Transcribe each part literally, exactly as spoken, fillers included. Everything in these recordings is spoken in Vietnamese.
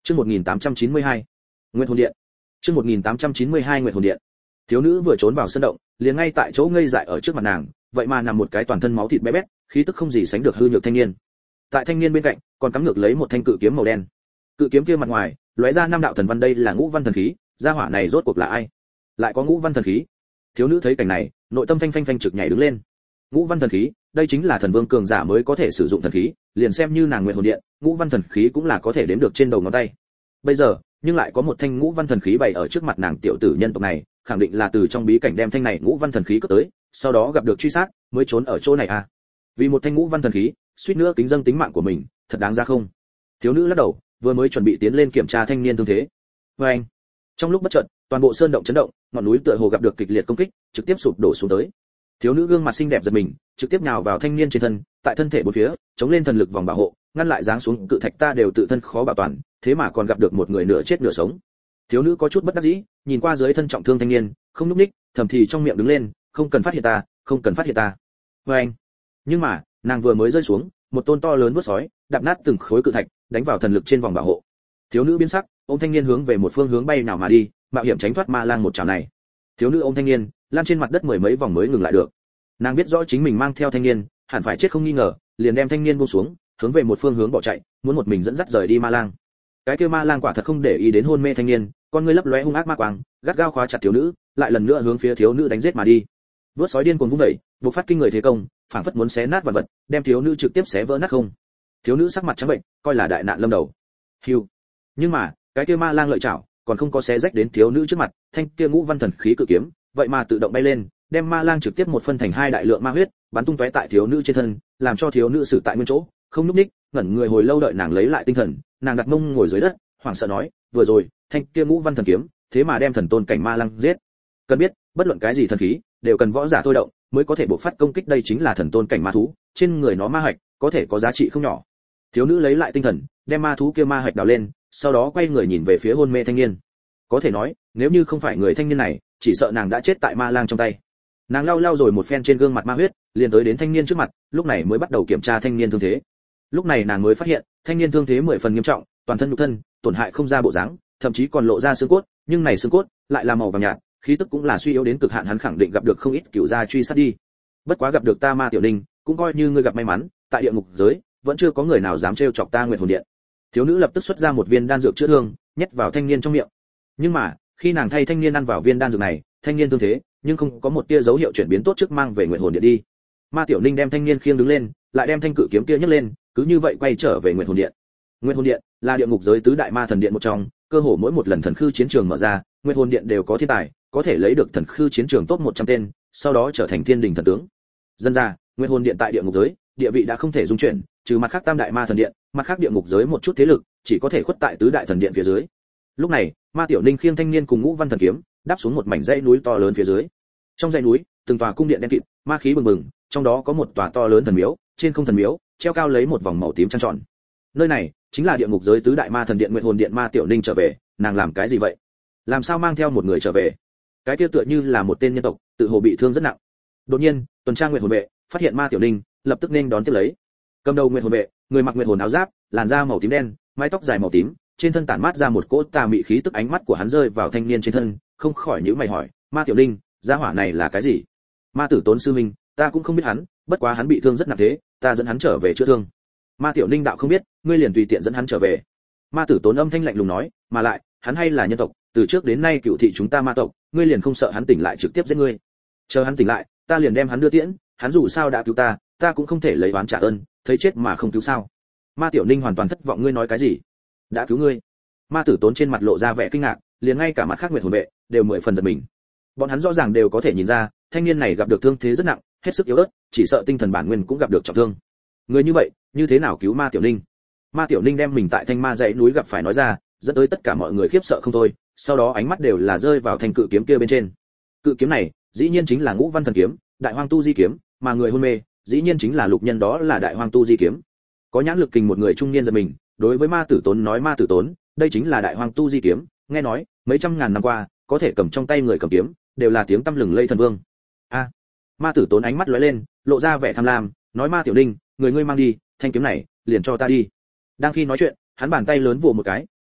Chương một nghìn tám trăm chín mươi hai, Nguyệt hồn điện. Chương một nghìn tám trăm chín mươi hai Nguyệt hồn điện. Thiếu nữ vừa trốn vào sân động, liền ngay tại chỗ ngây dại ở trước mặt nàng, vậy mà nằm một cái toàn thân máu thịt bé bét, khí tức không gì sánh được hư nhược thanh niên. Tại thanh niên bên cạnh, còn cắm ngược lấy một thanh cự kiếm màu đen. Cự kiếm kia mặt ngoài, lóe ra năm đạo thần văn, đây là ngũ văn thần khí, gia hỏa này rốt cuộc là ai? Lại có ngũ văn thần khí? Thiếu nữ thấy cảnh này, nội tâm phanh phanh phanh trực nhảy đứng lên. Ngũ văn thần khí, đây chính là thần vương cường giả mới có thể sử dụng thần khí, liền xem như nàng Nguyệt hồn điện, ngũ văn thần khí cũng là có thể đếm được trên đầu ngón tay. Bây giờ, nhưng lại có một thanh ngũ văn thần khí bày ở trước mặt nàng tiểu tử nhân tộc này, khẳng định là từ trong bí cảnh đem thanh này ngũ văn thần khí cướp tới, sau đó gặp được truy sát, mới trốn ở chỗ này à? Vì một thanh ngũ văn thần khí, suýt nữa kính dâng tính mạng của mình, thật đáng ra không? Thiếu nữ lắc đầu, vừa mới chuẩn bị tiến lên kiểm tra thanh niên thương thế. Và anh, trong lúc bất chợt, toàn bộ sơn động chấn động, ngọn núi tựa hồ gặp được kịch liệt công kích, trực tiếp sụp đổ xuống tới. Thiếu nữ gương mặt xinh đẹp giật mình, trực tiếp nhào vào thanh niên trên thân, tại thân thể bốn phía, chống lên thần lực vòng bảo hộ, ngăn lại giáng xuống cự thạch, ta đều tự thân khó bảo toàn, thế mà còn gặp được một người nửa chết nửa sống. Thiếu nữ có chút bất đắc dĩ, nhìn qua dưới thân trọng thương thanh niên, không nhúc nhích, thầm thì trong miệng đứng lên, không cần phát hiện ta, không cần phát hiện ta. Và anh, nhưng mà, nàng vừa mới rơi xuống, một tôn to lớn vớt sói, đạp nát từng khối cự thạch, đánh vào thần lực trên vòng bảo hộ. Thiếu nữ biến sắc, ôm thanh niên hướng về một phương hướng bay nào mà đi, mạo hiểm tránh thoát ma lang một chảo này. Thiếu nữ ôm thanh niên, lan trên mặt đất mười mấy vòng mới ngừng lại được. Nàng biết rõ chính mình mang theo thanh niên, hẳn phải chết không nghi ngờ, liền đem thanh niên buông xuống, hướng về một phương hướng bỏ chạy, muốn một mình dẫn dắt rời đi ma lang. Cái kia ma lang quả thật không để ý đến hôn mê thanh niên, con ngươi lấp lóe hung ác ma quang, gắt gao khóa chặt thiếu nữ, lại lần nữa hướng phía thiếu nữ đánh giết mà đi. Vớt sói điên cuồng vung đẩy, bộc phát kinh người thế công, phảng phất muốn xé nát vật vật, đem thiếu nữ trực tiếp xé vỡ nát không. Thiếu nữ sắc mặt trắng bệnh, coi là đại nạn lâm đầu. Hưu. Nhưng mà, cái kia ma lang lợi chảo, còn không có xé rách đến thiếu nữ trước mặt, thanh kia ngũ văn thần khí cự kiếm, vậy mà tự động bay lên, đem ma lang trực tiếp một phân thành hai đại lượng ma huyết, bắn tung tóe tại thiếu nữ trên thân, làm cho thiếu nữ xử tại nguyên chỗ, không nhúc nhích, ngẩn người hồi lâu đợi nàng lấy lại tinh thần, nàng đặt mông ngồi dưới đất, hoảng sợ nói, vừa rồi, thanh kia ngũ văn thần kiếm, thế mà đem thần tôn cảnh ma lang giết. Cần biết, bất luận cái gì thần khí, đều cần võ giả thôi động, mới có thể bộc phát công kích, đây chính là thần tôn cảnh ma thú, trên người nó ma hạch, có thể có giá trị không nhỏ. Thiếu nữ lấy lại tinh thần, đem ma thú kia ma hạch đào lên, sau đó quay người nhìn về phía hôn mê thanh niên. Có thể nói, nếu như không phải người thanh niên này, chỉ sợ nàng đã chết tại ma lang trong tay. Nàng lau lau rồi một phen trên gương mặt ma huyết, liền tới đến thanh niên trước mặt, lúc này mới bắt đầu kiểm tra thanh niên thương thế. Lúc này nàng mới phát hiện, thanh niên thương thế mười phần nghiêm trọng, toàn thân nhục thân, tổn hại không ra bộ dáng, thậm chí còn lộ ra xương cốt, nhưng này xương cốt lại là màu vàng nhạt, khí tức cũng là suy yếu đến cực hạn, hắn khẳng định gặp được không ít cửu gia truy sát đi. Bất quá gặp được ta Ma Tiểu Ninh, cũng coi như ngươi gặp may mắn, tại địa ngục giới, vẫn chưa có người nào dám trêu chọc ta Nguyệt hồn điện. Thiếu nữ lập tức xuất ra một viên đan dược chữa thương, nhét vào thanh niên trong miệng. Nhưng mà, khi nàng thay thanh niên ăn vào viên đan dược này, thanh niên thương thế, nhưng không có một tia dấu hiệu chuyển biến tốt, trước mang về Nguyệt hồn điện đi. Ma Tiểu Ninh đem thanh niên khiêng đứng lên, lại đem thanh cự kiếm kia nhấc lên, cứ như vậy quay trở về Nguyệt hồn điện. Nguyệt hồn điện là địa ngục giới tứ đại ma thần điện một trong, cơ hồ mỗi một lần thần khư chiến trường mở ra, Nguyệt hồn điện đều có thiên tài, có thể lấy được thần khư chiến trường top một trăm tên, sau đó trở thành thiên đình thần tướng. Dân ra, Nguyệt hồn điện tại địa ngục giới, địa vị đã không thể dung chuyển, trừ mặt khác tam đại ma thần điện, mặt khác địa ngục giới một chút thế lực, chỉ có thể khuất tại tứ đại thần điện phía dưới. Lúc này, Ma Tiểu Ninh khiêng thanh niên cùng ngũ văn thần kiếm, đáp xuống một mảnh dãy núi to lớn phía dưới. Trong dãy núi, từng tòa cung điện đen kịt, ma khí bừng bừng, trong đó có một tòa to lớn thần miếu, trên không thần miếu, treo cao lấy một vòng màu tím trăng tròn. Nơi này chính là địa ngục giới tứ đại ma thần điện. Nguyệt hồn điện Ma Tiểu Ninh trở về, nàng làm cái gì vậy? Làm sao mang theo một người trở về? Cái kia tựa như là một tên nhân tộc, tự hồ bị thương rất nặng. Đột nhiên, tuần tra Nguyệt hồn vệ phát hiện Ma Tiểu Ninh, lập tức nên đón tiếp lấy. Cầm đầu Nguyệt hồn vệ, người mặc Nguyệt hồn áo giáp, làn da màu tím đen, mái tóc dài màu tím, trên thân tản mát ra một cỗ tà mị khí tức, ánh mắt của hắn rơi vào thanh niên trên thân, không khỏi nhíu mày hỏi, Ma Tiểu Ninh, gia hỏa này là cái gì? Ma Tử Tốn sư huynh, ta cũng không biết hắn, bất quá hắn bị thương rất nặng thế, ta dẫn hắn trở về chữa thương. Ma Tiểu Ninh đạo không biết, ngươi liền tùy tiện dẫn hắn trở về. Ma Tử Tốn âm thanh lạnh lùng nói, mà lại, hắn hay là nhân tộc, từ trước đến nay cựu thị chúng ta ma tộc, ngươi liền không sợ hắn tỉnh lại trực tiếp giết ngươi? Chờ hắn tỉnh lại, ta liền đem hắn đưa tiễn, hắn dù sao đã cứu ta, ta cũng không thể lấy oán trả ơn, thấy chết mà không cứu sao? Ma Tiểu Ninh hoàn toàn thất vọng, ngươi nói cái gì? Đã cứu ngươi? Ma Tử Tốn trên mặt lộ ra vẻ kinh ngạc, liền ngay cả mặt khác Nguyệt hồn vệ đều mười phần giật mình. Bọn hắn rõ ràng đều có thể nhìn ra, thanh niên này gặp được thương thế rất nặng, hết sức yếu ớt, chỉ sợ tinh thần bản nguyên cũng gặp được trọng thương. Người như vậy, như thế nào cứu Ma Tiểu Ninh? Ma Tiểu Ninh đem mình tại thanh ma dãy núi gặp phải nói ra, dẫn tới tất cả mọi người khiếp sợ không thôi, sau đó ánh mắt đều là rơi vào thanh cự kiếm kia bên trên. Cự kiếm này, dĩ nhiên chính là Ngũ Văn Thần kiếm, Đại Hoang Tu Di kiếm, mà người hôn mê, dĩ nhiên chính là lục nhân, đó là Đại Hoang Tu Di kiếm. Có nhãn lực kình một người trung niên giật mình, đối với Ma Tử Tốn nói, Ma Tử Tốn, đây chính là Đại Hoang Tu Di kiếm, nghe nói, mấy trăm ngàn năm qua, có thể cầm trong tay người cầm kiếm, đều là tiếng tăm lừng lây thần vương. A. Ma Tử Tốn ánh mắt lóe lên, lộ ra vẻ tham lam, nói, Ma Tiểu Ninh, người ngươi mang đi, thanh kiếm này, liền cho ta đi. Đang khi nói chuyện, hắn bàn tay lớn vồ một cái,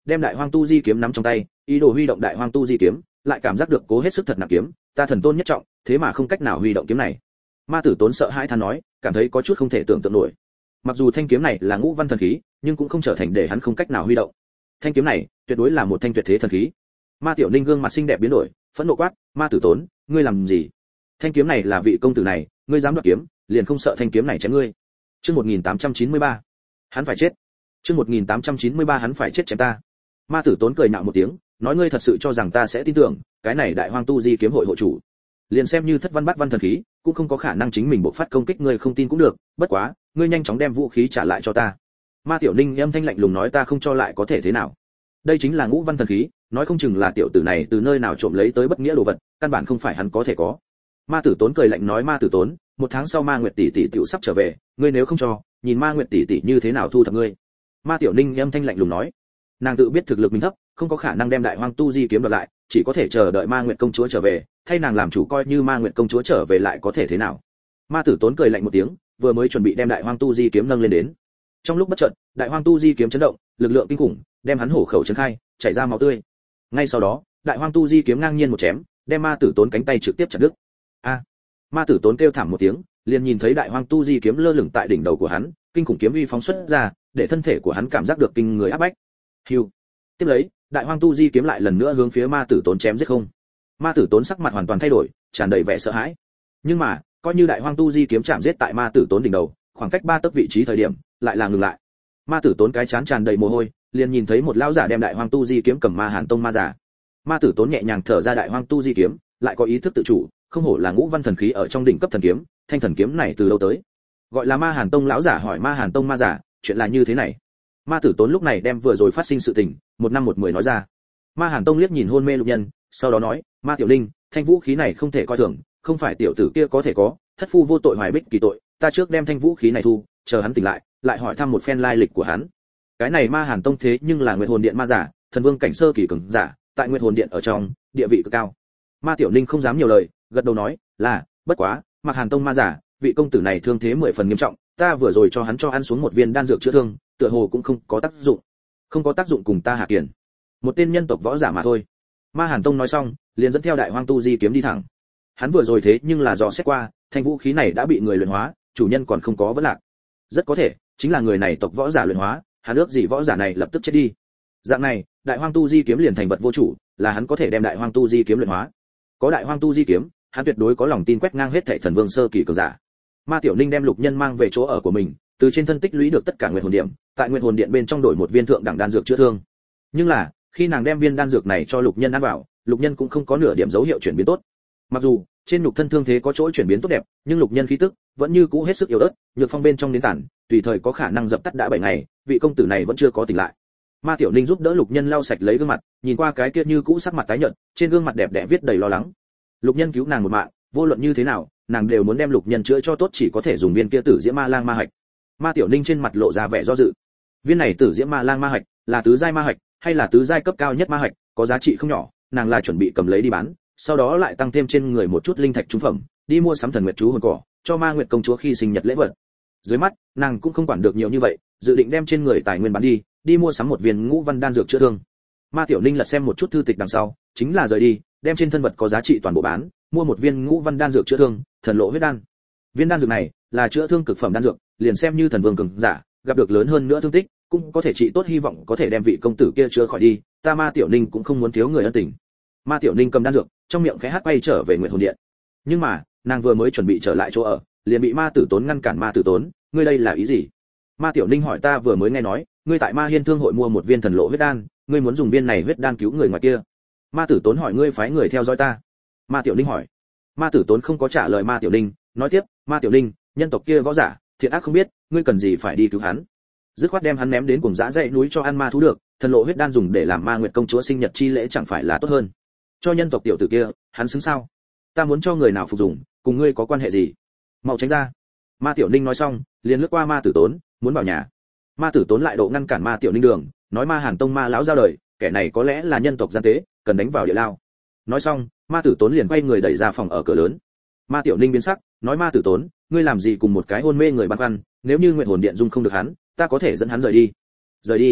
đem đại hoang tu di kiếm nắm trong tay, ý đồ huy động đại hoang tu di kiếm, lại cảm giác được cố hết sức thật nặng kiếm, ta thần tôn nhất trọng, thế mà không cách nào huy động kiếm này. Ma Tử Tốn sợ hãi than nói, cảm thấy có chút không thể tưởng tượng nổi. Mặc dù thanh kiếm này là ngũ văn thần khí, nhưng cũng không trở thành để hắn không cách nào huy động. Thanh kiếm này, tuyệt đối là một thanh tuyệt thế thần khí. Ma Tiểu Ninh gương mặt xinh đẹp biến đổi, phẫn nộ quát, Ma Tử Tốn, ngươi làm gì? Thanh kiếm này là vị công tử này, ngươi dám đoạt kiếm, liền không sợ thanh kiếm này chém ngươi. Chương một nghìn tám trăm chín mươi ba, hắn phải chết. Chương một nghìn tám trăm chín mươi ba hắn phải chết chém ta. Ma Tử Tốn cười nhạo một tiếng, nói ngươi thật sự cho rằng ta sẽ tin tưởng, cái này đại hoang tu di kiếm hội hộ chủ, liền xem như thất văn bát văn thần khí, cũng không có khả năng chính mình bộc phát công kích ngươi không tin cũng được, bất quá, ngươi nhanh chóng đem vũ khí trả lại cho ta. Ma Tiểu Ninh âm thanh lạnh lùng nói ta không cho lại có thể thế nào? Đây chính là ngũ văn thần khí, nói không chừng là tiểu tử này từ nơi nào trộm lấy tới bất nghĩa đồ vật, căn bản không phải hắn có thể có. Ma Tử Tốn cười lạnh nói Ma Tử Tốn, một tháng sau Ma Nguyệt tỷ tỷ tiểu sắp trở về, ngươi nếu không cho, nhìn Ma Nguyệt tỷ tỷ như thế nào thu thập ngươi. Ma Tiểu Ninh âm thanh lạnh lùng nói, nàng tự biết thực lực mình thấp, không có khả năng đem đại hoang tu di kiếm đoạt lại, chỉ có thể chờ đợi Ma Nguyệt công chúa trở về, thay nàng làm chủ coi như Ma Nguyệt công chúa trở về lại có thể thế nào. Ma Tử Tốn cười lạnh một tiếng, vừa mới chuẩn bị đem đại hoang tu di kiếm nâng lên đến. Trong lúc bất chợt, đại hoang tu di kiếm chấn động, lực lượng kinh khủng, đem hắn hổ khẩu chấn khai, chảy ra máu tươi. Ngay sau đó, đại hoang tu di kiếm ngang nhiên một chém, đem Ma Tử Tốn cánh tay trực tiếp chặt đứt. A! Ma Tử Tốn kêu thảm một tiếng, liền nhìn thấy đại hoang tu di kiếm lơ lửng tại đỉnh đầu của hắn, kinh khủng kiếm uy phóng xuất ra, để thân thể của hắn cảm giác được kinh người áp bách. Hưu. Tiếp lấy, đại hoang tu di kiếm lại lần nữa hướng phía Ma Tử Tốn chém giết không. Ma Tử Tốn sắc mặt hoàn toàn thay đổi, tràn đầy vẻ sợ hãi. Nhưng mà, coi như đại hoang tu di kiếm chạm giết tại Ma Tử Tốn đỉnh đầu, khoảng cách ba tấc vị trí thời điểm, lại là ngừng lại. Ma Tử Tốn cái chán tràn đầy mồ hôi, liền nhìn thấy một lão giả đem đại hoang tu di kiếm cầm Ma Hàn Tông ma giả. Ma Tử Tốn nhẹ nhàng thở ra đại hoang tu di kiếm, lại có ý thức tự chủ, không hổ là ngũ văn thần khí ở trong đỉnh cấp thần kiếm, thanh thần kiếm này từ đâu tới? Gọi là Ma Hàn Tông lão giả hỏi Ma Hàn Tông ma giả, chuyện là như thế này. Ma Tử Tốn lúc này đem vừa rồi phát sinh sự tình, một năm một mười nói ra. Ma Hàn Tông liếc nhìn hôn mê Lục Nhân, sau đó nói, Ma Tiểu Linh, thanh vũ khí này không thể coi thường, không phải tiểu tử kia có thể có, thất phu vô tội hoài bích kỳ tội, ta trước đem thanh vũ khí này thu, chờ hắn tỉnh lại, lại hỏi thăm một phen lai lịch của hắn. Cái này Ma Hàn Tông thế nhưng là Nguyệt Hồn Điện ma giả, thần vương cảnh sơ kỳ cường giả, tại Nguyệt Hồn Điện ở trong, địa vị cực cao. Ma Tiểu Linh không dám nhiều lời, gật đầu nói, là, bất quá, Mạc Hàn Tông ma giả, vị công tử này thương thế mười phần nghiêm trọng, ta vừa rồi cho hắn cho ăn xuống một viên đan dược chữa thương, tựa hồ cũng không có tác dụng. Không có tác dụng cùng ta hạ kiền. Một tên nhân tộc võ giả mà thôi. Ma Hàn Tông nói xong, liền dẫn theo đại hoang tu di kiếm đi thẳng. Hắn vừa rồi thế nhưng là dò xét qua, thanh vũ khí này đã bị người luyện hóa, chủ nhân còn không có vấn lạc. Rất có thể, chính là người này tộc võ giả luyện hóa, hắn ước gì võ giả này lập tức chết đi. Dạng này, đại hoang tu di kiếm liền thành vật vô chủ, là hắn có thể đem đại hoang tu di kiếm luyện hóa. Có đại hoang tu di kiếm, hắn tuyệt đối có lòng tin quét ngang hết thảy thần vương sơ kỳ cường giả. Ma Tiểu Ninh đem Lục Nhân mang về chỗ ở của mình, từ trên thân tích lũy được tất cả Nguyệt Hồn Điểm, tại Nguyệt Hồn Điện bên trong đổi một viên thượng đẳng đan dược chữa thương. Nhưng là, khi nàng đem viên đan dược này cho Lục Nhân ăn vào, Lục Nhân cũng không có nửa điểm dấu hiệu chuyển biến tốt. Mặc dù trên nhục thân thương thế có chỗ chuyển biến tốt đẹp, nhưng Lục Nhân khí tức vẫn như cũ hết sức yếu ớt, nhược phong bên trong đến tản, tùy thời có khả năng dập tắt đã bảy ngày, vị công tử này vẫn chưa có tỉnh lại. Ma Tiểu Ninh giúp đỡ Lục Nhân lau sạch lấy gương mặt, nhìn qua cái kia như cũ sắc mặt tái nhợt, trên gương mặt đẹp đẽ viết đầy lo lắng. Lục Nhân cứu nàng một mạng, vô luận như thế nào, nàng đều muốn đem Lục Nhân chữa cho tốt, chỉ có thể dùng viên kia Tử Diễm Ma Lang ma hạch. Ma Tiểu Ninh trên mặt lộ ra vẻ do dự. Viên này Tử Diễm Ma Lang ma hạch, là tứ giai ma hạch, hay là tứ giai cấp cao nhất ma hạch, có giá trị không nhỏ, nàng là chuẩn bị cầm lấy đi bán, sau đó lại tăng thêm trên người một chút linh thạch trung phẩm, đi mua sắm thần nguyệt chú hồn cỏ, cho Ma Nguyệt công chúa khi sinh nhật lễ vật. Dưới mắt, nàng cũng không quản được nhiều như vậy, dự định đem trên người tài nguyên bán đi, đi mua sắm một viên ngũ văn đan dược chữa thương. Ma Tiểu Ninh lật xem một chút thư tịch đằng sau, chính là rời đi, đem trên thân vật có giá trị toàn bộ bán, mua một viên ngũ văn đan dược chữa thương, thần lộ huyết đan. Viên đan dược này là chữa thương cực phẩm đan dược, liền xem như thần vương cường giả, gặp được lớn hơn nữa thương tích, cũng có thể trị tốt, hy vọng có thể đem vị công tử kia chữa khỏi đi, ta Ma Tiểu Ninh cũng không muốn thiếu người ân tình. Ma Tiểu Ninh cầm đan dược, trong miệng khẽ hát quay trở về Nguyệt Hồn Điện. Nhưng mà, nàng vừa mới chuẩn bị trở lại chỗ ở, liền bị Ma Tử Tốn ngăn cản. Ma Tử Tốn, ngươi đây là ý gì? Ma Tiểu Ninh hỏi, ta vừa mới nghe nói, ngươi tại Ma Hiên Thương hội mua một viên thần lộ huyết đan, ngươi muốn dùng viên này huyết đan cứu người ngoài kia. Ma Tử Tốn hỏi, ngươi phái người theo dõi ta? Ma Tiểu Ninh hỏi. Ma Tử Tốn không có trả lời Ma Tiểu Ninh, nói tiếp, Ma Tiểu Ninh, nhân tộc kia võ giả, thiện ác không biết, ngươi cần gì phải đi cứu hắn? Dứt khoát đem hắn ném đến cùng dã dãy núi cho ăn ma thú được, thần lộ huyết đan dùng để làm Ma Nguyệt công chúa sinh nhật chi lễ chẳng phải là tốt hơn? Cho nhân tộc tiểu tử kia, hắn xứng sao? Ta muốn cho người nào phục dụng, cùng ngươi có quan hệ gì? Mau tránh ra. Ma Tiểu Ninh nói xong, liền lướt qua Ma Tử Tốn, muốn vào nhà. Ma Tử Tốn lại độ ngăn cản Ma Tiểu Ninh đường, nói Ma Hàn Tông ma lão ra đời, kẻ này có lẽ là nhân tộc gian tế, cần đánh vào địa lao. Nói xong, Ma Tử Tốn liền quay người đẩy ra phòng ở cửa lớn. Ma Tiểu Ninh biến sắc, nói Ma Tử Tốn, ngươi làm gì cùng một cái hôn mê người băn khoăn, nếu như Nguyệt Hồn Điện dung không được hắn, ta có thể dẫn hắn rời đi. Rời đi?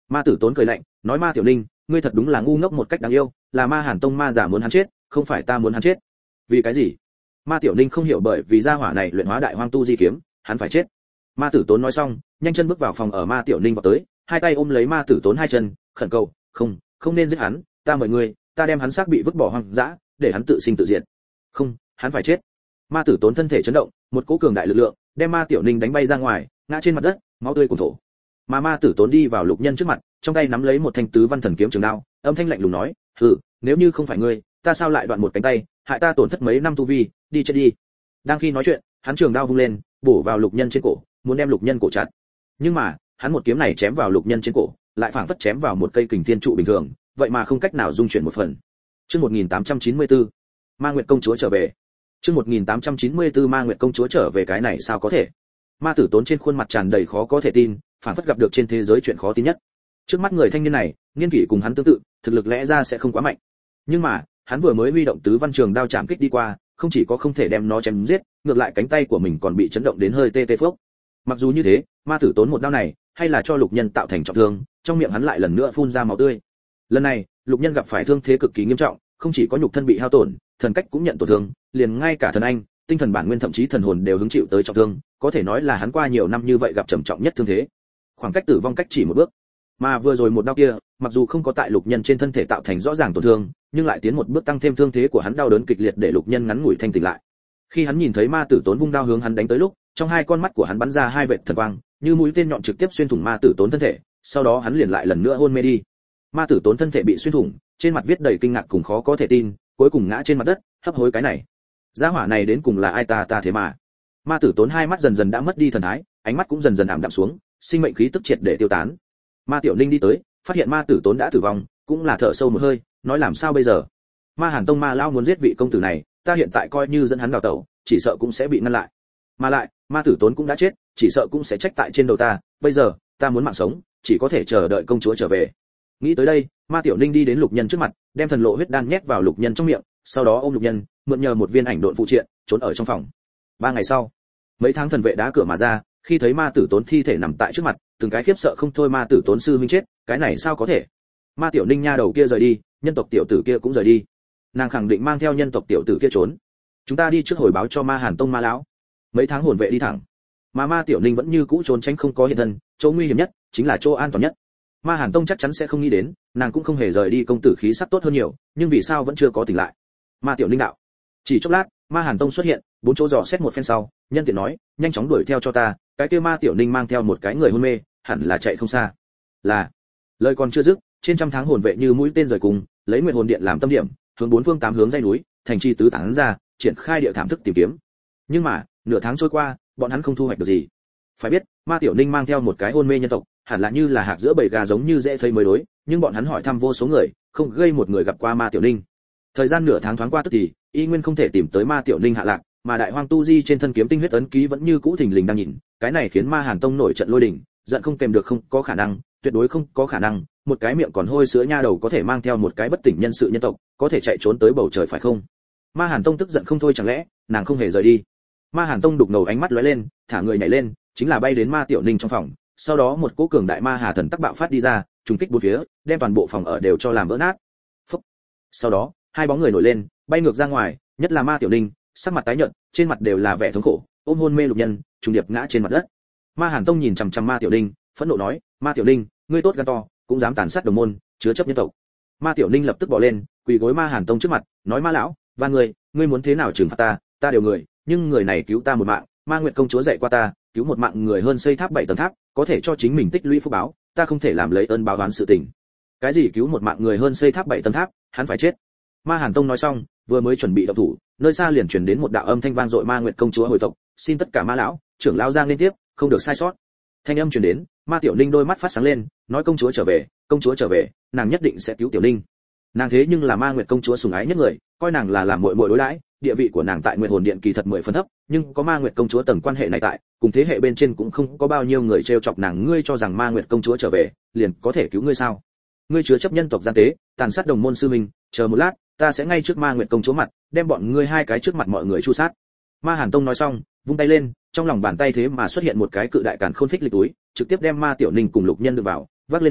Ma Tử Tốn cười lạnh, nói Ma Tiểu Ninh, ngươi thật đúng là ngu ngốc một cách đáng yêu, là Ma Hàn Tông ma giả muốn hắn chết, không phải ta muốn hắn chết. Vì cái gì? Ma Tiểu Ninh không hiểu, bởi vì gia hỏa này luyện hóa đại hoang tu di kiếm, hắn phải chết. Ma Tử Tốn nói xong, nhanh chân bước vào phòng ở Ma Tiểu Ninh vào tới, hai tay ôm lấy Ma Tử Tốn hai chân, khẩn cầu, không, không nên giết hắn, ta mời ngươi, ta đem hắn xác bị vứt bỏ hoang dã, để hắn tự sinh tự diệt. Không, hắn phải chết. Ma Tử Tốn thân thể chấn động, một cỗ cường đại lực lượng đem Ma Tiểu Ninh đánh bay ra ngoài, ngã trên mặt đất, máu tươi cuồn thổ. Mà Ma Tử Tốn đi vào Lục Nhân trước mặt, trong tay nắm lấy một thanh tứ văn thần kiếm trường đao, âm thanh lạnh lùng nói, "Hừ, nếu như không phải ngươi, ta sao lại đoạn một cánh tay, hại ta tổn thất mấy năm tu vi, đi chết đi." Đang khi nói chuyện, hắn trường đao vung lên, bổ vào Lục Nhân trên cổ, muốn đem Lục Nhân cổ chặt. Nhưng mà, hắn một kiếm này chém vào Lục Nhân trên cổ, lại phảng phất chém vào một cây kình thiên trụ bình thường, vậy mà không cách nào dung chuyển một phần. Chương một nghìn tám trăm chín mươi tư, Ma Nguyệt công chúa trở về. Chương một nghìn tám trăm chín mươi tư Ma Nguyệt công chúa trở về, cái này sao có thể? Ma Tử Tốn trên khuôn mặt tràn đầy khó có thể tin, phảng phất gặp được trên thế giới chuyện khó tin nhất. Trước mắt người thanh niên này, niên kỷ cùng hắn tương tự, thực lực lẽ ra sẽ không quá mạnh. Nhưng mà, hắn vừa mới huy động tứ văn trường đao chạm kích đi qua, không chỉ có không thể đem nó chém giết, ngược lại cánh tay của mình còn bị chấn động đến hơi tê tê phốc. Mặc dù như thế, Ma Tử Tốn một đao này, hay là cho Lục Nhân tạo thành trọng thương, trong miệng hắn lại lần nữa phun ra máu tươi. Lần này, Lục Nhân gặp phải thương thế cực kỳ nghiêm trọng, không chỉ có nhục thân bị hao tổn, thần cách cũng nhận tổn thương, liền ngay cả thần anh, tinh thần bản nguyên thậm chí thần hồn đều hứng chịu tới trọng thương, có thể nói là hắn qua nhiều năm như vậy gặp trầm trọng nhất thương thế. Khoảng cách tử vong cách chỉ một bước. Mà vừa rồi một đao kia, mặc dù không có tại Lục Nhân trên thân thể tạo thành rõ ràng tổn thương, nhưng lại tiến một bước tăng thêm thương thế của hắn đau đớn kịch liệt để Lục Nhân ngắn ngủi thanh tỉnh lại. Khi hắn nhìn thấy Ma Tử Tốn vung đao hướng hắn đánh tới lúc, trong hai con mắt của hắn bắn ra hai vệt thần quang, như mũi tên nhọn trực tiếp xuyên thủng Ma Tử Tốn thân thể, sau đó hắn liền lại lần nữa hôn mê đi. Ma Tử Tốn thân thể bị xuyên thủng, trên mặt viết đầy kinh ngạc cùng khó có thể tin, cuối cùng ngã trên mặt đất, hấp hối cái này. Gia hỏa này đến cùng là ai ta ta thế mà. Ma Tử Tốn hai mắt dần dần đã mất đi thần thái, ánh mắt cũng dần dần ảm đạm xuống, sinh mệnh khí tức triệt để tiêu tán. Ma Tiểu Ninh đi tới, phát hiện Ma Tử Tốn đã tử vong, cũng là thở sâu một hơi, nói làm sao bây giờ? Ma Hàn Tông Ma lão muốn giết vị công tử này, ta hiện tại coi như dẫn hắn đào tẩu, chỉ sợ cũng sẽ bị ngăn lại. Mà lại, Ma Tử Tốn cũng đã chết, chỉ sợ cũng sẽ trách tại trên đầu ta, bây giờ, ta muốn mạng sống, chỉ có thể chờ đợi công chúa trở về. Nghĩ tới đây, Ma Tiểu Ninh đi đến Lục Nhân trước mặt, đem thần lộ huyết đan nhét vào Lục Nhân trong miệng, sau đó ôm Lục Nhân, mượn nhờ một viên ảnh độn phụ triện, trốn ở trong phòng. Ba ngày sau, mấy tháng thần vệ đá cửa mà ra, khi thấy Ma Tử Tốn thi thể nằm tại trước mặt, từng cái khiếp sợ không thôi. Ma Tử Tốn sư huynh chết, cái này sao có thể? Ma Tiểu Ninh nha đầu kia rời đi, nhân tộc tiểu tử kia cũng rời đi. Nàng khẳng định mang theo nhân tộc tiểu tử kia trốn. Chúng ta đi trước hồi báo cho Ma Hàn Tông Ma lão. Mấy tháng hồn vệ đi thẳng, mà Ma Tiểu Ninh vẫn như cũ trốn tránh không có hiện thân, chỗ nguy hiểm nhất chính là chỗ an toàn nhất. Ma Hàn Tông chắc chắn sẽ không nghĩ đến, nàng cũng không hề rời đi, công tử khí sắc tốt hơn nhiều, nhưng vì sao vẫn chưa có tỉnh lại? Ma Tiểu Ninh đạo. Chỉ chốc lát, Ma Hàn Tông xuất hiện, bốn chỗ dò xét một phen sau, nhân tiện nói, nhanh chóng đuổi theo cho ta, cái kia Ma Tiểu Ninh mang theo một cái người hôn mê, hẳn là chạy không xa. Là. Lời còn chưa dứt, trên trăm tháng hồn vệ như mũi tên rời cùng, lấy Nguyệt Hồn Điện làm tâm điểm, hướng bốn phương tám hướng dãy núi, thành trì tứ tán ra, triển khai địa thảm thức tìm kiếm. Nhưng mà, nửa tháng trôi qua, bọn hắn không thu hoạch được gì. Phải biết, Ma Tiểu Ninh mang theo một cái hôn mê nhân tộc, hẳn là như là hạc giữa bầy gà, giống như dễ thấy mới đối, nhưng bọn hắn hỏi thăm vô số người, không gây một người gặp qua Ma Tiểu Ninh. Thời gian nửa tháng thoáng qua tức thì, y nguyên không thể tìm tới Ma Tiểu Ninh hạ lạc, mà đại hoang tu di trên thân kiếm tinh huyết ấn ký vẫn như cũ thình lình đang nhìn, cái này khiến Ma Hàn Tông nổi trận lôi đình, giận không kèm được, không có khả năng, tuyệt đối không có khả năng, một cái miệng còn hôi sữa nha đầu có thể mang theo một cái bất tỉnh nhân sự nhân tộc, có thể chạy trốn tới bầu trời phải không? Ma Hàn Tông tức giận không thôi, chẳng lẽ nàng không hề rời đi? Ma Hàn Tông đục ngầu ánh mắt lóe lên, thả người nhảy lên, chính là bay đến Ma Tiểu Ninh trong phòng, sau đó một cỗ cường đại ma hà thần tắc bạo phát đi ra, trùng kích bốn phía, đem toàn bộ phòng ở đều cho làm vỡ nát. Phúc. Sau đó, hai bóng người nổi lên, bay ngược ra ngoài, nhất là Ma Tiểu Ninh, sắc mặt tái nhợt, trên mặt đều là vẻ thống khổ, ôm hôn mê Lục Nhân, trùng điệp ngã trên mặt đất. Ma Hàn Tông nhìn chằm chằm Ma Tiểu Ninh, phẫn nộ nói, Ma Tiểu Ninh, ngươi tốt gan to, cũng dám tàn sát đồng môn, chứa chấp nhân tộc. Ma Tiểu Ninh lập tức bỏ lên, quỳ gối Ma Hàn Tông trước mặt, nói, Ma lão, và ngươi, ngươi muốn thế nào trừng phạt ta, ta đều người, nhưng người này cứu ta một mạng, Ma Nguyệt công chúa dạy qua ta, cứu một mạng người hơn xây tháp bảy tầng tháp, có thể cho chính mình tích lũy phúc báo, ta không thể làm lấy ơn báo oán sự tình. Cái gì cứu một mạng người hơn xây tháp bảy tầng tháp, hắn phải chết. Ma Hàn Tông nói xong, vừa mới chuẩn bị động thủ, nơi xa liền truyền đến một đạo âm thanh vang dội, Ma Nguyệt công chúa hồi tộc, xin tất cả ma lão, trưởng lão giang liên tiếp, không được sai sót. Thanh âm truyền đến, Ma Tiểu Ninh đôi mắt phát sáng lên, nói, công chúa trở về, công chúa trở về, nàng nhất định sẽ cứu Tiểu Ninh. Nàng thế nhưng là Ma Nguyệt công chúa sủng ái nhất người, coi nàng là làm muội muội đối đãi, địa vị của nàng tại Nguyệt Hồn Điện kỳ thật mười phần thấp, nhưng có Ma Nguyệt công chúa tầng quan hệ này tại, cùng thế hệ bên trên cũng không có bao nhiêu người trêu chọc nàng. Ngươi cho rằng Ma Nguyệt công chúa trở về, liền có thể cứu ngươi sao? Ngươi chứa chấp nhân tộc gian tế, tàn sát đồng môn sư minh, chờ một lát, ta sẽ ngay trước Ma Nguyệt công chúa mặt, đem bọn ngươi hai cái trước mặt mọi người chu sát. Ma Hàn Tông nói xong, vung tay lên, trong lòng bàn tay thế mà xuất hiện một cái cự đại càn khôn phích lịch túi, trực tiếp đem Ma Tiểu Ninh cùng Lục Nhân đưa vào, vác lên vai,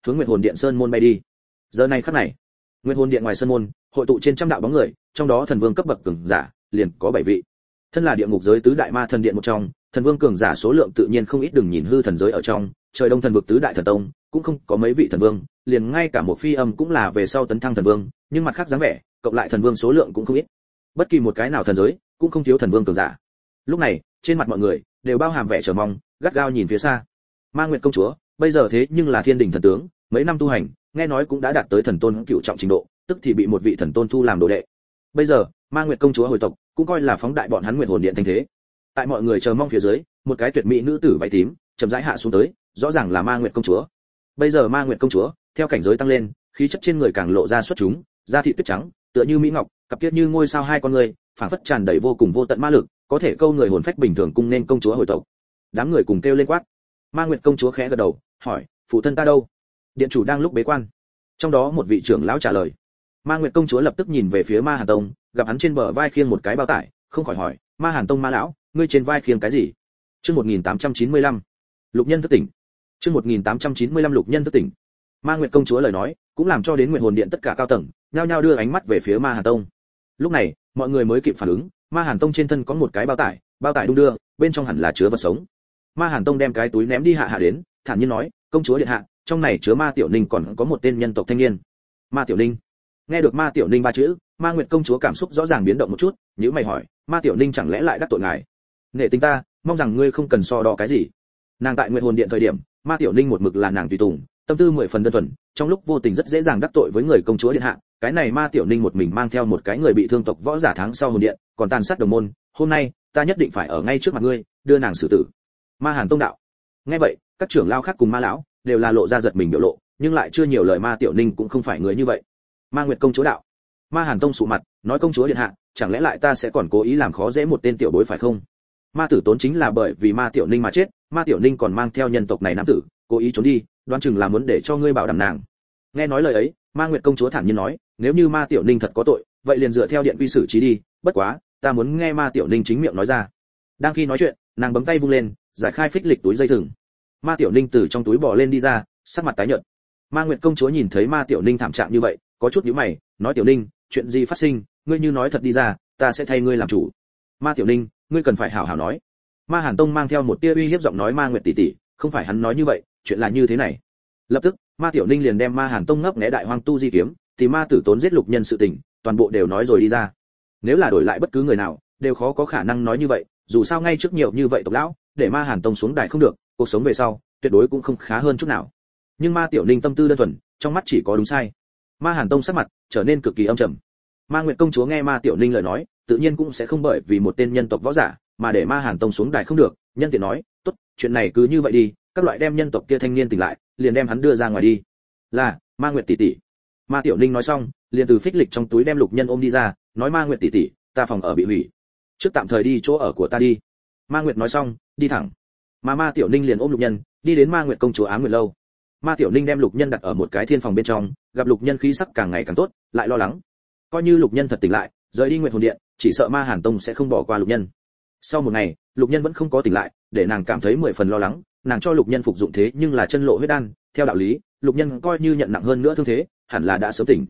hướng Nguyệt Hồn Điện sơn môn bay đi. Giờ này khắc này, Nguyệt Hồn Điện ngoài sơn môn, hội tụ trên trăm đạo bóng người, trong đó thần vương cấp bậc cường giả, liền có bảy vị. Thân là địa ngục giới tứ đại ma thần điện một trong, thần vương cường giả số lượng tự nhiên không ít, đừng nhìn hư thần giới ở trong, trời đông thần vực tứ đại thần tông, cũng không có mấy vị thần vương, liền ngay cả một phi âm cũng là về sau tấn thăng thần vương, nhưng mặt khác dáng vẻ, cộng lại thần vương số lượng cũng không ít. Bất kỳ một cái nào thần giới, cũng không thiếu thần vương cường giả. Lúc này, trên mặt mọi người đều bao hàm vẻ chờ mong, gắt gao nhìn phía xa. Ma Nguyệt công chúa, bây giờ thế nhưng là thiên đình thần tướng, mấy năm tu hành, nghe nói cũng đã đạt tới thần tôn cựu trọng trình độ, tức thì bị một vị thần tôn thu làm đồ đệ. Bây giờ, Ma Nguyệt công chúa hồi tộc, cũng coi là phóng đại bọn hắn Nguyệt Hồn Điện thành thế. Tại mọi người chờ mong phía dưới, một cái tuyệt mỹ nữ tử váy tím, chậm rãi hạ xuống tới, rõ ràng là Ma Nguyệt công chúa. Bây giờ Ma Nguyệt công chúa, theo cảnh giới tăng lên, khí chất trên người càng lộ ra xuất chúng, da thịt tuyết trắng, tựa như mỹ ngọc, cặp kiết như ngôi sao hai con người, phảng phất tràn đầy vô cùng vô tận ma lực, có thể câu người hồn phách bình thường cung nên công chúa hồi tộc. Đám người cùng kêu lên quát. Ma Nguyệt công chúa khẽ gật đầu, hỏi, phụ thân ta đâu? Điện chủ đang lúc bế quan. Trong đó một vị trưởng lão trả lời. Ma Nguyệt công chúa lập tức nhìn về phía Ma Hàn Tông, gặp hắn trên bờ vai khiêng một cái bao tải, không khỏi hỏi, Ma Hàn Tông Ma lão, ngươi trên vai khiêng cái gì? Chương một nghìn tám trăm chín mươi lăm, Lục Nhân thức tỉnh. Chương một nghìn tám trăm chín mươi lăm Lục Nhân thức tỉnh. Ma Nguyệt công chúa lời nói, cũng làm cho đến Nguyệt Hồn Điện tất cả cao tầng, nhao nhao đưa ánh mắt về phía Ma Hàn Tông. Lúc này, mọi người mới kịp phản ứng, Ma Hàn Tông trên thân có một cái bao tải, bao tải đung đưa, bên trong hẳn là chứa vật sống. Ma Hàn Tông đem cái túi ném đi hạ hạ đến, thản nhiên nói, công chúa điện hạ, trong này chứa Ma Tiểu Ninh còn có một tên nhân tộc thanh niên. Ma Tiểu Ninh. Nghe được Ma Tiểu Ninh ba chữ, Ma Nguyệt công chúa cảm xúc rõ ràng biến động một chút, nhíu mày hỏi, Ma Tiểu Ninh chẳng lẽ lại đắc tội ngài? Nể tình ta, mong rằng ngươi không cần so đo cái gì. Nàng tại Nguyệt Hồn Điện thời điểm, Ma Tiểu Ninh một mực là nàng tùy tùng, tâm tư mười phần đơn thuần, trong lúc vô tình rất dễ dàng đắc tội với người công chúa điện hạ. Cái này Ma Tiểu Ninh một mình mang theo một cái người bị thương tộc võ giả tháng sau hồn điện, còn tàn sát đồng môn, hôm nay ta nhất định phải ở ngay trước mặt ngươi, đưa nàng xử tử. Ma Hàn Tông đạo. Nghe vậy, các trưởng lao khác cùng Ma lão đều là lộ ra giật mình biểu lộ, nhưng lại chưa nhiều lời. Ma Tiểu Ninh cũng không phải người như vậy. Ma Nguyệt công chúa đạo. Ma Hàn Tông sụ mặt, nói công chúa điện hạ, chẳng lẽ lại ta sẽ còn cố ý làm khó dễ một tên tiểu bối phải không? Ma Tử Tốn chính là bởi vì Ma Tiểu Ninh mà chết, Ma Tiểu Ninh còn mang theo nhân tộc này nam tử, cố ý trốn đi, đoán chừng là muốn để cho ngươi bảo đảm nàng. Nghe nói lời ấy, Ma Nguyệt công chúa thản nhiên nói, nếu như Ma Tiểu Ninh thật có tội, vậy liền dựa theo điện quy xử trí đi, bất quá, ta muốn nghe Ma Tiểu Ninh chính miệng nói ra. Đang khi nói chuyện, nàng bấm tay vung lên, giải khai phích lịch túi dây thừng. Ma Tiểu Ninh từ trong túi bò lên đi ra, sắc mặt tái nhợt. Ma Nguyệt công chúa nhìn thấy Ma Tiểu Ninh thảm trạng như vậy, có chút nhíu mày, nói Tiểu Ninh, chuyện gì phát sinh, ngươi như nói thật đi ra, ta sẽ thay ngươi làm chủ. Ma Tiểu Ninh, ngươi cần phải hảo hảo nói. Ma Hàn Tông mang theo một tia uy hiếp giọng nói Ma Nguyệt tỷ tỷ, không phải hắn nói như vậy, chuyện là như thế này. Lập tức, Ma Tiểu Ninh liền đem Ma Hàn Tông ngấp nghé đại hoang tu di kiếm, thì Ma Tử Tốn giết Lục Nhân sự tình, toàn bộ đều nói rồi đi ra. Nếu là đổi lại bất cứ người nào, đều khó có khả năng nói như vậy, dù sao ngay trước nhiều như vậy tộc lão, để Ma Hàn Tông xuống đài không được, cuộc sống về sau, tuyệt đối cũng không khá hơn chút nào. Nhưng Ma Tiểu Ninh tâm tư đơn thuần, trong mắt chỉ có đúng sai. Ma Hàn Tông sắc mặt trở nên cực kỳ âm trầm. Ma Nguyệt công chúa nghe Ma Tiểu Ninh lời nói, tự nhiên cũng sẽ không bởi vì một tên nhân tộc võ giả mà để Ma Hàn Tông xuống đài không được, nhân tiện nói, tốt, chuyện này cứ như vậy đi, các loại đem nhân tộc kia thanh niên tỉnh lại, liền đem hắn đưa ra ngoài đi. Là, Ma Nguyệt tỷ tỷ. Ma Tiểu Ninh nói xong, liền từ phích lịch trong túi đem Lục Nhân ôm đi ra, nói Ma Nguyệt tỷ tỷ, ta phòng ở bị hủy, trước tạm thời đi chỗ ở của ta đi. Ma Nguyệt nói xong, đi thẳng. Mà Ma Tiểu Ninh liền ôm Lục Nhân, đi đến Ma Nguyệt công chúa Ám Nguyệt lâu. Ma Tiểu Ninh đem Lục Nhân đặt ở một cái thiên phòng bên trong, gặp Lục Nhân khí sắc càng ngày càng tốt, lại lo lắng. Coi như Lục Nhân thật tỉnh lại, rời đi Nguyệt Hồn Điện, chỉ sợ Ma Hàn Tông sẽ không bỏ qua Lục Nhân. Sau một ngày, Lục Nhân vẫn không có tỉnh lại, để nàng cảm thấy mười phần lo lắng, nàng cho Lục Nhân phục dụng thế nhưng là chân lộ huyết đan, theo đạo lý, Lục Nhân coi như nhận nặng hơn nữa thương thế, hẳn là đã sớm tỉnh.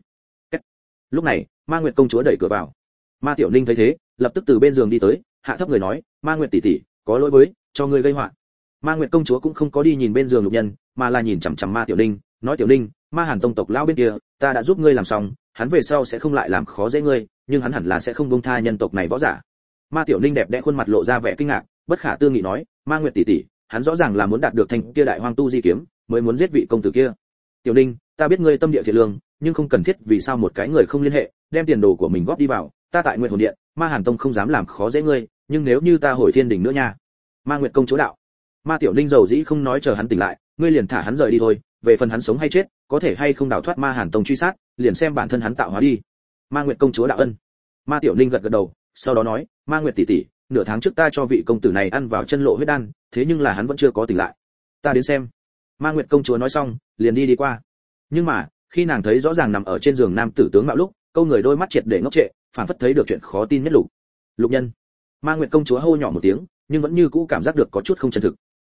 Lúc này, Ma Nguyệt công chúa đẩy cửa vào. Ma Tiểu Ninh thấy thế, lập tức từ bên giường đi tới, hạ thấp người nói, Ma Nguyệt tỷ tỷ, có lỗi với, cho ngươi gây họa. Ma Nguyệt công chúa cũng không có đi nhìn bên giường Lục Nhân, mà là nhìn chằm chằm Ma Tiểu Ninh, nói Tiểu Ninh, Ma Hàn Tông tộc lão bên kia, ta đã giúp ngươi làm xong, hắn về sau sẽ không lại làm khó dễ ngươi, nhưng hắn hẳn là sẽ không buông tha nhân tộc này võ giả. Ma Tiểu Ninh đẹp đẽ khuôn mặt lộ ra vẻ kinh ngạc, bất khả tư nghị nói, Ma Nguyệt tỷ tỷ, hắn rõ ràng là muốn đạt được thanh kia đại hoang tu di kiếm, mới muốn giết vị công tử kia. Tiểu Ninh, ta biết ngươi tâm địa thiện lương, nhưng không cần thiết vì sao một cái người không liên hệ, đem tiền đồ của mình góp đi vào, ta tại Nguyệt Hồn Điện, Ma Hàn Tông không dám làm khó dễ ngươi, nhưng nếu như ta hồi Thiên Đình nữa nha. Ma Nguyệt công chúa đạo. Ma Tiểu Ninh dầu dĩ không nói chờ hắn tỉnh lại, ngươi liền thả hắn rời đi thôi, về phần hắn sống hay chết, có thể hay không đào thoát Ma Hàn Tông truy sát, liền xem bản thân hắn tạo hóa đi. Ma Nguyệt công chúa đạo ân. Ma Tiểu Ninh gật gật đầu, sau đó nói, Ma Nguyệt tỷ tỷ, nửa tháng trước ta cho vị công tử này ăn vào chân lộ huyết đan, thế nhưng là hắn vẫn chưa có tỉnh lại. Ta đến xem. Ma Nguyệt công chúa nói xong, liền đi đi qua. Nhưng mà, khi nàng thấy rõ ràng nằm ở trên giường nam tử tướng mạo lúc, câu người đôi mắt triệt để ngốc trệ, phản phất thấy được chuyện khó tin nhất Lục. Lục Nhân. Ma Nguyệt công chúa hô nhỏ một tiếng, nhưng vẫn như cũ cảm giác được có chút không chân thực.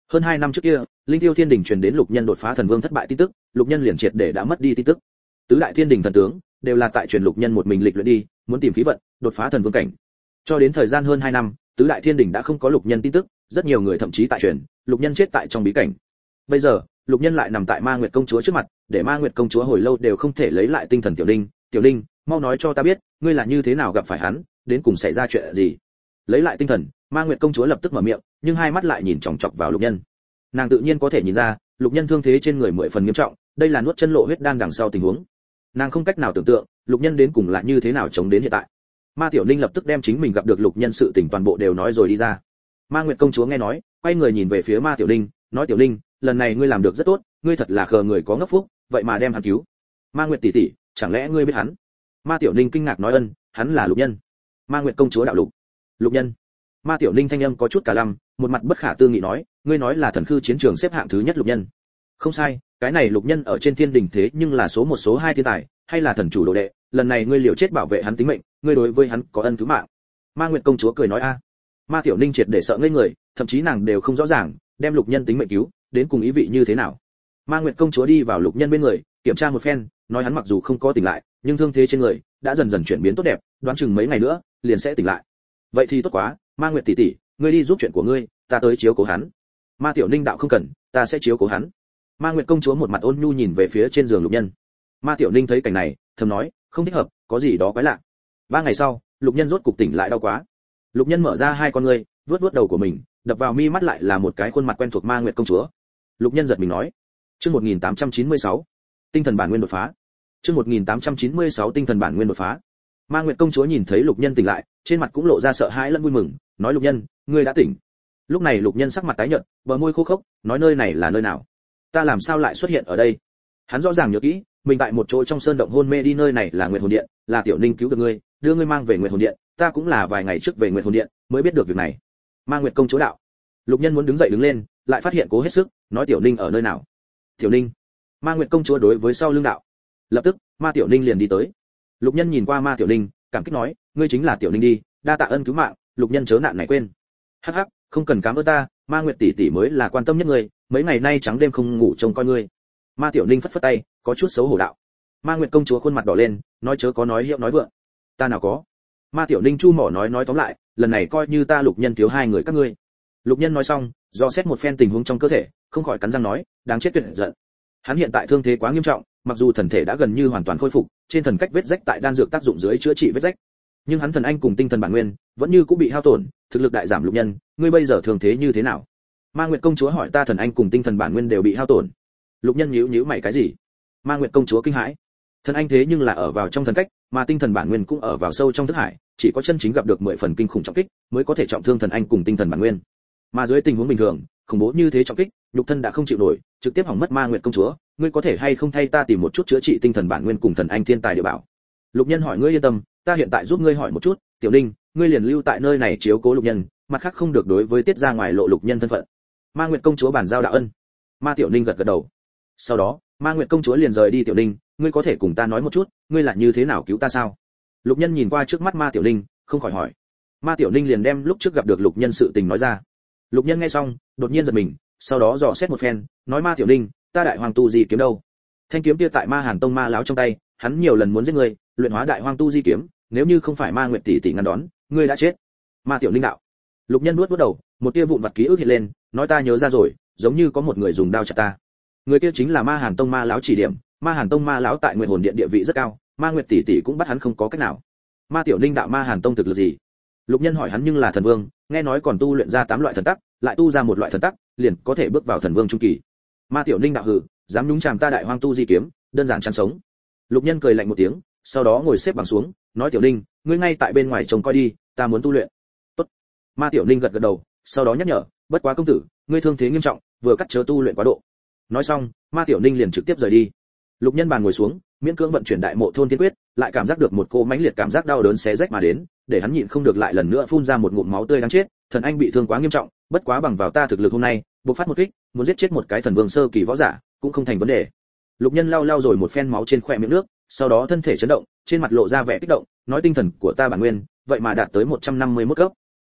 Hơn hai năm trước kia, Linh Tiêu Thiên Đình truyền đến Lục Nhân đột phá thần vương thất bại tin tức, Lục Nhân liền triệt để đã mất đi tin tức. Tứ đại thiên đình thần tướng đều là tại truyền Lục Nhân một mình lịch luyện đi, muốn tìm khí vận, đột phá thần vương cảnh. Cho đến thời gian hơn hai năm, tứ đại thiên đình đã không có Lục Nhân tin tức, rất nhiều người thậm chí tại truyền, Lục Nhân chết tại trong bí cảnh. Bây giờ, Lục Nhân lại nằm tại Ma Nguyệt công chúa trước mặt, để Ma Nguyệt công chúa hồi lâu đều không thể lấy lại tinh thần. Tiểu Linh, Tiểu Linh, mau nói cho ta biết, ngươi là như thế nào gặp phải hắn, đến cùng xảy ra chuyện gì? Lấy lại tinh thần, Ma Nguyệt công chúa lập tức mở miệng, nhưng hai mắt lại nhìn chòng chọc vào Lục Nhân. Nàng tự nhiên có thể nhìn ra, Lục Nhân thương thế trên người mười phần nghiêm trọng, đây là nuốt chân lộ huyết đan đằng sau tình huống. Nàng không cách nào tưởng tượng, Lục Nhân đến cùng là như thế nào chống đến hiện tại. Ma Tiểu Linh lập tức đem chính mình gặp được Lục Nhân sự tình toàn bộ đều nói rồi đi ra. Ma Nguyệt công chúa nghe nói, quay người nhìn về phía Ma Tiểu Linh, nói Tiểu Linh, lần này ngươi làm được rất tốt, ngươi thật là khờ người có ngốc phúc, vậy mà đem hắn cứu. Ma Nguyệt tỷ tỷ, chẳng lẽ ngươi biết hắn? Ma Tiểu Linh kinh ngạc nói ân, hắn là Lục Nhân. Ma Nguyệt công chúa đạo lục. Lục Nhân. Ma Tiểu Linh thanh âm có chút cả lăm, một mặt bất khả tư nghị nói, ngươi nói là thần khư chiến trường xếp hạng thứ nhất Lục Nhân. Không sai, cái này Lục Nhân ở trên thiên đình thế nhưng là số một số hai thiên tài, hay là thần chủ đồ đệ, lần này ngươi liều chết bảo vệ hắn tính mệnh, ngươi đối với hắn có ân cứu mạng. Ma Nguyệt công chúa cười nói a. Ma Tiểu Linh triệt để sợ ngây người, thậm chí nàng đều không rõ ràng, đem Lục Nhân tính mệnh cứu, đến cùng ý vị như thế nào. Ma Nguyệt công chúa đi vào Lục Nhân bên người, kiểm tra một phen, nói hắn mặc dù không có tỉnh lại, nhưng thương thế trên người đã dần dần chuyển biến tốt đẹp, đoán chừng mấy ngày nữa liền sẽ tỉnh lại. Vậy thì tốt quá, Ma Nguyệt tỷ tỷ, ngươi đi giúp chuyện của ngươi, ta tới chiếu cố hắn. Ma Tiểu Linh đạo không cần, ta sẽ chiếu cố hắn. Ma Nguyệt công chúa một mặt ôn nhu nhìn về phía trên giường Lục Nhân. Ma Tiểu Linh thấy cảnh này, thầm nói, không thích hợp, có gì đó quái lạ. Ba ngày sau, Lục Nhân rốt cục tỉnh lại đau quá. Lục Nhân mở ra hai con ngươi, vuốt vuốt đầu của mình, đập vào mi mắt lại là một cái khuôn mặt quen thuộc Ma Nguyệt công chúa. Lục Nhân giật mình nói, chương một nghìn tám trăm chín mươi sáu, tinh thần bản nguyên đột phá. Chương một nghìn tám trăm chín mươi sáu tinh thần bản nguyên đột phá. Ma Nguyệt công chúa nhìn thấy Lục Nhân tỉnh lại, trên mặt cũng lộ ra sợ hãi lẫn vui mừng, nói Lục Nhân, ngươi đã tỉnh. Lúc này Lục Nhân sắc mặt tái nhợt, bờ môi khô khốc, nói nơi này là nơi nào? Ta làm sao lại xuất hiện ở đây? Hắn rõ ràng nhớ kỹ, mình tại một chỗ trong sơn động hôn mê đi, nơi này là Nguyệt Hồn Điện, là Tiểu Ninh cứu được ngươi, đưa ngươi mang về Nguyệt Hồn Điện, ta cũng là vài ngày trước về Nguyệt Hồn Điện mới biết được việc này. Ma Nguyệt công chúa đạo. Lục Nhân muốn đứng dậy đứng lên, lại phát hiện cố hết sức, nói Tiểu Ninh ở nơi nào? Tiểu Ninh. Ma Nguyệt công chúa đối với sau lưng đạo. Lập tức, Ma Tiểu Ninh liền đi tới. Lục Nhân nhìn qua Ma Tiểu Ninh, cảm kích nói, ngươi chính là Tiểu Ninh đi, đa tạ ân cứu mạng, Lục Nhân chớ nạn này quên. Hắc hắc, không cần cảm ơn ta, Ma Nguyệt tỷ tỷ mới là quan tâm nhất ngươi, mấy ngày nay trắng đêm không ngủ trông coi ngươi. Ma Tiểu Ninh phất phất tay, có chút xấu hổ đạo. Ma Nguyệt công chúa khuôn mặt đỏ lên, nói chớ có nói hiệu nói vượng. Ta nào có. Ma Tiểu Ninh chu mỏ nói nói tóm lại, lần này coi như ta Lục Nhân thiếu hai người các ngươi. Lục Nhân nói xong, do xét một phen tình huống trong cơ thể, không khỏi cắn răng nói, đáng chết tuyệt giận. Hắn hiện tại thương thế quá nghiêm trọng, mặc dù thần thể đã gần như hoàn toàn khôi phục, trên thần cách vết rách tại đan dược tác dụng dưới chữa trị vết rách, nhưng hắn thần anh cùng tinh thần bản nguyên vẫn như cũng bị hao tổn, thực lực đại giảm. Lục Nhân, ngươi bây giờ thương thế như thế nào? Ma Nguyệt công chúa hỏi. Ta thần anh cùng tinh thần bản nguyên đều bị hao tổn. Lục Nhân nhíu nhíu mày, cái gì? Ma Nguyệt công chúa kinh hãi. Thần anh thế nhưng là ở vào trong thần cách, mà tinh thần bản nguyên cũng ở vào sâu trong thức hải, chỉ có chân chính gặp được mười phần kinh khủng trọng kích mới có thể trọng thương thần anh cùng tinh thần bản nguyên. Mà dưới tình huống bình thường, khủng bố như thế trọng kích, nhục thân đã không chịu nổi, trực tiếp hỏng mất. Ma Nguyệt công chúa, ngươi có thể hay không thay ta tìm một chút chữa trị tinh thần bản nguyên cùng thần anh thiên tài địa bảo? Lục Nhân hỏi. Ngươi yên tâm, ta hiện tại giúp ngươi hỏi một chút. Tiểu Ninh, ngươi liền lưu tại nơi này chiếu cố Lục Nhân, mặt khác không được đối với tiết ra ngoài lộ Lục Nhân thân phận. Ma Nguyệt công chúa bản giao đạo ân. Ma Tiểu Ninh gật gật đầu. Sau đó, Ma Nguyệt công chúa liền rời đi. Tiểu Ninh, ngươi có thể cùng ta nói một chút, ngươi là như thế nào cứu ta sao? Lục Nhân nhìn qua trước mắt Ma Tiểu Ninh, không khỏi hỏi. Ma Tiểu Ninh liền đem lúc trước gặp được Lục Nhân sự tình nói ra. Lục Nhân nghe xong, đột nhiên giật mình, sau đó dò xét một phen, nói Ma Tiểu Ninh, ta đại hoàng tu di kiếm đâu? Thanh kiếm kia tại Ma Hàn Tông ma lão trong tay, hắn nhiều lần muốn giết ngươi, luyện hóa đại hoang tu di kiếm, nếu như không phải Ma Nguyệt tỷ tỷ ngăn đón, ngươi đã chết. Ma Tiểu Ninh đạo. Lục Nhân nuốt nuốt đầu, một tia vụn vặt ký ức hiện lên, nói ta nhớ ra rồi, giống như có một người dùng đao chặt ta. Người kia chính là Ma Hàn Tông ma lão chỉ điểm, Ma Hàn Tông ma lão tại Nguyệt Hồn Điện địa vị rất cao, Ma Nguyệt tỷ tỷ cũng bắt hắn không có cách nào. Ma Tiểu Ninh đạo. Ma Hàn Tông thực lực gì? Lục Nhân hỏi hắn. Nhưng là thần vương, nghe nói còn tu luyện ra tám loại thần tắc, lại tu ra một loại thần tắc, liền có thể bước vào thần vương trung kỳ. Ma Tiểu Ninh đạo. Hừ, dám nhúng chàm ta đại hoang tu di kiếm, đơn giản chán sống. Lục Nhân cười lạnh một tiếng, sau đó ngồi xếp bằng xuống, nói Tiểu Ninh, ngươi ngay tại bên ngoài trông coi đi, ta muốn tu luyện. Tốt. Ma Tiểu Ninh gật gật đầu, sau đó nhắc nhở, bất quá công tử, ngươi thương thế nghiêm trọng, vừa cắt chớ tu luyện quá độ. Nói xong, Ma Tiểu Ninh liền trực tiếp rời đi. Lục Nhân bàn ngồi xuống, miễn cưỡng vận chuyển đại mộ thôn thiên quyết, lại cảm giác được một cô mãnh liệt cảm giác đau đớn xé rách mà đến, để hắn nhịn không được lại lần nữa phun ra một ngụm máu tươi đáng chết. Thần anh bị thương quá nghiêm trọng, bất quá bằng vào ta thực lực hôm nay, bộc phát một kích, muốn giết chết một cái thần vương sơ kỳ võ giả, cũng không thành vấn đề. Lục Nhân lau lau rồi một phen máu trên khóe miệng nước, sau đó thân thể chấn động, trên mặt lộ ra vẻ kích động, nói tinh thần của ta bản nguyên, vậy mà đạt tới một trăm năm mươi mốt cấp.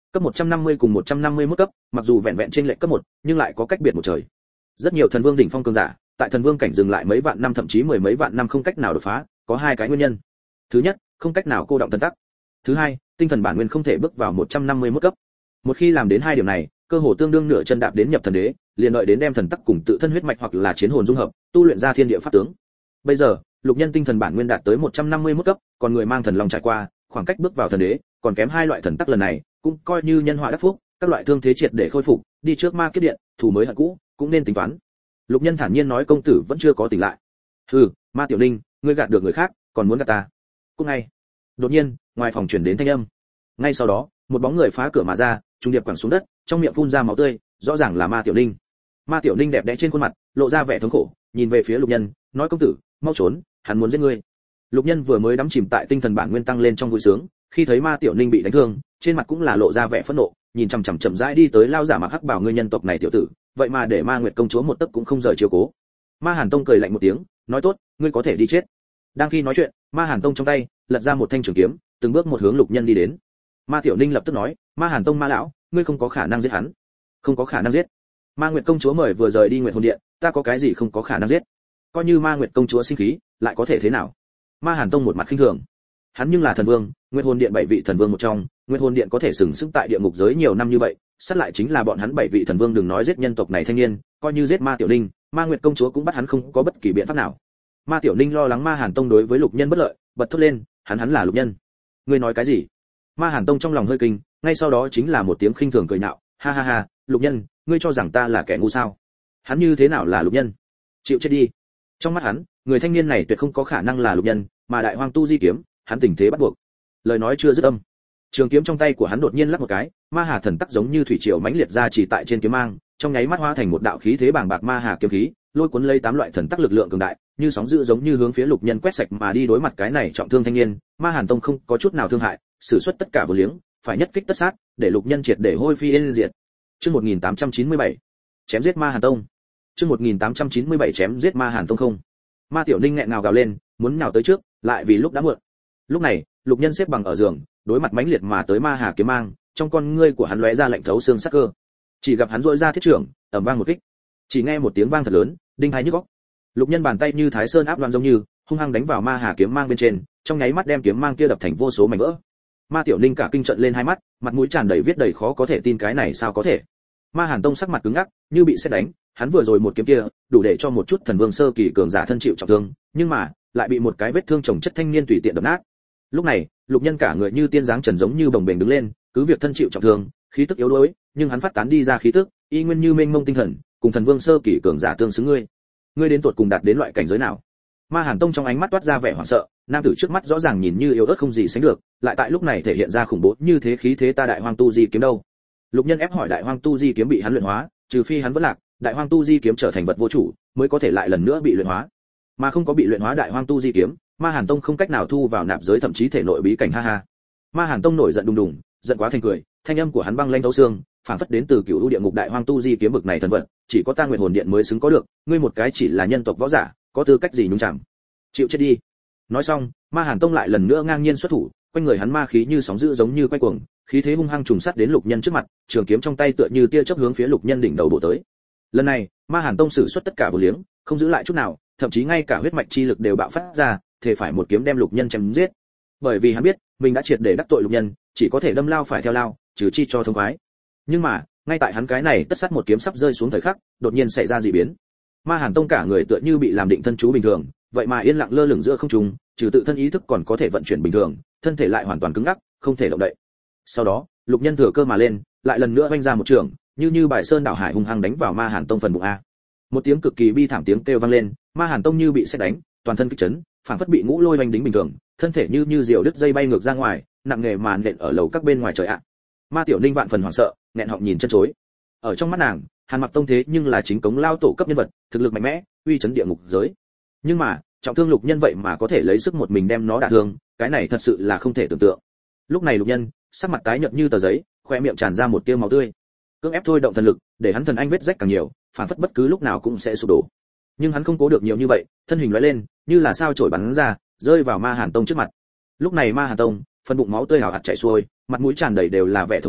Cấp một trăm năm mươi cùng một trăm năm mươi mốt cấp, mặc dù vẹn vẹn trên lệch cấp một, nhưng lại có cách biệt một trời. Rất nhiều thần vương đỉnh phong cường giả, tại thần vương cảnh dừng lại mấy vạn năm thậm chí mười mấy vạn năm không cách nào đột phá, có hai cái nguyên nhân. Thứ nhất, không cách nào cô động thần tắc. Thứ hai, tinh thần bản nguyên không thể bước vào một trăm năm mươi mốt cấp. Một khi làm đến hai điểm này, cơ hồ tương đương nửa chân đạp đến nhập thần đế, liền đợi đến đem thần tắc cùng tự thân huyết mạch hoặc là chiến hồn dung hợp, tu luyện ra thiên địa pháp tướng. Bây giờ, Lục Nhân tinh thần bản nguyên đạt tới một trăm năm mươi mốt cấp, còn người mang thần long trải qua, khoảng cách bước vào thần đế, còn kém hai loại thần tắc lần này, cũng coi như nhân họa đắc phúc, các loại thương thế triệt để khôi phục, đi trước ma kiếp điện, thủ mới hận cũ, cũng nên tính toán. Lục Nhân thản nhiên nói công tử vẫn chưa có tỉnh lại. Hừ, Ma Tiểu Linh, ngươi gạt được người khác, còn muốn gạt ta. Cút ngay. Đột nhiên, ngoài phòng truyền đến thanh âm. Ngay sau đó, một bóng người phá cửa mà ra, trung điệp quẳng xuống đất, trong miệng phun ra máu tươi, rõ ràng là Ma Tiểu Linh. Ma Tiểu Linh đẹp đẽ trên khuôn mặt, lộ ra vẻ thống khổ, nhìn về phía Lục Nhân, nói công tử, mau trốn, hắn muốn giết ngươi. Lục Nhân vừa mới đắm chìm tại tinh thần bản nguyên tăng lên trong vui sướng, khi thấy Ma Tiểu Linh bị đánh thương, trên mặt cũng là lộ ra vẻ phẫn nộ, nhìn chằm chằm chậm rãi đi tới lao giả mặc hắc bảo ngươi nhân tộc này tiểu tử, vậy mà để Ma Nguyệt công chúa một tấc cũng không rời chiếu cố. Ma Hàn Tông cười lạnh một tiếng, nói tốt, ngươi có thể đi chết. Đang khi nói chuyện, Ma Hàn Tông trong tay lật ra một thanh trường kiếm, từng bước một hướng Lục Nhân đi đến. Ma Tiểu Linh lập tức nói, Ma Hàn Tông Ma lão, ngươi không có khả năng giết hắn. Không có khả năng giết. Ma Nguyệt công chúa mời vừa rời đi Nguyệt Hồn Điện, ta có cái gì không có khả năng giết? Coi như Ma Nguyệt công chúa sinh khí, lại có thể thế nào? Ma Hàn Tông một mặt khinh thường. Hắn nhưng là thần vương, Nguyệt Hồn Điện bảy vị thần vương một trong, Nguyệt Hồn Điện có thể sừng sững tại địa ngục giới nhiều năm như vậy, sát lại chính là bọn hắn bảy vị thần vương, đừng nói giết nhân tộc này thanh niên, coi như giết Ma Tiểu Linh, Ma Nguyệt công chúa cũng bắt hắn không có bất kỳ biện pháp nào. Ma Tiểu Linh lo lắng Ma Hàn Tông đối với Lục Nhân bất lợi, bật thốt lên, hắn hắn là Lục Nhân. Ngươi nói cái gì? Ma Hàn Tông trong lòng hơi kinh, ngay sau đó chính là một tiếng khinh thường cười nhạo, ha ha ha, Lục Nhân, ngươi cho rằng ta là kẻ ngu sao? Hắn như thế nào là Lục Nhân? Chịu chết đi. Trong mắt hắn, người thanh niên này tuyệt không có khả năng là Lục Nhân, mà Đại Hoang Tu Di kiếm, hắn tình thế bắt buộc. Lời nói chưa dứt âm, trường kiếm trong tay của hắn đột nhiên lắc một cái, Ma Hà thần tắc giống như thủy triều mãnh liệt ra chỉ tại trên kiếm mang, trong nháy mắt hóa thành một đạo khí thế bàng bạc Ma Hà kiếm khí, lôi cuốn lấy tám loại thần tắc lực lượng cường đại, như sóng dữ giống như hướng phía Lục Nhân quét sạch mà đi. Đối mặt cái này trọng thương thanh niên, Ma Hàn Tông không có chút nào thương hại, sử xuất tất cả vô liếng, phải nhất kích tất sát, để Lục Nhân triệt để hôi phi yên diệt. Chương một nghìn tám trăm chín mươi bảy, chém giết Ma Hàn Tông. Chương một nghìn tám trăm chín mươi bảy chém giết Ma Hàn Tông không. Ma Tiểu Linh nghẹn ngào gào lên, muốn nhào tới trước, lại vì lúc đã muộn. Lúc này, Lục Nhân xếp bằng ở giường, đối mặt mãnh liệt mà tới Ma Hà kiếm mang, trong con ngươi của hắn lóe ra lạnh thấu xương sắc cơ. Chỉ gặp hắn rũa ra thiết trưởng, ầm vang một kích. Chỉ nghe một tiếng vang thật lớn, đinh tai nhức óc. Lục Nhân bàn tay như Thái Sơn áp đoan giống như, hung hăng đánh vào Ma Hà kiếm mang bên trên, trong nháy mắt đem kiếm mang kia đập thành vô số mảnh vỡ. Ma Tiểu Linh cả kinh trợn lên hai mắt, mặt mũi tràn đầy viết đầy khó có thể tin, cái này sao có thể? Ma Hàn Tông sắc mặt cứng ngắc, như bị sét đánh, hắn vừa rồi một kiếm kia, đủ để cho một chút thần vương sơ kỳ cường giả thân chịu trọng thương, nhưng mà, lại bị một cái vết thương chồng chất thanh niên tùy tiện đập nát. Lúc này, Lục Nhân cả người như tiên dáng trần giống như bồng bềnh đứng lên, cứ việc thân chịu trọng thương, khí tức yếu đuối, nhưng hắn phát tán đi ra khí tức, y nguyên như mênh mông tinh thần, cùng thần vương sơ kỳ cường giả tương xứng. Ngươi, ngươi đến tuột cùng đạt đến loại cảnh giới nào? Ma Hàn Tông trong ánh mắt toát ra vẻ hoảng sợ, nam tử trước mắt rõ ràng nhìn như yếu ớt không gì sánh được, lại tại lúc này thể hiện ra khủng bố như thế khí thế. Ta Đại Hoang Tu Di kiếm đâu? Lục Nhân ép hỏi. Đại Hoang Tu Di kiếm bị hắn luyện hóa, trừ phi hắn vẫn lạc, Đại Hoang Tu Di kiếm trở thành vật vô chủ, mới có thể lại lần nữa bị luyện hóa. Mà không có bị luyện hóa Đại Hoang Tu Di kiếm, Ma Hàn Tông không cách nào thu vào nạp giới, thậm chí thể nội bí cảnh. Ha ha. Ma Hàn Tông nổi giận đùng đùng, giận quá thành cười, thanh âm của hắn băng lãnh thấu xương, phản phất đến từ cửu u địa ngục. Đại Hoang Tu Di kiếm bực này thần vật, chỉ có ta Nguyệt Hồn Điện mới xứng có được, ngươi một cái chỉ là nhân tộc võ giả, có tư cách gì nhúng chạm? Chịu chết đi. Nói xong, Ma Hàn Tông lại lần nữa ngang nhiên xuất thủ, quanh người hắn ma khí như sóng dữ giống như quay cuồng, khí thế hung hăng trùng sát đến Lục Nhân trước mặt, trường kiếm trong tay tựa như tia chớp hướng phía Lục Nhân đỉnh đầu bổ tới. Lần này, Ma Hàn Tông sử xuất tất cả vô liếng, không giữ lại chút nào, thậm chí ngay cả huyết mạch chi lực đều bạo phát ra, thể phải một kiếm đem Lục Nhân chém giết. Bởi vì hắn biết, mình đã triệt để đắc tội Lục Nhân, chỉ có thể đâm lao phải theo lao, trừ chi cho thông khoái. Nhưng mà, ngay tại hắn cái này tất sát một kiếm sắp rơi xuống thời khắc, đột nhiên xảy ra dị biến. Ma Hàn Tông cả người tựa như bị làm định thân chú bình thường, vậy mà yên lặng lơ lửng giữa không trung, trừ tự thân ý thức còn có thể vận chuyển bình thường, thân thể lại hoàn toàn cứng ngắc, không thể động đậy. Sau đó, Lục Nhân thừa cơ mà lên, lại lần nữa vung ra một trường, như như bài sơn đảo hải hung hăng đánh vào Ma Hàn Tông phần bụng a. Một tiếng cực kỳ bi thảm tiếng kêu vang lên, Ma Hàn Tông như bị sét đánh, toàn thân kích chấn, phảng phất bị ngũ lôi vành đính bình thường, thân thể như như diều đứt dây bay ngược ra ngoài, nặng nề mà nện ở lầu các bên ngoài trời ạ. Ma Tiểu Linh vạn phần hoảng sợ, nghẹn họng nhìn chân chối. Ở trong mắt nàng, Hàn Mặc Tông thế nhưng là chính cống lao tổ cấp nhân vật, thực lực mạnh mẽ, uy chấn địa ngục giới. Nhưng mà, trọng thương Lục Nhân vậy mà có thể lấy sức một mình đem nó đả thương, cái này thật sự là không thể tưởng tượng. Lúc này Lục Nhân, sắc mặt tái nhợt như tờ giấy, khoe miệng tràn ra một tia máu tươi. Cưỡng ép thôi động thần lực, để hắn thần anh vết rách càng nhiều, phản phất bất cứ lúc nào cũng sẽ sụp đổ. Nhưng hắn không cố được nhiều như vậy, thân hình lóe lên, như là sao chổi bắn ra, rơi vào Ma Hàn Tông trước mặt. Lúc này Ma Hàn Tông, phần bụng máu tươi hào hạt chảy xuôi, mặt mũi tràn đầy đều là vẻ thống khổ,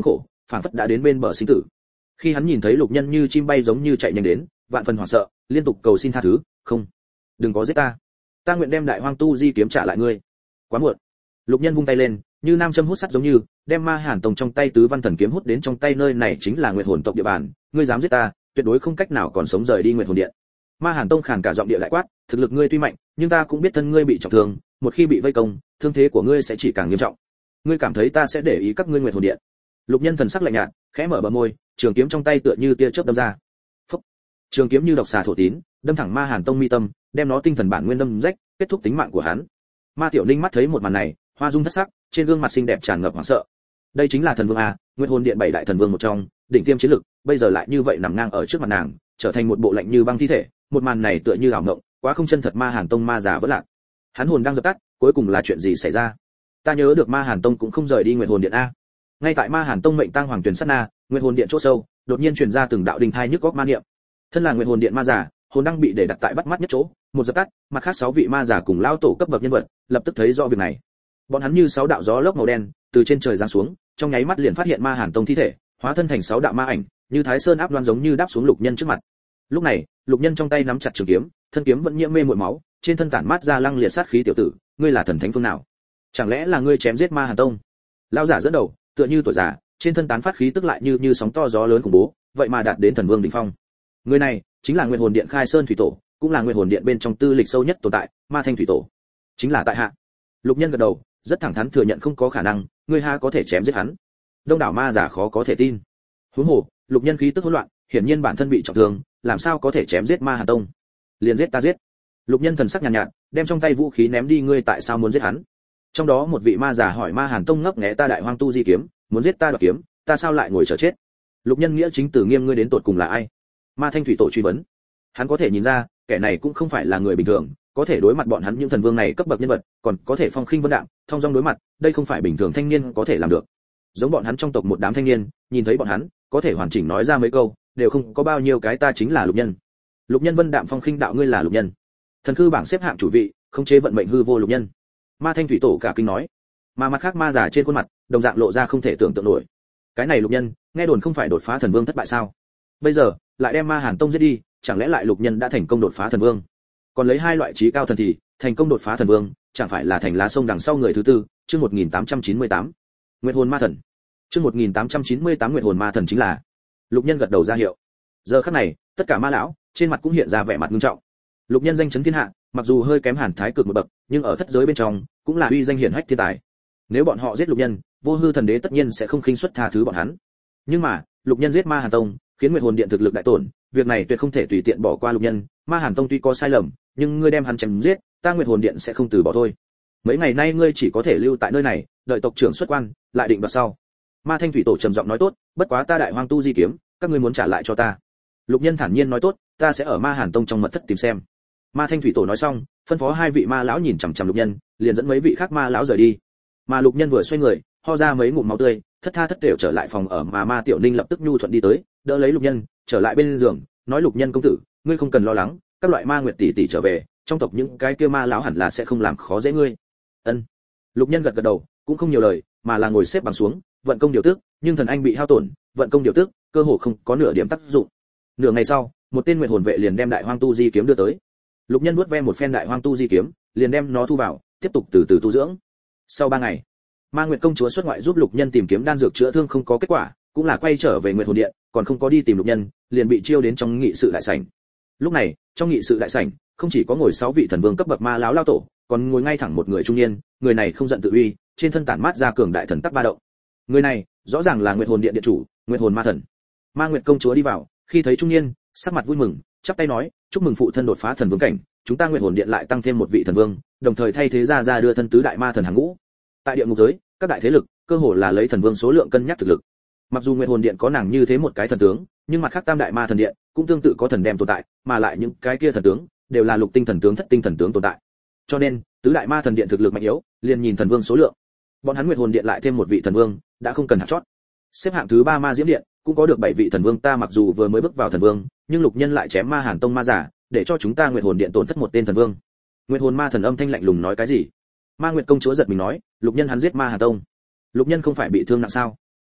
phảng phất đã đến bên bờ sinh tử. Khi hắn nhìn thấy Lục Nhân như chim bay giống như chạy nhanh đến, vạn phần hoảng sợ, liên tục cầu xin tha thứ, "Không, đừng có giết ta. Ta nguyện đem Đại Hoang Tu Di kiếm trả lại ngươi." Quá muộn. Lục Nhân vung tay lên, như nam châm hút sắt giống như, đem Ma Hàn Tông trong tay Tứ Văn Thần kiếm hút đến trong tay, nơi này chính là Nguyệt Hồn tộc địa bàn, ngươi dám giết ta, tuyệt đối không cách nào còn sống rời đi Nguyệt Hồn điện. Ma Hàn Tông khàn cả giọng địa lại quát, thực lực ngươi tuy mạnh, nhưng ta cũng biết thân ngươi bị trọng thương, một khi bị vây công, thương thế của ngươi sẽ chỉ càng nghiêm trọng. Ngươi cảm thấy ta sẽ để ý các ngươi Nguyệt Hồn điện? Lục Nhân thần sắc lạnh nhạt, khẽ mở bờ môi, trường kiếm trong tay tựa như tia chớp đâm ra. Phốc. Trường kiếm như độc xà thổ tín, đâm thẳng Ma Hàn Tông mi tâm, đem nó tinh thần bản nguyên đâm rách, kết thúc tính mạng của hắn. Ma Tiểu Ninh mắt thấy một màn này, hoa dung thất sắc, trên gương mặt xinh đẹp tràn ngập hoảng sợ. Đây chính là thần vương a, Nguyệt Hồn điện bảy đại thần vương một trong, đỉnh tiêm chiến lực, bây giờ lại như vậy nằm ngang ở trước mặt nàng, trở thành một bộ lạnh như băng thi thể, một màn này tựa như ảo mộng, quá không chân thật. Ma Hàn Tông ma già vẫn lạc. Hắn hồn đang dập tắt, cuối cùng là chuyện gì xảy ra? Ta nhớ được Ma Hàn Tông cũng không rời đi Nguyệt Hồn điện a. Ngay tại Ma Hàn Tông mệnh tang hoàng tuyển sát na, Nguyệt Hồn điện chỗ sâu, đột nhiên truyền ra từng đạo đình thai nhức góc ma niệm. Thân là Nguyệt Hồn điện ma giả, hồn đang bị để đặt tại bắt mắt nhất chỗ, một dập tắt, mặt khác sáu vị ma giả cùng lao tổ cấp bậc nhân vật, lập tức thấy rõ việc này. Bọn hắn như sáu đạo gió lốc màu đen, từ trên trời giáng xuống, trong nháy mắt liền phát hiện Ma Hàn Tông thi thể, hóa thân thành sáu đạo ma ảnh, như Thái Sơn áp đoan giống như đáp xuống Lục Nhân trước mặt. Lúc này, Lục Nhân trong tay nắm chặt trường kiếm, thân kiếm vẫn nhiễm mê muội máu, trên thân tản mát ra lăng liệt sát khí. Tiểu tử, ngươi là thần thánh phương nào? Chẳng lẽ là ngươi chém giết Ma Hàn Tông? Lão giả dẫn đầu, tựa như tuổi già, trên thân tán phát khí tức lại như như sóng to gió lớn khủng bố, vậy mà đạt đến thần vương đỉnh phong. Người này chính là Nguyệt Hồn điện Khai Sơn thủy tổ, cũng là Nguyệt Hồn điện bên trong tư lịch sâu nhất tồn tại, Ma Thanh thủy tổ. Chính là tại hạ. Lục Nhân gật đầu, rất thẳng thắn thừa nhận không có khả năng, ngươi ha có thể chém giết hắn. Đông đảo ma giả khó có thể tin. Huống hồ, Lục Nhân khí tức hỗn loạn, hiển nhiên bản thân bị trọng thương, làm sao có thể chém giết Ma Hàn Tông? Liền giết ta giết. Lục Nhân thần sắc nhàn nhạt, nhạt, đem trong tay vũ khí ném đi. Ngươi tại sao muốn giết hắn? Trong đó một vị ma giả hỏi Ma Hàn Tông ngốc nghé, ta Đại Hoang Tu Di kiếm, muốn giết ta đoạt kiếm, ta sao lại ngồi chờ chết? Lục Nhân nghĩa chính tử nghiêm, ngươi đến tột cùng là ai? Ma Thanh thủy tổ truy vấn. Hắn có thể nhìn ra, kẻ này cũng không phải là người bình thường, có thể đối mặt bọn hắn những thần vương này cấp bậc nhân vật, còn có thể phong khinh vân đạm, thông dong đối mặt, đây không phải bình thường thanh niên có thể làm được. Giống bọn hắn trong tộc một đám thanh niên, nhìn thấy bọn hắn, có thể hoàn chỉnh nói ra mấy câu, đều không có bao nhiêu cái ta chính là Lục Nhân. Lục Nhân vân đạm phong khinh đạo, ngươi là Lục Nhân? Thần cư bảng xếp hạng chủ vị, không chế vận mệnh hư vô Lục Nhân. Ma Thanh thủy tổ cả kinh nói. Mà mặt khác ma giả trên khuôn mặt, đồng dạng lộ ra không thể tưởng tượng nổi. Cái này Lục Nhân, nghe đồn không phải đột phá thần vương thất bại sao? Bây giờ, lại đem Ma Hàn Tông giết đi, chẳng lẽ lại Lục Nhân đã thành công đột phá thần vương? Còn lấy hai loại trí cao thần thì, thành công đột phá thần vương, chẳng phải là thành lá sông đằng sau người thứ tư? Chương một nghìn tám trăm chín mươi tám, Nguyệt Hồn Ma Thần. Chương một nghìn tám trăm chín mươi tám Nguyệt Hồn Ma Thần chính là. Lục Nhân gật đầu ra hiệu. Giờ khắc này, tất cả ma lão trên mặt cũng hiện ra vẻ mặt nghiêm trọng. Lục Nhân danh chấn thiên hạ, mặc dù hơi kém Hàn Thái Cực một bậc, nhưng ở thất giới bên trong, cũng là uy danh hiển hách thiên tài. Nếu bọn họ giết Lục Nhân, Vô Hư Thần Đế tất nhiên sẽ không khinh suất tha thứ bọn hắn. Nhưng mà, Lục Nhân giết Ma Hàn Tông, khiến Nguyệt Hồn điện thực lực đại tổn, việc này tuyệt không thể tùy tiện bỏ qua Lục Nhân. Ma Hàn Tông tuy có sai lầm, nhưng ngươi đem hắn chém giết, ta Nguyệt Hồn điện sẽ không từ bỏ thôi. Mấy ngày nay ngươi chỉ có thể lưu tại nơi này, đợi tộc trưởng xuất quan, lại định đoạt sau. Ma Thanh thủy tổ trầm giọng nói, tốt, bất quá ta Đại Hoang Tu Di kiếm, các ngươi muốn trả lại cho ta. Lục Nhân thản nhiên nói, tốt, ta sẽ ở Ma Hàn Tông trong mật thất tìm xem. Ma Thanh thủy tổ nói xong, phân phó hai vị ma lão nhìn chằm chằm Lục Nhân, liền dẫn mấy vị khác ma lão rời đi. Mà Lục Nhân vừa xoay người, ho ra mấy ngụm máu tươi, thất tha thất đều trở lại phòng ở, mà Ma Tiểu Ninh lập tức nhu thuận đi tới, đỡ lấy Lục Nhân, trở lại bên giường, nói, Lục Nhân công tử, ngươi không cần lo lắng, các loại ma nguyệt tỷ tỷ trở về, trong tộc những cái kia ma lão hẳn là sẽ không làm khó dễ ngươi. Ân. Lục Nhân gật gật đầu, cũng không nhiều lời, mà là ngồi xếp bằng xuống, vận công điều tức, nhưng thần anh bị hao tổn, vận công điều tức, cơ hồ không có nửa điểm tác dụng. Nửa ngày sau, một tên Nguyệt Hồn vệ liền đem Đại Hoang Tu Di kiếm đưa tới. Lục Nhân nuốt ve một phen Đại Hoang Tu Di kiếm, liền đem nó thu vào, tiếp tục từ từ tu dưỡng. Sau ba ngày, Ma Nguyệt công chúa xuất ngoại giúp Lục Nhân tìm kiếm đan dược chữa thương không có kết quả, cũng là quay trở về Nguyệt Hồn điện, còn không có đi tìm Lục Nhân, liền bị chiêu đến trong nghị sự đại sảnh. Lúc này, trong nghị sự đại sảnh, không chỉ có ngồi sáu vị thần vương cấp bậc ma lão lao tổ, còn ngồi ngay thẳng một người trung niên, người này không giận tự uy, trên thân tản mát ra cường đại thần tắc ba động. Người này, rõ ràng là Nguyệt Hồn điện điện chủ, Nguyệt Hồn Ma Thần. Ma Nguyệt công chúa đi vào, khi thấy trung niên, sắc mặt vui mừng, chắp tay nói, chúc mừng phụ thân đột phá thần vương cảnh, chúng ta Nguyệt Hồn điện lại tăng thêm một vị thần vương, đồng thời thay thế ra ra đưa thân tứ đại ma thần hàng ngũ. Tại địa ngục giới, các đại thế lực, cơ hồ là lấy thần vương số lượng cân nhắc thực lực. Mặc dù Nguyệt Hồn điện có nàng như thế một cái thần tướng, nhưng mặt khác tam đại ma thần điện cũng tương tự có thần đem tồn tại, mà lại những cái kia thần tướng đều là lục tinh thần tướng, thất tinh thần tướng tồn tại. Cho nên, tứ đại ma thần điện thực lực mạnh yếu, liền nhìn thần vương số lượng. Bọn hắn Nguyệt Hồn điện lại thêm một vị thần vương, đã không cần hạt chót. Xếp hạng thứ ba Ma Diễm điện cũng có được bảy vị thần vương, ta mặc dù vừa mới bước vào thần vương, nhưng Lục Nhân lại chém Ma Hàn Tông ma giả, để cho chúng ta Nguyệt Hồn điện tổn thất một tên thần vương. Nguyệt Hồn Ma Thần âm thanh lạnh lùng nói, cái gì? Ma Nguyệt công chúa giật mình nói, Lục Nhân hắn giết Ma Hàn Tông. Lục Nhân không phải bị thương nặng sao?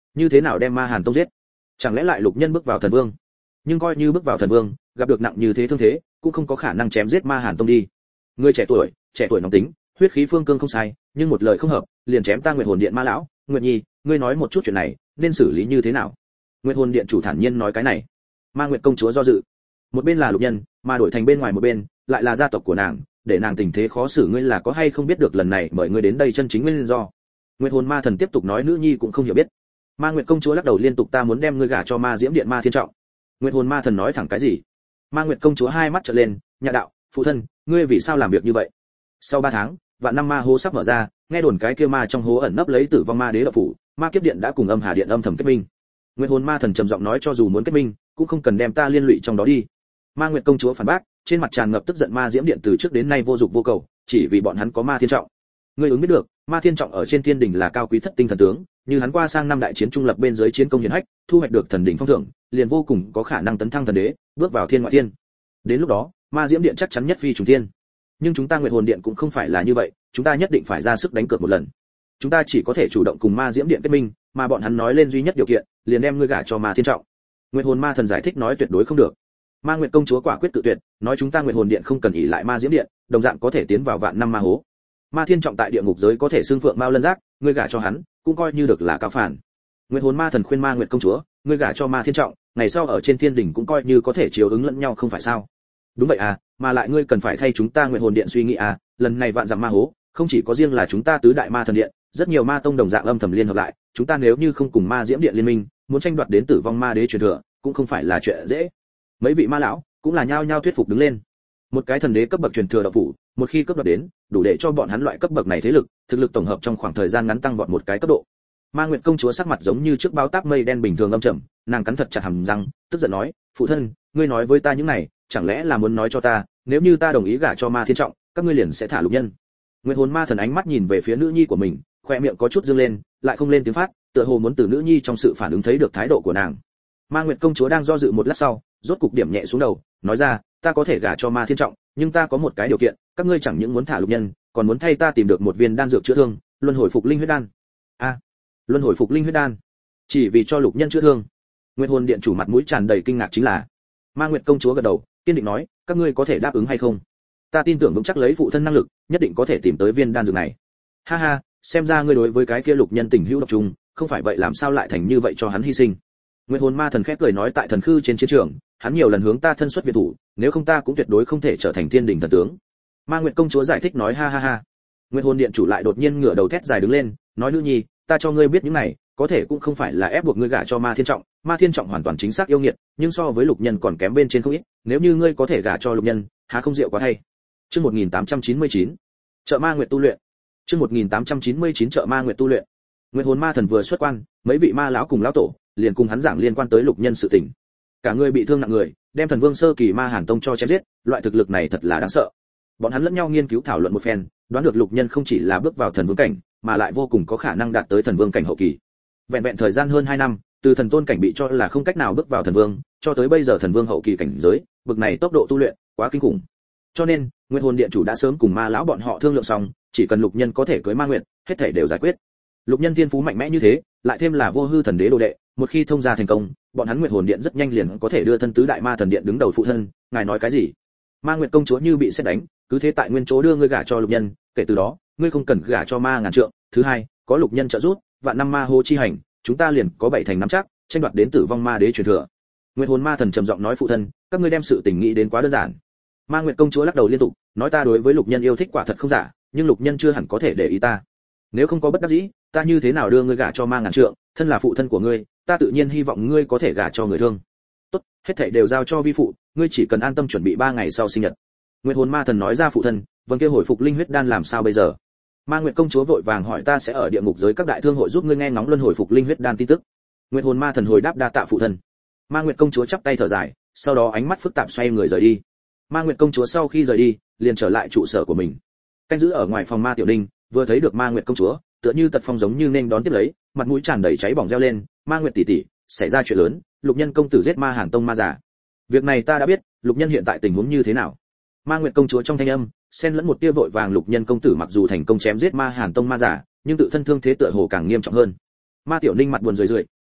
như thế nào đem Ma Hàn Tông giết? Chẳng lẽ lại Lục Nhân bước vào thần vương? Nhưng coi như bước vào thần vương, gặp được nặng như thế thương thế, cũng không có khả năng chém giết Ma Hàn Tông đi. Ngươi trẻ tuổi, trẻ tuổi nóng tính, huyết khí phương cương không sai, nhưng một lời không hợp, liền chém ta Nguyệt Hồn Điện Ma lão. Nguyệt Nhi, ngươi nói một chút chuyện này, nên xử lý như thế nào? Nguyệt Hồn Điện chủ thản nhiên nói cái này. Ma Nguyệt công chúa do dự. Một bên là Lục Nhân, mà đổi thành bên ngoài một bên, lại là gia tộc của nàng, để nàng tình thế khó xử, ngươi là có hay không biết được lần này mời ngươi đến đây chân chính nguyên do. Nguyệt Hồn Ma Thần tiếp tục nói, nữ nhi cũng không hiểu biết. Ma Nguyệt công chúa lắc đầu liên tục, ta muốn đem ngươi gả cho Ma Diễm Điện Ma Thiên Trọng. Nguyệt Hồn Ma Thần nói thẳng cái gì? Ma Nguyệt công chúa hai mắt trợn lên, nhạ đạo, phụ thân, ngươi vì sao làm việc như vậy? Sau ba tháng, vạn năm ma hố sắp mở ra, nghe đồn cái kia ma trong hố ẩn nấp lấy tử vong ma đế đạo phủ, Ma Kiếp Điện đã cùng Âm Hà Điện âm thầm kết minh. Nguyệt Hồn Ma Thần trầm giọng nói, cho dù muốn kết minh, cũng không cần đem ta liên lụy trong đó đi. Ma Nguyệt công chúa phản bác, trên mặt tràn ngập tức giận, Ma Diễm Điện từ trước đến nay vô dụng vô cầu, chỉ vì bọn hắn có Ma Thiên Trọng. Ngươi ứng biết được, Ma Thiên Trọng ở trên thiên đỉnh là cao quý thất tinh thần tướng, như hắn qua sang năm đại chiến trung lập bên dưới chiến công hiển hách, thu hoạch được thần đỉnh phong thưởng, liền vô cùng có khả năng tấn thăng thần đế, bước vào thiên ngoại thiên. Đến lúc đó, Ma Diễm Điện chắc chắn nhất phi trùng thiên. Nhưng chúng ta Nguyệt Hồn Điện cũng không phải là như vậy, chúng ta nhất định phải ra sức đánh cược một lần. Chúng ta chỉ có thể chủ động cùng Ma Diễm Điện kết minh, mà bọn hắn nói lên duy nhất điều kiện, liền đem ngươi gả cho Ma Thiên Trọng. Nguyệt Hồn Ma Thần giải thích nói tuyệt đối không được. Ma Nguyệt công chúa quả quyết tự tuyệt, nói chúng ta Nguyệt Hồn Điện không cần ỷ lại Ma Diễm Điện, đồng dạng có thể tiến vào vạn năm ma hố. Ma Thiên Trọng tại địa ngục giới có thể xương phượng mao lân giác, ngươi gả cho hắn, cũng coi như được là cao phản. Nguyệt Hồn Ma Thần khuyên Ma Nguyệt công chúa, ngươi gả cho Ma Thiên Trọng, ngày sau ở trên thiên đỉnh cũng coi như có thể chiếu ứng lẫn nhau không phải sao? Đúng vậy à, mà lại ngươi cần phải thay chúng ta Nguyệt Hồn Điện suy nghĩ à, lần này vạn dặm ma hố, không chỉ có riêng là chúng ta tứ đại ma thần điện, rất nhiều ma tông đồng dạng âm thầm liên hợp lại, chúng ta nếu như không cùng Ma Diễm Điện liên minh, muốn tranh đoạt đến tử vong ma đế truyền thừa, cũng không phải là chuyện dễ. Mấy vị ma lão cũng là nhao nhao thuyết phục đứng lên. Một cái thần đế cấp bậc truyền thừa đạo phủ, một khi cấp đoạt đến, đủ để cho bọn hắn loại cấp bậc này thế lực, thực lực tổng hợp trong khoảng thời gian ngắn tăng vọt một cái cấp độ. Ma Nguyệt công chúa sắc mặt giống như trước báo táp mây đen bình thường âm trầm, nàng cắn thật chặt hàm răng, tức giận nói, phụ thân, ngươi nói với ta những này, chẳng lẽ là muốn nói cho ta, nếu như ta đồng ý gả cho Ma Thiên Trọng, các ngươi liền sẽ thả Lục Nhân? Nguyệt Hồn Ma Thần ánh mắt nhìn về phía nữ nhi của mình, khoe miệng có chút dương lên, lại không lên tiếng phát, tựa hồ muốn từ nữ nhi trong sự phản ứng thấy được thái độ của nàng. Ma Nguyệt công chúa đang do dự một lát sau, rốt cục điểm nhẹ xuống đầu, nói ra, ta có thể gả cho Ma Thiên Trọng, nhưng ta có một cái điều kiện, các ngươi chẳng những muốn thả Lục Nhân, còn muốn thay ta tìm được một viên đan dược chữa thương, luân hồi phục linh huyết đan. A, à, luân hồi phục linh huyết đan, chỉ vì cho Lục Nhân chữa thương. Nguyệt Hồn Điện chủ mặt mũi tràn đầy kinh ngạc chính là. Ma Nguyệt công chúa gật đầu, kiên định nói, các ngươi có thể đáp ứng hay không? Ta tin tưởng vững chắc lấy phụ thân năng lực, nhất định có thể tìm tới viên đan dược này. Ha ha, xem ra ngươi đối với cái kia Lục Nhân tình hữu độc trùng, không phải vậy làm sao lại thành như vậy cho hắn hy sinh. Nguyệt Hồn Ma Thần khép cười nói, tại thần khư trên chiến trường, hắn nhiều lần hướng ta thân xuất viện thủ, nếu không ta cũng tuyệt đối không thể trở thành thiên đình thần tướng. Ma Nguyệt công chúa giải thích nói, ha ha ha. Nguyệt Hồn Điện chủ lại đột nhiên ngửa đầu thét dài đứng lên, nói, nữ nhi, ta cho ngươi biết những này, có thể cũng không phải là ép buộc ngươi gả cho Ma Thiên Trọng, Ma Thiên Trọng hoàn toàn chính xác yêu nghiệt, nhưng so với Lục Nhân còn kém bên trên không ít, nếu như ngươi có thể gả cho Lục Nhân, há không diệu quá thay. Chương một nghìn tám trăm chín mươi chín, Chợ Ma Nguyệt tu luyện. Chương một nghìn tám trăm chín mươi chín Chợ Ma Nguyệt tu luyện. Nguyệt Hồn Ma Thần vừa xuất quan, mấy vị ma lão cùng lão tổ liền cùng hắn giảng liên quan tới Lục Nhân sự tình. Cả người bị thương nặng người, đem thần vương sơ kỳ Ma Hàn Tông cho chém giết, loại thực lực này thật là đáng sợ. Bọn hắn lẫn nhau nghiên cứu thảo luận một phen, đoán được Lục Nhân không chỉ là bước vào thần vương cảnh, mà lại vô cùng có khả năng đạt tới thần vương cảnh hậu kỳ. Vẹn vẹn thời gian hơn hai năm, từ thần tôn cảnh bị cho là không cách nào bước vào thần vương, cho tới bây giờ thần vương hậu kỳ cảnh giới, bực này tốc độ tu luyện quá kinh khủng. Cho nên, Nguyệt Hồn Điện chủ đã sớm cùng ma lão bọn họ thương lượng xong, chỉ cần Lục Nhân có thể cưới Ma Nguyệt, hết thảy đều giải quyết. Lục Nhân thiên phú mạnh mẽ như thế, lại thêm là vô hư thần đế đồ đệ, một khi thông gia thành công, bọn hắn Nguyệt Hồn Điện rất nhanh liền có thể đưa thân tứ đại ma thần điện đứng đầu phụ thân, ngài nói cái gì? Ma Nguyệt công chúa như bị sét đánh, cứ thế tại nguyên chỗ đưa ngươi gả cho Lục Nhân, kể từ đó, ngươi không cần gả cho Ma Ngàn Trượng, thứ hai, có Lục Nhân trợ giúp, vạn năm ma hô chi hành, chúng ta liền có bảy thành nắm chắc, tranh đoạt đến tử vong ma đế truyền thừa. Nguyệt Hồn Ma Thần trầm giọng nói, phụ thân, các ngươi đem sự tình nghĩ đến quá đơn giản. Ma Nguyệt công chúa lắc đầu liên tục, nói, ta đối với Lục Nhân yêu thích quả thật không giả, nhưng Lục Nhân chưa hẳn có thể để ý ta. Nếu không có bất đắc dĩ, ta như thế nào đưa ngươi gả cho Ma Ngàn Trượng, thân là phụ thân của ngươi, ta tự nhiên hy vọng ngươi có thể gả cho người thương. Tốt, hết thảy đều giao cho vi phụ, ngươi chỉ cần an tâm chuẩn bị ba ngày sau sinh nhật. Nguyệt Hồn Ma Thần nói ra, phụ thân, vâng, kia hồi phục linh huyết đan làm sao bây giờ? Ma Nguyệt công chúa vội vàng hỏi, ta sẽ ở địa ngục giới các đại thương hội giúp ngươi nghe ngóng luân hồi phục linh huyết đan tin tức. Nguyệt Hồn Ma Thần hồi đáp, đa tạ phụ thân. Ma Nguyệt công chúa chắp tay thở dài, sau đó ánh mắt phức tạp xoay người rời đi. Ma Nguyệt công chúa sau khi rời đi, liền trở lại trụ sở của mình. Canh giữ ở ngoài phòng Ma Tiểu Ninh, vừa thấy được Ma Nguyệt công chúa, tựa như tật phong giống như nên đón tiếp lấy, mặt mũi tràn đầy cháy bỏng reo lên, Ma Nguyệt tỷ tỷ, xảy ra chuyện lớn, Lục Nhân công tử giết Ma Hàn Tông ma giả. Việc này ta đã biết, Lục Nhân hiện tại tình huống như thế nào? Ma Nguyệt công chúa trong thanh âm xen lẫn một tia vội vàng, Lục Nhân công tử mặc dù thành công chém giết Ma Hàn Tông ma giả, nhưng tự thân thương thế tựa hồ càng nghiêm trọng hơn. Ma Tiểu Ninh mặt buồn rười rượi,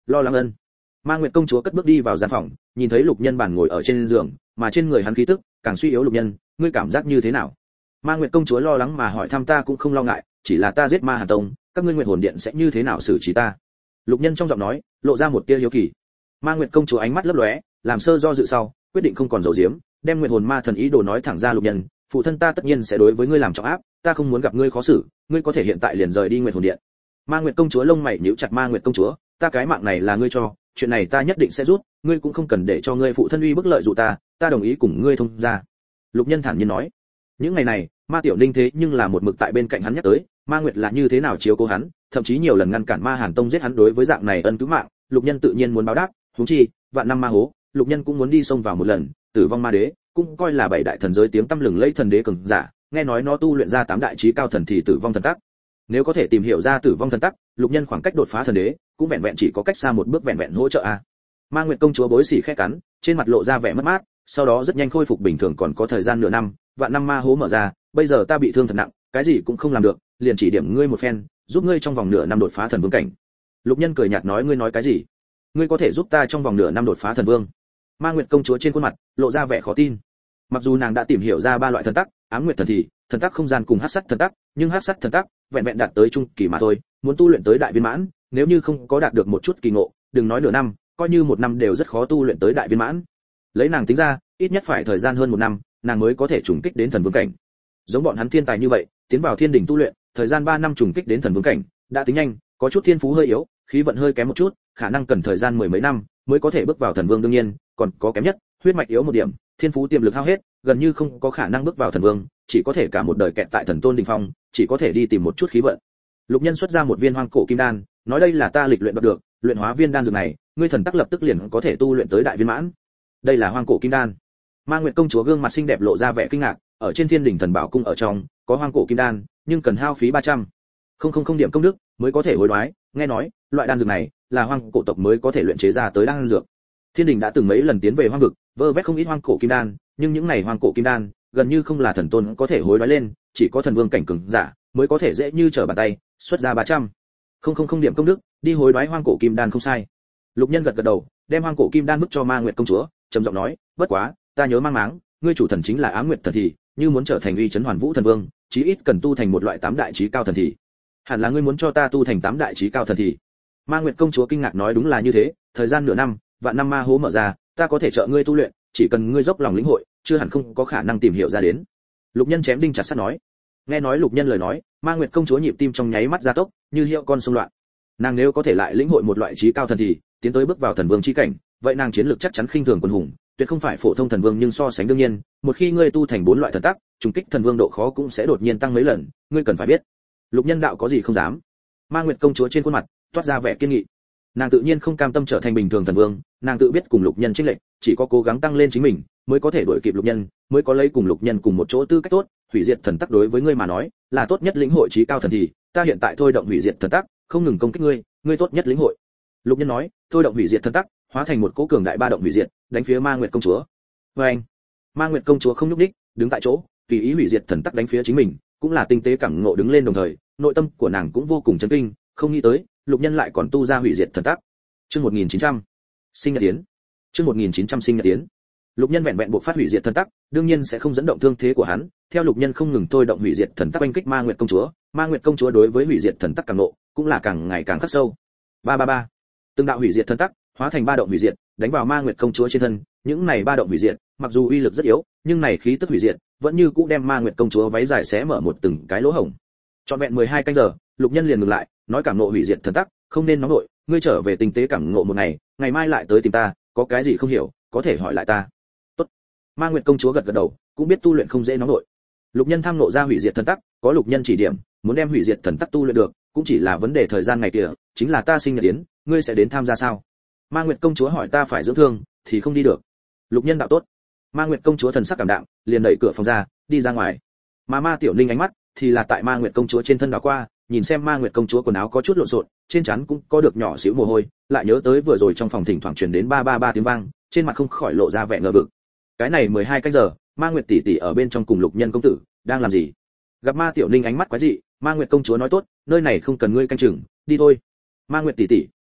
lo lắng ân. Ma Nguyệt công chúa cất bước đi vào gian phòng, nhìn thấy Lục Nhân bàn ngồi ở trên giường, mà trên người hắn khí tức càng suy yếu. Lục Nhân, ngươi cảm giác như thế nào? Ma Nguyệt công chúa lo lắng mà hỏi thăm. Ta cũng không lo ngại, chỉ là ta giết Ma Hàn Tông, các ngươi Nguyệt Hồn Điện sẽ như thế nào xử trí ta? Lục Nhân trong giọng nói lộ ra một tia hiếu kỳ. Ma Nguyệt công chúa ánh mắt lấp lóe, làm sơ do dự sau, quyết định không còn giấu giếm, đem Nguyệt Hồn Ma Thần ý đồ nói thẳng ra. Lục Nhân, phụ thân ta tất nhiên sẽ đối với ngươi làm trọng áp, ta không muốn gặp ngươi khó xử, ngươi có thể hiện tại liền rời đi Nguyệt Hồn Điện. Ma Nguyệt công chúa lông mày nhíu chặt. Ma Nguyệt công chúa, ta cái mạng này là ngươi cho, chuyện này ta nhất định sẽ rút, ngươi cũng không cần để cho ngươi phụ thân uy bức lợi dụ ta, ta đồng ý cùng ngươi thông ra. Lục Nhân thản nhiên nói. Những ngày này, Ma Tiểu Ninh thế nhưng là một mực tại bên cạnh hắn nhắc tới, Ma Nguyệt là như thế nào chiếu cố hắn, thậm chí nhiều lần ngăn cản Ma Hàn Tông giết hắn. Đối với dạng này ân cứu mạng, Lục Nhân tự nhiên muốn báo đáp, huống chi, vạn năm ma hố, Lục Nhân cũng muốn đi xông vào một lần. Tử vong ma đế, cũng coi là bảy đại thần giới tiếng tăm lừng lẫy thần đế cường giả, nghe nói nó tu luyện ra tám đại chí cao thần thì tử vong thần tắc. Nếu có thể tìm hiểu ra tử vong thần tắc, Lục Nhân khoảng cách đột phá thần đế, cũng vẹn vẹn chỉ có cách xa một bước, vẹn vẹn hỗ trợ a. Ma Nguyệt công chúa bối xỉ khẽ cắn, trên mặt lộ ra vẻ mất mát, sau đó rất nhanh khôi phục bình thường. Còn có thời gian nửa năm, vạn năm ma hố mở ra, bây giờ ta bị thương thật nặng, cái gì cũng không làm được, liền chỉ điểm ngươi một phen, giúp ngươi trong vòng nửa năm đột phá thần vương cảnh. Lục Nhân cười nhạt nói. Ngươi nói cái gì? Ngươi có thể giúp ta trong vòng nửa năm đột phá thần vương? Ma Nguyệt công chúa trên khuôn mặt lộ ra vẻ khó tin. Mặc dù nàng đã tìm hiểu ra ba loại thần tắc, Ám Nguyệt thần thì, thần tắc không gian cùng Hắc Sắt thần tắc, nhưng Hắc Sắt thần tắc vẹn vẹn đạt tới trung kỳ mà thôi, muốn tu luyện tới đại viên mãn, nếu như không có đạt được một chút kỳ ngộ, đừng nói nửa năm, coi như một năm đều rất khó tu luyện tới đại viên mãn. Lấy nàng tính ra, ít nhất phải thời gian hơn một năm, nàng mới có thể trùng kích đến thần vương cảnh. Giống bọn hắn thiên tài như vậy, tiến vào thiên đỉnh tu luyện, thời gian ba năm trùng kích đến thần vương cảnh, đã tính nhanh, có chút thiên phú hơi yếu, khí vận hơi kém một chút, khả năng cần thời gian mười mấy năm mới có thể bước vào thần vương. Đương nhiên, còn có kém nhất, huyết mạch yếu một điểm, thiên phú tiềm lực hao hết, gần như không có khả năng bước vào thần vương, chỉ có thể cả một đời kẹt tại thần tôn đỉnh phong, chỉ có thể đi tìm một chút khí vận. Lục Nhân xuất ra một viên hoang cổ kim đan, nói đây là ta lịch luyện đoạt được, luyện hóa viên đan dược này, ngươi thần tắc lập tức liền có thể tu luyện tới đại viên mãn. Đây là hoang cổ kim đan. Ma Nguyệt công chúa gương mặt xinh đẹp lộ ra vẻ kinh ngạc, ở trên thiên đỉnh thần bảo cung ở trong, có hoang cổ kim đan, nhưng cần hao phí ba trăm không không không điểm công đức mới có thể hối đoái. Nghe nói, loại đan dược này là hoang cổ tộc mới có thể luyện chế ra tới đan dược. Thiên đình đã từng mấy lần tiến về hoang vực, vơ vét không ít hoang cổ kim đan, nhưng những này hoang cổ kim đan gần như không là thần tôn có thể hối đoái lên, chỉ có thần vương cảnh cường giả mới có thể dễ như trở bàn tay xuất ra ba trăm không không không điểm công đức đi hối đoái hoang cổ kim đan. Không sai. Lục Nhân gật gật đầu, đem hoang cổ kim đan vứt cho Ma Nguyệt công chúa, trầm giọng nói, bất quá, ta nhớ mang máng, ngươi chủ thần chính là Ám Nguyệt thần thì, như muốn trở thành uy chấn hoàn vũ thần vương, chí ít cần tu thành một loại tám đại chí cao thần thì. Hẳn là ngươi muốn cho ta tu thành tám đại chí cao thần thì. Ma Nguyệt công chúa kinh ngạc nói. Đúng là như thế, thời gian nửa năm, vạn năm ma hố mở ra, ta có thể trợ ngươi tu luyện, chỉ cần ngươi dốc lòng lĩnh hội, chưa hẳn không có khả năng tìm hiểu ra đến. Lục Nhân chém đinh chặt sắt nói. Nghe nói Lục Nhân lời nói, Ma Nguyệt công chúa nhịp tim trong nháy mắt gia tốc, như hiệu con xung loạn. Nàng nếu có thể lại lĩnh hội một loại chí cao thần thì, tiến tới bước vào thần vương chi cảnh, vậy nàng chiến lược chắc chắn khinh thường quân hùng, tuyệt không phải phổ thông thần vương. Nhưng so sánh đương nhiên, một khi ngươi tu thành bốn loại thần tắc, trùng kích thần vương độ khó cũng sẽ đột nhiên tăng mấy lần, ngươi cần phải biết. Lục Nhân đạo có gì không dám. Ma Nguyệt công chúa trên khuôn mặt toát ra vẻ kiên nghị. Nàng tự nhiên không cam tâm trở thành bình thường thần vương, nàng tự biết cùng Lục Nhân chênh lệch, chỉ có cố gắng tăng lên chính mình, mới có thể đuổi kịp Lục Nhân, mới có lấy cùng Lục Nhân cùng một chỗ tư cách tốt. Hủy diệt thần tắc đối với ngươi mà nói, là tốt nhất lĩnh hội chí cao thần thì, ta hiện tại thôi động hủy diệt thần tắc, không ngừng công kích ngươi, ngươi tốt nhất lĩnh hội. Lục Nhân nói, thôi động hủy diệt thần tắc, hóa thành một cỗ cường đại ba động hủy diệt, đánh phía Ma Nguyệt công chúa. Oeng! Ma Nguyệt công chúa không nhúc nhích, đứng tại chỗ, tùy ý hủy diệt thần tắc đánh phía chính mình, cũng là tinh tế cảm ngộ đứng lên, đồng thời, nội tâm của nàng cũng vô cùng chấn kinh, không nghĩ tới, Lục Nhân lại còn tu ra hủy diệt thần tắc. Chương một nghìn chín trăm, sinh nhật tiến. Chương một nghìn chín trăm sinh nhật tiến. Lục Nhân vẹn vẹn buộc phát hủy diệt thần tắc, đương nhiên sẽ không dẫn động thương thế của hắn. Theo Lục Nhân không ngừng thôi động hủy diệt thần tắc oanh kích Ma Nguyệt công chúa, Ma Nguyệt công chúa đối với hủy diệt thần tắc càng ngộ, cũng là càng ngày càng khắc sâu. Ba ba ba. Từng đạo hủy diệt thần tắc, hóa thành ba động hủy diệt, đánh vào Ma Nguyệt công chúa trên thân. Những này ba động hủy diệt, mặc dù uy lực rất yếu, nhưng này khí tức hủy diệt, vẫn như cũ đem Ma Nguyệt công chúa váy dài xé mở một từng cái lỗ hổng. Trọn vẹn mười hai canh giờ, Lục Nhân liền ngừng lại, nói cảm ngộ hủy diệt thần tắc, không nên nóng nội, ngươi trở về tinh tế cảm ngộ một ngày, ngày mai lại tới tìm ta, có cái gì không hiểu, có thể hỏi lại ta. Tốt. Ma Nguyệt công chúa gật gật đầu, cũng biết tu luyện không dễ nóng nội. Lục Nhân tham ngộ ra hủy diệt thần tắc, có Lục Nhân chỉ điểm, muốn đem hủy diệt thần tắc tu luyện được, cũng chỉ là vấn đề thời gian ngày kia, chính là ta sinh nhật yến, ngươi sẽ đến tham gia sao? Ma Nguyệt công chúa hỏi. Ta phải dưỡng thương, thì không đi được. Lục Nhân đạo tốt. Ma Nguyệt công chúa thần sắc cảm đạm, liền đẩy cửa phòng ra, đi ra ngoài. Mà Ma Tiểu Linh ánh mắt thì là tại Ma Nguyệt công chúa trên thân đảo qua, nhìn xem Ma Nguyệt công chúa quần áo có chút lộn xộn, trên trán cũng có được nhỏ xíu mồ hôi, lại nhớ tới vừa rồi trong phòng thỉnh thoảng truyền đến ba ba ba tiếng vang, trên mặt không khỏi lộ ra vẻ ngờ vực. Cái này mười hai canh giờ, Ma Nguyệt tỷ tỷ ở bên trong cùng Lục Nhân công tử đang làm gì? Gặp Ma Tiểu Linh ánh mắt quái dị, Ma Nguyệt công chúa nói tốt, nơi này không cần ngươi canh chừng, đi thôi. Ma Nguyệt tỷ tỷ,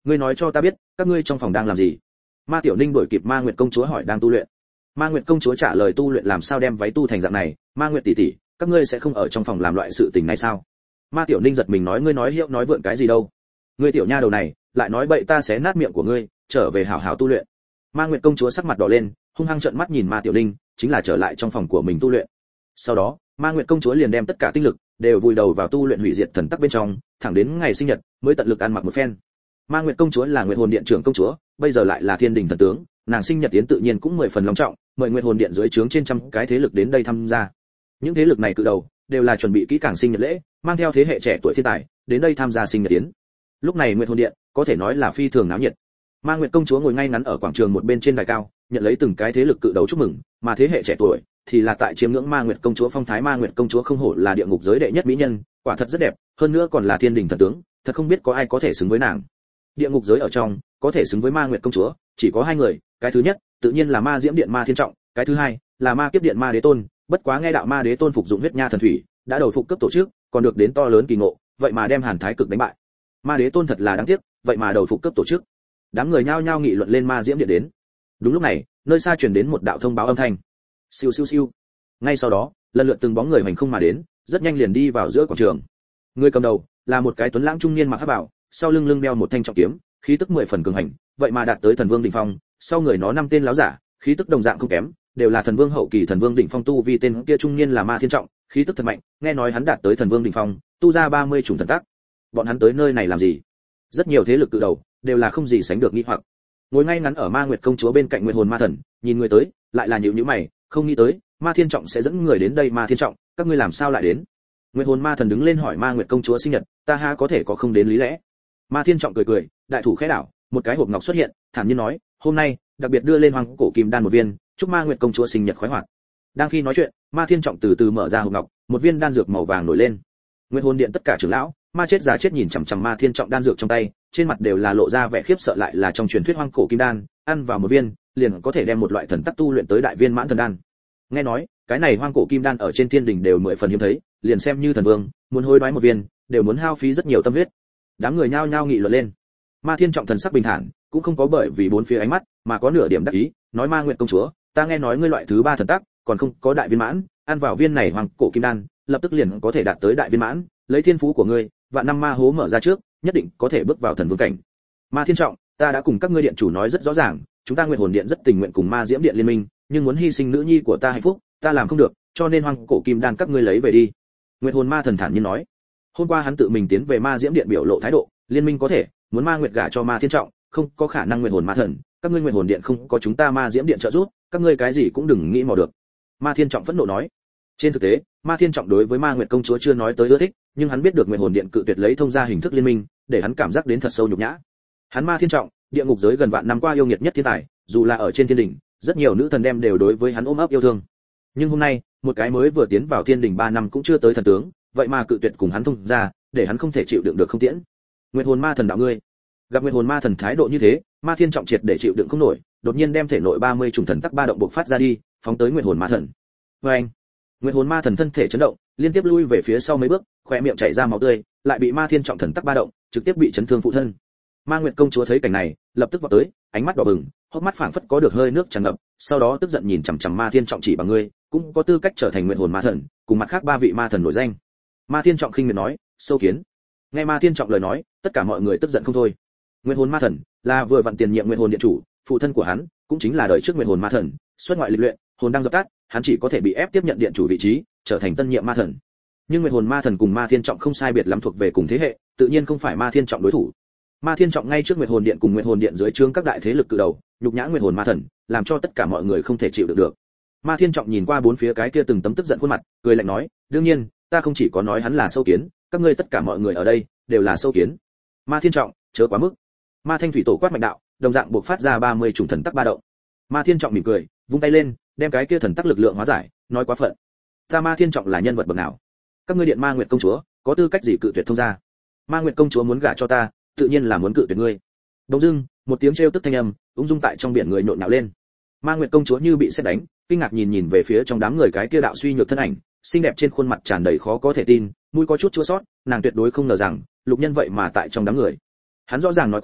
ngươi nói cho ta biết các ngươi trong phòng đang làm gì. Ma Tiểu Ninh đuổi kịp Ma Nguyệt công chúa hỏi. Đang tu luyện. Ma Nguyệt công chúa trả lời. Tu luyện làm sao đem váy tu thành dạng này? Ma Nguyệt tỷ tỷ, các ngươi sẽ không ở trong phòng làm loại sự tình này sao? Ma Tiểu Ninh giật mình nói. Ngươi nói hiệu nói vượn cái gì đâu? Ngươi tiểu nha đầu này lại nói bậy, ta xé nát miệng của ngươi, trở về hảo hảo tu luyện. Ma Nguyệt công chúa sắc mặt đỏ lên, hung hăng trợn mắt nhìn Ma Tiểu Ninh, chính là trở lại trong phòng của mình tu luyện. Sau đó, Ma Nguyệt công chúa liền đem tất cả tinh lực đều vùi đầu vào tu luyện hủy diệt thần tắc bên trong, thẳng đến ngày sinh nhật mới tận lực ăn mặc một phen. Ma Nguyệt công chúa là Nguyệt Hồn Điện trưởng công chúa, bây giờ lại là Thiên Đình thần tướng, nàng sinh nhật tiến tự nhiên cũng mười phần long trọng, mời Nguyệt Hồn Điện dưới trướng trên trăm cái thế lực đến đây tham gia. Những thế lực này cự đầu đều là chuẩn bị kỹ càng sinh nhật lễ, mang theo thế hệ trẻ tuổi thiên tài đến đây tham gia sinh nhật tiến. Lúc này Nguyệt Hồn Điện có thể nói là phi thường náo nhiệt. Ma Nguyệt công chúa ngồi ngay ngắn ở quảng trường một bên trên đài cao, nhận lấy từng cái thế lực cự đầu chúc mừng, mà thế hệ trẻ tuổi thì là tại chiêm ngưỡng Ma Nguyệt công chúa phong thái. Ma Nguyệt công chúa không hổ là địa ngục giới đệ nhất mỹ nhân, quả thật rất đẹp, hơn nữa còn là Thiên Đình thần tướng, thật không biết có ai có thể xứng với nàng. Địa ngục giới ở trong, có thể xứng với Ma Nguyệt công chúa, chỉ có hai người, cái thứ nhất, tự nhiên là Ma Diễm Điện Ma Thiên Trọng, cái thứ hai là Ma Kiếp Điện Ma Đế Tôn, bất quá nghe đạo Ma Đế Tôn phục dụng huyết nha thần thủy, đã đầu phục cấp tổ chức, còn được đến to lớn kỳ ngộ, vậy mà đem Hàn Thái Cực đánh bại. Ma Đế Tôn thật là đáng tiếc, vậy mà đầu phục cấp tổ chức. Đám người nhao nhao nghị luận lên Ma Diễm Điện đến. Đúng lúc này, nơi xa truyền đến một đạo thông báo âm thanh. Siêu siêu siêu. Ngay sau đó, lần lượt từng bóng người hoành không mà đến, rất nhanh liền đi vào giữa quảng trường. Người cầm đầu là một cái tuấn lãng trung niên mặc hắc bào, sau lưng lưng đeo một thanh trọng kiếm, khí tức mười phần cường hành, vậy mà đạt tới thần vương đỉnh phong. Sau người nó năm tên láo giả, khí tức đồng dạng không kém, đều là thần vương hậu kỳ thần vương đỉnh phong tu vi. Tên kia trung niên là Ma Thiên Trọng, khí tức thật mạnh, nghe nói hắn đạt tới thần vương đỉnh phong, tu ra ba mươi chủng thần tác. Bọn hắn tới nơi này làm gì? Rất nhiều thế lực cự đầu đều là không gì sánh được nghi hoặc. Ngồi ngay ngắn ở Ma Nguyệt công chúa bên cạnh Nguyệt Hồn Ma Thần, nhìn người tới, lại là nhíu nhíu mày, không nghĩ tới, Ma Thiên Trọng sẽ dẫn người đến đây. Ma Thiên Trọng, các ngươi làm sao lại đến? Nguyệt Hồn Ma Thần đứng lên hỏi. Ma Nguyệt công chúa sinh nhật, ta ha có thể có không đến lý lẽ. Ma Thiên Trọng cười cười, đại thủ khẽ đảo, một cái hộp ngọc xuất hiện, thản nhiên nói, hôm nay đặc biệt đưa lên hoàng cổ kim đan một viên, chúc Ma Nguyệt công chúa sinh nhật khoái hoạt. Đang khi nói chuyện, Ma Thiên Trọng từ từ mở ra hộp ngọc, một viên đan dược màu vàng nổi lên. Nguyệt Hồn Điện tất cả trưởng lão, ma chết giá chết nhìn chằm chằm Ma Thiên Trọng đan dược trong tay, trên mặt đều là lộ ra vẻ khiếp sợ. Lại là trong truyền thuyết hoang cổ kim đan, ăn vào một viên liền có thể đem một loại thần tắc tu luyện tới đại viên mãn thần đan. Nghe nói cái này hoang cổ kim đan ở trên thiên đình đều mười phần hiếm thấy, liền xem như thần vương muốn hối đoái một viên đều muốn hao phí rất nhiều tâm huyết. Đám người nhao nhao nghị luận lên. Ma Thiên Trọng thần sắc bình thản, cũng không có bởi vì bốn phía ánh mắt mà có nửa điểm đắc ý, nói Ma Nguyệt công chúa, ta nghe nói ngươi loại thứ ba thần tắc còn không có đại viên mãn, ăn vào viên này hoang cổ kim đan lập tức liền có thể đạt tới đại viên mãn, lấy thiên phú của ngươi, vạn năm ma hố mở ra trước, nhất định có thể bước vào thần vương cảnh. Ma Thiên Trọng, ta đã cùng các ngươi điện chủ nói rất rõ ràng, chúng ta Nguyệt Hồn Điện rất tình nguyện cùng Ma Diễm Điện liên minh, nhưng muốn hy sinh nữ nhi của ta hạnh phúc, ta làm không được, cho nên hoang cổ kim đan các ngươi lấy về đi. Nguyệt Hồn Ma Thần thản nhiên nói. Hôm qua hắn tự mình tiến về Ma Diễm Điện biểu lộ thái độ, liên minh có thể, muốn Ma Nguyệt gả cho Ma Thiên Trọng, không có khả năng. Nguyệt Hồn Ma Thần, các ngươi Nguyệt Hồn Điện không có chúng ta Ma Diễm Điện trợ giúp, các ngươi cái gì cũng đừng nghĩ mò được. Ma Thiên Trọng phẫn nộ nói. Trên thực tế, Ma Thiên Trọng đối với Ma Nguyệt công chúa chưa nói tới ưa thích, nhưng hắn biết được Nguyệt Hồn Điện cự tuyệt lấy thông gia hình thức liên minh, để hắn cảm giác đến thật sâu nhục nhã. Hắn Ma Thiên Trọng, địa ngục giới gần vạn năm qua yêu nghiệt nhất thiên tài, dù là ở trên thiên đỉnh, rất nhiều nữ thần đem đều đối với hắn ôm ấp yêu thương. Nhưng hôm nay, một cái mới vừa tiến vào thiên đỉnh ba năm cũng chưa tới thần tướng, vậy mà cự tuyệt cùng hắn thông gia, để hắn không thể chịu đựng được không tiễn. Nguyệt Hồn Ma Thần đạo ngươi. Gặp Nguyệt Hồn Ma Thần thái độ như thế, Ma Thiên Trọng triệt để chịu đựng không nổi, đột nhiên đem thể nội ba mươi chủng thần tắc ba động bộc phát ra đi, phóng tới Nguyệt Hồn Ma Thần. Oeng! Nguyệt Hồn Ma Thần thân thể chấn động, liên tiếp lui về phía sau mấy bước, khóe miệng chảy ra máu tươi, lại bị Ma Thiên Trọng thần tắc ba động, trực tiếp bị chấn thương phụ thân. Ma Nguyệt công chúa thấy cảnh này, lập tức vọt tới, ánh mắt đỏ bừng, hốc mắt phảng phất có được hơi nước tràn ngập, sau đó tức giận nhìn chằm chằm Ma Thiên Trọng, chỉ bằng ngươi, cũng có tư cách trở thành Nguyệt Hồn Ma Thần, cùng mặt khác ba vị ma thần nổi danh. Ma Thiên Trọng khinh miệt nói, sâu kiến. Nghe Ma Thiên Trọng lời nói, tất cả mọi người tức giận không thôi. Nguyệt Hồn Ma Thần là vừa vặn tiền nhiệm Nguyệt Hồn Điện chủ, phụ thân của hắn cũng chính là đời trước Nguyệt Hồn Ma Thần, xuất ngoại lịch luyện, hồn đang dập tắt, hắn chỉ có thể bị ép tiếp nhận điện chủ vị trí, trở thành tân nhiệm ma thần. Nhưng Nguyệt Hồn Ma Thần cùng Ma Thiên Trọng không sai biệt lắm thuộc về cùng thế hệ, tự nhiên không phải Ma Thiên Trọng đối thủ. Ma Thiên Trọng ngay trước Nguyệt Hồn Điện cùng Nguyệt Hồn Điện dưới trướng các đại thế lực cự đầu, nhục nhã Nguyệt Hồn Ma Thần, làm cho tất cả mọi người không thể chịu được được. Ma Thiên Trọng nhìn qua bốn phía cái kia từng tấm tức giận khuôn mặt, cười lạnh nói, đương nhiên, ta không chỉ có nói hắn là sâu kiến, các ngươi tất cả mọi người ở đây đều là sâu kiến. Ma Thiên Trọng, chớ quá mức. Ma Thanh Thủy Tổ quát mạnh đạo, đồng dạng buộc phát ra ba mươi chủng thần tắc ba động. Ma Thiên Trọng mỉm cười, vung tay lên, đem cái kia thần tắc lực lượng hóa giải, nói quá phận. Ta Ma Thiên Trọng là nhân vật bậc nào? Các ngươi điện Ma Nguyệt công chúa, có tư cách gì cự tuyệt thông gia? Ma Nguyệt công chúa muốn gả cho ta, tự nhiên là muốn cự tuyệt ngươi. Đông dưng, một tiếng trêu tức thanh âm, ung dung tại trong biển người nhộn nhạo lên. Ma Nguyệt công chúa như bị sét đánh, kinh ngạc nhìn nhìn về phía trong đám người cái kia đạo suy nhược thân ảnh, xinh đẹp trên khuôn mặt tràn đầy khó có thể tin, mũi có chút chua xót, nàng tuyệt đối không ngờ rằng, Lục Nhân vậy mà tại trong đám người. Hắn rõ ràng nói qua,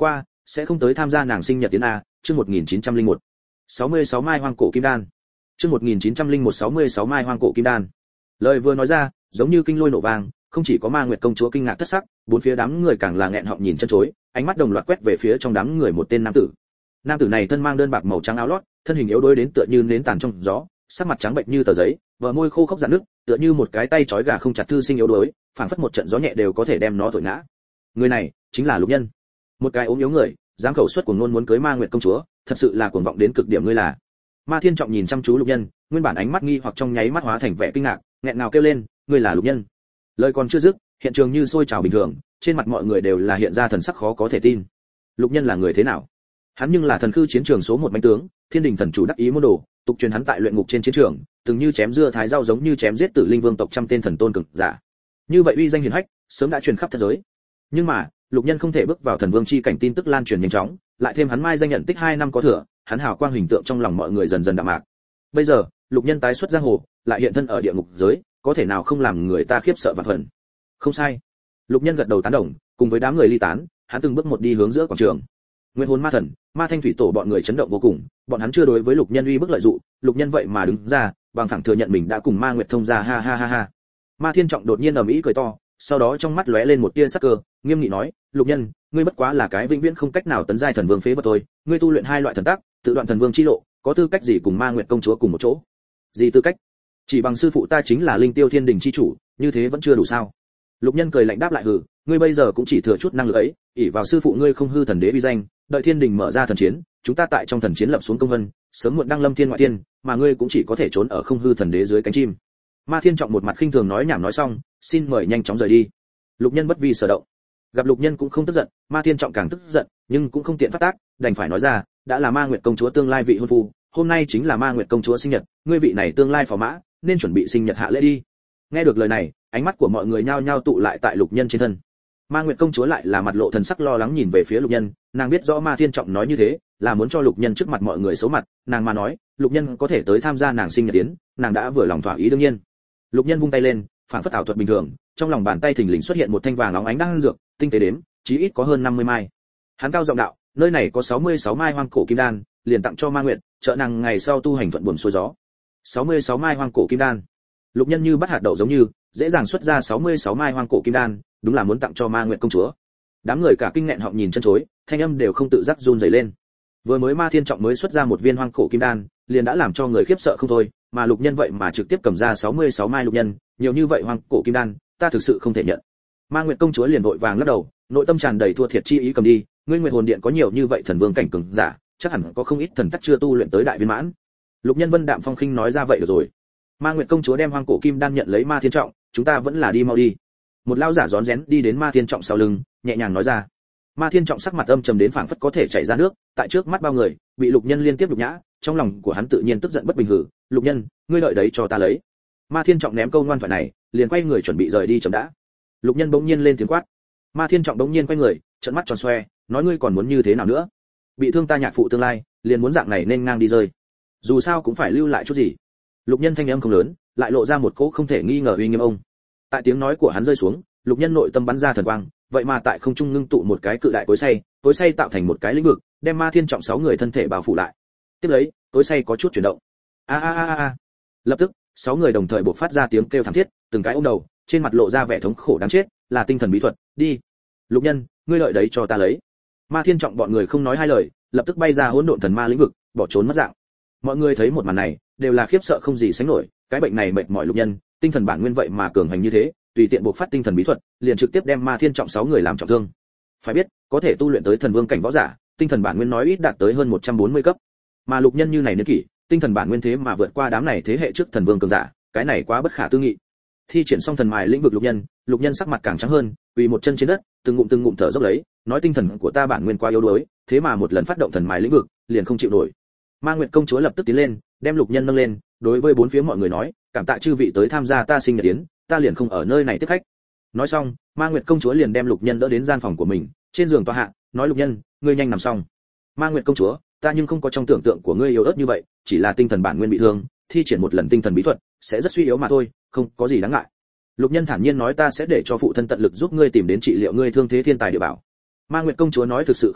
sẽ không tới tham gia nàng sinh nhật tiến a. Chương một nghìn chín trăm lẻ một. sáu mươi sáu mai hoang cổ kim đan. Chương một nghìn chín trăm lẻ một sáu mươi sáu mai hoang cổ kim đan. Lời vừa nói ra, giống như kinh lôi nổ vang, không chỉ có Ma Nguyệt công chúa kinh ngạc thất sắc, bốn phía đám người càng là nghẹn họng nhìn chân chối, ánh mắt đồng loạt quét về phía trong đám người một tên nam tử. Nam tử này thân mang đơn bạc màu trắng áo lót, thân hình yếu đuối đến tựa như nến tàn trong gió, sắc mặt trắng bệnh như tờ giấy, bờ môi khô khốc rạn nứt, tựa như một cái tay trói gà không chặt thư sinh yếu đuối, phảng phất một trận gió nhẹ đều có thể đem nó thổi ngã. Người này chính là Lục Nhân, một cái ốm yếu người, dám khẩu suất cuồng ngôn muốn cưới Ma Nguyệt công chúa, thật sự là cuồng vọng đến cực điểm. Ngươi là? Ma Thiên Trọng nhìn chăm chú Lục Nhân, nguyên bản ánh mắt nghi hoặc trong nháy mắt hóa thành vẻ kinh ngạc, nghẹn ngào kêu lên, ngươi là Lục Nhân? Lời còn chưa dứt, hiện trường như sôi trào bình thường, trên mặt mọi người đều là hiện ra thần sắc khó có thể tin. Lục Nhân là người thế nào? Hắn nhưng là thần khư chiến trường số một bánh tướng, Thiên Đình thần chủ đắc ý môn đồ, tục truyền hắn tại luyện ngục trên chiến trường, từng như chém dưa thái rau giống như chém giết Tử Linh Vương tộc trăm tên thần tôn cường giả. Như vậy uy danh hiển hách, sớm đã truyền khắp thế giới. Nhưng mà, Lục Nhân không thể bước vào thần vương chi cảnh, tin tức lan truyền nhanh chóng, lại thêm hắn mai danh nhận tích hai năm có thừa, hắn hào quang hình tượng trong lòng mọi người dần dần đạm mạc. Bây giờ, Lục Nhân tái xuất giang hồ, lại hiện thân ở địa ngục giới, có thể nào không làm người ta khiếp sợ vạn phần. Không sai. Lục Nhân gật đầu tán đồng, cùng với đám người ly tán, hắn từng bước một đi hướng giữa quảng trường. Nguyên Hồn Ma Thần, Ma Thanh Thủy Tổ bọn người chấn động vô cùng, bọn hắn chưa đối với Lục Nhân uy bức lợi dụ, Lục Nhân vậy mà đứng ra, bằng thẳng thừa nhận mình đã cùng Ma Nguyệt thông ra, ha ha ha ha. Ma Thiên Trọng đột nhiên ầm ĩ cười to, sau đó trong mắt lóe lên một tia sắc cơ, nghiêm nghị nói, Lục Nhân, ngươi bất quá là cái vĩnh viễn không cách nào tấn giai thần vương phế vật thôi, ngươi tu luyện hai loại thần tác, tự đoạn thần vương chi lộ, có tư cách gì cùng Ma Nguyệt công chúa cùng một chỗ? Gì tư cách? Chỉ bằng sư phụ ta chính là Linh Tiêu Thiên Đình chi chủ, như thế vẫn chưa đủ sao? Lục Nhân cười lạnh đáp lại, hừ, ngươi bây giờ cũng chỉ thừa chút năng lực ấy, ỷ vào sư phụ ngươi không hư thần đế uy danh, đợi Thiên Đình mở ra thần chiến, chúng ta tại trong thần chiến lập xuống công vân, sớm muộn đăng lâm thiên ngoại thiên, mà ngươi cũng chỉ có thể trốn ở không hư thần đế dưới cánh chim. Ma Thiên Trọng một mặt khinh thường nói nhảm nói xong, xin mời nhanh chóng rời đi. Lục Nhân bất vi sở động. Gặp Lục Nhân cũng không tức giận, Ma Thiên Trọng càng tức giận, nhưng cũng không tiện phát tác, đành phải nói ra, đã là Ma Nguyệt công chúa tương lai vị hôn phu, hôm nay chính là Ma Nguyệt công chúa sinh nhật, ngươi vị này tương lai phò mã, nên chuẩn bị sinh nhật hạ lễ đi. Nghe được lời này, ánh mắt của mọi người nhao nhao tụ lại tại Lục Nhân trên thân. Ma Nguyệt công chúa lại là mặt lộ thần sắc lo lắng nhìn về phía Lục Nhân, nàng biết rõ Ma Thiên Trọng nói như thế, là muốn cho Lục Nhân trước mặt mọi người xấu mặt, nàng mà nói, Lục Nhân có thể tới tham gia nàng sinh nhật yến, nàng đã vừa lòng thỏa ý đương nhiên. Lục Nhân vung tay lên, phản phất ảo thuật bình thường, trong lòng bàn tay thình lình xuất hiện một thanh vàng óng ánh đan dược, tinh tế đếm, chí ít có hơn năm mươi mai. Hắn cao giọng đạo, nơi này có sáu mươi sáu mai hoang cổ kim đan, liền tặng cho Ma Nguyệt, trợ nàng ngày sau tu hành thuận buồm xuôi gió. sáu mươi sáu mai hoang cổ kim đan. Lục Nhân như bắt hạt đậu giống như, dễ dàng xuất ra sáu mươi sáu mai hoang cổ kim đan, đúng là muốn tặng cho Ma Nguyệt công chúa. Đám người cả kinh nghẹn họng nhìn chân chối, thanh âm đều không tự giác run rẩy lên. Vừa mới Ma Thiên Trọng mới xuất ra một viên hoang cổ kim đan, liền đã làm cho người khiếp sợ không thôi, mà Lục Nhân vậy mà trực tiếp cầm ra sáu mươi sáu mai. Lục Nhân, nhiều như vậy hoang cổ kim đan, ta thực sự không thể nhận. Ma Nguyệt công chúa liền vội vàng lắc đầu, nội tâm tràn đầy thua thiệt chi ý, cầm đi, ngươi Nguyệt hồn điện có nhiều như vậy thần vương cảnh cường giả, chắc hẳn có không ít thần tắc chưa tu luyện tới đại viên mãn. Lục Nhân vân đạm phong khinh nói ra, vậy được rồi. Ma Nguyệt công chúa đem hoang cổ kim đan nhận lấy Ma Thiên Trọng, chúng ta vẫn là đi mau đi. Một lão giả rón rén đi đến Ma Thiên Trọng sau lưng, nhẹ nhàng nói ra. Ma Thiên Trọng sắc mặt âm trầm đến phảng phất có thể chảy ra nước, tại trước mắt bao người, bị Lục Nhân liên tiếp nhục nhã, trong lòng của hắn tự nhiên tức giận bất bình hử, Lục Nhân, ngươi đợi đấy cho ta lấy. Ma Thiên Trọng ném câu ngoan thoại này, liền quay người chuẩn bị rời đi chậm đã. Lục Nhân bỗng nhiên lên tiếng quát. Ma Thiên Trọng bỗng nhiên quay người, trợn mắt tròn xoe, nói ngươi còn muốn như thế nào nữa? Bị thương ta nhạc phụ tương lai, liền muốn dạng này nên ngang đi rơi. Dù sao cũng phải lưu lại chút gì. Lục Nhân thanh âm không lớn, lại lộ ra một cỗ không thể nghi ngờ uy nghiêm ông. Tại tiếng nói của hắn rơi xuống, Lục Nhân nội tâm bắn ra thần quang, vậy mà tại không trung ngưng tụ một cái cự đại cối xay, cối xay tạo thành một cái lĩnh vực, đem Ma Thiên Trọng sáu người thân thể bao phủ lại. Tiếp lấy, cối xay có chút chuyển động. A a a a. Lập tức, sáu người đồng thời bộc phát ra tiếng kêu thảm thiết, từng cái ôm đầu, trên mặt lộ ra vẻ thống khổ đáng chết, là tinh thần bí thuật, đi. Lục Nhân, ngươi lợi đấy cho ta lấy. Ma Thiên Trọng bọn người không nói hai lời, lập tức bay ra hỗn độn thần ma lĩnh vực, bỏ trốn mất dạng. Mọi người thấy một màn này, đều là khiếp sợ không gì sánh nổi, cái bệnh này mệt mỏi Lục Nhân, tinh thần bản nguyên vậy mà cường hành như thế, tùy tiện bộc phát tinh thần bí thuật, liền trực tiếp đem Ma Thiên Trọng sáu người làm trọng thương. Phải biết, có thể tu luyện tới thần vương cảnh võ giả, tinh thần bản nguyên nói ít đạt tới hơn một trăm bốn mươi cấp. Mà Lục Nhân như này niên kỷ, tinh thần bản nguyên thế mà vượt qua đám này thế hệ trước thần vương cường giả, cái này quá bất khả tư nghị. Thi triển xong thần mài lĩnh vực Lục Nhân, Lục Nhân sắc mặt càng trắng hơn, quỳ một chân trên đất, từng ngụm từng ngụm thở dốc lấy, nói tinh thần của ta bản nguyên quá yếu đuối, thế mà một lần phát động thần mài lĩnh vực, liền không chịu nổi. Ma Nguyệt công chúa lập tức tiến lên, đem Lục Nhân nâng lên, đối với bốn phía mọi người nói, cảm tạ chư vị tới tham gia ta sinh nhật yến, ta liền không ở nơi này tiếp khách. Nói xong, Ma Nguyệt công chúa liền đem Lục Nhân đỡ đến gian phòng của mình, trên giường tọa hạ, nói Lục Nhân, ngươi nhanh nằm xong. Ma Nguyệt công chúa, ta nhưng không có trong tưởng tượng của ngươi yếu ớt như vậy, chỉ là tinh thần bản nguyên bị thương, thi triển một lần tinh thần bí thuật, sẽ rất suy yếu mà thôi, không có gì đáng ngại. Lục Nhân thản nhiên nói, ta sẽ để cho phụ thân tận lực giúp ngươi tìm đến trị liệu ngươi thương thế thiên tài địa bảo. Ma Nguyệt công chúa nói thực sự không được,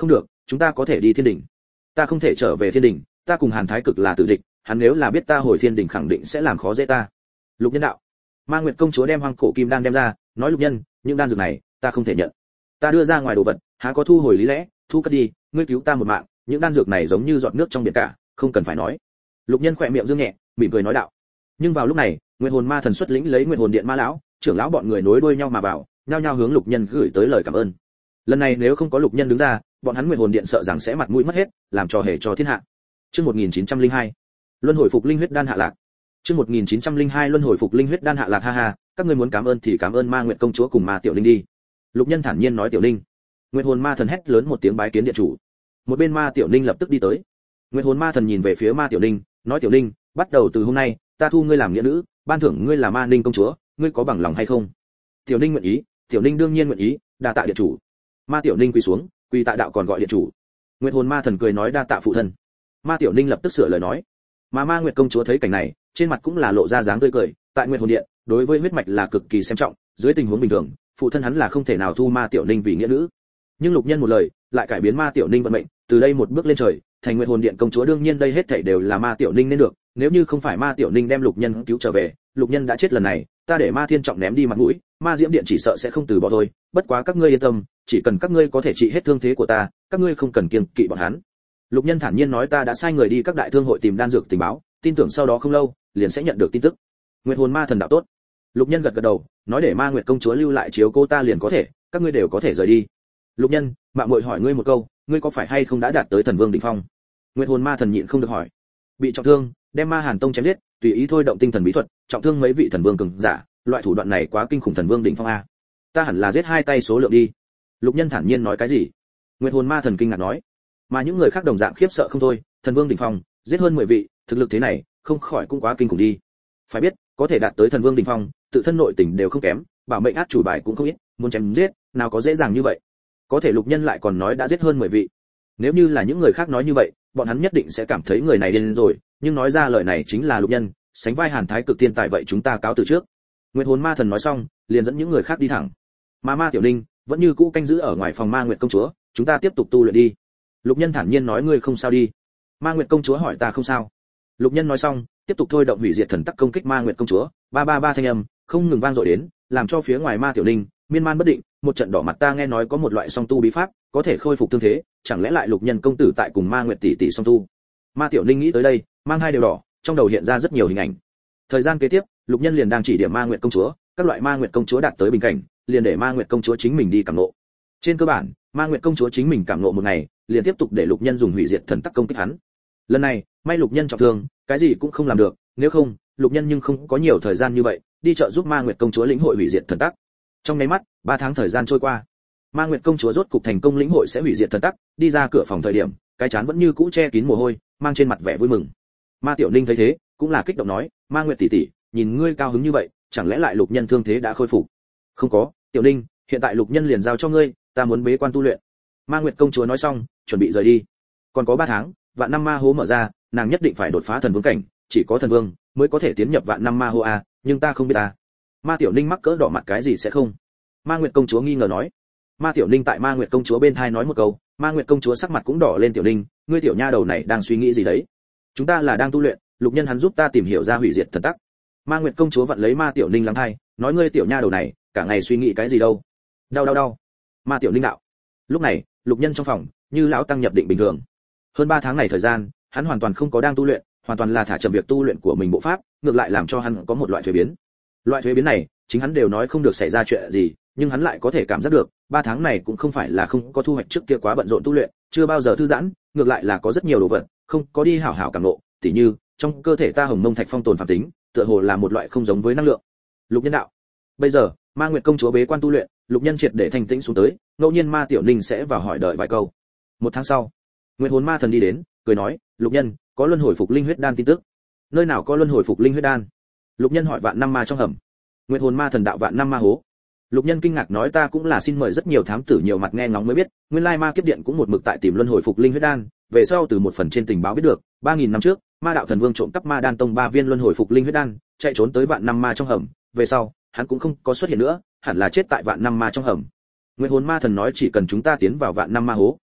chúng ta có thể đi thiên đình. Ta không thể trở về thiên đình, ta cùng Hàn Thái Cực là tử địch, hắn nếu là biết ta hồi thiên đình khẳng định sẽ làm khó dễ ta. Lục Nhân đạo. Ma Nguyệt công chúa đem hoang cổ kim đan đem ra, nói Lục Nhân, những đan dược này ta không thể nhận. Ta đưa ra ngoài đồ vật, há có thu hồi lý lẽ, thu cất đi, ngươi cứu ta một mạng, những đan dược này giống như giọt nước trong biển cả, không cần phải nói. Lục Nhân khỏe miệng dương nhẹ, mỉm cười nói đạo. Nhưng vào lúc này, Nguyệt hồn ma thần xuất lĩnh lấy Nguyệt hồn điện ma lão, trưởng lão bọn người nối đuôi nhau mà vào, nhao nhao hướng Lục Nhân gửi tới lời cảm ơn. Lần này nếu không có Lục Nhân đứng ra, bọn hắn Nguyệt hồn điện sợ rằng sẽ mặt mũi mất hết, làm trò hề cho thiên hạ. Chương một nghìn chín trăm lẻ hai, luân hồi phục linh huyết đan hạ lạc. Chương một nghìn chín trăm lẻ hai luân hồi phục linh huyết đan hạ lạc, ha ha, các ngươi muốn cảm ơn thì cảm ơn Ma Nguyệt công chúa cùng Ma Tiểu Linh đi. Lục Nhân thản nhiên nói. Tiểu Linh. Nguyệt hồn ma thần hét lớn một tiếng bái kiến điện chủ. Một bên Ma Tiểu Linh lập tức đi tới. Nguyệt hồn ma thần nhìn về phía Ma Tiểu Linh, nói Tiểu Linh, bắt đầu từ hôm nay, ta thu ngươi làm nghĩa nữ, ban thưởng ngươi là Ma Ninh công chúa, ngươi có bằng lòng hay không? Tiểu Linh nguyện ý. Tiểu Linh đương nhiên nguyện ý, đa tạ điện chủ. Ma Tiểu Linh quỳ xuống, quỳ tạ đạo còn gọi điện chủ. Nguyệt hồn ma thần cười nói đa tạ phụ thân. Ma Tiểu Linh lập tức sửa lời nói. Mà Ma Nguyệt công chúa thấy cảnh này, trên mặt cũng là lộ ra dáng tươi cười, tại Nguyệt hồn điện, đối với huyết mạch là cực kỳ xem trọng, dưới tình huống bình thường, phụ thân hắn là không thể nào thu Ma Tiểu Linh vì nghĩa nữ. Nhưng Lục Nhân một lời, lại cải biến Ma Tiểu Linh vận mệnh, từ đây một bước lên trời, thành Nguyệt hồn điện công chúa, đương nhiên đây hết thảy đều là Ma Tiểu Linh nên được, nếu như không phải Ma Tiểu Linh đem Lục Nhân cứu trở về, Lục Nhân đã chết lần này, ta để Ma Thiên Trọng ném đi mặt mũi, Ma Diễm điện chỉ sợ sẽ không từ bỏ thôi, bất quá các ngươi yên tâm, chỉ cần các ngươi có thể trị hết thương thế của ta, các ngươi không cần kiêng kỵ bọn hắn. Lục Nhân thản nhiên nói ta đã sai người đi các đại thương hội tìm đan dược tình báo, tin tưởng sau đó không lâu, liền sẽ nhận được tin tức. Nguyệt hồn ma thần đạo tốt. Lục Nhân gật gật đầu, nói để Ma Nguyệt công chúa lưu lại chiếu cô ta liền có thể, các ngươi đều có thể rời đi. Lục Nhân, mạo muội hỏi ngươi một câu, ngươi có phải hay không đã đạt tới thần vương đỉnh phong? Nguyệt hồn ma thần nhịn không được hỏi. Bị trọng thương, đem Ma Hàn Tông chém giết, tùy ý thôi động tinh thần bí thuật, trọng thương mấy vị thần vương cường giả, loại thủ đoạn này quá kinh khủng, thần vương đỉnh phong a. Ta hẳn là giết hai tay số lượng đi. Lục Nhân thản nhiên nói. Cái gì? Nguyệt hồn ma thần kinh ngạc nói. Mà những người khác đồng dạng khiếp sợ không thôi, thần vương đỉnh phong, giết hơn mười vị, thực lực thế này, không khỏi cũng quá kinh khủng đi. Phải biết, có thể đạt tới thần vương đỉnh phong, tự thân nội tình đều không kém, bảo mệnh át chủ bài cũng không ít, muốn chém giết, nào có dễ dàng như vậy. Có thể Lục Nhân lại còn nói đã giết hơn mười vị. Nếu như là những người khác nói như vậy, bọn hắn nhất định sẽ cảm thấy người này điên rồi, nhưng nói ra lời này chính là Lục Nhân, sánh vai Hàn Thái Cực thiên tài, vậy chúng ta cáo từ trước. Nguyệt hồn ma thần nói xong, liền dẫn những người khác đi thẳng. Mà Ma Tiểu Linh vẫn như cũ canh giữ ở ngoài phòng Ma Nguyệt công chúa, chúng ta tiếp tục tu luyện đi. Lục Nhân thản nhiên nói. Ngươi không sao đi? Ma Nguyệt công chúa hỏi. Ta không sao. Lục Nhân nói xong, tiếp tục thôi động hủy diệt thần tắc công kích Ma Nguyệt công chúa, ba ba ba thanh âm không ngừng vang dội đến, làm cho phía ngoài Ma Tiểu Linh miên man bất định, một trận đỏ mặt. Ta nghe nói có một loại song tu bí pháp, có thể khôi phục thương thế, chẳng lẽ lại Lục Nhân công tử tại cùng Ma Nguyệt tỷ tỷ song tu? Ma Tiểu Linh nghĩ tới đây, mang hai đều đỏ, trong đầu hiện ra rất nhiều hình ảnh. Thời gian kế tiếp, Lục Nhân liền đang chỉ điểm Ma Nguyệt công chúa, các loại Ma Nguyệt công chúa đạt tới bình cảnh, liền để Ma Nguyệt công chúa chính mình đi cảm ngộ. Trên cơ bản, Ma Nguyệt công chúa chính mình cảm ngộ một ngày, liền tiếp tục để Lục Nhân dùng hủy diệt thần tắc công kích hắn. Lần này, may Lục Nhân trọng thương, cái gì cũng không làm được, nếu không, Lục Nhân nhưng không có nhiều thời gian như vậy, đi trợ giúp Ma Nguyệt công chúa lĩnh hội hủy diệt thần tắc. Trong nháy mắt, ba tháng thời gian trôi qua. Ma Nguyệt công chúa rốt cục thành công lĩnh hội sẽ hủy diệt thần tắc, đi ra cửa phòng thời điểm, cái trán vẫn như cũ che kín mồ hôi, mang trên mặt vẻ vui mừng. Ma Tiểu Linh thấy thế, cũng là kích động nói, Ma Nguyệt tỷ tỷ, nhìn ngươi cao hứng như vậy, chẳng lẽ lại Lục Nhân thương thế đã khôi phục? Không có, Tiểu Linh, hiện tại Lục Nhân liền giao cho ngươi, ta muốn bế quan tu luyện. Ma Nguyệt công chúa nói xong, chuẩn bị rời đi. Còn có ba tháng, vạn năm ma hố mở ra, nàng nhất định phải đột phá thần vương cảnh, chỉ có thần vương mới có thể tiến nhập vạn năm ma hố a, nhưng ta không biết a. Ma Tiểu Linh mắc cỡ đỏ mặt. Cái gì sẽ không? Ma Nguyệt công chúa nghi ngờ nói. Ma Tiểu Linh tại Ma Nguyệt công chúa bên thai nói một câu, Ma Nguyệt công chúa sắc mặt cũng đỏ lên. Tiểu Linh, ngươi tiểu nha đầu này đang suy nghĩ gì đấy? Chúng ta là đang tu luyện, Lục Nhân hắn giúp ta tìm hiểu ra hủy diệt thần tắc. Ma Nguyệt công chúa vặn lấy Ma Tiểu Linh lắng thai, nói ngươi tiểu nha đầu này, cả ngày suy nghĩ cái gì đâu? Đau đau đau. Ma Tiểu Linh đạo. Lúc này, Lục Nhân trong phòng, như lão tăng nhập định bình thường. Hơn ba tháng này thời gian, hắn hoàn toàn không có đang tu luyện, hoàn toàn là thả chậm việc tu luyện của mình bộ pháp, ngược lại làm cho hắn có một loại thuế biến. Loại thuế biến này, chính hắn đều nói không được xảy ra chuyện gì, nhưng hắn lại có thể cảm giác được, ba tháng này cũng không phải là không có thu hoạch, trước kia quá bận rộn tu luyện, chưa bao giờ thư giãn, ngược lại là có rất nhiều đồ vật, không có đi hảo hảo cảm ngộ, tỉ như, trong cơ thể ta hồng mông thạch phong tồn phàm tính, tựa hồ là một loại không giống với năng lượng. Lục Nhân đạo. Bây giờ, Ma Nguyệt công chúa bế quan tu luyện, Lục Nhân triệt để thanh tĩnh xuống tới, ngẫu nhiên Ma Tiểu Linh sẽ vào hỏi đợi vài câu. Một tháng sau, Nguyệt hồn ma thần đi đến, cười nói, Lục Nhân, có luân hồi phục linh huyết đan tin tức. Nơi nào có luân hồi phục linh huyết đan? Lục Nhân hỏi. Vạn năm ma trong hầm. Nguyệt hồn ma thần đạo. Vạn năm ma hố. Lục Nhân kinh ngạc nói, ta cũng là xin mời rất nhiều thám tử nhiều mặt nghe ngóng mới biết, nguyên lai Ma Kiếp Điện cũng một mực tại tìm luân hồi phục linh huyết đan, về sau từ một phần trên tình báo biết được, ba nghìn năm trước, Ma đạo thần vương trộm cắp Ma đan tông ba viên luân hồi phục linh huyết đan, chạy trốn tới vạn năm ma trong hầm, về sau, hắn cũng không có xuất hiện nữa, hẳn là chết tại vạn năm ma trong hầm. Nguyệt hồn ma thần nói, chỉ cần chúng ta tiến vào vạn năm ma hố,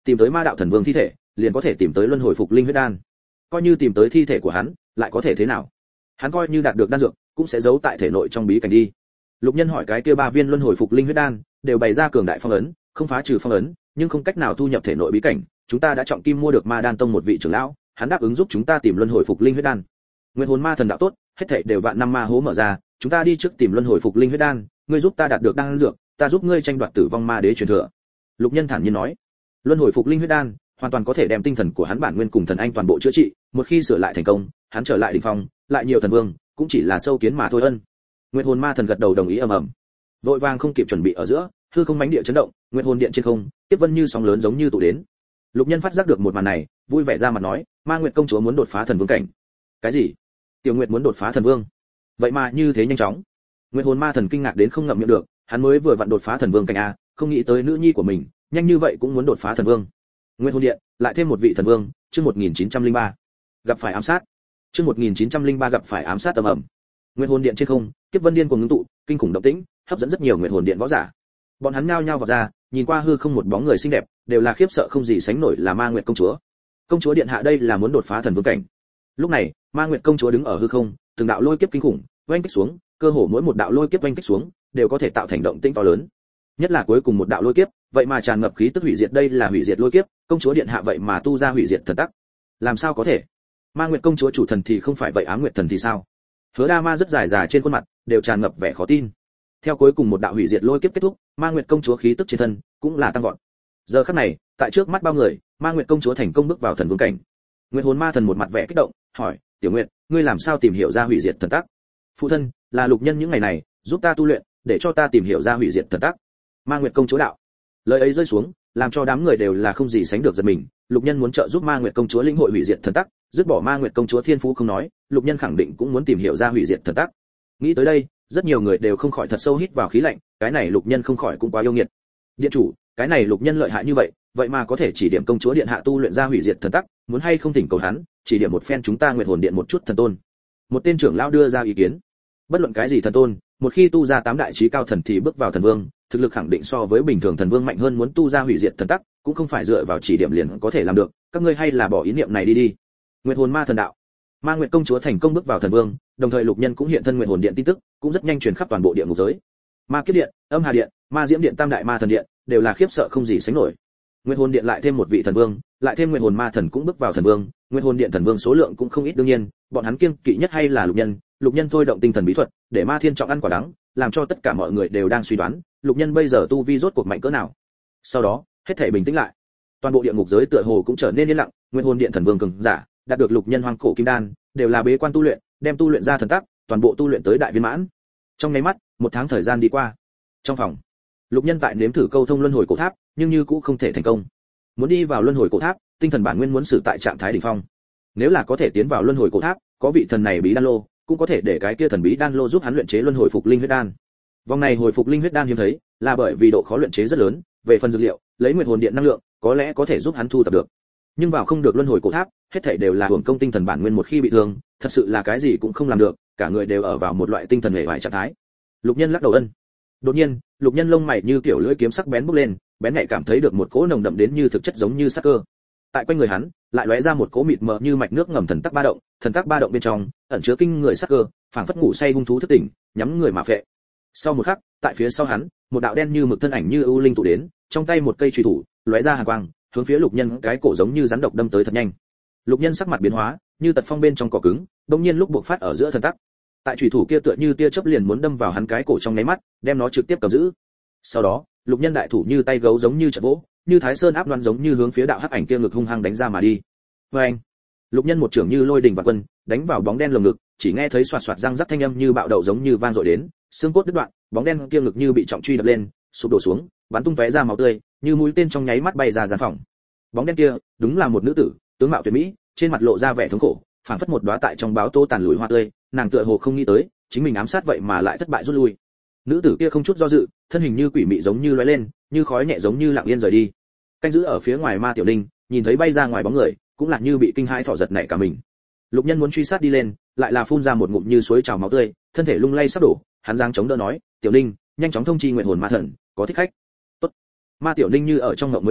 tìm tới ma đạo thần vương thi thể liền có thể tìm tới luân hồi phục linh huyết đan. Coi như tìm tới thi thể của hắn lại có thể thế nào? Hắn coi như đạt được đan dược cũng sẽ giấu tại thể nội trong bí cảnh đi. Lục Nhân hỏi cái kia ba viên luân hồi phục linh huyết đan đều bày ra cường đại phong ấn, không phá trừ phong ấn, nhưng không cách nào thu nhập thể nội bí cảnh. Chúng ta đã trọng kim mua được Ma Đan Tông một vị trưởng lão, hắn đáp ứng giúp chúng ta tìm luân hồi phục linh huyết đan. Nguyên hồn ma thần đạo tốt, hết thảy đều vạn năm ma hố mở ra, chúng ta đi trước tìm luân hồi phục linh huyết đan, ngươi giúp ta đạt được đan dược, ta giúp ngươi tranh đoạt tử vong ma đế truyền thừa. Lục Nhân thản nhiên nói, luân hồi phục linh huyết đan hoàn toàn có thể đem tinh thần của hắn bản nguyên cùng thần anh toàn bộ chữa trị, một khi sửa lại thành công, hắn trở lại đỉnh phong, lại nhiều thần vương, cũng chỉ là sâu kiến mà thôi. Ân. Nguyệt hồn ma thần gật đầu đồng ý ầm ầm. Vội vàng không kịp chuẩn bị ở giữa, hư không mãnh địa chấn động, Nguyệt hồn điện trên không, tiếp vân như sóng lớn giống như tụ đến. Lục Nhân phát giác được một màn này, vui vẻ ra mặt nói, Ma Nguyệt công chúa muốn đột phá thần vương cảnh. Cái gì? Tiểu Nguyệt muốn đột phá thần vương? Vậy mà như thế nhanh chóng. Nguyệt hồn ma thần kinh ngạc đến không ngậm miệng được, hắn mới vừa vặn đột phá thần vương cảnh a, không nghĩ tới nữ nhi của mình, nhanh như vậy cũng muốn đột phá thần vương. Nguyệt hồn điện, lại thêm một vị thần vương, chương một nghìn chín trăm lẻ ba. Gặp phải ám sát. Chương một nghìn chín trăm lẻ ba gặp phải ám sát ầm ầm. Nguyệt hồn điện trên không, kiếp vân điên cuồng ngưng tụ, kinh khủng động tĩnh, hấp dẫn rất nhiều Nguyệt hồn điện võ giả. Bọn hắn nhao nhao vào ra, nhìn qua hư không một bóng người xinh đẹp, đều là khiếp sợ không gì sánh nổi là Ma Nguyệt công chúa. Công chúa điện hạ đây là muốn đột phá thần vương cảnh. Lúc này, Ma Nguyệt công chúa đứng ở hư không, từng đạo lôi kiếp kinh khủng oanh kích xuống, cơ hồ mỗi một đạo lôi kiếp oanh kích xuống, đều có thể tạo thành động tĩnh to lớn. Nhất là cuối cùng một đạo lôi kiếp, vậy mà tràn ngập khí tức hủy diệt, đây là hủy diệt lôi kiếp, công chúa điện hạ vậy mà tu ra hủy diệt thần tắc. Làm sao có thể? Ma Nguyệt công chúa chủ thần thì không phải vậy, Ám Nguyệt thần thì sao? Hứa Đa Ma rất dài dài trên khuôn mặt đều tràn ngập vẻ khó tin. Theo cuối cùng một đạo hủy diệt lôi kiếp kết thúc, Ma Nguyệt công chúa khí tức trên thân cũng là tăng vọt. Giờ khắc này, tại trước mắt bao người, Ma Nguyệt công chúa thành công bước vào thần vương cảnh. Nguyệt hồn ma thần một mặt vẻ kích động, hỏi: "Tiểu Nguyệt, ngươi làm sao tìm hiểu ra hủy diệt thần tắc?" "Phụ thân, là Lục Nhân những ngày này giúp ta tu luyện, để cho ta tìm hiểu ra hủy diệt thần tắc." Ma Nguyệt công chúa đạo. Lời ấy rơi xuống, làm cho đám người đều là không gì sánh được giật mình. Lục Nhân muốn trợ giúp Ma Nguyệt công chúa lĩnh hội hủy diệt thần tắc, dứt bỏ Ma Nguyệt công chúa thiên phú không nói, Lục Nhân khẳng định cũng muốn tìm hiểu ra hủy diệt thần tắc. Nghĩ tới đây, rất nhiều người đều không khỏi thật sâu hít vào khí lạnh, cái này Lục Nhân không khỏi cũng quá yêu nghiệt. Điện chủ, cái này Lục Nhân lợi hại như vậy, vậy mà có thể chỉ điểm công chúa điện hạ tu luyện ra hủy diệt thần tắc, muốn hay không thỉnh cầu hắn, chỉ điểm một phen chúng ta Nguyệt hồn điện một chút thần tôn. Một tên trưởng lão đưa ra ý kiến. Bất luận cái gì thần tôn, một khi tu ra tám đại chí cao thần thì bước vào thần vương, thực lực khẳng định so với bình thường thần vương mạnh hơn, muốn tu ra hủy diệt thần tắc, cũng không phải dựa vào chỉ điểm liền có thể làm được, các ngươi hay là bỏ ý niệm này đi đi. Nguyệt hồn ma thần đạo. Ma Nguyệt công chúa thành công bước vào thần vương, đồng thời Lục Nhân cũng hiện thân Nguyệt hồn điện tin tức, cũng rất nhanh truyền khắp toàn bộ địa ngục giới. Ma Kiếp điện, Âm Hà điện, Ma Diễm điện, Tam đại ma thần điện đều là khiếp sợ không gì sánh nổi. Nguyệt hồn điện lại thêm một vị thần vương, lại thêm Nguyệt hồn ma thần cũng bước vào thần vương, Nguyệt hồn điện thần vương số lượng cũng không ít, đương nhiên, bọn hắn kiêng kỵ nhất hay là Lục Nhân, Lục Nhân thôi động tinh thần bí thuật, để Ma Thiên Trọng ăn quả đắng, làm cho tất cả mọi người đều đang suy đoán, Lục Nhân bây giờ tu vi rốt cuộc mạnh cỡ nào. Sau đó, hết thảy bình tĩnh lại. Toàn bộ địa ngục giới tựa hồ cũng trở nên yên lặng, Nguyệt hồn điện thần vương cường giả, đạt được Lục Nhân hoang cổ kim đan, đều là bế quan tu luyện, đem tu luyện ra thần tắc, toàn bộ tu luyện tới đại viên mãn. Trong nháy mắt, một tháng thời gian đi qua. Trong phòng, Lục Nhân tại nếm thử câu thông luân hồi cổ tháp, nhưng như cũng không thể thành công. Muốn đi vào luân hồi cổ tháp, tinh thần bản nguyên muốn xử tại trạng thái đỉnh phong. Nếu là có thể tiến vào luân hồi cổ tháp, có vị thần này bí đan lô, cũng có thể để cái kia thần bí đan lô giúp hắn luyện chế luân hồi phục linh huyết đan. Vòng này hồi phục linh huyết đan hiếm thấy, là bởi vì độ khó luyện chế rất lớn, về phần dược liệu, lấy Nguyệt hồn điện năng lượng, có lẽ có thể giúp hắn thu thập được. Nhưng vào không được luân hồi cổ tháp, hết thảy đều là hưởng công tinh thần bản nguyên, một khi bị thương, thật sự là cái gì cũng không làm được, cả người đều ở vào một loại tinh thần hề hoài trạng thái. Lục Nhân lắc đầu ân. Đột nhiên, Lục Nhân lông mày như kiểu lưỡi kiếm sắc bén bốc lên, bén nhạy cảm thấy được một cỗ nồng đậm đến như thực chất giống như sắc cơ. Tại quanh người hắn, lại lóe ra một cỗ mịt mờ như mạch nước ngầm thần tắc ba động, thần tắc ba động bên trong ẩn chứa kinh người sắc cơ, phảng phất ngủ say hung thú thức tỉnh, nhắm người mà phệ. Sau một khắc, tại phía sau hắn, một đạo đen như mực thân ảnh như ưu linh tụ đến, trong tay một cây chùy thủ, lóe ra hàn quang, hướng phía Lục Nhân cái cổ giống như rắn độc đâm tới thật nhanh. Lục Nhân sắc mặt biến hóa, như tật phong bên trong cỏ cứng, đột nhiên lúc buộc phát ở giữa thần tắc. Tại chùy thủ kia tựa như tia chớp liền muốn đâm vào hắn cái cổ trong nháy mắt, đem nó trực tiếp cầm giữ. Sau đó, Lục Nhân đại thủ như tay gấu giống như chặt vỗ, như Thái Sơn áp đoan giống như hướng phía đạo hắc ảnh kia ngực hung hăng đánh ra mà đi. Oeng! Lục Nhân một trưởng như lôi đình vạn quân, đánh vào bóng đen lồng ngực, chỉ nghe thấy xoạt xoạt răng rắc thanh âm như bạo đậu giống như vang dội đến, xương cốt đứt đoạn, bóng đen kia ngực như bị trọng truy đập lên, sụp đổ xuống, bắn tung tóe ra máu tươi, như mũi tên trong nháy mắt bay ra gian phòng. Bóng đen kia, đúng là một nữ tử, tướng mạo tuyệt mỹ, trên mặt lộ ra vẻ thống khổ, phảng phất một đóa tại trong báo tố tàn lùi hoa tươi, nàng tựa hồ không nghĩ tới, chính mình ám sát vậy mà lại thất bại rút lui. Nữ tử kia không chút do dự, thân hình như quỷ mị giống như lóe lên, như khói nhẹ giống như lặng yên rời đi. Canh giữ ở phía ngoài Ma Tiểu Linh, nhìn thấy bay ra ngoài bóng người, cũng là như bị kinh hãi thỏ giật nảy cả mình. Lục Nhân muốn truy sát đi lên, lại là phun ra một ngụm như suối trào máu tươi, thân thể lung lay sắp đổ, hắn giang chống đỡ nói, "Tiểu Linh, nhanh chóng thông chi Nguyệt hồn ma thần, có thích khách." "Tốt." Ma Tiểu Linh như ở trong ngộng mới tỉnh,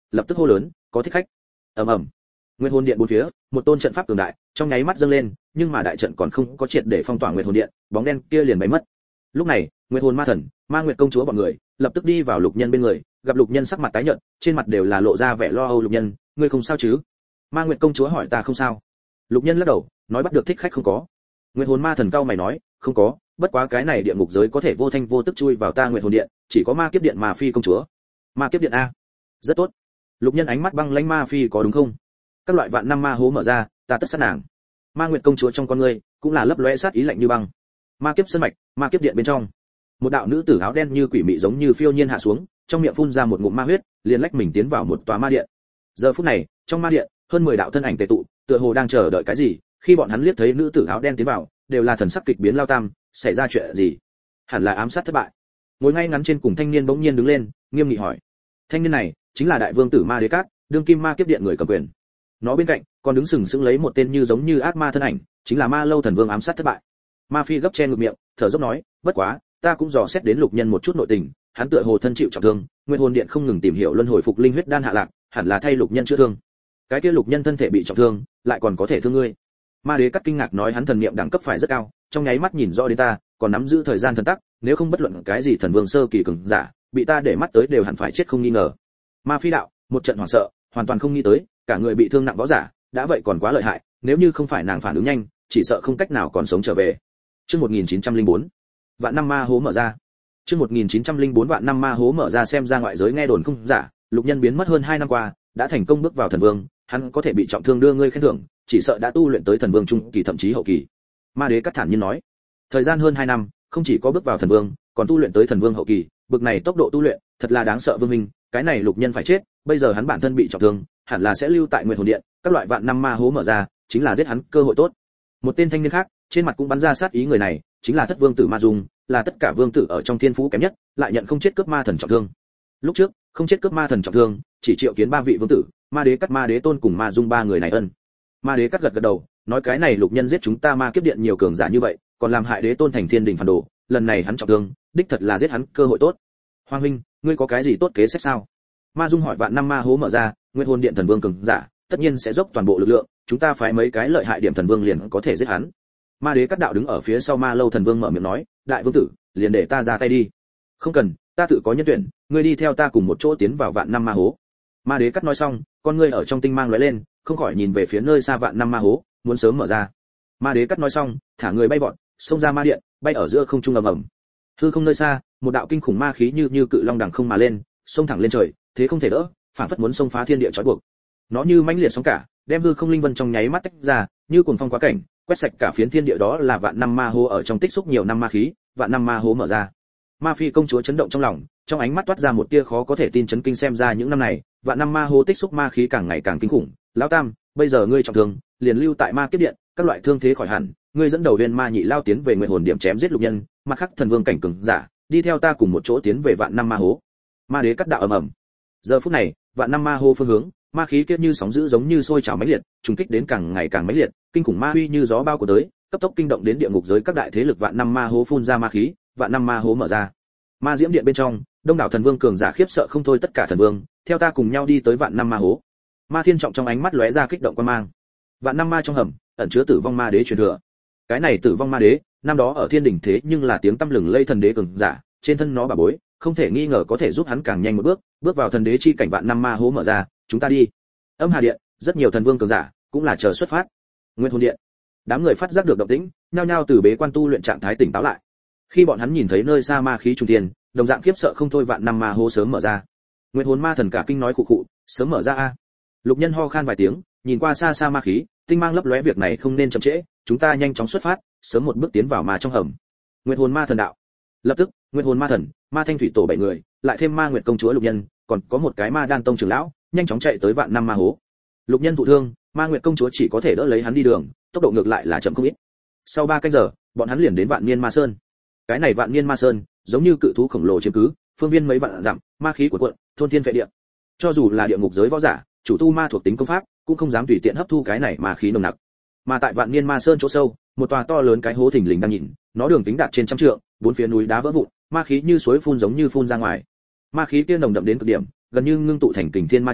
lập tức hô lớn, có thích khách. Ầm ầm. Nguyệt hồn điện bốn phía, một tôn trận pháp cường đại, trong nháy mắt dâng lên, nhưng mà đại trận còn không có triệt để phong tỏa Nguyệt hồn điện, bóng đen kia liền bay mất. Lúc này, Nguyệt hồn ma thần, Ma Nguyệt công chúa bọn người, lập tức đi vào Lục Nhân bên người, gặp Lục Nhân sắc mặt tái nhợt, trên mặt đều là lộ ra vẻ lo âu. Lục Nhân, ngươi không sao chứ? Ma Nguyệt công chúa hỏi. Ta không sao. Lục Nhân lắc đầu, nói bắt được thích khách không có. Nguyệt hồn ma thần cau mày nói, không có, bất quá cái này địa ngục giới có thể vô thanh vô tức chui vào ta Nguyệt hồn điện, chỉ có Ma Kiếp điện Ma Phi công chúa. Ma Kiếp điện a? Rất tốt. Lục Nhân ánh mắt băng lãnh. Ma Phi có đúng không? Các loại vạn năm ma hố mở ra, ta tất sát nàng. Ma Nguyệt công chúa trong con ngươi cũng là lấp lóe sát ý lạnh như băng. Ma Kiếp sân mạch, Ma Kiếp điện bên trong, một đạo nữ tử áo đen như quỷ mị giống như phiêu nhiên hạ xuống, trong miệng phun ra một ngụm ma huyết, liền lách mình tiến vào một tòa ma điện. Giờ phút này, trong ma điện, hơn mười đạo thân ảnh tề tụ, tựa hồ đang chờ đợi cái gì. Khi bọn hắn liếc thấy nữ tử áo đen tiến vào, đều là thần sắc kịch biến. Lao Tam, xảy ra chuyện gì? Hẳn là ám sát thất bại. Ngồi ngay ngắn trên cùng thanh niên bỗng nhiên đứng lên, nghiêm nghị hỏi. Thanh niên này chính là đại vương tử Ma Đế Cát, đương kim Ma Kiếp điện người cầm quyền. Nó bên cạnh còn đứng sừng sững lấy một tên như giống như ác ma thân ảnh, chính là Ma Lâu thần vương ám sát thất bại. Ma Phi gấp che ngực miệng, thở dốc nói, bất quá, ta cũng dò xét đến Lục Nhân một chút nội tình, hắn tựa hồ thân chịu trọng thương, Nguyên hồn điện không ngừng tìm hiểu luân hồi phục linh huyết đan hạ lạc, hẳn là thay Lục Nhân chữa thương. Cái kia Lục Nhân thân thể bị trọng thương, lại còn có thể thương ngươi. Ma Đế Cát kinh ngạc nói, hắn thần niệm đẳng cấp phải rất cao, trong nháy mắt nhìn rõ đến ta, còn nắm giữ thời gian thần tắc, nếu không bất luận cái gì thần vương sơ kỳ cường giả, bị ta để mắt tới đều hẳn phải chết không nghi ngờ. Ma Phi đạo, một trận hoảng sợ, hoàn toàn không nghĩ tới, cả người bị thương nặng võ giả, đã vậy còn quá lợi hại, nếu như không phải nàng phản ứng nhanh, chỉ sợ không cách nào còn sống trở về. Chương một nghìn chín trăm lẻ bốn, vạn năm ma hố mở ra. Chương một nghìn chín trăm lẻ bốn vạn năm ma hố mở ra. Xem ra ngoại giới nghe đồn không giả, Lục Nhân biến mất hơn hai năm qua, đã thành công bước vào thần vương, hắn có thể bị trọng thương đưa ngươi khen thưởng, chỉ sợ đã tu luyện tới thần vương trung kỳ thậm chí hậu kỳ. Ma Đế Cát thản nhiên nói, thời gian hơn hai năm, không chỉ có bước vào thần vương, còn tu luyện tới thần vương hậu kỳ, bực này tốc độ tu luyện, thật là đáng sợ. Vương minh, cái này Lục Nhân phải chết, bây giờ hắn bản thân bị trọng thương, hẳn là sẽ lưu tại Nguyệt hồn điện, các loại vạn năm ma hố mở ra, chính là giết hắn cơ hội tốt. Một tên thanh niên khác, trên mặt cũng bắn ra sát ý. Người này chính là Thất Vương tử Ma Dung, là tất cả vương tử ở trong thiên phú kém nhất, lại nhận không chết cướp ma thần trọng thương. Lúc trước, không chết cướp ma thần trọng thương, chỉ triệu kiến ba vị vương tử, Ma Đế Cát, Ma Đế Tôn cùng Ma Dung ba người này ân. Ma Đế Cát gật gật đầu, nói cái này Lục Nhân giết chúng ta Ma Kiếp điện nhiều cường giả như vậy, còn làm hại Đế Tôn thành thiên đình phản đồ, lần này hắn trọng thương, đích thật là giết hắn cơ hội tốt. Hoàng huynh, ngươi có cái gì tốt kế sách sao? Ma Dung hỏi. Vạn năm ma hố mở ra, Nguyên hồn điện thần vương cường giả, tất nhiên sẽ dốc toàn bộ lực lượng, chúng ta phải mấy cái lợi hại điểm thần vương liền có thể giết hắn. Ma Đế Cát đạo đứng ở phía sau Ma Lâu thần vương mở miệng nói, đại vương tử, liền để ta ra tay đi. Không cần, ta tự có nhân tuyển, ngươi đi theo ta cùng một chỗ tiến vào vạn năm ma hố. Ma Đế Cát nói xong, con ngươi ở trong tinh mang lóe lên, không khỏi nhìn về phía nơi xa vạn năm ma hố, muốn sớm mở ra. Ma Đế Cát nói xong, thả người bay vọt, xông ra ma điện, bay ở giữa không trung ầm ầm. Hư không nơi xa, một đạo kinh khủng ma khí như như cự long đằng không mà lên, xông thẳng lên trời, thế không thể đỡ, phản phất muốn xông phá thiên địa trói buộc. Nó như mãnh liệt sóng cả, đem hư không linh vân trong nháy mắt tách ra, như cuồng phong quá cảnh, quét sạch cả phiến thiên địa. Đó là vạn năm ma hố ở trong tích xúc nhiều năm ma khí, vạn năm ma hố mở ra. Ma Phi công chúa chấn động trong lòng, trong ánh mắt toát ra một tia khó có thể tin chấn kinh. Xem ra những năm này, vạn năm ma hố tích xúc ma khí càng ngày càng kinh khủng. Lão Tam, bây giờ ngươi trọng thương, liền lưu tại Ma Kiếp điện, các loại thương thế khỏi hẳn, ngươi dẫn đầu viên ma nhị lao tiến về Nguyệt hồn điểm chém giết Lục Nhân, mặt khác thần vương cảnh cường giả, đi theo ta cùng một chỗ tiến về vạn năm ma hố. Ma Đế Cát đạo ầm ầm. Giờ phút này, vạn năm ma hố phương hướng, ma khí kia như sóng dữ giống như sôi trào mãnh liệt, trùng kích đến càng ngày càng mãnh liệt, kinh khủng ma uy như gió bao của tới, cấp tốc kinh động đến địa ngục giới các đại thế lực. Vạn năm ma hố phun ra ma khí, vạn năm ma hố mở ra. Ma diễm điện bên trong, đông đảo thần vương cường giả khiếp sợ không thôi. Tất cả thần vương, theo ta cùng nhau đi tới vạn năm ma hố. Ma Thiên Trọng trong ánh mắt lóe ra kích động quan mang. Vạn năm ma trong hầm, ẩn chứa tử vong ma đế truyền thừa. Cái này tử vong ma đế, năm đó ở thiên đỉnh thế nhưng là tiếng tăm lừng lây thần đế cường giả, trên thân nó bà bối, không thể nghi ngờ có thể giúp hắn càng nhanh một bước, bước vào thần đế chi cảnh. Vạn năm ma hố mở ra, chúng ta đi. Âm Hà điện, rất nhiều thần vương cường giả cũng là chờ xuất phát. Nguyên hồn điện, đám người phát giác được động tĩnh, nhao nhao từ bế quan tu luyện trạng thái tỉnh táo lại. Khi bọn hắn nhìn thấy nơi xa ma khí trung thiên, đồng dạng khiếp sợ không thôi. Vạn năm ma hố sớm mở ra. Nguyên hồn ma thần cả kinh nói khụ khụ, sớm mở ra a. Lục Nhân ho khan vài tiếng, nhìn qua xa xa ma khí, tinh mang lấp lóe, việc này không nên chậm trễ, chúng ta nhanh chóng xuất phát, sớm một bước tiến vào ma trong hầm. Nguyệt hồn ma thần đạo. Lập tức, Nguyệt hồn ma thần, ma thanh thủy tổ bảy người, lại thêm ma nguyệt công chúa Lục Nhân, còn có một cái ma đan tông trưởng lão, nhanh chóng chạy tới vạn năm ma hố. Lục Nhân thụ thương, ma nguyệt công chúa chỉ có thể đỡ lấy hắn đi đường, tốc độ ngược lại là chậm không ít. Sau ba canh giờ, bọn hắn liền đến vạn niên ma sơn. Cái này vạn niên ma sơn, giống như cự thú khổng lồ chiếm cứ, phương viên mấy vạn dặm, ma khí cuộn cuộn, thôn thiên phệ địa. Cho dù là địa ngục giới võ giả, chủ tu ma thuộc tính công pháp, cũng không dám tùy tiện hấp thu cái này ma khí nồng nặc. Mà tại vạn niên ma sơn chỗ sâu, một tòa to lớn cái hố thình lình đang nhìn, nó đường kính đạt trên trăm trượng, bốn phía núi đá vỡ vụn, ma khí như suối phun giống như phun ra ngoài. Ma khí kia nồng đậm đến cực điểm, gần như ngưng tụ thành kình thiên ma trụ,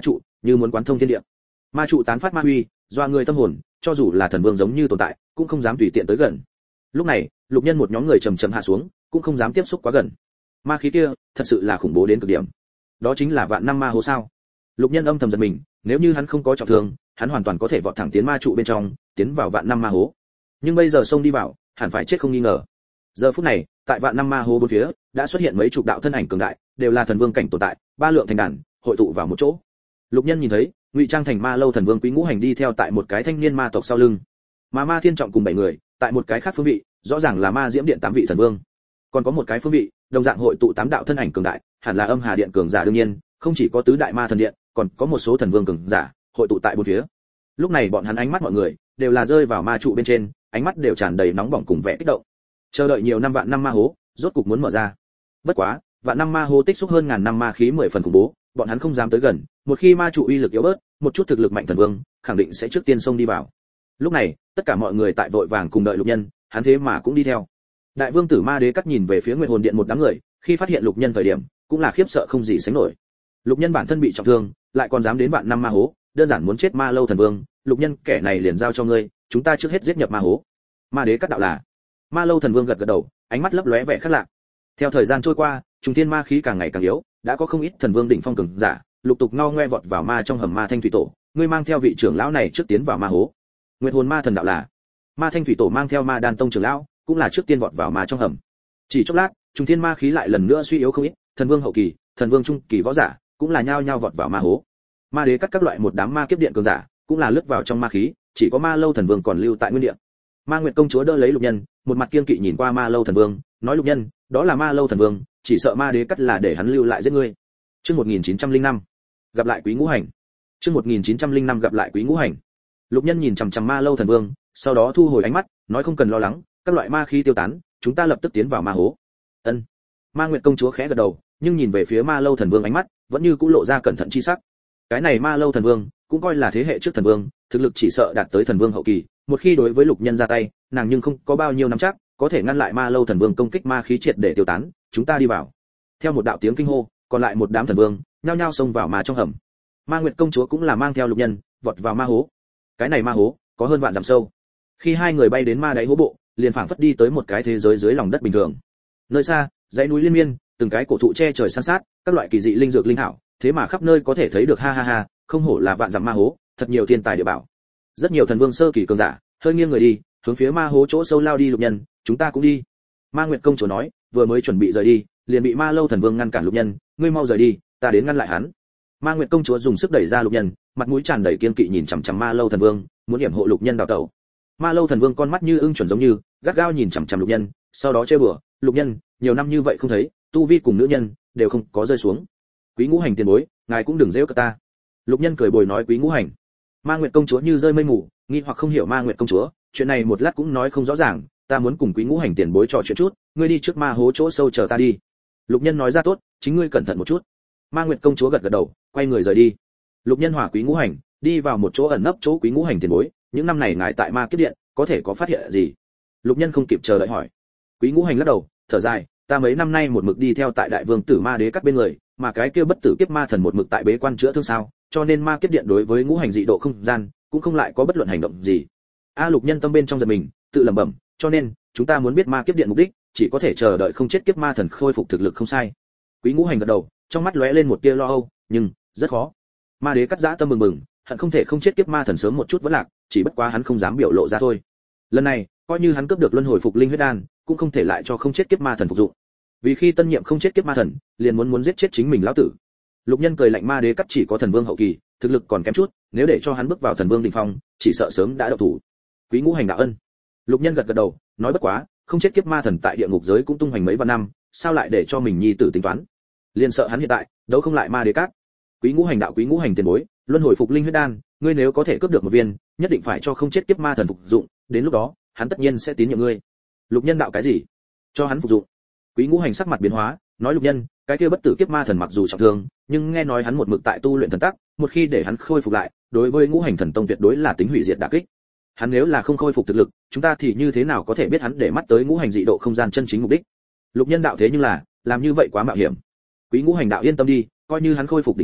như muốn quán thông thiên địa. Ma trụ tán phát ma huy, doa người tâm hồn, cho dù là thần vương giống như tồn tại, cũng không dám tùy tiện tới gần. Lúc này, Lục Nhân một nhóm người chậm chậm hạ xuống, cũng không dám tiếp xúc quá gần. Ma khí kia, thật sự là khủng bố đến cực điểm. Đó chính là vạn năm ma hố sao? Lục Nhân âm thầm giật mình, nếu như hắn không có trọng thương, hắn hoàn toàn có thể vọt thẳng tiến ma trụ bên trong, tiến vào vạn năm ma hố. Nhưng bây giờ xông đi vào, hẳn phải chết không nghi ngờ. Giờ phút này, tại vạn năm ma hố bốn phía, đã xuất hiện mấy chục đạo thân ảnh cường đại, đều là thần vương cảnh tồn tại, ba lượng thành đàn, hội tụ vào một chỗ. Lục Nhân nhìn thấy, ngụy trang thành ma lâu thần vương Quý Ngũ Hành đi theo tại một cái thanh niên ma tộc sau lưng. Mà Ma Thiên Trọng cùng bảy người, tại một cái khác phương vị, rõ ràng là Ma Diễm Điện tám vị thần vương. Còn có một cái phương vị, đồng dạng hội tụ tám đạo thân ảnh cường đại, hẳn là Âm Hà Điện cường giả đương nhiên, không chỉ có tứ đại ma thần điện, còn có một số thần vương cường giả hội tụ tại bốn phía. Lúc này bọn hắn ánh mắt mọi người đều là rơi vào ma trụ bên trên, ánh mắt đều tràn đầy nóng bỏng cùng vẻ kích động. Chờ đợi nhiều năm vạn năm ma hố, rốt cục muốn mở ra. Bất quá, vạn năm ma hố tích xúc hơn ngàn năm ma khí mười phần khủng bố, bọn hắn không dám tới gần, một khi ma trụ uy lực yếu bớt, một chút thực lực mạnh thần vương, khẳng định sẽ trước tiên xông đi vào. Lúc này, tất cả mọi người tại vội vàng cùng đợi Lục Nhân, hắn thế mà cũng đi theo. Đại vương tử Ma Đế cắt nhìn về phía Nguyệt Hồn Điện một đám người, khi phát hiện Lục Nhân thời điểm, cũng là khiếp sợ không gì sánh nổi. Lục Nhân bản thân bị trọng thương, lại còn dám đến vạn năm ma hố, đơn giản muốn chết Ma Lâu thần vương, Lục Nhân kẻ này liền giao cho ngươi, chúng ta trước hết giết nhập ma hố. Ma Đế cắt đạo là. Ma Lâu thần vương gật gật đầu, ánh mắt lấp lóe vẻ khác lạ. Theo thời gian trôi qua, trùng thiên ma khí càng ngày càng yếu, đã có không ít thần vương đỉnh phong cường giả, lục tục ngao ngoe vọt vào ma trong hầm Ma Thanh Thủy Tổ, ngươi mang theo vị trưởng lão này trước tiến vào ma hố. Nguyệt Hồn Ma thần đạo là. Ma Thanh Thủy Tổ mang theo Ma Đan Tông trưởng lão, cũng là trước tiên vọt vào ma trong hầm. Chỉ chốc lát, trùng thiên ma khí lại lần nữa suy yếu không ít, thần vương hậu kỳ, thần vương trung kỳ võ giả, cũng là nhao nhao vọt vào ma hố. Ma Đế cắt các loại một đám ma kiếp điện cường giả, cũng là lướt vào trong ma khí, chỉ có Ma Lâu thần vương còn lưu tại nguyên địa. Ma Nguyệt công chúa đỡ lấy Lục Nhân, một mặt kiên kỵ nhìn qua Ma Lâu thần vương, nói Lục Nhân, đó là Ma Lâu thần vương, chỉ sợ Ma Đế cắt là để hắn lưu lại giết ngươi. Chương một nghìn chín trăm lẻ năm, gặp lại Quý Ngũ Hành. Chương một nghìn chín trăm lẻ năm gặp lại Quý Ngũ Hành. Lục Nhân nhìn chằm chằm Ma Lâu thần vương, sau đó thu hồi ánh mắt, nói không cần lo lắng, các loại ma khí tiêu tán, chúng ta lập tức tiến vào ma hố. Ân. Ma Nguyệt công chúa khẽ gật đầu, nhưng nhìn về phía Ma Lâu thần vương ánh mắt vẫn như cũ lộ ra cẩn thận chi sắc. Cái này Ma Lâu thần vương cũng coi là thế hệ trước thần vương, thực lực chỉ sợ đạt tới thần vương hậu kỳ, một khi đối với Lục Nhân ra tay, nàng nhưng không có bao nhiêu nắm chắc, có thể ngăn lại Ma Lâu thần vương công kích ma khí triệt để tiêu tán, chúng ta đi vào. Theo một đạo tiếng kinh hô, còn lại một đám thần vương nhao nhao xông vào ma trong hầm. Ma Nguyệt công chúa cũng là mang theo Lục Nhân vọt vào ma hố. Cái này ma hố có hơn vạn dặm sâu. Khi hai người bay đến ma đáy hố bộ, liền phảng phất đi tới một cái thế giới dưới lòng đất bình thường. Nơi xa, dãy núi liên miên, từng cái cổ thụ che trời san sát, các loại kỳ dị linh dược linh thảo, thế mà khắp nơi có thể thấy được ha ha ha, không hổ là vạn dặm ma hố, thật nhiều thiên tài địa bảo. Rất nhiều thần vương sơ kỳ cường giả, hơi nghiêng người đi, hướng phía ma hố chỗ sâu lao đi. Lục Nhân, chúng ta cũng đi. Ma Nguyệt công chúa nói, vừa mới chuẩn bị rời đi, liền bị Ma Lâu thần vương ngăn cản. Lục Nhân, ngươi mau rời đi, ta đến ngăn lại hắn. Ma Nguyệt công chúa dùng sức đẩy ra Lục Nhân, mặt mũi tràn đầy kiên kỵ nhìn chằm chằm Ma Lâu thần vương, muốn yểm hộ Lục Nhân đào tẩu. Ma Lâu thần vương con mắt như ưng chuẩn giống như, gắt gao nhìn chằm chằm Lục Nhân, sau đó chơi bừa, Lục Nhân, nhiều năm như vậy không thấy, tu vi cùng nữ nhân đều không có rơi xuống. Quý Ngũ Hành tiền bối, ngài cũng đừng giễu cợt ta. Lục Nhân cười bồi nói Quý Ngũ Hành. Ma Nguyệt công chúa như rơi mây mù, nghi hoặc không hiểu Ma Nguyệt công chúa, chuyện này một lát cũng nói không rõ ràng, ta muốn cùng Quý Ngũ Hành tiền bối trò chuyện chút, ngươi đi trước ma hố chỗ sâu chờ ta đi. Lục Nhân nói ra tốt, chính ngươi cẩn thận một chút. Ma Nguyệt công chúa gật gật đầu, quay người rời đi. Lục Nhân hỏa Quý Ngũ Hành, đi vào một chỗ ẩn nấp chỗ Quý Ngũ Hành tiền bối, những năm này ngài tại ma kiếp điện, có thể có phát hiện gì? Lục Nhân không kịp chờ đợi hỏi. Quý Ngũ Hành lắc đầu, thở dài, ta mấy năm nay một mực đi theo tại đại vương tử Ma Đế cắt bên người, mà cái kia bất tử kiếp ma thần một mực tại bế quan chữa thương sao, cho nên ma kiếp điện đối với Ngũ Hành dị độ không gian, cũng không lại có bất luận hành động gì. A Lục Nhân tâm bên trong giật mình, tự lẩm bẩm, cho nên chúng ta muốn biết ma kiếp điện mục đích, chỉ có thể chờ đợi không chết kiếp ma thần khôi phục thực lực không sai. Quý Ngũ Hành gật đầu, trong mắt lóe lên một tia lo âu, nhưng rất khó. Ma Đế cắt dã tâm mừng mừng, hận không thể không chết kiếp ma thần sớm một chút vẫn lạc, chỉ bất quá hắn không dám biểu lộ ra thôi. Lần này, coi như hắn cướp được luân hồi phục linh huyết đan, cũng không thể lại cho không chết kiếp ma thần phục dụng. Vì khi tân nhiệm không chết kiếp ma thần, liền muốn muốn giết chết chính mình lão tử. Lục Nhân cười lạnh, Ma Đế cắt chỉ có thần vương hậu kỳ, thực lực còn kém chút, nếu để cho hắn bước vào thần vương đỉnh phong, chỉ sợ sớm đã động thủ. Quý Ngũ Hành đạo ân. Lục Nhân gật gật đầu, nói bất quá, không chết kiếp ma thần tại địa ngục giới cũng tung hoành mấy vạn năm, sao lại để cho mình nhi tử tính toán? Liền sợ hắn hiện tại đấu không lại Ma Đế cắt. Quý Ngũ Hành đạo, Quý Ngũ Hành tiền bối, luân hồi phục linh huyết đan, ngươi nếu có thể cướp được một viên, nhất định phải cho không chết kiếp ma thần phục dụng, đến lúc đó, hắn tất nhiên sẽ tín nhiệm ngươi. Lục Nhân đạo cái gì? Cho hắn phục dụng? Quý Ngũ Hành sắc mặt biến hóa, nói Lục Nhân, cái kia bất tử kiếp ma thần mặc dù trọng thương, nhưng nghe nói hắn một mực tại tu luyện thần tắc, một khi để hắn khôi phục lại, đối với Ngũ Hành thần tông tuyệt đối là tính hủy diệt đả kích. Hắn nếu là không khôi phục thực lực, chúng ta thì như thế nào có thể biết hắn để mắt tới Ngũ Hành dị độ không gian chân chính mục đích? Lục Nhân đạo thế nhưng là, làm như vậy quá mạo hiểm. Quý Ngũ Hành đạo yên tâm đi, coi như hắn khôi phục đỉnh phong,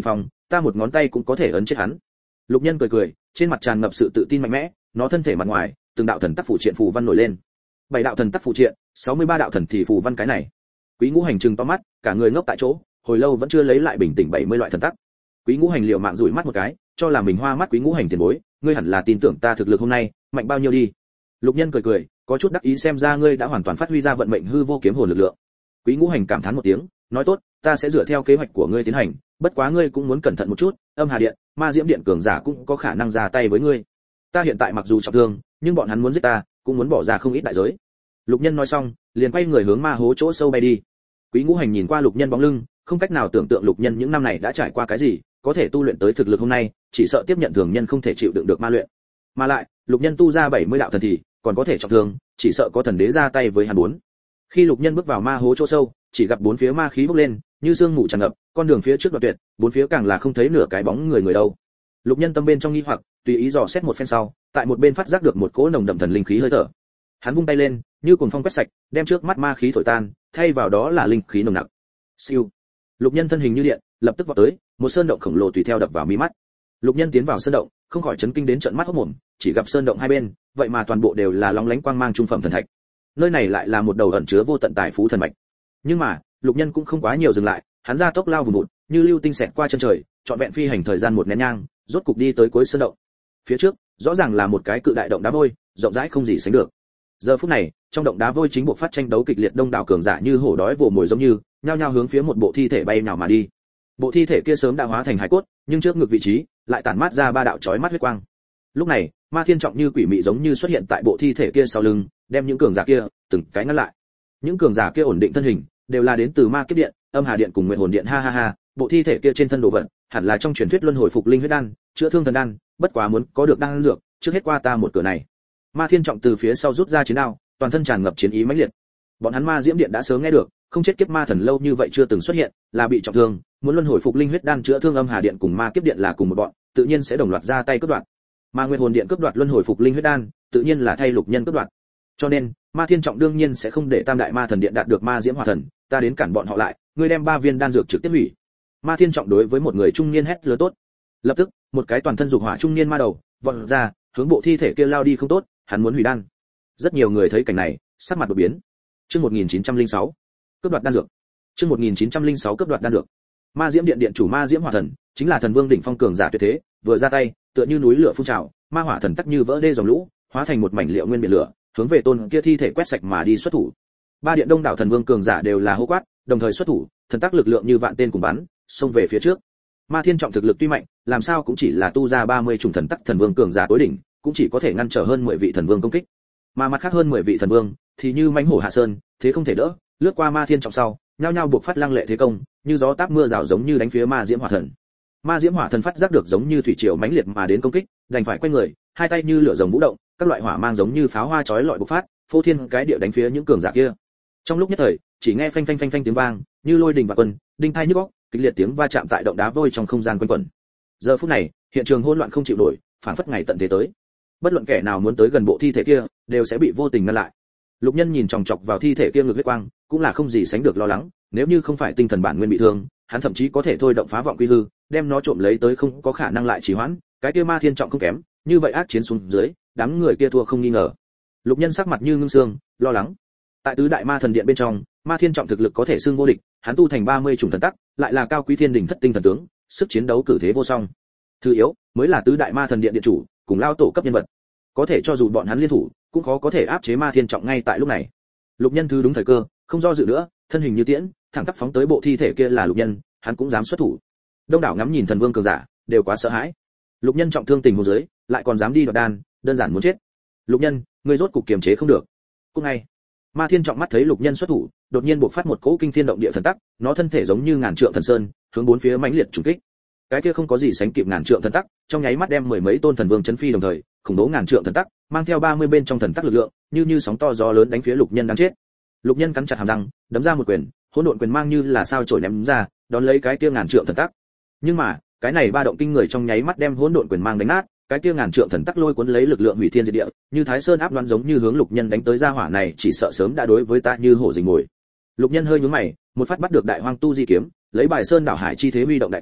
ta một ngón tay cũng có thể ấn chết hắn. Lục Nhân cười cười, trên mặt tràn ngập sự tự tin mạnh mẽ, nó thân thể mặt ngoài, từng đạo thần tắc phụ triện phù văn nổi lên. Bảy đạo thần tắc phụ triện, sáu mươi ba đạo thần thì phù văn cái này. Quý Ngũ Hành trừng to mắt, cả người ngốc tại chỗ, hồi lâu vẫn chưa lấy lại bình tĩnh. Bảy mươi loại thần tắc. Quý Ngũ Hành liều mạng dụi mắt một cái, cho là mình hoa mắt. Quý Ngũ Hành tiền bối, ngươi hẳn là tin tưởng ta thực lực hôm nay mạnh bao nhiêu đi. Lục Nhân cười cười, có chút đắc ý, xem ra ngươi đã hoàn toàn phát huy ra vận mệnh hư vô kiếm hồn lực lượng. Quý Ngũ Hành cảm thán một tiếng, nói tốt, ta sẽ dựa theo kế hoạch của ngươi tiến hành, bất quá ngươi cũng muốn cẩn thận một chút, Âm Hà Điện, Ma Diễm Điện cường giả cũng có khả năng ra tay với ngươi. Ta hiện tại mặc dù trọng thương, nhưng bọn hắn muốn giết ta, cũng muốn bỏ ra không ít đại giới. Lục Nhân nói xong, liền quay người hướng ma hố chỗ sâu bay đi. Quý Ngũ Hành nhìn qua Lục Nhân bóng lưng, không cách nào tưởng tượng Lục Nhân những năm này đã trải qua cái gì, có thể tu luyện tới thực lực hôm nay, chỉ sợ tiếp nhận thường nhân không thể chịu đựng được ma luyện. Mà lại, Lục Nhân tu ra bảy mươi đạo thần thì, còn có thể trọng thương, chỉ sợ có thần đế ra tay với hắn bốn. Khi Lục Nhân bước vào ma hố chỗ sâu, chỉ gặp bốn phía ma khí bốc lên, như sương mù tràn ngập, con đường phía trước đoạn tuyệt, bốn phía càng là không thấy nửa cái bóng người người đâu. Lục Nhân tâm bên trong nghi hoặc, tùy ý dò xét một phen sau, tại một bên phát giác được một cỗ nồng đậm thần linh khí hơi thở. Hắn vung tay lên, như cuồng phong quét sạch, đem trước mắt ma khí thổi tan, thay vào đó là linh khí nồng nặc. Siêu. Lục Nhân thân hình như điện, lập tức vọt tới, một sơn động khổng lồ tùy theo đập vào mi mắt. Lục Nhân tiến vào sơn động, không khỏi chấn kinh đến trợn mắt hốt mồm, chỉ gặp sơn động hai bên, vậy mà toàn bộ đều là lóng lánh quang mang trung phẩm thần thạch. Nơi này lại là một đầu ẩn chứa vô tận tài phú thần mạch. Nhưng mà, Lục Nhân cũng không quá nhiều dừng lại, hắn ra tốc lao vùn vụt, như lưu tinh xẹt qua chân trời, trọn vẹn phi hành thời gian một nén nhang, rốt cục đi tới cuối sơn động. Phía trước, rõ ràng là một cái cự đại động đá vôi, rộng rãi không gì sánh được. Giờ phút này, trong động đá vôi chính bộ phát tranh đấu kịch liệt, đông đảo cường giả như hổ đói vồ mồi giống như, nhao nhao hướng phía một bộ thi thể bay nhào mà đi. Bộ thi thể kia sớm đã hóa thành hải cốt, nhưng trước ngực vị trí lại tản mát ra ba đạo chói mắt huyết quang. Lúc này, Ma Thiên Trọng như quỷ mị giống như xuất hiện tại bộ thi thể kia sau lưng, đem những cường giả kia từng cái ngăn lại. Những cường giả kia ổn định thân hình, đều là đến từ Ma Kiếp Điện, Âm Hà Điện cùng Nguyệt Hồn Điện. Ha ha ha, bộ thi thể kia trên thân đồ vật, hẳn là trong truyền thuyết luân hồi phục linh huyết đan, chữa thương thần đan, bất quá muốn có được đan dược, trước hết qua ta một cửa này. Ma Thiên Trọng từ phía sau rút ra chiến đao, toàn thân tràn ngập chiến ý mãnh liệt. Bọn hắn Ma Diễm Điện đã sớm nghe được, không chết kiếp ma thần lâu như vậy chưa từng xuất hiện, là bị trọng thương, muốn luân hồi phục linh huyết đan chữa thương. Âm Hà Điện cùng Ma Kiếp Điện là cùng một bọn, tự nhiên sẽ đồng loạt ra tay cướp đoạt. Mà Nguyệt Hồn Điện cướp đoạt luân hồi phục linh huyết đan, tự nhiên là thay Lục Nhân cướp đoạt. Cho nên, Ma Thiên Trọng đương nhiên sẽ không để Tam Đại Ma Thần Điện đạt được Ma Diễm Hỏa Thần, ta đến cản bọn họ lại, ngươi đem ba viên đan dược trực tiếp hủy. Ma Thiên Trọng đối với một người trung niên hét lớn tốt. Lập tức, một cái toàn thân dục hỏa trung niên ma đầu vọt ra, hướng bộ thi thể kia lao đi. Không tốt, hắn muốn hủy đan. Rất nhiều người thấy cảnh này, sắc mặt đột biến. Chương một nghìn chín trăm lẻ sáu, cướp đoạt đan dược. Chương một nghìn chín trăm lẻ sáu cướp đoạt đan dược. Ma Diễm Điện điện chủ Ma Diễm Hỏa Thần, chính là thần vương đỉnh phong cường giả tuyệt thế, vừa ra tay, tựa như núi lửa phun trào, ma hỏa thần tắc như vỡ đê dòng lũ, hóa thành một mảnh liệu nguyên biển lửa, hướng về tôn kia thi thể quét sạch mà đi xuất thủ. Ba điện đông đảo thần vương cường giả đều là hô quát, đồng thời xuất thủ, thần tắc lực lượng như vạn tên cùng bắn, xông về phía trước. Ma Thiên Trọng thực lực tuy mạnh, làm sao cũng chỉ là tu ra ba mươi chủng thần tắc thần vương cường giả tối đỉnh, cũng chỉ có thể ngăn trở hơn mười vị thần vương công kích. Mà mặt khác hơn mười vị thần vương thì như mãnh hổ hạ sơn, thế không thể đỡ, lướt qua Ma Thiên Trọng sau, nhao nhao buộc phát lăng lệ thế công, như gió táp mưa rào giống như đánh phía Ma Diễm Hỏa Thần. Ma Diễm Hỏa Thần phát giác được giống như thủy triều mãnh liệt mà đến công kích, đành phải quay người, hai tay như lửa rồng vũ động, các loại hỏa mang giống như pháo hoa chói lọi bộc phát, phô thiên cái địa đánh phía những cường giả kia. Trong lúc nhất thời, chỉ nghe phanh phanh phanh phanh tiếng vang, như lôi đình và quân, đinh tai nhức óc, kịch liệt tiếng va chạm tại động đá vôi trong không gian quanh quẩn. Giờ phút này, hiện trường hỗn loạn không chịu nổi, phảng phất ngày tận thế tới. Bất luận kẻ nào muốn tới gần bộ thi thể kia, đều sẽ bị vô tình ngăn lại. Lục Nhân nhìn chòng chọc vào thi thể kia ngực huyết quang, cũng là không gì sánh được lo lắng, nếu như không phải tinh thần bản nguyên bị thương, hắn thậm chí có thể thôi động phá vọng quy hư, đem nó trộm lấy tới, không có khả năng lại trì hoãn, cái kia Ma Thiên Trọng không kém, như vậy ác chiến xuống dưới, đám người kia thua không nghi ngờ. Lục Nhân sắc mặt như ngưng xương, lo lắng. Tại tứ đại ma thần điện bên trong, Ma Thiên Trọng thực lực có thể xưng vô địch, hắn tu thành ba mươi chủng thần tắc, lại là cao quý thiên đỉnh thất tinh thần tướng, sức chiến đấu cử thế vô song. Thứ yếu, mới là tứ đại ma thần điện điện chủ, cùng lao tổ cấp nhân vật. Có thể cho dù bọn hắn liên thủ, cũng khó có thể áp chế Ma Thiên Trọng ngay tại lúc này. Lục Nhân thứ đúng thời cơ, không do dự nữa, thân hình như tiễn, thẳng tắp phóng tới bộ thi thể kia. Là Lục Nhân, hắn cũng dám xuất thủ. Đông đảo ngắm nhìn thần vương cường giả, đều quá sợ hãi. Lục Nhân trọng thương tình huống dưới, lại còn dám đi đoạt đan, đơn giản muốn chết. Lục Nhân, ngươi rốt cục kiềm chế không được. Cũng ngay, Ma Thiên Trọng mắt thấy Lục Nhân xuất thủ, đột nhiên bộc phát một cỗ kinh thiên động địa thần tắc, nó thân thể giống như ngàn trượng thần sơn, hướng bốn phía mãnh liệt trùng kích. Cái kia không có gì sánh kịp ngàn trượng thần tắc, trong nháy mắt đem mười mấy tôn thần vương chấn phi đồng thời, khủng bố ngàn trượng thần tắc, mang theo ba mươi bên trong thần tắc lực lượng, như như sóng to gió lớn đánh phía Lục Nhân đang chết. Lục Nhân cắn chặt hàm răng, đấm ra một quyền, hỗn độn quyền mang như là sao chổi ném ra, đón lấy cái kia ngàn trượng thần tắc. Nhưng mà, cái này ba động kinh người trong nháy mắt đem hỗn độn quyền mang đánh nát, cái kia ngàn trượng thần tắc lôi cuốn lấy lực lượng hủy thiên diệt địa, như Thái Sơn áp đoán giống như hướng Lục Nhân đánh tới. Ra hỏa này chỉ sợ sớm đã đối với ta như hổ rình mồi. Lục Nhân hơi nhướng mày, một phát bắt được Đại Hoang Tu Di kiếm, lấy bài sơn đảo hải chi thế huy động đại kiếm,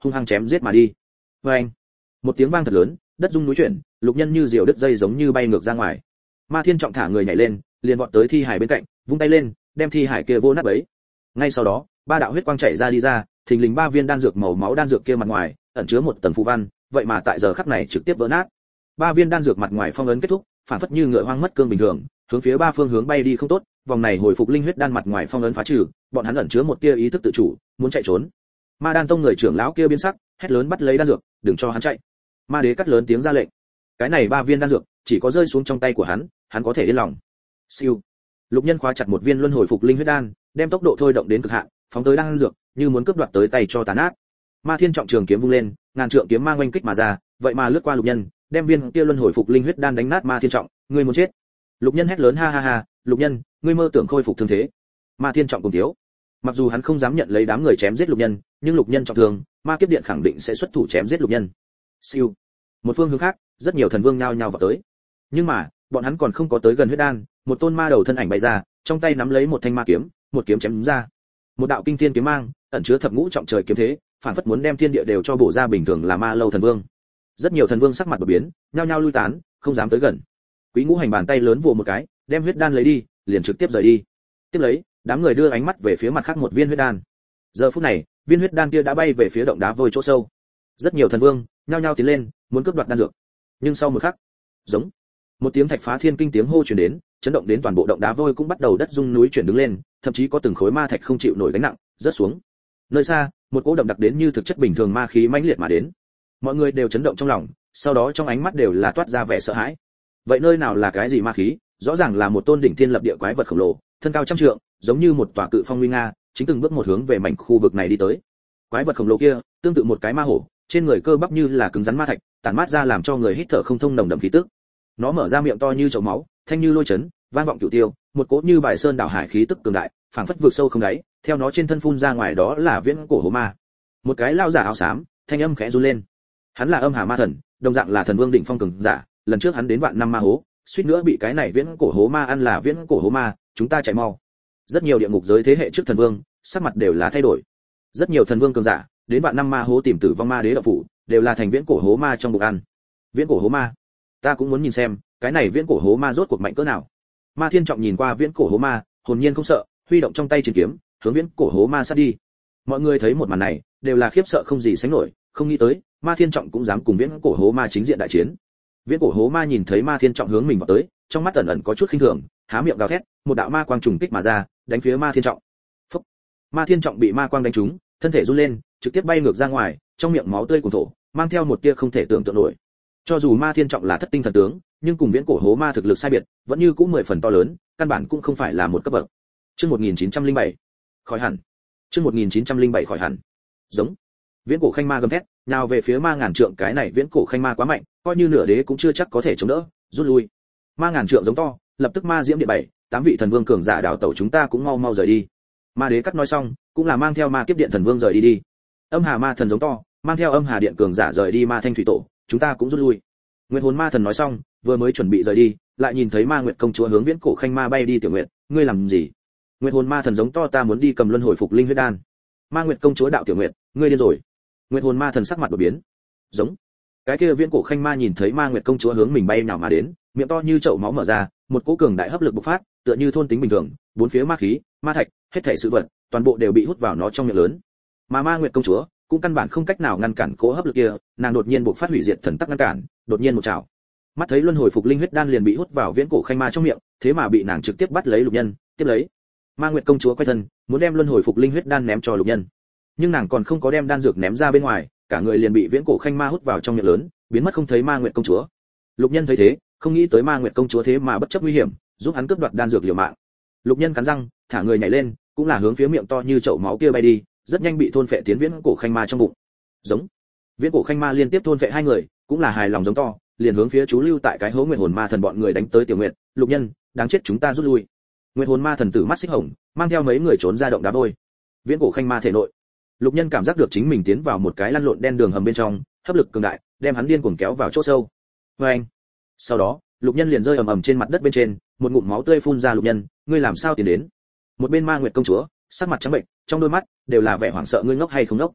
hung hăng chém giết mà đi. Và anh, một tiếng vang thật lớn, đất rung núi chuyển, Lục Nhân như diều đứt dây giống như bay ngược ra ngoài. Ma Thiên Trọng thả người nhảy lên, liền vọt tới thi hải bên cạnh, vung tay lên, đem thi hải kia vô nát bấy. Ngay sau đó, ba đạo huyết quang chảy ra đi ra, thình lình ba viên đan dược màu máu đan dược kia mặt ngoài ẩn chứa một tầng phù văn, vậy mà tại giờ khắc này trực tiếp vỡ nát. Ba viên đan dược mặt ngoài phong ấn kết thúc, phản phất như ngựa hoang mất cương bình thường, hướng phía ba phương hướng bay đi không tốt, vòng này hồi phục linh huyết đan mặt ngoài phong ấn phá trừ, bọn hắn ẩn chứa một tia ý thức tự chủ, muốn chạy trốn. Ma Đan Tông người trưởng lão kia biến sắc, hét lớn bắt lấy đan dược, đừng cho hắn chạy. Ma Đế cắt lớn tiếng ra lệnh. Cái này ba viên đan dược, chỉ có rơi xuống trong tay của hắn, hắn có thể yên lòng. Siêu. Lục Nhân khóa chặt một viên luân hồi phục linh huyết đan, đem tốc độ thôi động đến cực hạn, phóng tới đan dược, như muốn cướp đoạt tới tay cho tàn nát. Ma Thiên Trọng trường kiếm vung lên, ngàn trượng kiếm mang oanh kích mà ra, vậy mà lướt qua Lục Nhân, đem viên kia luân hồi phục linh huyết đan đánh nát. Ma Thiên Trọng, ngươi muốn chết. Lục Nhân hét lớn ha ha ha, Lục Nhân, ngươi mơ tưởng khôi phục thương thế. Ma Thiên Trọng cùng thiếu. Mặc dù hắn không dám nhận lấy đám người chém giết Lục Nhân, nhưng Lục Nhân trọng thương, Ma Kiếp Điện khẳng định sẽ xuất thủ chém giết Lục Nhân. Siêu. Một phương hướng khác, rất nhiều thần vương nhao nhao vào tới. Nhưng mà, bọn hắn còn không có tới gần huyết đan, một tôn ma đầu thân ảnh bay ra, trong tay nắm lấy một thanh ma kiếm, một kiếm chém ra. Một đạo kinh thiên kiếm mang, ẩn chứa thập ngũ trọng trời kiếm thế, phản phất muốn đem thiên địa đều cho bổ ra bình thường là ma lâu thần vương. Rất nhiều thần vương sắc mặt đổi biến, nhao nhao lui tán, không dám tới gần. Quý Ngũ Hành bàn tay lớn vồ một cái, đem huyết đan lấy đi, liền trực tiếp rời đi. Tiếp lấy, đám người đưa ánh mắt về phía mặt khác một viên huyết đan. Giờ phút này, viên huyết đan kia đã bay về phía động đá vôi chỗ sâu. Rất nhiều thần vương nhao nhao tiến lên, muốn cướp đoạt đan dược. Nhưng sau một khắc, giống một tiếng thạch phá thiên kinh tiếng hô truyền đến, chấn động đến toàn bộ động đá vôi cũng bắt đầu đất rung núi chuyển đứng lên, thậm chí có từng khối ma thạch không chịu nổi gánh nặng, rớt xuống. Nơi xa, một cỗ đậm đặc đến như thực chất bình thường ma khí mãnh liệt mà đến. Mọi người đều chấn động trong lòng, sau đó trong ánh mắt đều là toát ra vẻ sợ hãi. Vậy nơi nào là cái gì ma khí? Rõ ràng là một tôn đỉnh thiên lập địa quái vật khổng lồ, thân cao trăm trượng, giống như một tòa cự phong nguy nga, chính từng bước một hướng về mảnh khu vực này đi tới. Quái vật khổng lồ kia, tương tự một cái ma hổ, trên người cơ bắp như là cứng rắn ma thạch, tản mát ra làm cho người hít thở không thông nồng đậm khí tức. Nó mở ra miệng to như chậu máu, thanh như lôi chấn, vang vọng cửu tiêu, một cỗ như bài sơn đảo hải khí tức cường đại, phảng phất vượt sâu không đáy, theo nó trên thân phun ra ngoài đó là viễn cổ hố ma. Một cái lao giả áo xám, thanh âm khẽ run lên. Hắn là Âm Hà Ma Thần, đồng dạng là thần vương đỉnh phong cường giả, lần trước hắn đến vạn năm ma hố, suýt nữa bị cái này viễn cổ hố ma ăn. Là viễn cổ hố ma, chúng ta chạy mau. Rất nhiều địa ngục giới thế hệ trước thần vương, sắc mặt đều là thay đổi. Rất nhiều thần vương cường giả, đến vạn năm ma hố tìm tử vong ma đế đạo phủ, đều là thành viễn cổ hố ma trong bụng ăn. Viễn cổ hố ma, ta cũng muốn nhìn xem, cái này viễn cổ hố ma rốt cuộc mạnh cỡ nào. Ma Thiên Trọng nhìn qua viễn cổ hố ma, hồn nhiên không sợ, huy động trong tay trường kiếm, hướng viễn cổ hố ma sát đi. Mọi người thấy một màn này, đều là khiếp sợ không gì sánh nổi, không nghĩ tới, Ma Thiên Trọng cũng dám cùng viễn cổ hố ma chính diện đại chiến. Viễn cổ hố ma nhìn thấy Ma Thiên Trọng hướng mình vào tới, trong mắt ẩn ẩn có chút khinh thường, há miệng gào thét, một đạo ma quang trùng kích mà ra, đánh phía Ma Thiên Trọng. Phốc. Ma Thiên Trọng bị ma quang đánh trúng, thân thể run lên, trực tiếp bay ngược ra ngoài, trong miệng máu tươi cuồn thổ, mang theo một tia không thể tưởng tượng nổi. Cho dù Ma Thiên Trọng là thất tinh thần tướng, nhưng cùng viễn cổ hố ma thực lực sai biệt, vẫn như cũng mười phần to lớn, căn bản cũng không phải là một cấp bậc. Chương một nghìn chín trăm lẻ bảy, khỏi hẳn. Chương một nghìn chín trăm lẻ bảy khỏi hẳn. Giống. Viễn cổ khanh ma gầm thét, nào về phía ma ngàn trượng. Cái này viễn cổ khanh ma quá mạnh, coi như nửa đế cũng chưa chắc có thể chống đỡ, rút lui. Ma ngàn trượng giống to, lập tức ma diễm địa bảy, tám vị thần vương cường giả đảo tẩu, chúng ta cũng mau mau rời đi. Ma đế cắt nói xong, cũng là mang theo ma kiếp điện thần vương rời đi đi. Âm Hà Ma Thần giống to, mang theo Âm Hà điện cường giả rời đi. Ma thanh thủy tổ, chúng ta cũng rút lui. Nguyệt Hồn Ma Thần nói xong, vừa mới chuẩn bị rời đi, lại nhìn thấy Ma Nguyệt công chúa hướng viễn cổ khanh ma bay đi. Tiểu Nguyệt, ngươi làm gì? Nguyệt Hồn Ma Thần giống to, ta muốn đi cầm luân hồi phục linh huyết đan. Ma Nguyệt công chúa đạo, Tiểu Nguyệt, ngươi điên rồi. Nguyệt Hồn Ma Thần sắc mặt đổi biến. Giống. Cái kia viễn cổ khanh ma nhìn thấy Ma Nguyệt công chúa hướng mình bay nào mà đến, miệng to như chậu máu mở ra, một cỗ cường đại hấp lực bộc phát, tựa như thôn tính bình thường, bốn phía ma khí, ma thạch, hết thảy sự vật, toàn bộ đều bị hút vào nó trong miệng lớn. Mà Ma Nguyệt công chúa cũng căn bản không cách nào ngăn cản cỗ hấp lực kia, nàng đột nhiên bộc phát hủy diệt thần tắc ngăn cản, đột nhiên một chảo. Mắt thấy luân hồi phục linh huyết đan liền bị hút vào viễn cổ khanh ma trong miệng, thế mà bị nàng trực tiếp bắt lấy Lục Nhân, tiếp lấy. Ma Nguyệt công chúa quay thân, muốn đem luân hồi phục linh huyết đan ném cho Lục Nhân. Nhưng nàng còn không có đem đan dược ném ra bên ngoài, cả người liền bị viễn cổ khanh ma hút vào trong miệng lớn, biến mất không thấy Ma Nguyệt công chúa. Lục Nhân thấy thế, không nghĩ tới Ma Nguyệt công chúa thế mà bất chấp nguy hiểm, giúp hắn cướp đoạt đan dược liều mạng. Lục Nhân cắn răng, thả người nhảy lên, cũng là hướng phía miệng to như chậu máu kia bay đi, rất nhanh bị thôn phệ tiến viễn cổ khanh ma trong bụng. Giống. Viễn cổ khanh ma liên tiếp thôn phệ hai người, cũng là hài lòng giống to, liền hướng phía chú lưu tại cái hố Nguyệt Hồn Ma Thần bọn người đánh tới. Tiểu Nguyệt, Lục Nhân, đáng chết, chúng ta rút lui. Nguyệt Hồn Ma Thần tử mắt xích hồng, mang theo mấy người trốn ra động đá vôi. Viễn cổ khanh ma thể nội, Lục Nhân cảm giác được chính mình tiến vào một cái lăn lộn đen đường hầm bên trong, hấp lực cường đại, đem hắn điên cuồng kéo vào chỗ sâu. Oeng. Sau đó, Lục Nhân liền rơi ầm ầm trên mặt đất bên trên, một ngụm máu tươi phun ra. Lục Nhân, ngươi làm sao tiến đến? Một bên Ma Nguyệt công chúa, sắc mặt trắng bệnh, trong đôi mắt đều là vẻ hoảng sợ, ngươi ngốc hay không ngốc?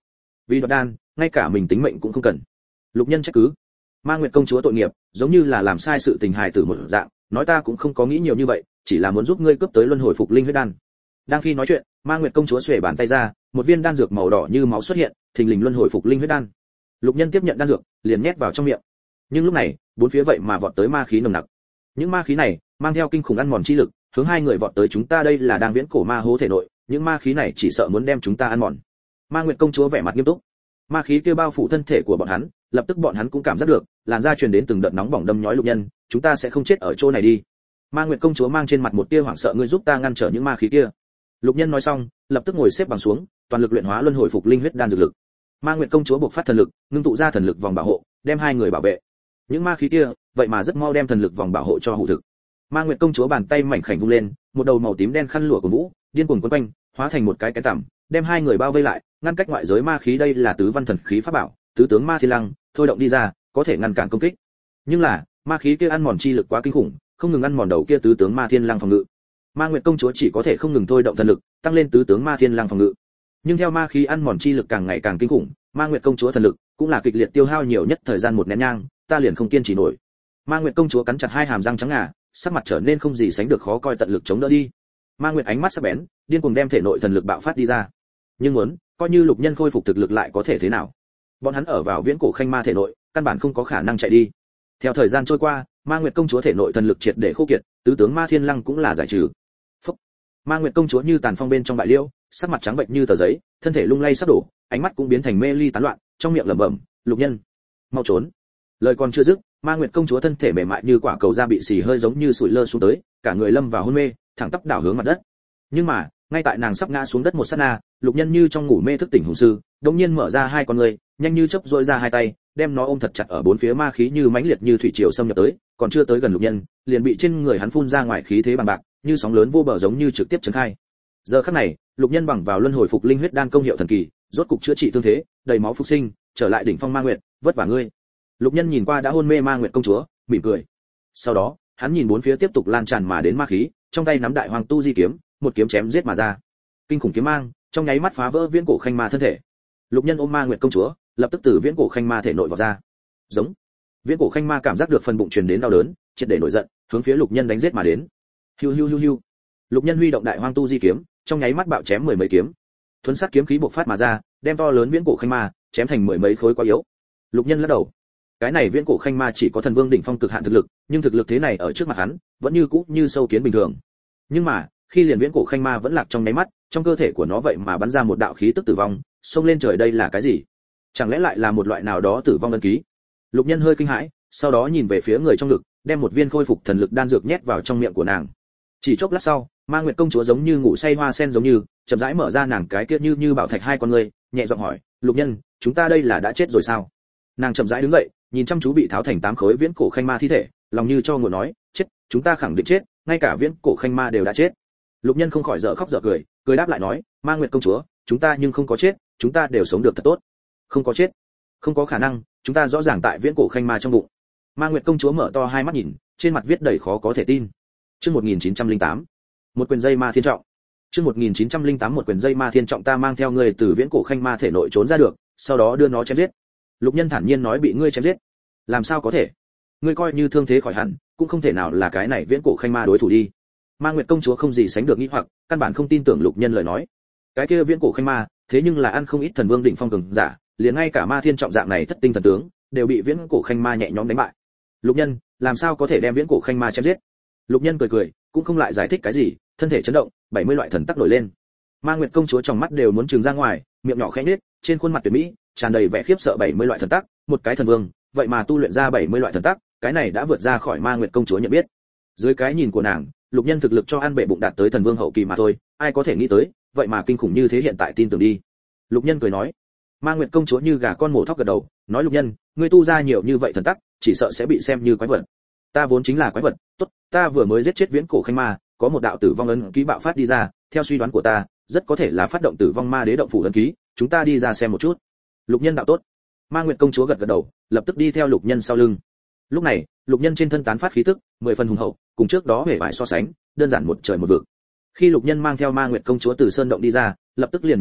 Vì đoạt đan, ngay cả mình tính mệnh cũng không cần. Lục Nhân trách cứ. Ma Nguyệt công chúa tội nghiệp, giống như là làm sai sự tình hài tử một dạng, nói ta cũng không có nghĩ nhiều như vậy, chỉ là muốn giúp ngươi cướp tới luân hồi phục linh huyết đan. Đang khi nói chuyện, Ma Nguyệt công chúa xuề bàn tay ra, một viên đan dược màu đỏ như máu xuất hiện, thình lình luân hồi phục linh huyết đan. Lục Nhân tiếp nhận đan dược, liền nhét vào trong miệng. Nhưng lúc này, bốn phía vậy mà vọt tới ma khí nồng nặc. Những ma khí này mang theo kinh khủng ăn mòn chi lực, hướng hai người vọt tới chúng ta đây là đang viễn cổ ma hố thể nội, những ma khí này chỉ sợ muốn đem chúng ta ăn mòn. Ma Nguyệt công chúa vẻ mặt nghiêm túc. Ma khí kia bao phủ thân thể của bọn hắn, lập tức bọn hắn cũng cảm giác được, làn da truyền đến từng đợt nóng bỏng đâm nhói Lục Nhân, chúng ta sẽ không chết ở chỗ này đi. Ma Nguyệt công chúa mang trên mặt một tia hoảng sợ, ngươi giúp ta ngăn trở những ma khí kia. Lục Nhân nói xong, lập tức ngồi xếp bằng xuống, toàn lực luyện hóa luân hồi phục linh huyết đan dược lực. Ma Nguyệt công chúa bộc phát thần lực, ngưng tụ ra thần lực vòng bảo hộ, đem hai người bảo vệ. Những ma khí kia, vậy mà rất mau đem thần lực vòng bảo hộ cho hữu thực. Ma Nguyệt công chúa bàn tay mảnh khảnh vung lên, một đầu màu tím đen khăn lụa của vũ, điên cuồng quấn quanh, hóa thành một cái cái tằm, đem hai người bao vây lại, ngăn cách ngoại giới ma khí. Đây là tứ văn thần khí pháp bảo, tứ tướng ma thiên lăng, thôi động đi ra, có thể ngăn cản công kích. Nhưng là, ma khí kia ăn mòn chi lực quá kinh khủng, không ngừng ăn mòn đầu kia tứ tướng ma thiên lăng phòng ngự. Ma Nguyệt công chúa chỉ có thể không ngừng thôi động thần lực, tăng lên tứ tướng ma thiên lăng phòng ngự. Nhưng theo ma khí ăn mòn chi lực càng ngày càng kinh khủng, Ma Nguyệt công chúa thần lực cũng là kịch liệt tiêu hao, nhiều nhất thời gian một nén nhang, ta liền không kiên trì nổi. Ma Nguyệt công chúa cắn chặt hai hàm răng trắng ngà, sắc mặt trở nên không gì sánh được khó coi, tận lực chống đỡ đi. Ma Nguyệt ánh mắt sắc bén, điên cuồng đem thể nội thần lực bạo phát đi ra. Nhưng muốn, coi như Lục Nhân khôi phục thực lực lại có thể thế nào? Bọn hắn ở vào viễn cổ khanh ma thể nội, căn bản không có khả năng chạy đi. Theo thời gian trôi qua, Ma Nguyệt công chúa thể nội thần lực triệt để khô kiệt, tứ tướng ma thiên lăng cũng là giải trừ. Phúc. Ma Nguyệt công chúa như tàn phong bên trong bại liễu, sắc mặt trắng bệch như tờ giấy, thân thể lung lay sắp đổ, ánh mắt cũng biến thành mê ly tán loạn, trong miệng lẩm bẩm, Lục Nhân, mau trốn. Lời còn chưa dứt, Ma Nguyệt công chúa thân thể mềm mại như quả cầu da bị xì hơi giống như sủi lơ xuống tới, cả người lâm vào hôn mê, thẳng tắp đảo hướng mặt đất. Nhưng mà, ngay tại nàng sắp ngã xuống đất một sát na, Lục Nhân như trong ngủ mê thức tỉnh hùng sư, đột nhiên mở ra hai con người, nhanh như chớp duỗi ra hai tay, đem nó ôm thật chặt, ở bốn phía ma khí như mãnh liệt như thủy triều xâm nhập tới, còn chưa tới gần Lục Nhân, liền bị trên người hắn phun ra ngoài khí thế bằng bạc, như sóng lớn vô bờ giống như trực tiếp chấn khai. Giờ khắc này, Lục Nhân bằng vào luân hồi phục linh huyết đan công hiệu thần kỳ, rốt cục chữa trị thương thế, đầy máu phục sinh, trở lại đỉnh phong Ma Nguyệt, vất vả ngươi. Lục Nhân nhìn qua đã hôn mê Ma Nguyệt công chúa, mỉm cười. Sau đó, hắn nhìn bốn phía tiếp tục lan tràn mà đến ma khí, trong tay nắm đại hoàng tu di kiếm, một kiếm chém giết mà ra. Kinh khủng kiếm mang, trong nháy mắt phá vỡ viễn cổ khanh ma thân thể. Lục Nhân ôm Ma Nguyệt công chúa, lập tức từ viễn cổ khanh ma thể nội vào ra. Giống. Viễn cổ khanh ma cảm giác được phần bụng truyền đến đau đớn, triệt để nổi giận, hướng phía Lục Nhân đánh giết mà đến. Hiu hiu hiu hiu. Lục Nhân huy động đại hoang tu di kiếm, trong nháy mắt bạo chém mười mấy kiếm. Thuấn sát kiếm khí bộc phát mà ra, đem to lớn viễn cổ khanh ma chém thành mười mấy khối quá yếu. Lục Nhân lắc đầu. Cái này viễn cổ khanh ma chỉ có thần vương đỉnh phong cực hạn thực lực, nhưng thực lực thế này ở trước mặt hắn, vẫn như cũ như sâu kiến bình thường. Nhưng mà, khi liền viễn cổ khanh ma vẫn lạc trong nháy mắt, trong cơ thể của nó vậy mà bắn ra một đạo khí tức tử vong, xông lên trời, đây là cái gì? Chẳng lẽ lại là một loại nào đó tử vong ân ký? Lục Nhân hơi kinh hãi, sau đó nhìn về phía người trong lực, đem một viên khôi phục thần lực đan dược nhét vào trong miệng của nàng. Chỉ chốc lát sau, Ma Nguyệt công chúa giống như ngủ say hoa sen giống như, chậm rãi mở ra nàng cái kia như như bảo thạch hai con ngươi, nhẹ giọng hỏi, Lục Nhân, chúng ta đây là đã chết rồi sao? Nàng chậm rãi đứng dậy, nhìn chăm chú bị tháo thành tám khối viễn cổ khanh ma thi thể, lòng như cho ngựa nói, chết, chúng ta khẳng định chết, ngay cả viễn cổ khanh ma đều đã chết. Lục Nhân không khỏi dở khóc dở cười, cười đáp lại nói, Ma Nguyệt công chúa, chúng ta nhưng không có chết, chúng ta đều sống được thật tốt. Không có chết, không có khả năng, chúng ta rõ ràng tại viễn cổ khanh ma trong bụng. Ma Nguyệt công chúa mở to hai mắt nhìn, trên mặt viết đầy khó có thể tin. Chương một nghìn chín trăm lẻ tám, một quyền dây ma thiên trọng. Chương một nghìn chín trăm lẻ tám, một quyền dây ma thiên trọng, ta mang theo người từ viễn cổ khanh ma thể nội trốn ra được, sau đó đưa nó chém giết. Lục Nhân thản nhiên nói, bị ngươi chém giết? Làm sao có thể? Ngươi coi như thương thế khỏi hẳn, cũng không thể nào là cái này viễn cổ khanh ma đối thủ đi. Ma Nguyệt công chúa không gì sánh được nghi hoặc, căn bản không tin tưởng Lục Nhân lời nói. Cái kia viễn cổ khanh ma, thế nhưng là ăn không ít thần vương đỉnh phong cường giả, liền ngay cả ma thiên trọng dạng này thất tinh thần tướng, đều bị viễn cổ khanh ma nhẹ nhõm đánh bại. Lục Nhân, làm sao có thể đem viễn cổ khanh ma chém giết? Lục Nhân cười cười, cũng không lại giải thích cái gì, thân thể chấn động, bảy mươi loại thần tắc nổi lên. Ma Nguyệt công chúa trong mắt đều muốn trừng ra ngoài, miệng nhỏ khẽ nhếch, trên khuôn mặt tuyệt mỹ tràn đầy vẻ khiếp sợ, bảy mươi loại thần tắc, một cái thần vương, vậy mà tu luyện ra bảy mươi loại thần tắc, cái này đã vượt ra khỏi Ma Nguyệt công chúa nhận biết. Dưới cái nhìn của nàng, Lục Nhân thực lực cho ăn bệ bụng đạt tới thần vương hậu kỳ mà thôi, ai có thể nghĩ tới, vậy mà kinh khủng như thế, hiện tại tin tưởng đi. Lục Nhân cười nói. Ma Nguyệt công chúa như gà con mổ thóc gật đầu, nói, Lục Nhân, ngươi tu ra nhiều như vậy thần tắc, chỉ sợ sẽ bị xem như quái vật. Ta vốn chính là quái vật, tốt, ta vừa mới giết chết viễn cổ khanh ma, có một đạo tử vong ấn ký bạo phát đi ra, theo suy đoán của ta, rất có thể là phát động tử vong ma đế động phủ ấn ký, chúng ta đi ra xem một chút. Lục Nhân đạo tốt. Ma Nguyệt công chúa gật gật đầu, lập tức đi theo Lục Nhân sau lưng. Lúc này, Lục Nhân trên thân tán phát khí tức, mười phần hùng hậu, cùng trước đó hề bại so sánh, đơn giản một trời một vực. Khi Lục Nhân mang theo Ma Nguyệt công chúa từ sơn động đi ra, lập tức liền nhìn thấy,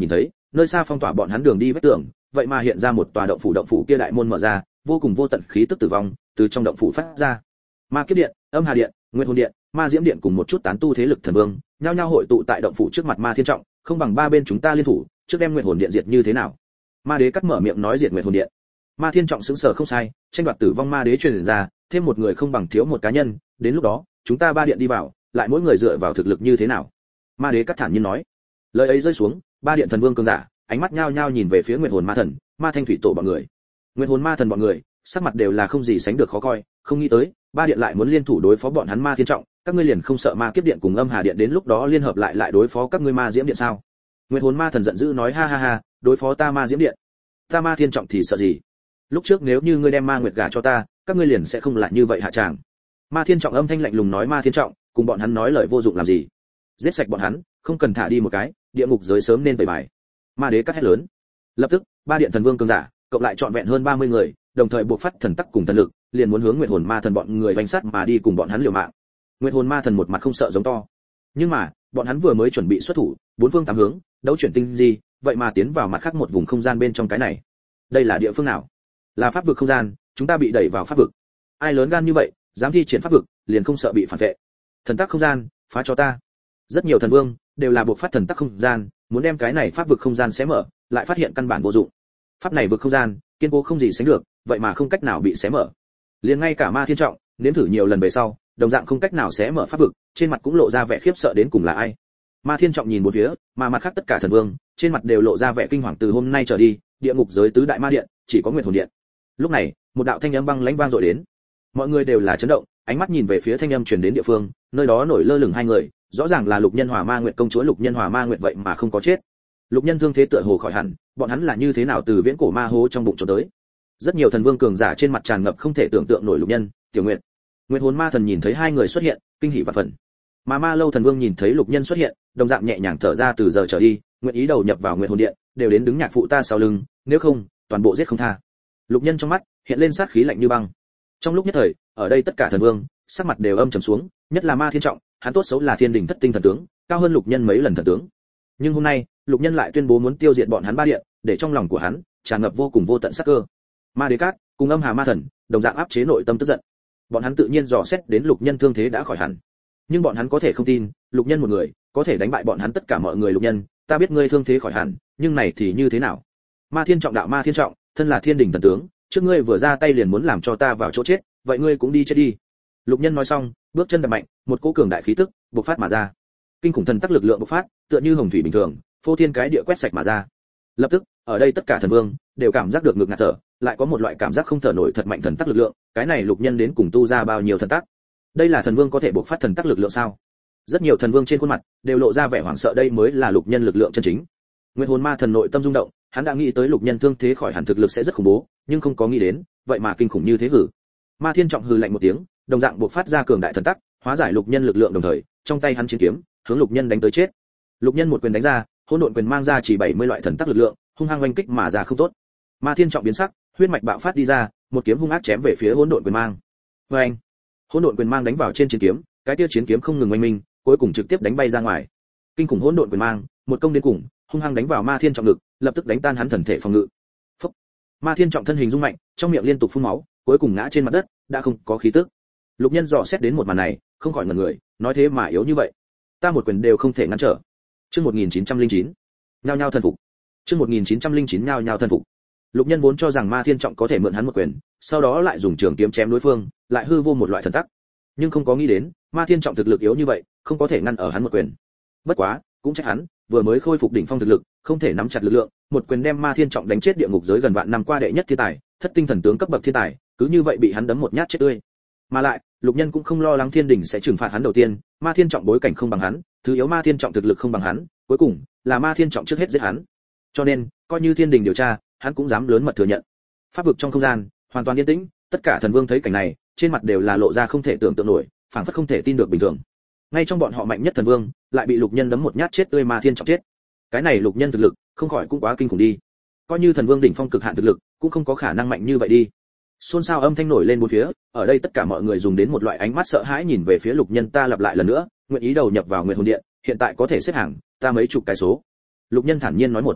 nơi xa phong tỏa bọn hắn đường đi vách tường, vậy mà hiện ra một tòa động phủ, động phủ kia đại môn mở ra, vô cùng vô tận khí tức tử vong từ trong động phủ phát ra. Ma Kiếp Điện, Âm Hà Điện, Nguyên Hồn Điện, Ma Diễm Điện cùng một chút tán tu thế lực thần vương, nhao nhao hội tụ tại động phủ trước mặt Ma Thiên Trọng, không bằng ba bên chúng ta liên thủ, trước đem Nguyên Hồn Điện diệt như thế nào? Ma Đế cắt mở miệng nói diệt Nguyên Hồn Điện. Ma Thiên Trọng sững sờ không sai, tranh đoạt tử vong Ma Đế truyền ra, thêm một người không bằng thiếu một cá nhân, đến lúc đó, chúng ta ba điện đi vào, lại mỗi người dựa vào thực lực như thế nào? Ma Đế cắt thản nhiên nói. Lời ấy rơi xuống, ba điện thần vương cường giả, ánh mắt nhao nhao nhìn về phía Nguyệt Hồn Ma Thần, Ma Thanh Thủy Tổ bọn người. Nguyệt Hồn Ma Thần bọn người, sắc mặt đều là không gì sánh được khó coi, không nghĩ tới, ba điện lại muốn liên thủ đối phó bọn hắn Ma Thiên Trọng, các ngươi liền không sợ Ma Kiếp Điện cùng Âm Hà Điện đến lúc đó liên hợp lại lại đối phó các ngươi Ma Diễm Điện sao? Nguyệt Hồn Ma Thần giận dữ nói ha ha ha, đối phó ta Ma Diễm Điện, ta Ma Thiên Trọng thì sợ gì? Lúc trước nếu như ngươi đem Ma Nguyệt gả cho ta, các ngươi liền sẽ không lại như vậy hạ tràng. Ma Thiên Trọng âm thanh lạnh lùng nói Ma Thiên Trọng, cùng bọn hắn nói lời vô dụng làm gì? Giết sạch bọn hắn, không cần thả đi một cái, địa ngục giới sớm nên tẩy bài. Ma Đế cắt hét lớn. Lập tức, ba điện thần vương cường giả, cộng lại trọn vẹn hơn ba mươi người, đồng thời buộc phát thần tắc cùng thần lực, liền muốn hướng Nguyệt Hồn Ma Thần bọn người vành sát mà đi cùng bọn hắn liều mạng. Nguyệt Hồn Ma Thần một mặt không sợ giống to. Nhưng mà, bọn hắn vừa mới chuẩn bị xuất thủ, bốn phương tám hướng, đấu chuyển tinh gì, vậy mà tiến vào mặt khác một vùng không gian bên trong cái này. Đây là địa phương nào? Là pháp vực không gian, chúng ta bị đẩy vào pháp vực. Ai lớn gan như vậy, dám thi triển pháp vực, liền không sợ bị phản vệ. Thần tắc không gian, phá cho ta. Rất nhiều thần vương đều là buộc phát thần tắc không gian, muốn đem cái này pháp vực không gian xé mở, lại phát hiện căn bản vô dụng. Pháp này vực không gian, kiên cố không gì sánh được, vậy mà không cách nào bị xé mở. Liền ngay cả Ma Thiên Trọng, nếm thử nhiều lần về sau, đồng dạng không cách nào xé mở pháp vực, trên mặt cũng lộ ra vẻ khiếp sợ đến cùng là ai. Ma Thiên Trọng nhìn một phía, mà mặt khác tất cả thần vương, trên mặt đều lộ ra vẻ kinh hoàng từ hôm nay trở đi, địa ngục giới tứ đại ma điện, chỉ có Nguyệt Hồn Điện. Lúc này, một đạo thanh âm băng lãnh vang dội đến. Mọi người đều là chấn động, ánh mắt nhìn về phía thanh âm truyền đến địa phương, nơi đó nổi lơ lửng hai người, rõ ràng là Lục Nhân Hòa Ma Nguyệt công chúa Lục Nhân Hòa Ma Nguyệt vậy mà không có chết. Lục Nhân thương thế tựa hồ khỏi hẳn, bọn hắn là như thế nào từ viễn cổ ma hố trong bụng trốn tới? Rất nhiều thần vương cường giả trên mặt tràn ngập không thể tưởng tượng nổi Lục Nhân, Tiểu Nguyệt. Nguyệt Hồn Ma Thần nhìn thấy hai người xuất hiện, kinh hỉ và phần. Mà Ma Lâu thần vương nhìn thấy Lục Nhân xuất hiện, đồng dạng nhẹ nhàng thở ra từ giờ trở đi, nguyện ý đầu nhập vào Nguyệt Hồn Điện, đều đến đứng nhạc phụ ta sau lưng, nếu không, toàn bộ giết không tha. Lục Nhân trong mắt hiện lên sát khí lạnh như băng. Trong lúc nhất thời, ở đây tất cả thần vương, sắc mặt đều âm trầm xuống, nhất là Ma Thiên Trọng, hắn tốt xấu là thiên đỉnh thất tinh thần tướng, cao hơn Lục Nhân mấy lần thần tướng. Nhưng hôm nay, Lục Nhân lại tuyên bố muốn tiêu diệt bọn hắn ba điện, để trong lòng của hắn tràn ngập vô cùng vô tận sát cơ. Ma Đế Cát cùng Âm Hà Ma Thần, đồng dạng áp chế nội tâm tức giận. Bọn hắn tự nhiên dò xét đến Lục Nhân thương thế đã khỏi hẳn, nhưng bọn hắn có thể không tin, Lục Nhân một người có thể đánh bại bọn hắn tất cả mọi người. Lục Nhân, ta biết ngươi thương thế khỏi hẳn, nhưng này thì như thế nào? Ma Thiên Trọng đạo Ma Thiên Trọng, thân là thiên đỉnh thần tướng, trước ngươi vừa ra tay liền muốn làm cho ta vào chỗ chết, vậy ngươi cũng đi chết đi. Lục Nhân nói xong, bước chân đập mạnh, một cỗ cường đại khí tức bộc phát mà ra. Kinh khủng thần tắc lực lượng bộc phát, tựa như hồng thủy bình thường, phô thiên cái địa quét sạch mà ra. Lập tức, ở đây tất cả thần vương đều cảm giác được ngực ngạt thở, lại có một loại cảm giác không thở nổi thật mạnh thần tắc lực lượng, cái này Lục Nhân đến cùng tu ra bao nhiêu thần tắc? Đây là thần vương có thể bộc phát thần tắc lực lượng sao? Rất nhiều thần vương trên khuôn mặt đều lộ ra vẻ hoảng sợ, đây mới là Lục Nhân lực lượng chân chính. Nguyệt Hồn Ma Thần nội tâm rung động, hắn đã nghĩ tới Lục Nhân thương thế khỏi hẳn thực lực sẽ rất khủng bố, nhưng không có nghĩ đến, vậy mà kinh khủng như thế hử. Ma Thiên Trọng hừ lạnh một tiếng, đồng dạng bộc phát ra cường đại thần tắc, hóa giải Lục Nhân lực lượng đồng thời, trong tay hắn chiến kiếm, hướng Lục Nhân đánh tới chết. Lục Nhân một quyền đánh ra, hỗn độn quyền mang ra chỉ bảy mươi loại thần tắc lực lượng, hung hăng oanh kích mà ra không tốt. Ma Thiên Trọng biến sắc, huyết mạch bạo phát đi ra, một kiếm hung ác chém về phía hỗn độn quyền mang. Oeng! Hỗn độn quyền mang đánh vào trên chiến kiếm, cái tiêu chiến kiếm không ngừng oanh minh, cuối cùng trực tiếp đánh bay ra ngoài. Kinh khủng hỗn độn quyền mang, một công đến cùng, hung hăng đánh vào Ma Thiên Trọng ngực, lập tức đánh tan hắn thần thể phòng ngự. Phốc! Ma Thiên Trọng thân hình rung mạnh, trong miệng liên tục phun máu, cuối cùng ngã trên mặt đất, đã không có khí tức. Lục Nhân dò xét đến một màn này, không khỏi ngẩn người, nói thế mà yếu như vậy, ta một quyền đều không thể ngăn trở. Chương một nghìn chín trăm lẻ chín, nhao nhao thần phục. Chương một nghìn chín trăm lẻ chín nhao nhao thần phục. Lục Nhân vốn cho rằng Ma Thiên Trọng có thể mượn hắn một quyền, sau đó lại dùng trường kiếm chém đối phương, lại hư vô một loại thần tắc. Nhưng không có nghĩ đến, Ma Thiên Trọng thực lực yếu như vậy, không có thể ngăn ở hắn một quyền. Bất quá, cũng trách hắn, vừa mới khôi phục đỉnh phong thực lực, không thể nắm chặt lực lượng, một quyền đem Ma Thiên Trọng đánh chết địa ngục giới gần vạn năm qua đệ nhất thiên tài, thất tinh thần tướng cấp bậc thiên tài, cứ như vậy bị hắn đấm một nhát chết tươi. Mà lại, Lục Nhân cũng không lo lắng thiên đình sẽ trừng phạt hắn đầu tiên, Ma Thiên Trọng bối cảnh không bằng hắn, thứ yếu Ma Thiên Trọng thực lực không bằng hắn, cuối cùng là Ma Thiên Trọng trước hết giết hắn. Cho nên, coi như thiên đình điều tra, hắn cũng dám lớn mật thừa nhận. Pháp vực trong không gian, hoàn toàn yên tĩnh, tất cả thần vương thấy cảnh này, trên mặt đều là lộ ra không thể tưởng tượng nổi, phảng phất không thể tin được bình thường. Ngay trong bọn họ mạnh nhất thần vương, lại bị Lục Nhân đấm một nhát chết tươi, Ma Thiên Trọng chết. Cái này Lục Nhân thực lực, không khỏi cũng quá kinh khủng đi. Coi như thần vương đỉnh phong cực hạn thực lực, cũng không có khả năng mạnh như vậy đi. Xôn xao âm thanh nổi lên bốn phía, ở đây tất cả mọi người dùng đến một loại ánh mắt sợ hãi nhìn về phía Lục Nhân. Ta lặp lại lần nữa, nguyện ý đầu nhập vào Nguyệt Hồn Điện, hiện tại có thể xếp hàng, ta mấy chục cái số. Lục Nhân thản nhiên nói một.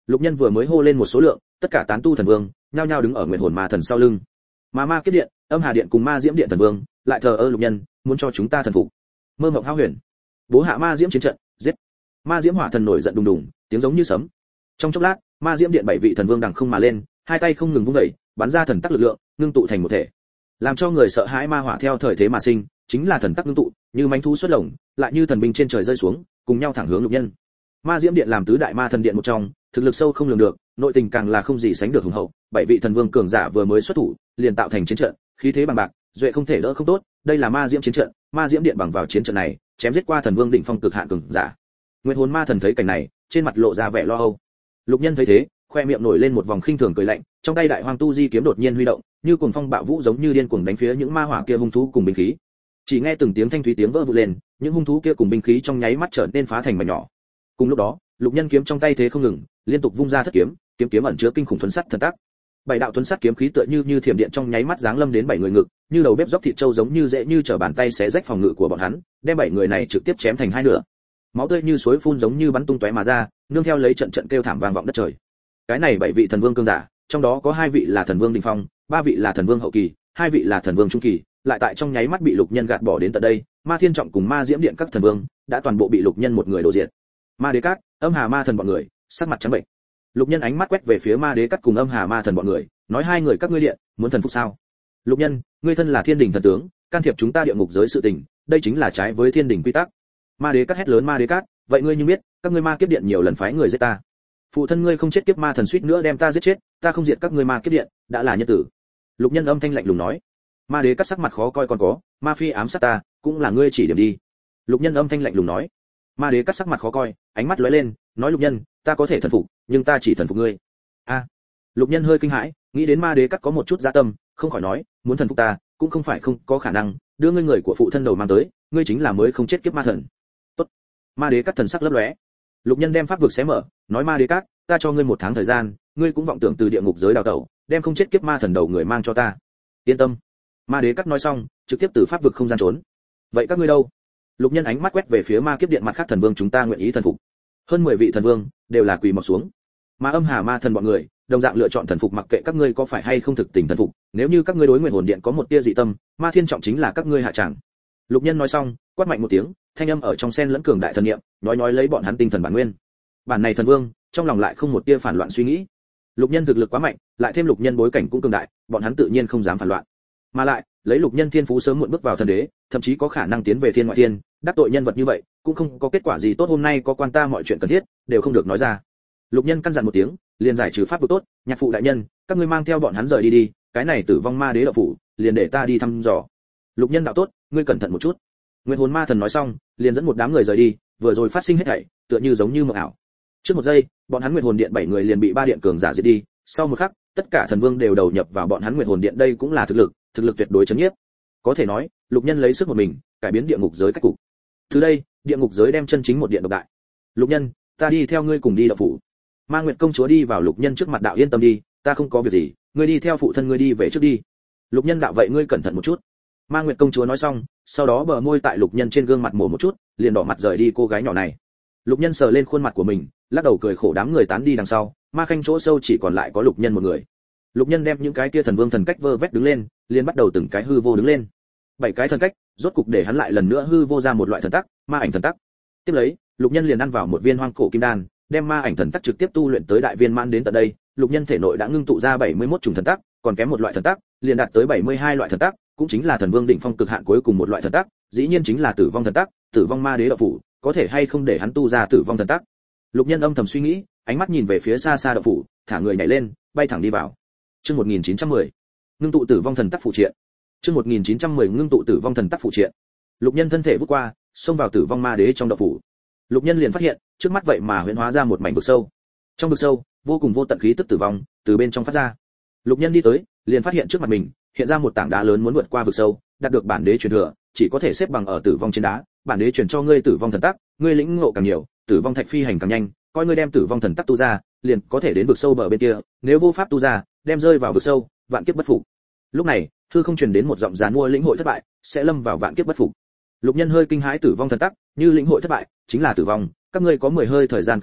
Lục Nhân vừa mới hô lên một số lượng, tất cả tán tu thần vương nhao nhao đứng ở Nguyệt Hồn Ma Thần sau lưng. Mà Ma Kiếp Điện, Âm Hà Điện cùng Ma Diễm Điện thần vương lại thờ ơ Lục Nhân, muốn cho chúng ta thần phục. Mơ mộng hão huyền. Bố hạ Ma Diễm chiến trận, giết. Ma Diễm Hỏa Thần nổi giận đùng đùng, tiếng giống như sấm. Trong chốc lát, Ma Diễm Điện bảy vị thần vương đằng không mà lên, hai tay không ngừng vung dậy, bắn ra thần tắc lực lượng, ngưng tụ thành một thể. Làm cho người sợ hãi ma hỏa theo thời thế mà sinh, chính là thần tắc ngưng tụ, như mãnh thú xuất lồng, lại như thần binh trên trời rơi xuống, cùng nhau thẳng hướng Lục Nhân. Ma Diễm Điện làm tứ đại ma thần điện một trong, thực lực sâu không lường được, nội tình càng là không gì sánh được hùng hậu, bảy vị thần vương cường giả vừa mới xuất thủ, liền tạo thành chiến trận, khí thế bằng bạc, duệ không thể đỡ không tốt, đây là Ma Diễm chiến trận, Ma Diễm Điện bằng vào chiến trận này, chém giết qua thần vương đỉnh phong cực hạn cường giả. Nguyệt Hồn Ma Thần thấy cảnh này, trên mặt lộ ra vẻ lo âu. Lục Nhân thấy thế, khoe miệng nổi lên một vòng khinh thường cười lạnh, trong tay đại hoang tu di kiếm đột nhiên huy động, như cuồng phong bạo vũ giống như điên cuồng đánh phía những ma hỏa kia hung thú cùng binh khí. Chỉ nghe từng tiếng thanh thúy tiếng vỡ vụn lên, những hung thú kia cùng binh khí trong nháy mắt trở nên phá thành mảnh nhỏ. Cùng lúc đó, Lục Nhân kiếm trong tay thế không ngừng, liên tục vung ra thất kiếm, kiếm kiếm ẩn chứa kinh khủng thuần sắt thần tác. Bảy đạo thuần sắt kiếm khí tựa như như thiểm điện trong nháy mắt giáng lâm đến bảy người ngực, như đầu bếp dốc thịt trâu giống như dễ như trở bàn tay xé rách phòng ngự của bọn hắn, đem bảy người này trực tiếp chém thành hai nửa. Máu tươi như suối phun giống như bắn tung tóe mà ra, nương theo lấy trận trận kêu thảm vang vọng đất trời. Cái này bảy vị thần vương cường giả, trong đó có hai vị là thần vương đỉnh phong, ba vị là thần vương hậu kỳ, hai vị là thần vương trung kỳ, lại tại trong nháy mắt bị Lục Nhân gạt bỏ đến tận đây. Ma Thiên Trọng cùng Ma Diễm Điện các thần vương đã toàn bộ bị Lục Nhân một người đổ diệt. Ma Đế Cát, Âm Hà Ma Thần bọn người sắc mặt trắng bệch. Lục Nhân ánh mắt quét về phía Ma Đế Cát cùng Âm Hà Ma Thần bọn người, nói hai người các ngươi điện muốn thần phục sao? Lục Nhân, ngươi thân là Thiên Đình thần tướng, can thiệp chúng ta địa ngục giới sự tình, đây chính là trái với Thiên Đình quy tắc. Ma Đế Cát hét lớn Ma Đế Cát, vậy ngươi như biết, các ngươi Ma Kiếp Điện nhiều lần phái người giết ta. Phụ thân ngươi không chết kiếp ma thần suýt nữa đem ta giết chết, ta không diệt các ngươi Ma Kiếp Điện, đã là nhân tử. Lục Nhân âm thanh lạnh lùng nói. Ma Đế Cát sắc mặt khó coi còn có, Ma Phi ám sát ta, cũng là ngươi chỉ điểm đi. Lục Nhân âm thanh lạnh lùng nói. Ma Đế Cát sắc mặt khó coi, ánh mắt lóe lên, nói Lục Nhân, ta có thể thần phục, nhưng ta chỉ thần phục ngươi. A. Lục Nhân hơi kinh hãi, nghĩ đến Ma Đế Cát có một chút dạ tâm, không khỏi nói, muốn thần phục ta, cũng không phải không có khả năng, đưa ngươi người của phụ thân đầu mang tới, ngươi chính là mới không chết kiếp ma thần. Tốt. Ma Đế Cát thần sắc lấp lóe. Lục Nhân đem pháp vực xé mở, nói Ma Đế Cát, ta cho ngươi một tháng thời gian, ngươi cũng vọng tưởng từ địa ngục giới đào tẩu, đem không chết kiếp ma thần đầu người mang cho ta. Yên tâm. Ma Đế Cát nói xong, trực tiếp từ pháp vực không gian trốn. Vậy các ngươi đâu? Lục Nhân ánh mắt quét về phía Ma Kiếp Điện mặt khác thần vương chúng ta nguyện ý thần phục. Hơn mười vị thần vương đều là quỳ mọp xuống. Mà Âm Hà Ma Thần bọn người, đồng dạng lựa chọn thần phục mặc kệ các ngươi có phải hay không thực tình thần phục, nếu như các ngươi đối Nguyệt Hồn Điện có một tia dị tâm, Ma Thiên Trọng chính là các ngươi hạ tràng. Lục Nhân nói xong, quát mạnh một tiếng, thanh âm ở trong sen lẫn cường đại thần niệm, nói nói lấy bọn hắn tinh thần bản nguyên. Bản này thần vương, trong lòng lại không một tia phản loạn suy nghĩ. Lục Nhân thực lực quá mạnh, lại thêm Lục Nhân bối cảnh cũng cường đại, bọn hắn tự nhiên không dám phản loạn. Mà lại, lấy Lục Nhân thiên phú sớm muộn bước vào thần đế, thậm chí có khả năng tiến về thiên ngoại thiên, đắc tội nhân vật như vậy, cũng không có kết quả gì tốt. Hôm nay có quan ta mọi chuyện cần thiết, đều không được nói ra. Lục Nhân căn dặn một tiếng, liền giải trừ pháp vực tốt, nhạc phụ đại nhân, các ngươi mang theo bọn hắn rời đi đi, cái này Tử Vong Ma Đế đạo phủ, liền để ta đi thăm dò. Lục Nhân đạo tốt, ngươi cẩn thận một chút. Nguyệt Hồn Ma Thần nói xong, liền dẫn một đám người rời đi, vừa rồi phát sinh hết thảy, tựa như giống như mộng ảo. Trước một giây, bọn hắn Nguyệt Hồn Điện bảy người liền bị ba điện cường giả giết đi, sau một khắc, tất cả thần vương đều đầu nhập vào bọn hắn Nguyệt Hồn Điện, đây cũng là thực lực, thực lực tuyệt đối chấn nhiếp. Có thể nói, Lục Nhân lấy sức một mình, cải biến địa ngục giới cách cục. Từ đây, địa ngục giới đem chân chính một điện độc đại. Lục Nhân, ta đi theo ngươi cùng đi đạo phủ. Ma Nguyệt công chúa đi vào Lục Nhân trước mặt đạo, yên tâm đi, ta không có việc gì, ngươi đi theo phụ thân ngươi đi về trước đi. Lục Nhân đạo, vậy ngươi cẩn thận một chút. Ma Nguyệt công chúa nói xong, sau đó bờ môi tại Lục Nhân trên gương mặt mổ một chút, liền đỏ mặt rời đi cô gái nhỏ này. Lục Nhân sờ lên khuôn mặt của mình, lắc đầu cười khổ, đám người tán đi đằng sau, ma khanh chỗ sâu chỉ còn lại có Lục Nhân một người. Lục Nhân đem những cái kia thần vương thần cách vơ vét đứng lên, liền bắt đầu từng cái hư vô đứng lên. Bảy cái thần cách, rốt cục để hắn lại lần nữa hư vô ra một loại thần tắc, ma ảnh thần tắc. Tiếp lấy, Lục Nhân liền ăn vào một viên hoang cổ kim đan, đem ma ảnh thần tắc trực tiếp tu luyện tới đại viên mãn. Đến tận đây, Lục Nhân thể nội đã ngưng tụ ra bảy mươi mốt chủng thần tắc, còn kém một loại thần tắc, liền đạt tới bảy mươi hai loại thần tắc, cũng chính là thần vương đỉnh phong cực hạn cuối cùng một loại thần tắc, dĩ nhiên chính là Tử Vong thần tắc. Tử Vong Ma Đế đạo phủ, có thể hay không để hắn tu ra Tử Vong thần tắc? Lục Nhân âm thầm suy nghĩ, ánh mắt nhìn về phía xa xa đạo phủ, thả người nhảy lên, bay thẳng đi vào. Chương một nghìn chín trăm mười, ngưng tụ Tử Vong thần tắc phụ triện. Chương một nghìn chín trăm mười ngưng tụ Tử Vong thần tắc phụ triện. Lục Nhân thân thể vút qua, xông vào Tử Vong Ma Đế trong đạo phủ. Lục Nhân liền phát hiện, trước mắt vậy mà huyễn hóa ra một mảnh vực sâu. Trong vực sâu, vô cùng vô tận khí tức tử vong từ bên trong phát ra. Lục Nhân đi tới, liền phát hiện trước mặt mình hiện ra một tảng đá lớn muốn vượt qua vực sâu, đạt được bản đế truyền thừa, chỉ có thể xếp bằng ở tử vong trên đá. Bản đế truyền cho ngươi Tử Vong thần tắc, ngươi lĩnh ngộ càng nhiều, Tử Vong thạch phi hành càng nhanh, coi ngươi đem Tử Vong thần tắc tu ra, liền có thể đến vực sâu bờ bên kia, nếu vô pháp tu ra, đem rơi vào vực sâu, vạn kiếp bất phục. Lúc này, hư không truyền đến một giọng giàn mua, lĩnh hội thất bại, sẽ lâm vào vạn kiếp bất phục. Lục Nhân hơi kinh hãi, Tử Vong thần tắc, như lĩnh hội thất bại, chính là tử vong, các ngươi có mười hơi thời gian cân nhắc,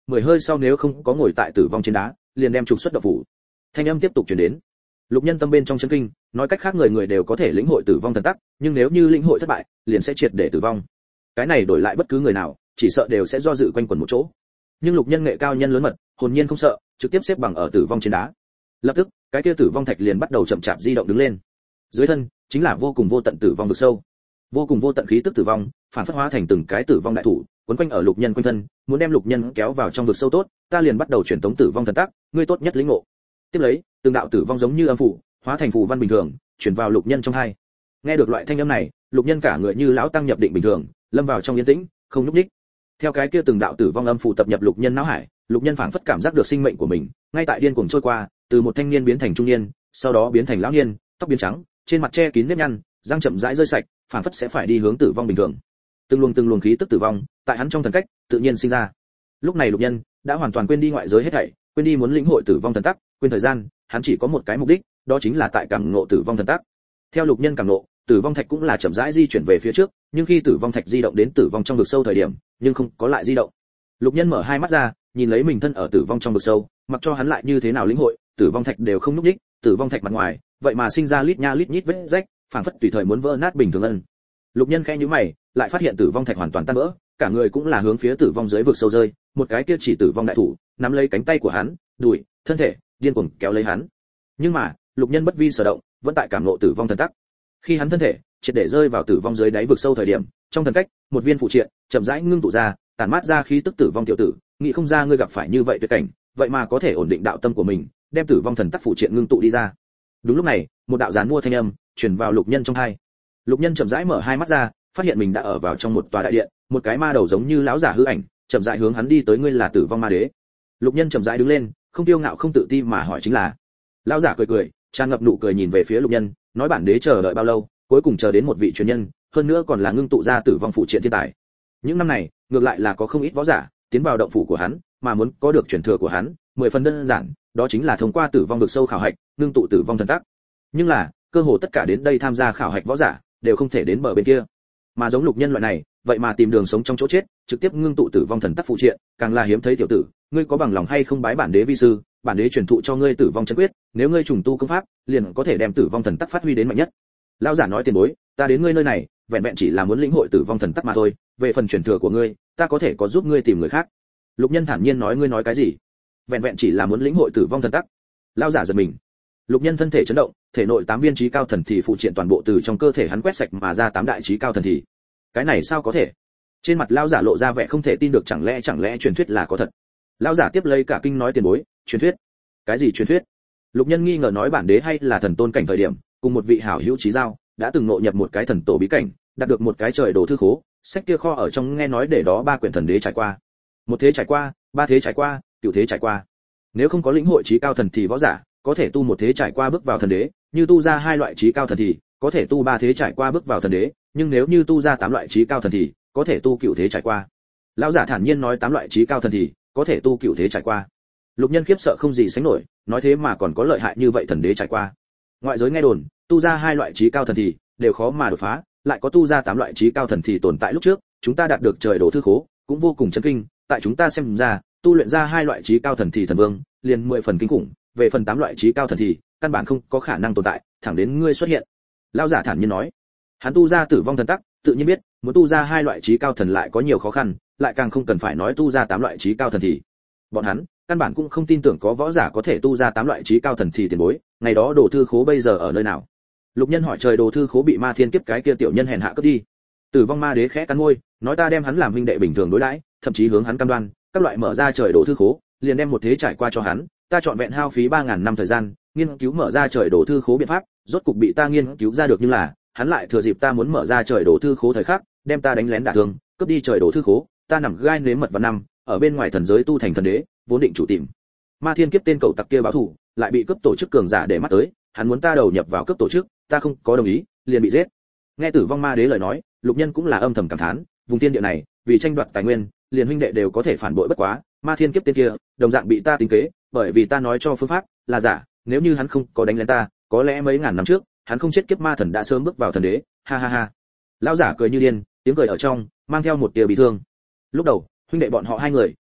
mười hơi sau nếu không có ngồi tại tử vong trên đá, liền đem trục xuất động phủ. Thanh âm tiếp tục truyền đến. Lục Nhân tâm bên trong chấn kinh, nói cách khác người người đều có thể lĩnh hội tử vong thần tắc, nhưng nếu như lĩnh hội thất bại, liền sẽ triệt để tử vong. Cái này đổi lại bất cứ người nào, chỉ sợ đều sẽ do dự quanh quẩn một chỗ. Nhưng Lục Nhân nghệ cao nhân lớn mật, hồn nhiên không sợ, trực tiếp xếp bằng ở tử vong trên đá. Lập tức, cái kia tử vong thạch liền bắt đầu chậm chạp di động đứng lên. Dưới thân chính là vô cùng vô tận tử vong vực sâu. Vô cùng vô tận khí tức tử vong, phản phất hóa thành từng cái tử vong đại thủ, quấn quanh ở Lục Nhân quanh thân, muốn đem Lục Nhân kéo vào trong vực sâu tốt, ta liền bắt đầu truyền tống tử vong thần tắc, ngươi tốt nhất lĩnh ngộ. Tiếp lấy, từng đạo tử vong giống như âm phủ, hóa thành phù văn bình thường, truyền vào Lục Nhân trong hai. Nghe được loại thanh âm này, Lục Nhân cả người như lão tăng nhập định bình thường, lâm vào trong yên tĩnh, không nhúc nhích. Theo cái kia từng đạo tử vong âm phù tập nhập Lục Nhân não hải, Lục Nhân phảng phất cảm giác được sinh mệnh của mình, ngay tại điên cuồng trôi qua, từ một thanh niên biến thành trung niên, sau đó biến thành lão niên, tóc biến trắng, trên mặt che kín nếp nhăn, răng chậm rãi rơi sạch, phảng phất sẽ phải đi hướng tử vong bình thường. Từng luồng từng luồng khí tức tử vong, tại hắn trong thần cách, tự nhiên sinh ra. Lúc này Lục Nhân đã hoàn toàn quên đi ngoại giới hết thảy, quên đi muốn lĩnh hội tử vong thần tắc, quên thời gian, hắn chỉ có một cái mục đích, đó chính là tại cảm ngộ tử vong thần tắc. Theo Lục Nhân cảm ngộ, tử vong thạch cũng là chậm rãi di chuyển về phía trước, nhưng khi tử vong thạch di động đến tử vong trong vực sâu thời điểm, nhưng không có lại di động. Lục Nhân mở hai mắt ra, nhìn lấy mình thân ở tử vong trong vực sâu, mặc cho hắn lại như thế nào lĩnh hội, tử vong thạch đều không nhúc nhích, tử vong thạch mặt ngoài, vậy mà sinh ra lít nha lít nhít vết rách, phảng phất tùy thời muốn vỡ nát bình thường ân. Lục Nhân khẽ nhíu mày, lại phát hiện tử vong thạch hoàn toàn tan vỡ, cả người cũng là hướng phía tử vong dưới vực sâu rơi, một cái kia chỉ tử vong đại thủ, nắm lấy cánh tay của hắn, đùi, thân thể, điên cuồng kéo lấy hắn. Nhưng mà, Lục Nhân bất vi sở động, vẫn tại cảm ngộ tử vong thần tắc. Khi hắn thân thể triệt để rơi vào tử vong dưới đáy vực sâu thời điểm, trong thần cách, một viên phụ triện chậm rãi ngưng tụ ra, tản mát ra khí tức tử vong tiểu tử, nghĩ không ra ngươi gặp phải như vậy tuyệt cảnh, vậy mà có thể ổn định đạo tâm của mình, đem tử vong thần tắc phụ triện ngưng tụ đi ra. Đúng lúc này, một đạo gián mua thanh âm truyền vào Lục Nhân trong tai. Lục Nhân chậm rãi mở hai mắt ra, phát hiện mình đã ở vào trong một tòa đại điện, một cái ma đầu giống như lão giả hư ảnh, chậm rãi hướng hắn đi tới, ngươi là tử vong ma đế. Lục Nhân chậm rãi đứng lên, không tiêu ngạo không tự ti mà hỏi chính là. Lão giả cười cười, tràn ngập nụ cười nhìn về phía Lục Nhân, nói bản đế chờ đợi bao lâu, cuối cùng chờ đến một vị truyền nhân, hơn nữa còn là ngưng tụ ra tử vong phụ triện thiên tài. Những năm này, ngược lại là có không ít võ giả tiến vào động phủ của hắn, mà muốn có được truyền thừa của hắn, mười phần đơn giản, đó chính là thông qua tử vong vực sâu khảo hạch, ngưng tụ tử vong thần tắc. Nhưng là, cơ hồ tất cả đến đây tham gia khảo hạch võ giả đều không thể đến bờ bên kia. Mà giống Lục Nhân loại này, vậy mà tìm đường sống trong chỗ chết, trực tiếp ngưng tụ tử vong thần tắc phụ triện, càng là hiếm thấy tiểu tử, ngươi có bằng lòng hay không bái bản đế vi sư, bản đế truyền thụ cho ngươi tử vong chân quyết, nếu ngươi trùng tu công pháp, liền có thể đem tử vong thần tắc phát huy đến mạnh nhất. Lão giả nói tiền bối, ta đến ngươi nơi này, vẹn vẹn chỉ là muốn lĩnh hội tử vong thần tắc mà thôi, về phần truyền thừa của ngươi, ta có thể có giúp ngươi tìm người khác. Lục Nhân thản nhiên nói, ngươi nói cái gì? Vẹn vẹn chỉ là muốn lĩnh hội tử vong thần tắc? Lão giả giật mình. Lục Nhân thân thể chấn động, thể nội tám viên chí cao thần thì phụ triện toàn bộ từ trong cơ thể hắn quét sạch mà ra tám đại chí cao thần thì. Cái này sao có thể? Trên mặt lão giả lộ ra vẻ không thể tin được, chẳng lẽ chẳng lẽ truyền thuyết là có thật? Lão giả tiếp lấy cả kinh nói, tiền bối, truyền thuyết? Cái gì truyền thuyết? Lục Nhân nghi ngờ nói, bản đế hay là thần tôn cảnh thời điểm, cùng một vị hảo hữu chí giao, đã từng ngộ nhập một cái thần tổ bí cảnh, đạt được một cái trời đồ thư khố, sách kia kho ở trong nghe nói để đó ba quyển thần đế trải qua. Một thế trải qua, ba thế trải qua, cửu thế trải qua. Nếu không có lĩnh hội chí cao thần thì võ giả, có thể tu một thế trải qua bước vào thần đế, như tu ra hai loại chí cao thần thì, có thể tu ba thế trải qua bước vào thần đế, nhưng nếu như tu ra tám loại chí cao thần thì, có thể tu cửu thế trải qua. Lão giả thản nhiên nói, tám loại chí cao thần thì, có thể tu cửu thế trải qua. Lục Nhân khiếp sợ không gì sánh nổi, nói thế mà còn có lợi hại như vậy thần đế trải qua. Ngoại giới nghe đồn, tu ra hai loại chí cao thần thì đều khó mà đột phá, lại có tu ra tám loại chí cao thần thì tồn tại lúc trước, chúng ta đạt được trời đồ thư khố, cũng vô cùng chấn kinh, tại chúng ta xem ra, tu luyện ra hai loại chí cao thần thì thần vương, liền mười phần kinh khủng, về phần tám loại chí cao thần thì, căn bản không có khả năng tồn tại, thẳng đến ngươi xuất hiện. Lão giả thản nhiên nói, hắn tu ra tử vong thần tắc, tự nhiên biết, muốn tu ra hai loại chí cao thần lại có nhiều khó khăn, lại càng không cần phải nói tu ra tám loại chí cao thần thì. Bọn hắn, căn bản cũng không tin tưởng có võ giả có thể tu ra tám loại chí cao thần thì tiền bối, ngày đó đồ thư khố bây giờ ở nơi nào? Lục Nhân hỏi, trời đồ thư khố bị Ma Thiên Kiếp cái kia tiểu nhân hèn hạ cướp đi. Tử vong ma đế khẽ cắn môi, nói ta đem hắn làm huynh đệ bình thường đối đãi, thậm chí hướng hắn cam đoan, các loại mở ra trời đồ thư khố, liền đem một thế trải qua cho hắn, ta chọn vẹn hao phí ba ngàn năm thời gian, nghiên cứu mở ra trời đồ thư khố biện pháp, rốt cục bị ta nghiên cứu ra được, nhưng là, hắn lại thừa dịp ta muốn mở ra trời đồ thư khố thời khắc, đem ta đánh lén đả thương, cướp đi trời đồ thư khố, ta nằm gai nếm mật vào năm, ở bên ngoài thần giới tu thành thần đế, vốn định chủ tìm Ma Thiên Kiếp tên cậu tặc kia báo thù, lại bị cướp tổ chức cường giả để mắt tới, hắn muốn ta đầu nhập vào cướp tổ chức, ta không có đồng ý, liền bị giết. Nghe Tử vong ma đế lời nói, Lục Nhân cũng là âm thầm cảm thán, vùng tiên địa này, vì tranh đoạt tài nguyên, liền huynh đệ đều có thể phản bội bất quá, Ma Thiên Kiếp tên kia, đồng dạng bị ta tính kế, bởi vì ta nói cho phương pháp là giả, nếu như hắn không có đánh lên ta, có lẽ mấy ngàn năm trước, hắn không chết kiếp ma thần đã sớm bước vào thần đế, ha ha ha. Lão giả cười như điên, tiếng cười ở trong mang theo một tia bị thương. Lúc đầu, huynh đệ bọn họ hai người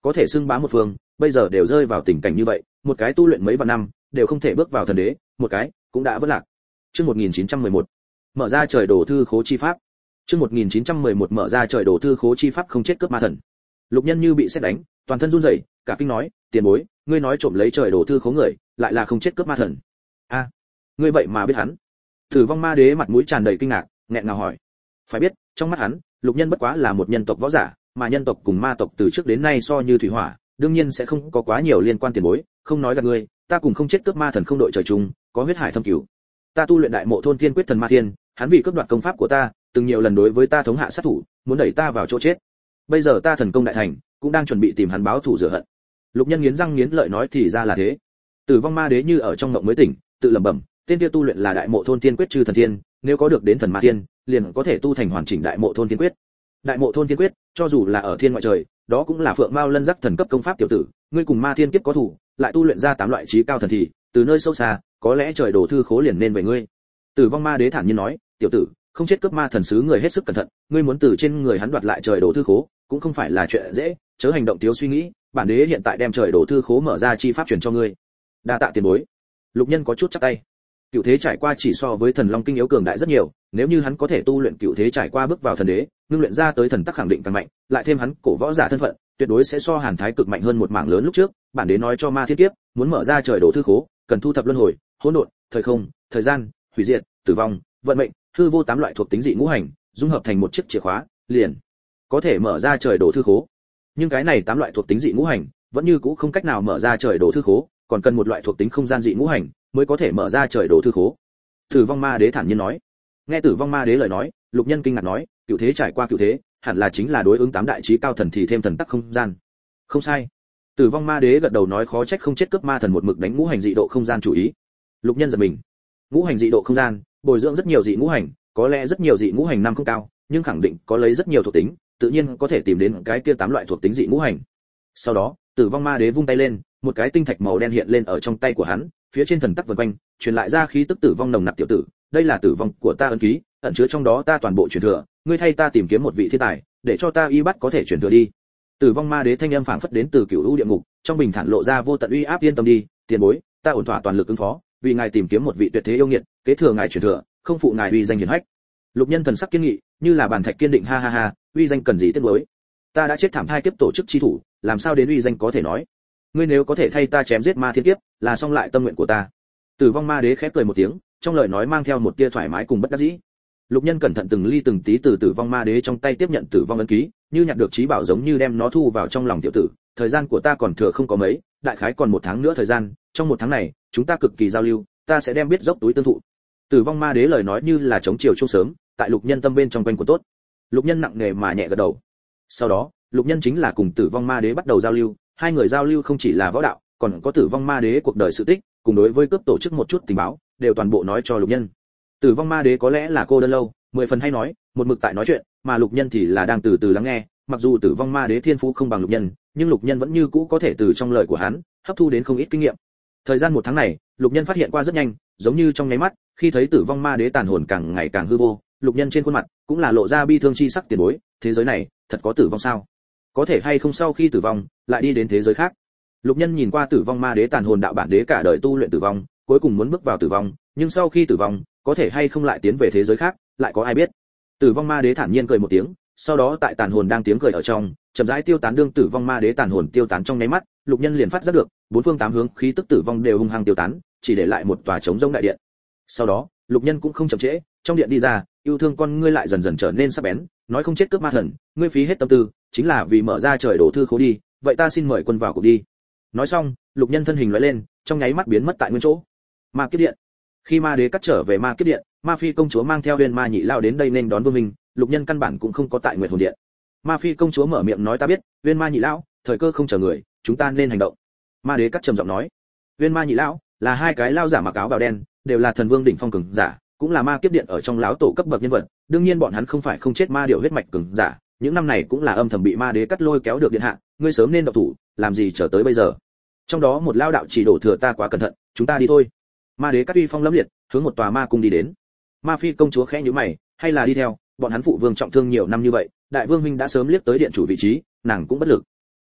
có thể xưng bá một phương, bây giờ đều rơi vào tình cảnh như vậy, một cái tu luyện mấy vạn năm, đều không thể bước vào thần đế, một cái cũng đã vỡ lạc. Chương một nghìn chín trăm mười một, mở ra trời đổ thư khố chi pháp. Chương một nghìn chín trăm mười một mở ra trời đổ thư khố chi pháp không chết cướp ma thần. Lục Nhân như bị sét đánh, toàn thân run rẩy, cả kinh nói, tiền bối, ngươi nói trộm lấy trời đổ thư khố người, lại là không chết cướp ma thần. A, à, ngươi vậy mà biết hắn? Tử vong ma đế mặt mũi tràn đầy kinh ngạc, nghẹn ngào hỏi. Phải biết, trong mắt hắn, Lục Nhân bất quá là một nhân tộc võ giả, mà nhân tộc cùng ma tộc từ trước đến nay so như thủy hỏa, đương nhiên sẽ không có quá nhiều liên quan tiền bối, không nói gạt ngươi, ta cùng không chết cướp ma thần không đội trời chung, có huyết hải thâm cửu. Ta tu luyện đại mộ thôn thiên quyết thần ma thiên, hắn vì cướp đoạt công pháp của ta, từng nhiều lần đối với ta thống hạ sát thủ, muốn đẩy ta vào chỗ chết. Bây giờ ta thần công đại thành, cũng đang chuẩn bị tìm hắn báo thù rửa hận. Lục Nhân nghiến răng nghiến lợi nói thì ra là thế. Tử vong ma đế như ở trong mộng mới tỉnh, tự lẩm bẩm, tên kia tu luyện là đại mộ thôn thiên quyết chư thần thiên, nếu có được đến thần ma thiên, liền có thể tu thành hoàn chỉnh đại mộ thôn thiên quyết. Đại mộ thôn thiên quyết, cho dù là ở thiên ngoại trời, đó cũng là phượng mao lân giác thần cấp công pháp tiểu tử, ngươi cùng ma thiên kiếp có thủ, lại tu luyện ra tám loại trí cao thần thì, từ nơi sâu xa, có lẽ trời đổ thư khố liền nên về ngươi. Tử vong ma đế thản nhiên nói, tiểu tử, không chết cướp ma thần sứ người hết sức cẩn thận, ngươi muốn từ trên người hắn đoạt lại trời đổ thư khố, cũng không phải là chuyện dễ, chớ hành động thiếu suy nghĩ, bản đế hiện tại đem trời đổ thư khố mở ra chi pháp truyền cho ngươi. Đa tạ tiền bối. Lục Nhân có chút chắp tay. Cựu thế trải qua chỉ so với thần long kinh yếu cường đại rất nhiều, nếu như hắn có thể tu luyện cựu thế trải qua bước vào thần đế, ngưng luyện ra tới thần tắc khẳng định càng mạnh, lại thêm hắn cổ võ giả thân phận, tuyệt đối sẽ so Hàn Thái cực mạnh hơn một mảng lớn lúc trước. Bản đế nói cho ma thiên kiếp, muốn mở ra trời đổ thư khố, cần thu thập luân hồi, hỗn độn, thời không, thời gian, hủy diệt, tử vong, vận mệnh, hư vô tám loại thuộc tính dị ngũ hành, dung hợp thành một chiếc chìa khóa, liền có thể mở ra trời đổ thư khố. Nhưng cái này tám loại thuộc tính dị ngũ hành, vẫn như cũ không cách nào mở ra trời đổ thư khố, còn cần một loại thuộc tính không gian dị ngũ hành mới có thể mở ra trời đổ thư khố. Tử vong ma đế thản nhiên nói. Nghe Tử vong ma đế lời nói, Lục Nhân kinh ngạc nói, cựu thế trải qua cựu thế, hẳn là chính là đối ứng tám đại chí cao thần thì thêm thần tắc không gian. Không sai. Tử vong ma đế gật đầu nói, khó trách không chết cướp ma thần một mực đánh ngũ hành dị độ không gian chủ ý. Lục Nhân giật mình. Ngũ hành dị độ không gian, bồi dưỡng rất nhiều dị ngũ hành, có lẽ rất nhiều dị ngũ hành năm không cao, nhưng khẳng định có lấy rất nhiều thuộc tính, tự nhiên có thể tìm đến cái kia tám loại thuộc tính dị ngũ hành. Sau đó, Tử vong ma đế vung tay lên, một cái tinh thạch màu đen hiện lên ở trong tay của hắn, phía trên thần tắc vần quanh, truyền lại ra khí tức tử vong nồng nặc. Tiểu tử, đây là tử vong của ta ấn ký, ẩn chứa trong đó ta toàn bộ truyền thừa, ngươi thay ta tìm kiếm một vị thiên tài, để cho ta y bắt có thể truyền thừa đi. Tử vong ma đế thanh âm phảng phất đến từ cửu u địa ngục, trong bình thản lộ ra vô tận uy áp. Yên tâm đi, tiền bối, ta ổn thỏa toàn lực ứng phó, vì ngài tìm kiếm một vị tuyệt thế yêu nghiệt, kế thừa ngài truyền thừa, không phụ ngài uy danh hiển hách. Lục Nhân thần sắc kiên nghị, như là bàn thạch kiên định. Ha ha ha, uy danh cần gì tiếc nuối, ta đã chết thảm hai kiếp tổ chức chi thủ, làm sao đến uy danh có thể nói. Ngươi nếu có thể thay ta chém giết ma thiên kiếp, là xong lại tâm nguyện của ta. Tử vong ma đế khẽ cười một tiếng, trong lời nói mang theo một tia thoải mái cùng bất đắc dĩ. Lục Nhân cẩn thận từng ly từng tí từ tử vong ma đế trong tay tiếp nhận tử vong ấn ký, như nhặt được trí bảo giống như đem nó thu vào trong lòng. Tiểu tử, thời gian của ta còn thừa không có mấy, đại khái còn một tháng nữa thời gian, trong một tháng này, chúng ta cực kỳ giao lưu, ta sẽ đem biết dốc túi tương thụ. Tử vong ma đế lời nói như là chống chiều chung sớm, tại Lục Nhân tâm bên trong quanh của tốt. Lục Nhân nặng nề mà nhẹ gật đầu. Sau đó, Lục Nhân chính là cùng tử vong ma đế bắt đầu giao lưu, hai người giao lưu không chỉ là võ đạo, còn có tử vong ma đế cuộc đời sự tích, cùng đối với cướp tổ chức một chút tình báo, đều toàn bộ nói cho Lục Nhân. Tử vong ma đế có lẽ là cô đơn lâu, mười phần hay nói, một mực tại nói chuyện, mà Lục Nhân thì là đang từ từ lắng nghe. Mặc dù tử vong ma đế thiên phú không bằng Lục Nhân, nhưng Lục Nhân vẫn như cũ có thể từ trong lời của hắn hấp thu đến không ít kinh nghiệm. Thời gian một tháng này, Lục Nhân phát hiện qua rất nhanh, giống như trong nháy mắt, khi thấy tử vong ma đế tàn hồn càng ngày càng hư vô, Lục Nhân trên khuôn mặt cũng là lộ ra bi thương chi sắc. Tiền bối, thế giới này thật có tử vong sao? Có thể hay không sau khi tử vong lại đi đến thế giới khác? Lục Nhân nhìn qua tử vong ma đế tàn hồn đạo bản đế cả đời tu luyện tử vong, cuối cùng muốn bước vào tử vong, nhưng sau khi tử vong, có thể hay không lại tiến về thế giới khác, lại có ai biết? Tử vong ma đế thản nhiên cười một tiếng, sau đó tại tàn hồn đang tiếng cười ở trong, chậm rãi tiêu tán. Đương tử vong ma đế tàn hồn tiêu tán trong nháy mắt, Lục Nhân liền phát giác được, bốn phương tám hướng khí tức tử vong đều hung hăng tiêu tán, chỉ để lại một tòa trống rỗng đại điện. Sau đó, Lục Nhân cũng không chậm trễ, trong điện đi ra, yêu thương con ngươi lại dần dần trở nên sắc bén, nói không chết cướp ma thần, ngươi phí hết tâm tư, chính là vì mở ra trời đổ thư khố đi, vậy ta xin mời quân vào cuộc đi. Nói xong, Lục Nhân thân hình lóe lên, trong nháy mắt biến mất tại nguyên chỗ. Ma kiếp điện. Khi ma đế cắt trở về ma kiếp điện, Ma Phi công chúa mang theo Huyên Ma Nhị Lao đến đây nên đón vương minh, Lục Nhân căn bản cũng không có tại Nguyệt Hồn điện. Ma Phi công chúa mở miệng nói, ta biết, Huyên Ma Nhị Lão, thời cơ không chờ người, chúng ta nên hành động. Ma đế cắt trầm giọng nói. Huyên Ma Nhị Lão là hai cái lao giả mặc áo bào đen, đều là thần vương đỉnh phong cường giả, cũng là ma kiếp điện ở trong lão tổ cấp bậc nhân vật, đương nhiên bọn hắn không phải không chết ma điểu huyết mạch cường giả, những năm này cũng là âm thầm bị ma đế cắt lôi kéo được điện hạ, ngươi sớm nên động thủ, làm gì chờ tới bây giờ? Trong đó một lao đạo chỉ đổ thừa ta quá cẩn thận, chúng ta đi thôi. Ma đế cắt uy phong lẫm liệt, hướng một tòa ma cung đi đến. Ma Phi công chúa khẽ nhíu mày, hay là đi theo, bọn hắn phụ vương trọng thương nhiều năm như vậy, đại vương huynh đã sớm liếc tới điện chủ vị trí, nàng cũng bất lực.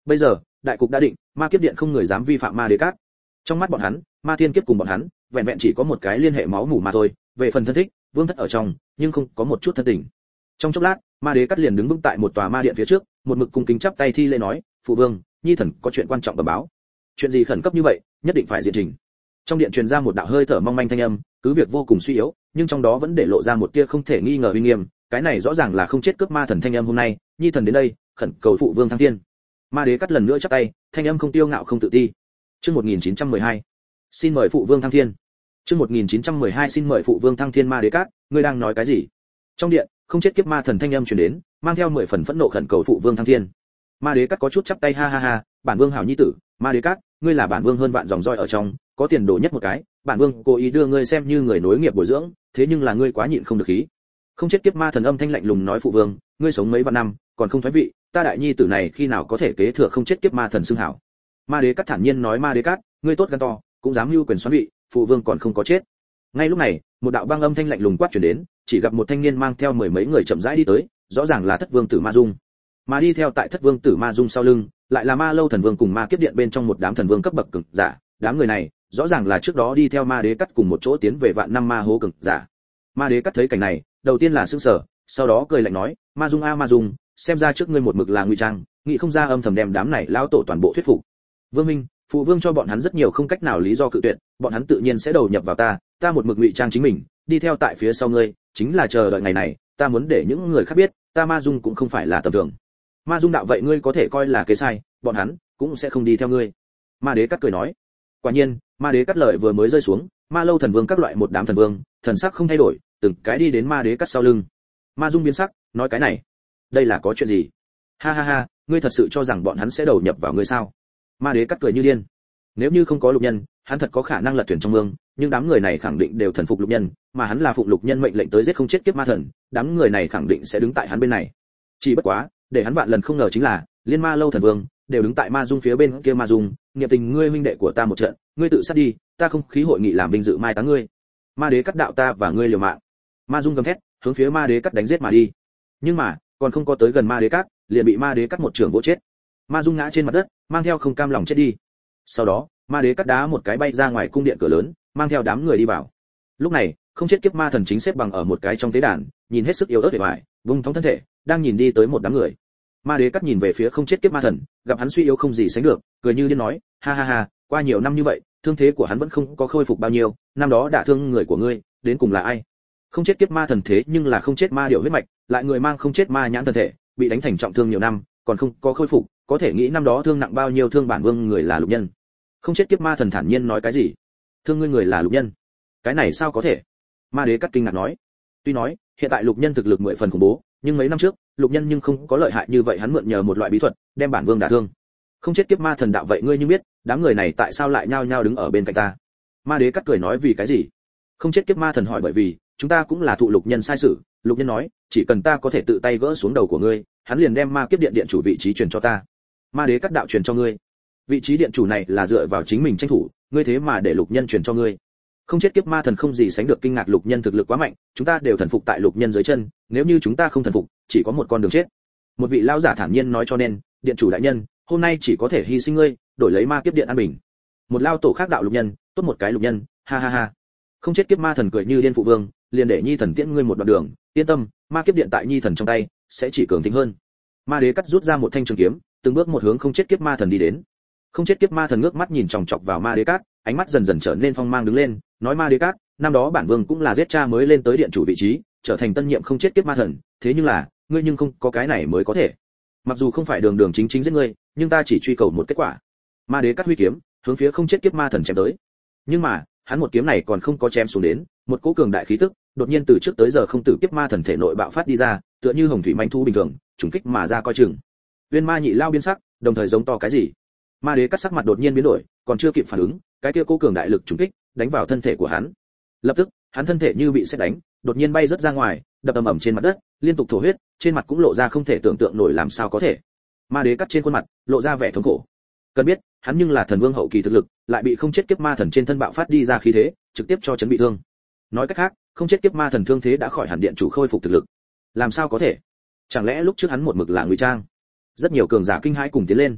Bây giờ đại cục đã định, ma kiếp điện không người dám vi phạm ma đế cát. Trong mắt bọn hắn, ma thiên kiếp cùng bọn hắn vẹn vẹn chỉ có một cái liên hệ máu mủ mà thôi. Về phần thân thích, vương thất ở trong nhưng không có một chút thân tình. Trong chốc lát, ma đế cát liền đứng vững tại một tòa ma điện phía trước, một mực cung kính chắp tay thi lễ nói, phụ vương, nhi thần có chuyện quan trọng bẩm báo. Chuyện gì khẩn cấp như vậy, nhất định phải diện trình. Trong điện truyền ra một đạo hơi thở mong manh thanh âm, cứ việc vô cùng suy yếu, nhưng trong đó vẫn để lộ ra một tia không thể nghi ngờ uy nghiêm. Cái này rõ ràng là không chết cướp ma thần thanh âm hôm nay, nhi thần đến đây, khẩn cầu phụ vương thăng thiên. Ma đế cắt lần nữa chắp tay, thanh âm không tiêu ngạo không tự ti. Chương một nghìn chín trăm mười hai, xin mời phụ vương thăng thiên. Chương một nghìn chín trăm mười hai xin mời phụ vương thăng thiên. Ma đế cát, ngươi đang nói cái gì? Trong điện, không chết kiếp ma thần thanh âm truyền đến, mang theo mười phần phẫn nộ khẩn cầu phụ vương thăng thiên. Ma đế cát có chút chắp tay, ha ha ha, bản vương hảo nhi tử, Ma đế cát, ngươi là bản vương hơn vạn dòng roi ở trong, có tiền đồ nhất một cái, bản vương cố ý đưa ngươi xem như người nối nghiệp bồi dưỡng, thế nhưng là ngươi quá nhịn không được khí. Không chết kiếp ma thần âm thanh lạnh lùng nói, phụ vương, ngươi sống mấy vạn năm, còn không thoái vị, ta đại nhi tử này khi nào có thể kế thừa không chết kiếp ma thần xưng hảo. Ma đế cát thản nhiên nói, Ma đế cát, ngươi tốt gan to, cũng dám mưu quyền xoán vị, phụ vương còn không có chết. Ngay lúc này, một đạo băng âm thanh lạnh lùng quát truyền đến, chỉ gặp một thanh niên mang theo mười mấy người chậm rãi đi tới, rõ ràng là Thất Vương tử Ma Dung. Mà đi theo tại Thất Vương tử Ma Dung sau lưng, lại là Ma Lâu thần vương cùng Ma Kiếp điện bên trong một đám thần vương cấp bậc cường giả, đám người này, rõ ràng là trước đó đi theo Ma đế cắt cùng một chỗ tiến về vạn năm ma hố cường giả. Ma đế cắt thấy cảnh này, đầu tiên là sững sờ, sau đó cười lạnh nói, Ma Dung a Ma Dung, xem ra trước ngươi một mực là ngụy trang, nghĩ không ra âm thầm đem đám này lão tổ toàn bộ thuyết phục. Vương Minh, phụ vương cho bọn hắn rất nhiều không cách nào lý do cự tuyệt, bọn hắn tự nhiên sẽ đầu nhập vào ta, ta một mực ngụy trang chính mình, đi theo tại phía sau ngươi, chính là chờ đợi ngày này, ta muốn để những người khác biết, ta Ma Dung cũng không phải là tầm thường. Ma Dung đạo, vậy ngươi có thể coi là kế sai, bọn hắn cũng sẽ không đi theo ngươi. Ma đế cắt cười nói. Quả nhiên, Ma đế cắt lời vừa mới rơi xuống, Ma Lâu thần vương các loại một đám thần vương, thần sắc không thay đổi, từng cái đi đến Ma đế cắt sau lưng. Ma Dung biến sắc, nói cái này, đây là có chuyện gì? Ha ha ha, ngươi thật sự cho rằng bọn hắn sẽ đầu nhập vào ngươi sao? Ma đế cắt cười như điên. Nếu như không có lục nhân, hắn thật có khả năng lật thuyền trong mương, nhưng đám người này khẳng định đều thần phục lục nhân, mà hắn là phụng lục nhân mệnh lệnh tới giết không chết kiếp ma thần, đám người này khẳng định sẽ đứng tại hắn bên này. Chỉ bất quá, để hắn vạn lần không ngờ chính là, liên Ma Lâu thần vương đều đứng tại Ma Dung phía bên kia. Ma Dung, niệm tình ngươi huynh đệ của ta một trận, ngươi tự sát đi, ta không khí hội nghị làm vinh dự mai táng ngươi. Ma đế cắt đạo, ta và ngươi liều mạng. Ma Dung gầm thét, hướng phía Ma đế cắt đánh giết mà đi. Nhưng mà, còn không có tới gần Ma đế cắt, liền bị Ma đế cắt một trường vỗ chết. Ma Dung ngã trên mặt đất, mang theo không cam lòng chết đi. Sau đó, Ma đế cắt đá một cái bay ra ngoài cung điện cửa lớn, mang theo đám người đi vào. Lúc này, không chết kiếp ma thần chính xếp bằng ở một cái trong tế đàn, nhìn hết sức yếu ớt vẻ vải, vung thong thân thể, đang nhìn đi tới một đám người. Ma đế cắt nhìn về phía không chết kiếp ma thần, gặp hắn suy yếu không gì sánh được, cười như điên nói, ha ha ha, qua nhiều năm như vậy, thương thế của hắn vẫn không có khôi phục bao nhiêu, năm đó đả thương người của ngươi, đến cùng là ai? Không chết kiếp ma thần thế nhưng là không chết ma điệu huyết mạch, lại người mang không chết ma nhãn thân thể, bị đánh thành trọng thương nhiều năm, còn không có khôi phục, có thể nghĩ năm đó thương nặng bao nhiêu. Thương bản vương người là lục nhân. Không chết kiếp ma thần thản nhiên nói, cái gì? Thương ngươi người là lục nhân? Cái này sao có thể? Ma đế cắt kinh ngạc nói. Tuy nói, hiện tại lục nhân thực lực mười phần khủng bố, nhưng mấy năm trước, lục nhân nhưng không có lợi hại như vậy, hắn mượn nhờ một loại bí thuật, đem bản vương đả thương. Không chết kiếp ma thần đạo, vậy ngươi như biết, đám người này tại sao lại nhao nhao đứng ở bên cạnh ta? Ma đế cắt cười nói, vì cái gì? Không chết kiếp ma thần hỏi, bởi vì chúng ta cũng là thụ lục nhân sai sử. Lục nhân nói, chỉ cần ta có thể tự tay gỡ xuống đầu của ngươi, hắn liền đem ma kiếp điện điện chủ vị trí truyền cho ta. Ma đế cắt đạo, truyền cho ngươi? Vị trí điện chủ này là dựa vào chính mình tranh thủ, ngươi thế mà để lục nhân truyền cho ngươi? Không chết kiếp ma thần không gì sánh được kinh ngạc, lục nhân thực lực quá mạnh, chúng ta đều thần phục tại lục nhân dưới chân, nếu như chúng ta không thần phục, chỉ có một con đường chết. Một vị lão giả thản nhiên nói, cho nên, điện chủ đại nhân, hôm nay chỉ có thể hy sinh ngươi, đổi lấy ma kiếp điện an bình. Một lao tổ khác đạo, lục nhân, tốt một cái lục nhân, ha ha ha. Không chết kiếp ma thần cười như điên, phụ vương, liền để nhi thần tiễn ngươi một đoạn đường, yên tâm, ma kiếp điện tại nhi thần trong tay, sẽ chỉ cường thịnh hơn. Ma đế cắt rút ra một thanh trường kiếm, từng bước một hướng không chết kiếp ma thần đi đến. Không chết kiếp ma thần ngước mắt nhìn chòng chọc vào Ma đế cát, ánh mắt dần dần trở nên phong mang đứng lên, nói, Ma đế cát, năm đó bản vương cũng là giết cha mới lên tới điện chủ vị trí, trở thành tân nhiệm không chết kiếp ma thần, thế nhưng là, ngươi nhưng không có cái này mới có thể. Mặc dù không phải đường đường chính chính giết ngươi, nhưng ta chỉ truy cầu một kết quả. Ma đế cát huy kiếm, hướng phía không chết kiếp ma thần chém tới. Nhưng mà, hắn một kiếm này còn không có chém xuống đến, một cỗ cường đại khí tức đột nhiên từ trước tới giờ không tử kiếp ma thần thể nội bạo phát đi ra, tựa như hồng thủy manh thu bình thường, trùng kích mà ra coi chừng. Viên ma nhị lao biến sắc, đồng thời giống to cái gì? Ma đế cắt sắc mặt đột nhiên biến đổi, còn chưa kịp phản ứng, cái kia cố cường đại lực trùng kích đánh vào thân thể của hắn. Lập tức, hắn thân thể như bị sét đánh, đột nhiên bay rất ra ngoài, đập ầm ầm trên mặt đất, liên tục thổ huyết, trên mặt cũng lộ ra không thể tưởng tượng nổi, làm sao có thể. Ma đế cắt trên khuôn mặt lộ ra vẻ thống khổ. Cần biết, hắn nhưng là thần vương hậu kỳ thực lực, lại bị không chết kiếp ma thần trên thân bạo phát đi ra khí thế, trực tiếp cho chấn bị thương. Nói cách khác, không chết kiếp ma thần thương thế đã khỏi hẳn, điện chủ khôi phục thực lực. Làm sao có thể? Chẳng lẽ lúc trước hắn một mực là ngụy trang? Rất nhiều cường giả kinh hãi cùng tiến lên.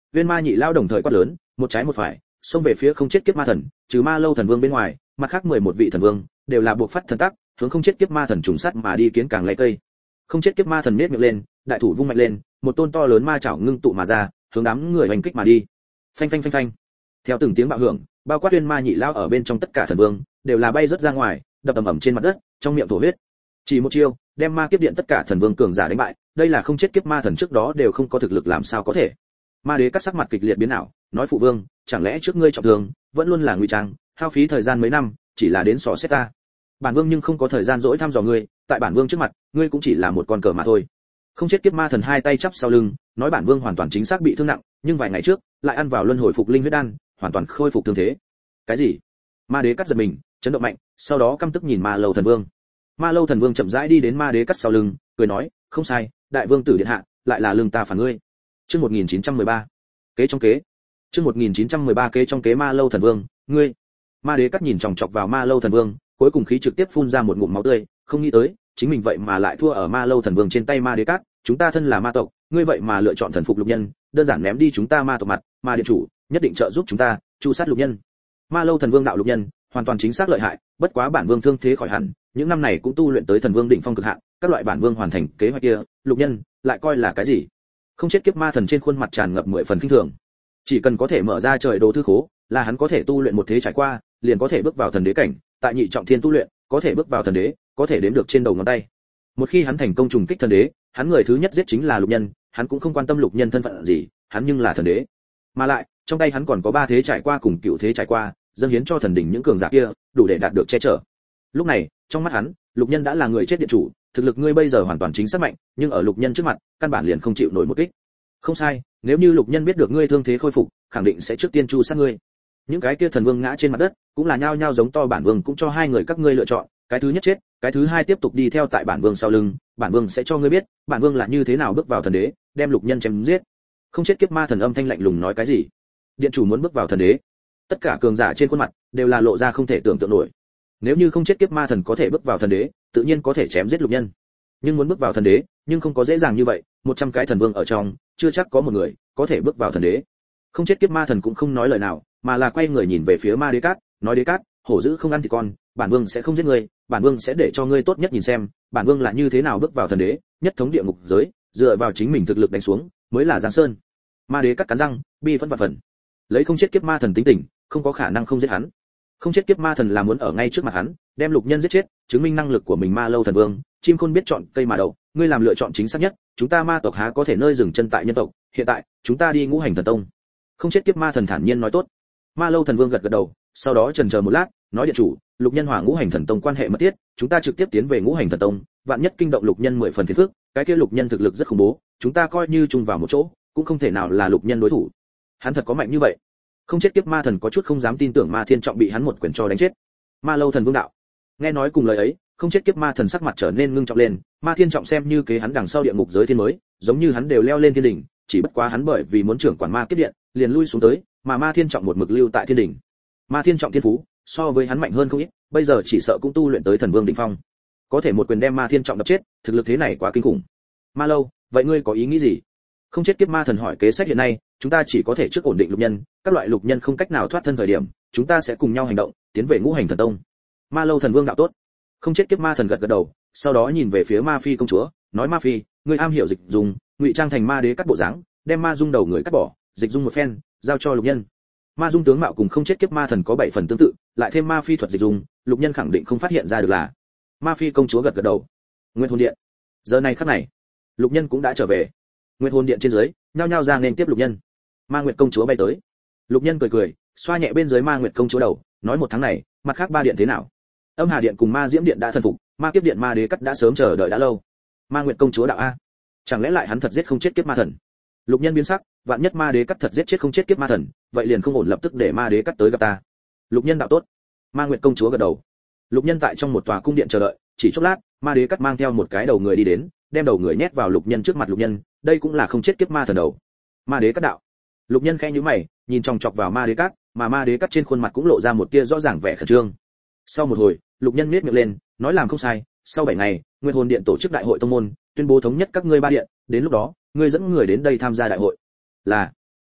Viên Ma Nhị Lao đồng thời quát lớn, một trái một phải, xông về phía không chết kiếp ma thần, trừ Ma Lâu thần vương bên ngoài, mặt khác mười một vị thần vương đều là buộc phát thần tác, hướng không chết kiếp ma thần trùng sát mà đi kiến càng lấy cây. Không chết kiếp ma thần nhếch miệng lên, đại thủ vung mạnh lên, một tôn to lớn ma chảo ngưng tụ mà ra, hướng đám người hành kích mà đi. Phanh phanh phanh phanh. Theo từng tiếng bạo hưởng, bao quát Viên Ma Nhị Lao ở bên trong tất cả thần vương đều là bay rất ra ngoài, đập ầm ầm trên mặt đất, trong miệng thổ huyết. Chỉ một chiêu, đem ma kiếp điện tất cả thần vương cường giả đánh bại, đây là không chết kiếp ma thần trước đó đều không có thực lực làm sao có thể. Ma Đế cắt sắc mặt kịch liệt biến ảo, nói phụ vương, chẳng lẽ trước ngươi trọng thương, vẫn luôn là ngụy trang, hao phí thời gian mấy năm, chỉ là đến xỏ xét ta. Bản vương nhưng không có thời gian dỗi thăm dò ngươi, tại bản vương trước mặt, ngươi cũng chỉ là một con cờ mà thôi. Không chết kiếp ma thần hai tay chắp sau lưng, nói bản vương hoàn toàn chính xác bị thương nặng, nhưng vài ngày trước, lại ăn vào luân hồi phục linh huyết đan, hoàn toàn khôi phục thương thế. Cái gì? Ma Đế cắt giật mình, chấn động mạnh, sau đó căm tức nhìn Ma Lâu thần vương. Ma Lâu thần vương chậm rãi đi đến Ma Đế cắt sau lưng, cười nói, không sai, đại vương tử điện hạ, lại là lương ta phản ngươi. Chương một nghìn chín trăm mười ba, kế trong kế. Chương một nghìn chín trăm mười ba kế trong kế Ma Lâu thần vương, ngươi. Ma Đế cắt nhìn chòng chọc vào Ma Lâu thần vương, cuối cùng khí trực tiếp phun ra một ngụm máu tươi, không nghĩ tới, chính mình vậy mà lại thua ở Ma Lâu thần vương trên tay Ma Đế cắt, chúng ta thân là ma tộc, ngươi vậy mà lựa chọn thần phục lục nhân, đơn giản ném đi chúng ta ma tộc mặt, Ma điện chủ, nhất định trợ giúp chúng ta, chu sát lục nhân. Ma Lâu thần vương đạo lục nhân, hoàn toàn chính xác lợi hại, bất quá bản vương thương thế khỏi hẳn, những năm này cũng tu luyện tới thần vương đỉnh phong cực hạn, các loại bản vương hoàn thành kế hoạch kia, lục nhân lại coi là cái gì? Không chết kiếp ma thần trên khuôn mặt tràn ngập mười phần kinh thường. Chỉ cần có thể mở ra trời đồ thư khố, là hắn có thể tu luyện một thế trải qua, liền có thể bước vào thần đế cảnh, tại nhị trọng thiên tu luyện, có thể bước vào thần đế, có thể đếm được trên đầu ngón tay. Một khi hắn thành công trùng kích thần đế, hắn người thứ nhất giết chính là lục nhân, hắn cũng không quan tâm lục nhân thân phận gì, hắn nhưng là thần đế. Mà lại, trong tay hắn còn có ba thế trải qua cùng cựu thế trải qua, dâng hiến cho thần đỉnh những cường giả kia, đủ để đạt được che chở. Lúc này, trong mắt hắn, lục nhân đã là người chết điện chủ, thực lực ngươi bây giờ hoàn toàn chính xác mạnh, nhưng ở lục nhân trước mặt, căn bản liền không chịu nổi một kích. Không sai, nếu như lục nhân biết được ngươi thương thế khôi phục, khẳng định sẽ trước tiên chu sát ngươi. Những cái kia thần vương ngã trên mặt đất, cũng là nhao nhao giống to bản vương cũng cho hai người các ngươi lựa chọn, cái thứ nhất chết, cái thứ hai tiếp tục đi theo tại bản vương sau lưng, bản vương sẽ cho ngươi biết, bản vương là như thế nào bước vào thần đế, đem lục nhân chém giết. Không chết kiếp ma thần âm thanh lạnh lùng nói cái gì? Điện chủ muốn bước vào thần đế? Tất cả cường giả trên khuôn mặt đều là lộ ra không thể tưởng tượng nổi. Nếu như không chết kiếp ma thần có thể bước vào thần đế, tự nhiên có thể chém giết lục nhân. Nhưng muốn bước vào thần đế, nhưng không có dễ dàng như vậy, một trăm cái thần vương ở trong, chưa chắc có một người có thể bước vào thần đế. Không chết kiếp ma thần cũng không nói lời nào, mà là quay người nhìn về phía Ma Đế Cát, nói Đế Cát, hổ dữ không ăn thịt con, bản vương sẽ không giết ngươi, bản vương sẽ để cho ngươi tốt nhất nhìn xem, bản vương là như thế nào bước vào thần đế, nhất thống địa ngục giới, dựa vào chính mình thực lực đánh xuống, mới là giang sơn. Ma Đế Cát cắn răng, bi phẫn và phần. Lấy không chết kiếp ma thần tính tình, không có khả năng không giết hắn. Không chết kiếp ma thần là muốn ở ngay trước mặt hắn, đem lục nhân giết chết, chứng minh năng lực của mình Ma Lâu thần vương, chim khôn biết chọn cây mà đậu, ngươi làm lựa chọn chính xác nhất, chúng ta ma tộc há có thể nơi dừng chân tại nhân tộc, hiện tại, chúng ta đi ngũ hành thần tông. Không chết kiếp ma thần thản nhiên nói tốt. Ma Lâu thần vương gật gật đầu, sau đó chần chờ một lát, nói điện chủ, lục nhân hỏa ngũ hành thần tông quan hệ mật thiết, chúng ta trực tiếp tiến về ngũ hành thần tông, vạn nhất kinh động lục nhân mười phần phiền phức, cái kia lục nhân thực lực rất khủng bố, chúng ta coi như chung vào một chỗ, cũng không thể nào là lục nhân đối thủ. Hắn thật có mạnh như vậy? Không chết kiếp ma thần có chút không dám tin tưởng Ma Thiên Trọng bị hắn một quyền cho đánh chết. Ma Lâu thần vương đạo. Nghe nói cùng lời ấy, không chết kiếp ma thần sắc mặt trở nên ngưng trọng lên, Ma Thiên Trọng xem như kế hắn đằng sau địa ngục giới thiên mới, giống như hắn đều leo lên thiên đỉnh, chỉ bất quá hắn bởi vì muốn trưởng quản ma kiếp điện, liền lui xuống tới, mà Ma Thiên Trọng một mực lưu tại thiên đỉnh. Ma Thiên Trọng thiên phú, so với hắn mạnh hơn không ít, bây giờ chỉ sợ cũng tu luyện tới thần vương đỉnh phong. Có thể một quyền đem Ma Thiên Trọng đập chết, thực lực thế này quá kinh khủng. Ma Lâu, vậy ngươi có ý nghĩ gì? Không chết kiếp ma thần hỏi kế sách hiện nay, chúng ta chỉ có thể trước ổn định lục nhân, các loại lục nhân không cách nào thoát thân thời điểm, chúng ta sẽ cùng nhau hành động, tiến về ngũ hành thần tông. Ma Lâu thần vương đạo tốt. Không chết kiếp ma thần gật gật đầu, sau đó nhìn về phía Ma Phi công chúa, nói Ma Phi, ngươi am hiểu dịch dùng, ngụy trang thành ma đế cắt bộ dáng, đem ma dung đầu người cắt bỏ, dịch dung một phen, giao cho lục nhân. Ma dung tướng mạo cùng không chết kiếp ma thần có bảy phần tương tự, lại thêm Ma Phi thuật dịch dung, lục nhân khẳng định không phát hiện ra được là. Ma Phi công chúa gật gật đầu. Nguyên hồn điện. Giờ này khắc này, lục nhân cũng đã trở về. Nguyên hồn điện trên dưới, nhao nhao ra nên tiếp lục nhân. Ma Nguyệt công chúa bay tới. Lục nhân cười cười, xoa nhẹ bên dưới Ma Nguyệt công chúa đầu, nói một tháng này, mặt khác ba điện thế nào? Âm Hà điện cùng Ma Diễm điện đã thần phục, Ma Kiếp điện Ma Đế Cắt đã sớm chờ đợi đã lâu. Ma Nguyệt công chúa đạo a, chẳng lẽ lại hắn thật giết không chết kiếp ma thần? Lục nhân biến sắc, vạn nhất Ma Đế Cắt thật giết chết không chết kiếp ma thần, vậy liền không ổn, lập tức để Ma Đế Cắt tới gặp ta. Lục nhân đạo tốt. Ma Nguyệt công chúa gật đầu. Lục nhân tại trong một tòa cung điện chờ đợi, chỉ chốc lát, Ma Đế Cắt mang theo một cái đầu người đi đến, đem đầu người nhét vào lục nhân trước mặt lục nhân, đây cũng là không chết kiếp ma thần đầu. Ma Đế Cắt đạo. Lục nhân khẽ nhíu mày, nhìn chòng chọc vào Ma Đế Cắt, mà Ma Đế Cắt trên khuôn mặt cũng lộ ra một tia rõ ràng vẻ khẩn trương. Sau một hồi, lục nhân nhếch miệng lên, nói làm không sai, sau bảy ngày, Nguyên hồn điện tổ chức đại hội tông môn, tuyên bố thống nhất các ngươi ba điện, đến lúc đó, ngươi dẫn người đến đây tham gia đại hội. Là.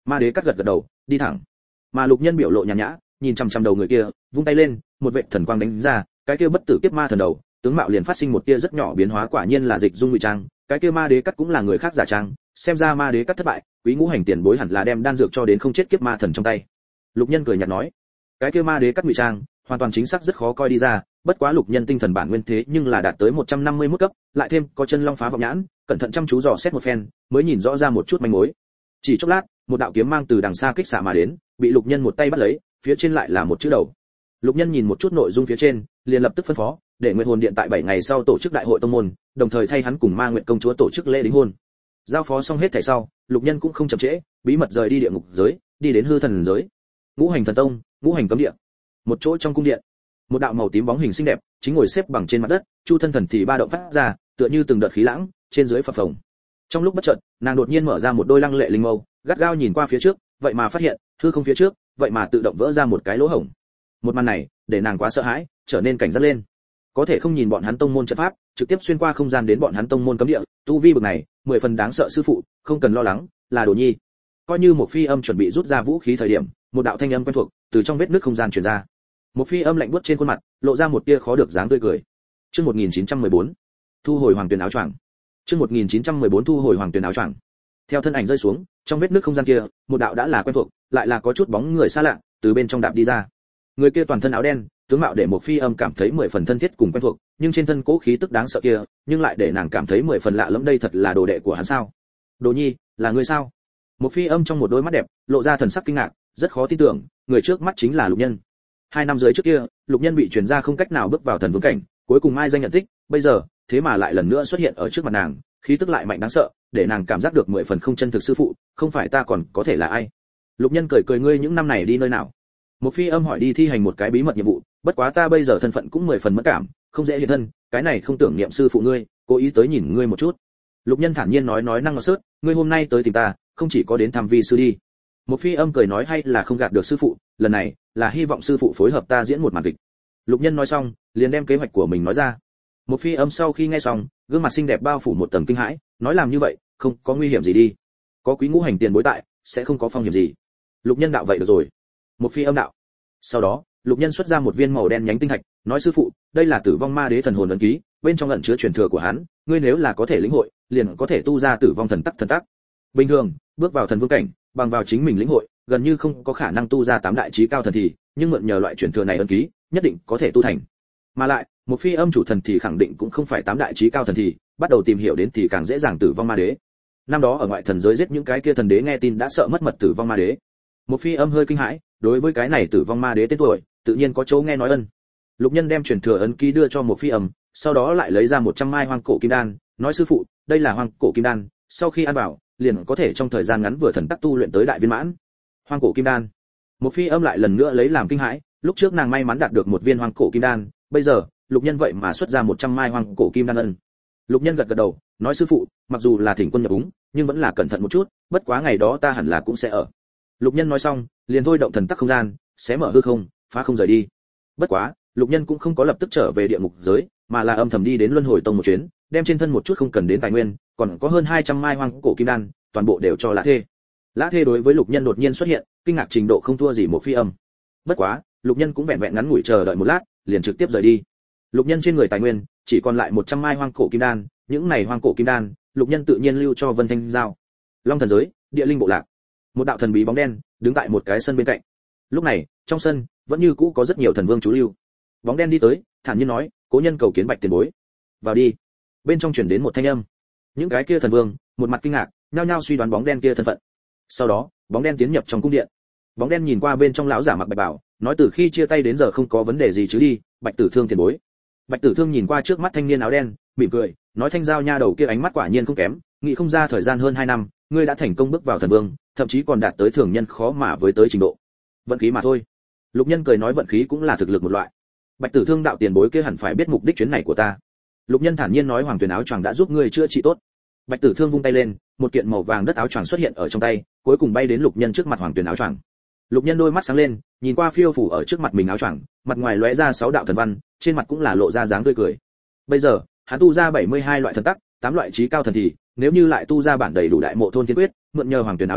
Ma đế cắt gật gật đầu, đi thẳng. Mà Lục Nhân biểu lộ nhàn nhã, nhìn chằm chằm đầu người kia, vung tay lên, một vệt thần quang đánh ra, cái kia bất tử kiếp ma thần đầu, tướng mạo liền phát sinh một tia rất nhỏ biến hóa, quả nhiên là dịch dung ngụy trang, cái kia ma đế cắt cũng là người khác giả trang, xem ra ma đế cắt thất bại, quý ngũ hành tiền bối hẳn là đem đan dược cho đến không chết kiếp ma thần trong tay. Lục Nhân cười nhạt nói, cái kia ma đế cắt ngụy trang, hoàn toàn chính xác rất khó coi đi ra, bất quá Lục Nhân tinh thần bản nguyên thế nhưng là đạt tới một trăm năm mươi mốt cấp, lại thêm có chân long phá vọng nhãn, cẩn thận chăm chú dò xét một phen, mới nhìn rõ ra một chút manh mối. Chỉ chốc lát, một đạo kiếm mang từ đằng xa kích xạ mà đến, bị Lục Nhân một tay bắt lấy, phía trên lại là một chữ đầu. Lục Nhân nhìn một chút nội dung phía trên, liền lập tức phân phó, để Nguyệt Hồn Điện tại bảy ngày sau tổ chức đại hội tông môn, đồng thời thay hắn cùng Ma Nguyệt công chúa tổ chức lễ đính hôn. Giao phó xong hết thảy sau, Lục Nhân cũng không chậm trễ, bí mật rời đi địa ngục giới, đi đến hư thần giới. Ngũ hành thần tông, ngũ hành cấm địa. Một chỗ trong cung điện, một đạo màu tím bóng hình xinh đẹp, chính ngồi xếp bằng trên mặt đất, chu thân thần thì ba động phát ra, tựa như từng đợt khí lãng, trên dưới phập phồng. Trong lúc bất chợt, nàng đột nhiên mở ra một đôi lăng lệ linh mâu, gắt gao nhìn qua phía trước, vậy mà phát hiện, hư không phía trước, vậy mà tự động vỡ ra một cái lỗ hổng. Một màn này, để nàng quá sợ hãi, trở nên cảnh giác lên. Có thể không nhìn bọn hắn tông môn trận pháp, trực tiếp xuyên qua không gian đến bọn hắn tông môn cấm địa, tu vi bậc này, mười phần đáng sợ sư phụ, không cần lo lắng, là Đồ Nhi. Coi như một phi âm chuẩn bị rút ra vũ khí thời điểm, một đạo thanh âm quen thuộc từ trong vết nứt không gian truyền ra. Một phi âm lạnh buốt trên khuôn mặt, lộ ra một tia khó được dáng tươi cười. Chương một nghìn chín trăm mười bốn, thu hồi hoàng tuyền áo choàng. Chương một nghìn chín trăm mười bốn thu hồi hoàng tuyền áo choàng. Theo thân ảnh rơi xuống, trong vết nứt không gian kia, một đạo đã là quen thuộc, lại là có chút bóng người xa lạ, từ bên trong đạp đi ra. Người kia toàn thân áo đen, tướng mạo để một phi âm cảm thấy mười phần thân thiết cùng quen thuộc, nhưng trên thân cố khí tức đáng sợ kia, nhưng lại để nàng cảm thấy mười phần lạ lẫm, đây thật là đồ đệ của hắn sao? Đồ Nhi, là ngươi sao? Một phi âm trong một đôi mắt đẹp, lộ ra thần sắc kinh ngạc, rất khó tin tưởng, người trước mắt chính là Lục Nhân. Hai năm dưới trước kia, Lục Nhân bị truyền ra không cách nào bước vào thần vương cảnh, cuối cùng mai danh nhận tích, bây giờ, thế mà lại lần nữa xuất hiện ở trước mặt nàng, khí tức lại mạnh đáng sợ, để nàng cảm giác được mười phần không chân thực sư phụ, không phải ta còn có thể là ai? Lục Nhân cười cười, ngươi những năm này đi nơi nào? Một phi âm hỏi, đi thi hành một cái bí mật nhiệm vụ, bất quá ta bây giờ thân phận cũng mười phần mẫn cảm, không dễ hiện thân, cái này không tưởng niệm sư phụ ngươi, cố ý tới nhìn ngươi một chút. Lục Nhân thản nhiên nói, nói năng ngọt sớt, ngươi hôm nay tới tìm ta, không chỉ có đến thăm vi sư đi. Một phi âm cười nói, hay là không gạt được sư phụ, lần này là hy vọng sư phụ phối hợp ta diễn một màn kịch. Lục Nhân nói xong, liền đem kế hoạch của mình nói ra. Một phi âm sau khi nghe xong, gương mặt xinh đẹp bao phủ một tầng kinh hãi, nói làm như vậy, không có nguy hiểm gì đi. Có quý ngũ hành tiền bối tại, sẽ không có phong hiểm gì. Lục Nhân đạo, vậy được rồi. Một phi âm đạo. Sau đó, Lục Nhân xuất ra một viên màu đen nhánh tinh thạch, nói sư phụ, đây là Tử Vong Ma Đế thần hồn ấn ký, bên trong ẩn chứa truyền thừa của hắn, ngươi nếu là có thể lĩnh hội, liền có thể tu ra Tử Vong thần tắc thần tắc. Bình thường, bước vào thần vương cảnh, bằng vào chính mình lĩnh hội, gần như không có khả năng tu ra tám đại chí cao thần thì, nhưng mượn nhờ loại truyền thừa này ấn ký, nhất định có thể tu thành. Mà lại, một phi âm chủ thần thì khẳng định cũng không phải tám đại chí cao thần thì, bắt đầu tìm hiểu đến thì càng dễ dàng Tử Vong Ma Đế. Năm đó ở ngoại thần giới giết những cái kia thần đế nghe tin đã sợ mất mật Tử Vong Ma Đế. Một phi âm hơi kinh hãi, đối với cái này Tử Vong Ma Đế tên tuổi, tự nhiên có chỗ nghe nói ân. Lục Nhân đem truyền thừa ấn ký đưa cho một phi âm, sau đó lại lấy ra một trăm mai hoang cổ kim đan, nói sư phụ, đây là hoang cổ kim đan, sau khi ăn vào, liền có thể trong thời gian ngắn vừa thần tắc tu luyện tới đại viên mãn. Hoang cổ kim đan. Một phi âm lại lần nữa lấy làm kinh hãi, lúc trước nàng may mắn đạt được một viên hoang cổ kim đan, bây giờ, Lục Nhân vậy mà xuất ra một trăm mai hoang cổ kim đan ân. Lục Nhân gật gật đầu, nói sư phụ, mặc dù là thỉnh quân nhập úng, nhưng vẫn là cẩn thận một chút, bất quá ngày đó ta hẳn là cũng sẽ ở. Lục Nhân nói xong, liền thôi động thần tắc không gian, xé mở hư không, phá không rời đi. Bất quá, Lục Nhân cũng không có lập tức trở về địa ngục giới, mà là âm thầm đi đến Luân Hồi Tông một chuyến, đem trên thân một chút không cần đến tài nguyên, còn có hơn hai trăm mai hoang cổ kim đan, toàn bộ đều cho Lã Thê. Lã Thê đối với Lục Nhân đột nhiên xuất hiện, kinh ngạc trình độ không thua gì một phi âm. Bất quá, Lục Nhân cũng vẹn vẹn ngắn ngủi chờ đợi một lát, liền trực tiếp rời đi. Lục Nhân trên người tài nguyên chỉ còn lại một trăm mai hoang cổ kim đan, những này hoang cổ kim đan, Lục Nhân tự nhiên lưu cho Vân Thanh Giao. Long thần giới, địa linh bộ lạc. Một đạo thần bí bóng đen đứng tại một cái sân bên cạnh. Lúc này, trong sân vẫn như cũ có rất nhiều thần vương trú lưu. Bóng đen đi tới, thản nhiên nói, cố nhân cầu kiến Bạch tiền bối. Vào đi. Bên trong truyền đến một thanh âm. Những cái kia thần vương, một mặt kinh ngạc, nhao nhao suy đoán bóng đen kia thân phận. Sau đó, bóng đen tiến nhập trong cung điện. Bóng đen nhìn qua bên trong lão giả mặc bạch bào, nói từ khi chia tay đến giờ không có vấn đề gì chứ đi, Bạch Tử Thương tiền bối. Bạch Tử Thương nhìn qua trước mắt thanh niên áo đen, mỉm cười, nói Thanh Giao nha đầu kia ánh mắt quả nhiên không kém, nghĩ không ra thời gian hơn hai năm, ngươi đã thành công bước vào thần vương, thậm chí còn đạt tới thường nhân khó mà với tới trình độ. Vận khí mà thôi. Lục Nhân cười nói vận khí cũng là thực lực một loại. Bạch Tử Thương đạo tiền bối kia hẳn phải biết mục đích chuyến này của ta. Lục Nhân thản nhiên nói hoàng tuyền áo choàng đã giúp ngươi chữa trị tốt. Bạch Tử Thương vung tay lên, một kiện màu vàng đất áo choàng xuất hiện ở trong tay, cuối cùng bay đến Lục Nhân trước mặt hoàng tuyền áo choàng. Lục Nhân đôi mắt sáng lên, nhìn qua phiêu phủ ở trước mặt mình áo choàng, mặt ngoài lóe ra sáu đạo thần văn, trên mặt cũng là lộ ra dáng tươi cười. Bây giờ, hắn tu ra bảy mươi hai loại thần tắc, tám loại chí cao thần thì, nếu như lại tu ra bản đầy đủ đại mộ thôn thiên quyết, mượn nhờ hoàng tuyền áo choàng,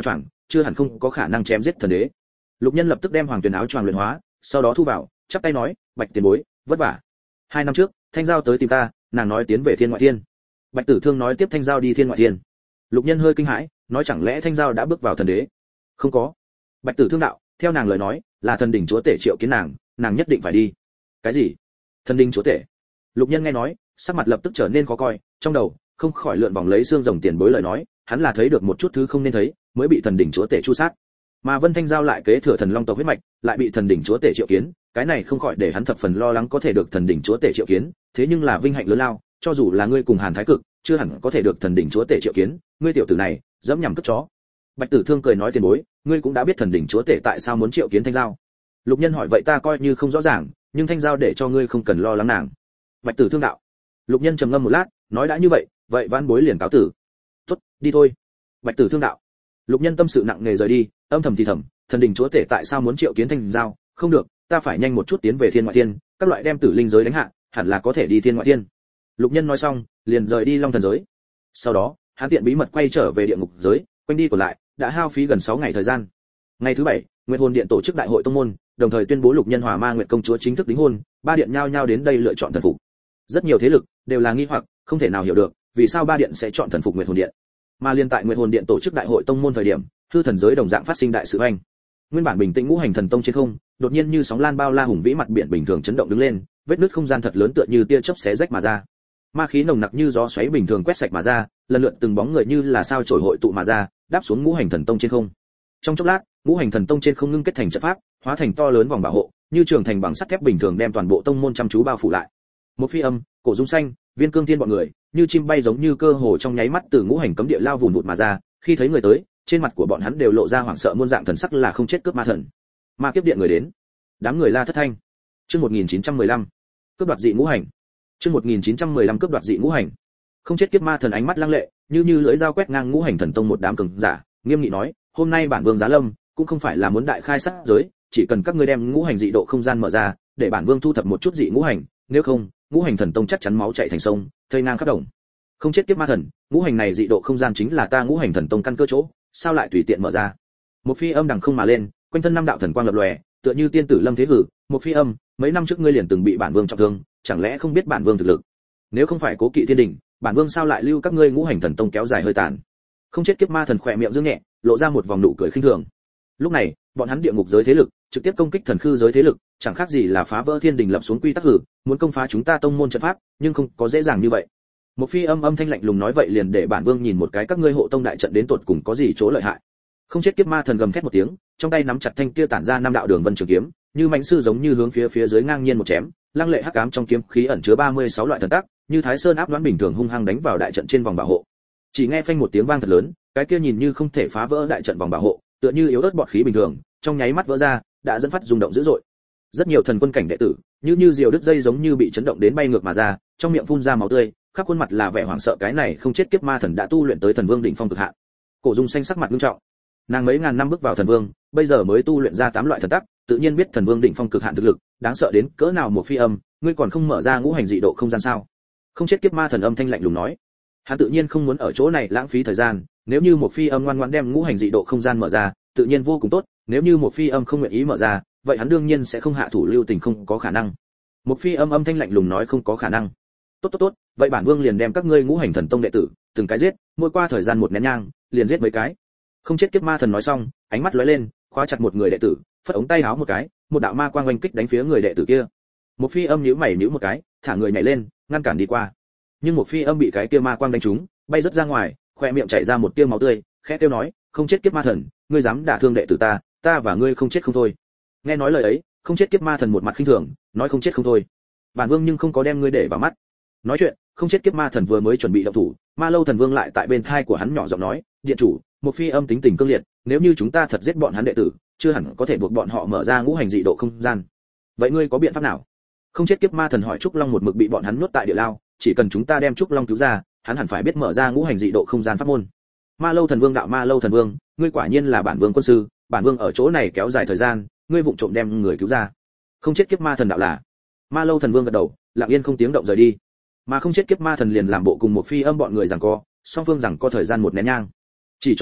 chưa hẳn không có khả năng chém giết thần đế. Lục Nhân lập tức đem hoàng tuyền áo choàng luyện hóa, sau đó thu vào, chắp tay nói, Bạch tiền bối, vất vả. Hai năm trước, Thanh Giao tới tìm ta, nàng nói tiến về Thiên Ngoại Thiên. Bạch Tử Thương nói tiếp Thanh Giao đi Thiên Ngoại Thiên. Lục Nhân hơi kinh hãi, nói chẳng lẽ Thanh Giao đã bước vào thần đế? Không có. Bạch Tử Thương đạo, theo nàng lời nói, là thần đỉnh chúa tể triệu kiến nàng, nàng nhất định phải đi. Cái gì? Thần đỉnh chúa tể? Lục Nhân nghe nói, sắc mặt lập tức trở nên khó coi, trong đầu không khỏi lượn vòng lấy xương rồng tiền bối lời nói, hắn là thấy được một chút thứ không nên thấy, mới bị thần đỉnh chúa tể chu sát. Mà Vân Thanh Giao lại kế thừa thần long tộc huyết mạch, lại bị thần đỉnh chúa tể triệu kiến, cái này không khỏi để hắn thập phần lo lắng có thể được thần đỉnh chúa tể triệu kiến, thế nhưng là vinh hạnh lớn lao, cho dù là ngươi cùng Hàn Thái Cực, chưa hẳn có thể được thần đỉnh chúa tể triệu kiến, ngươi tiểu tử này, dẫm nhằm cất chó. Bạch Tử Thương cười nói tiền bối, ngươi cũng đã biết thần đỉnh chúa tể tại sao muốn triệu kiến Thanh Giao. Lục Nhân hỏi vậy ta coi như không rõ ràng, nhưng Thanh Giao để cho ngươi không cần lo lắng nàng. Bạch Tử Thương đạo. Lục Nhân trầm ngâm một lát, nói đã như vậy, vậy vãn bối liền cáo tử. Tốt, đi thôi. Bạch Tử Thương đạo. Lục Nhân tâm sự nặng nề rời đi, âm thầm thì thầm, thần đỉnh chúa tể tại sao muốn triệu kiến Thanh Giao, không được, ta phải nhanh một chút tiến về Thiên Ngoại Thiên, các loại đem tử linh giới đánh hạ, hẳn là có thể đi Thiên Ngoại Thiên. Lục Nhân nói xong, liền rời đi Long Thần giới. Sau đó, hắn tiện bí mật quay trở về địa ngục giới, quanh đi còn lại, đã hao phí gần sáu ngày thời gian. Ngày thứ bảy, Nguyệt Hồn Điện tổ chức đại hội tông môn, đồng thời tuyên bố Lục Nhân Hỏa Ma Nguyệt công chúa chính thức đính hôn, ba điện nhao nhao đến đây lựa chọn thần phục. Rất nhiều thế lực đều là nghi hoặc, không thể nào hiểu được, vì sao ba điện sẽ chọn thần phục Nguyệt Hồn Điện. Mà liên tại Nguyệt Hồn Điện tổ chức đại hội tông môn thời điểm, hư thần giới đồng dạng phát sinh đại sự anh. Nguyên bản bình tĩnh ngũ hành thần tông trên không, đột nhiên như sóng lan bao la hùng vĩ mặt biển bình thường chấn động đứng lên, vết nứt không gian thật lớn tựa như tia chớp xé rách mà ra. Ma khí nồng nặc như gió xoáy bình thường quét sạch mà ra, lần lượt từng bóng người như là sao chổi hội tụ mà ra, đáp xuống ngũ hành thần tông trên không. Trong chốc lát, ngũ hành thần tông trên không ngưng kết thành trận pháp, hóa thành to lớn vòng bảo hộ, như trường thành bằng sắt thép bình thường đem toàn bộ tông môn chăm chú bao phủ lại. Một phi âm, cổ dung xanh, viên cương thiên bọn người, như chim bay giống như cơ hồ trong nháy mắt từ ngũ hành cấm địa lao vụn vụt mà ra, khi thấy người tới, trên mặt của bọn hắn đều lộ ra hoảng sợ muôn dạng thần sắc là không chết cướp ma thần. Ma kiếp điện người đến. Đám người la thất thanh. Chương một nghìn chín trăm mười lăm, cướp đoạt dị ngũ hành. Chương một nghìn chín trăm mười lăm cướp đoạt dị ngũ hành. Không chết kiếp ma thần ánh mắt lăng lệ, như như lưỡi dao quét ngang ngũ hành thần tông một đám cường giả, nghiêm nghị nói, hôm nay bản vương giá lâm, cũng không phải là muốn đại khai sát giới, chỉ cần các ngươi đem ngũ hành dị độ không gian mở ra, để bản vương thu thập một chút dị ngũ hành, nếu không, ngũ hành thần tông chắc chắn máu chảy thành sông, thây ngang khắp đồng. Không chết kiếp ma thần, ngũ hành này dị độ không gian chính là ta ngũ hành thần tông căn cơ chỗ, sao lại tùy tiện mở ra? Một phi âm đằng không mà lên, quanh thân năm đạo thần quang lập lòe, tựa như tiên tử lâm thế hử. Một phi âm, mấy năm trước ngươi liền từng bị bản vương trọng thương, chẳng lẽ không biết bản vương thực lực? Nếu không phải cố kỵ thiên đình, bản vương sao lại lưu các ngươi ngũ hành thần tông kéo dài hơi tàn? Không chết kiếp ma thần khỏe miệng dương nhẹ, lộ ra một vòng nụ cười khinh thường. Lúc này, bọn hắn địa ngục giới thế lực trực tiếp công kích thần khư giới thế lực, chẳng khác gì là phá vỡ thiên đình lập xuống quy tắc hử, muốn công phá chúng ta tông môn trận pháp, nhưng không có dễ dàng như vậy. Một phi âm âm thanh lạnh lùng nói vậy liền để bản vương nhìn một cái các ngươi hộ tông đại trận đến tột cùng có gì chỗ lợi hại. Không chết kiếp ma thần gầm thét một tiếng, trong tay nắm chặt thanh kia tản ra năm đạo đường vân trường kiếm, như mãnh sư giống như hướng phía phía dưới ngang nhiên một chém, lăng lệ hắc ám trong kiếm khí ẩn chứa ba mươi sáu loại thần tác, như thái sơn áp đoán bình thường hung hăng đánh vào đại trận trên vòng bảo hộ. Chỉ nghe phanh một tiếng vang thật lớn, cái kia nhìn như không thể phá vỡ đại trận vòng bảo hộ, tựa như yếu ớt bọt khí bình thường, trong nháy mắt vỡ ra, đã dẫn phát rung động dữ dội. Rất nhiều thần quân cảnh đệ tử, như như diều đứt dây giống như bị chấn động đến bay ngược mà ra, trong miệng phun ra máu tươi, khắp khuôn mặt là vẻ hoảng sợ, cái này không chết kiếp ma thần đã tu luyện tới thần vương đỉnh phong cực hạn. Cổ Dung xanh sắc mặt nghiêm trọng. Nàng mấy ngàn năm bước vào thần vương, bây giờ mới tu luyện ra tám loại thần tắc, tự nhiên biết thần vương đỉnh phong cực hạn thực lực, đáng sợ đến cỡ nào. Một phi âm, ngươi còn không mở ra ngũ hành dị độ không gian sao? Không chết kiếp ma thần âm thanh lạnh lùng nói. Hắn tự nhiên không muốn ở chỗ này lãng phí thời gian, nếu như một phi âm ngoan ngoãn đem ngũ hành dị độ không gian mở ra, tự nhiên vô cùng tốt, nếu như một phi âm không nguyện ý mở ra, vậy hắn đương nhiên sẽ không hạ thủ lưu tình, không có khả năng. Một phi âm âm thanh lạnh lùng nói không có khả năng. Tốt tốt tốt, vậy bản vương liền đem các ngươi ngũ hành thần tông đệ tử từng cái giết, mỗi qua thời gian một nén nhang, liền giết mấy cái. Không chết kiếp ma thần nói xong, ánh mắt lóe lên, khóa chặt một người đệ tử, phất ống tay áo một cái, một đạo ma quang oanh kích đánh phía người đệ tử kia. Một phi âm nhíu mày nhíu một cái, thả người nhảy lên, ngăn cản đi qua. Nhưng một phi âm bị cái kia ma quang đánh trúng, bay rất ra ngoài, khoe miệng chảy ra một tia máu tươi, khẽ kêu nói, không chết kiếp ma thần, ngươi dám đả thương đệ tử ta, ta và ngươi không chết không thôi. Nghe nói lời ấy, không chết kiếp ma thần một mặt khinh thường, nói không chết không thôi. Bản vương nhưng không có đem ngươi để vào mắt. Nói chuyện, không chết kiếp ma thần vừa mới chuẩn bị động thủ, Ma Lâu thần vương lại tại bên tai của hắn nhỏ giọng nói, điện chủ, một phi âm tính tình cương liệt, nếu như chúng ta thật giết bọn hắn đệ tử, chưa hẳn có thể buộc bọn họ mở ra ngũ hành dị độ không gian. Vậy ngươi có biện pháp nào? Không chết kiếp ma thần hỏi. Trúc Long một mực bị bọn hắn nuốt tại địa lao, chỉ cần chúng ta đem Trúc Long cứu ra, hắn hẳn phải biết mở ra ngũ hành dị độ không gian pháp môn. Ma Lâu thần vương đạo. Ma Lâu thần vương, ngươi quả nhiên là bản vương quân sư, bản vương ở chỗ này kéo dài thời gian, ngươi vụng trộm đem người cứu ra. Không chết kiếp ma thần đạo là. Ma Lâu thần vương gật đầu, lặng yên không tiếng động rời đi. Mà không chết kiếp ma thần liền làm bộ cùng một phi âm bọn người giằng co, song phương giằng co thời gian một nén nhang. Chỉ chốc lát,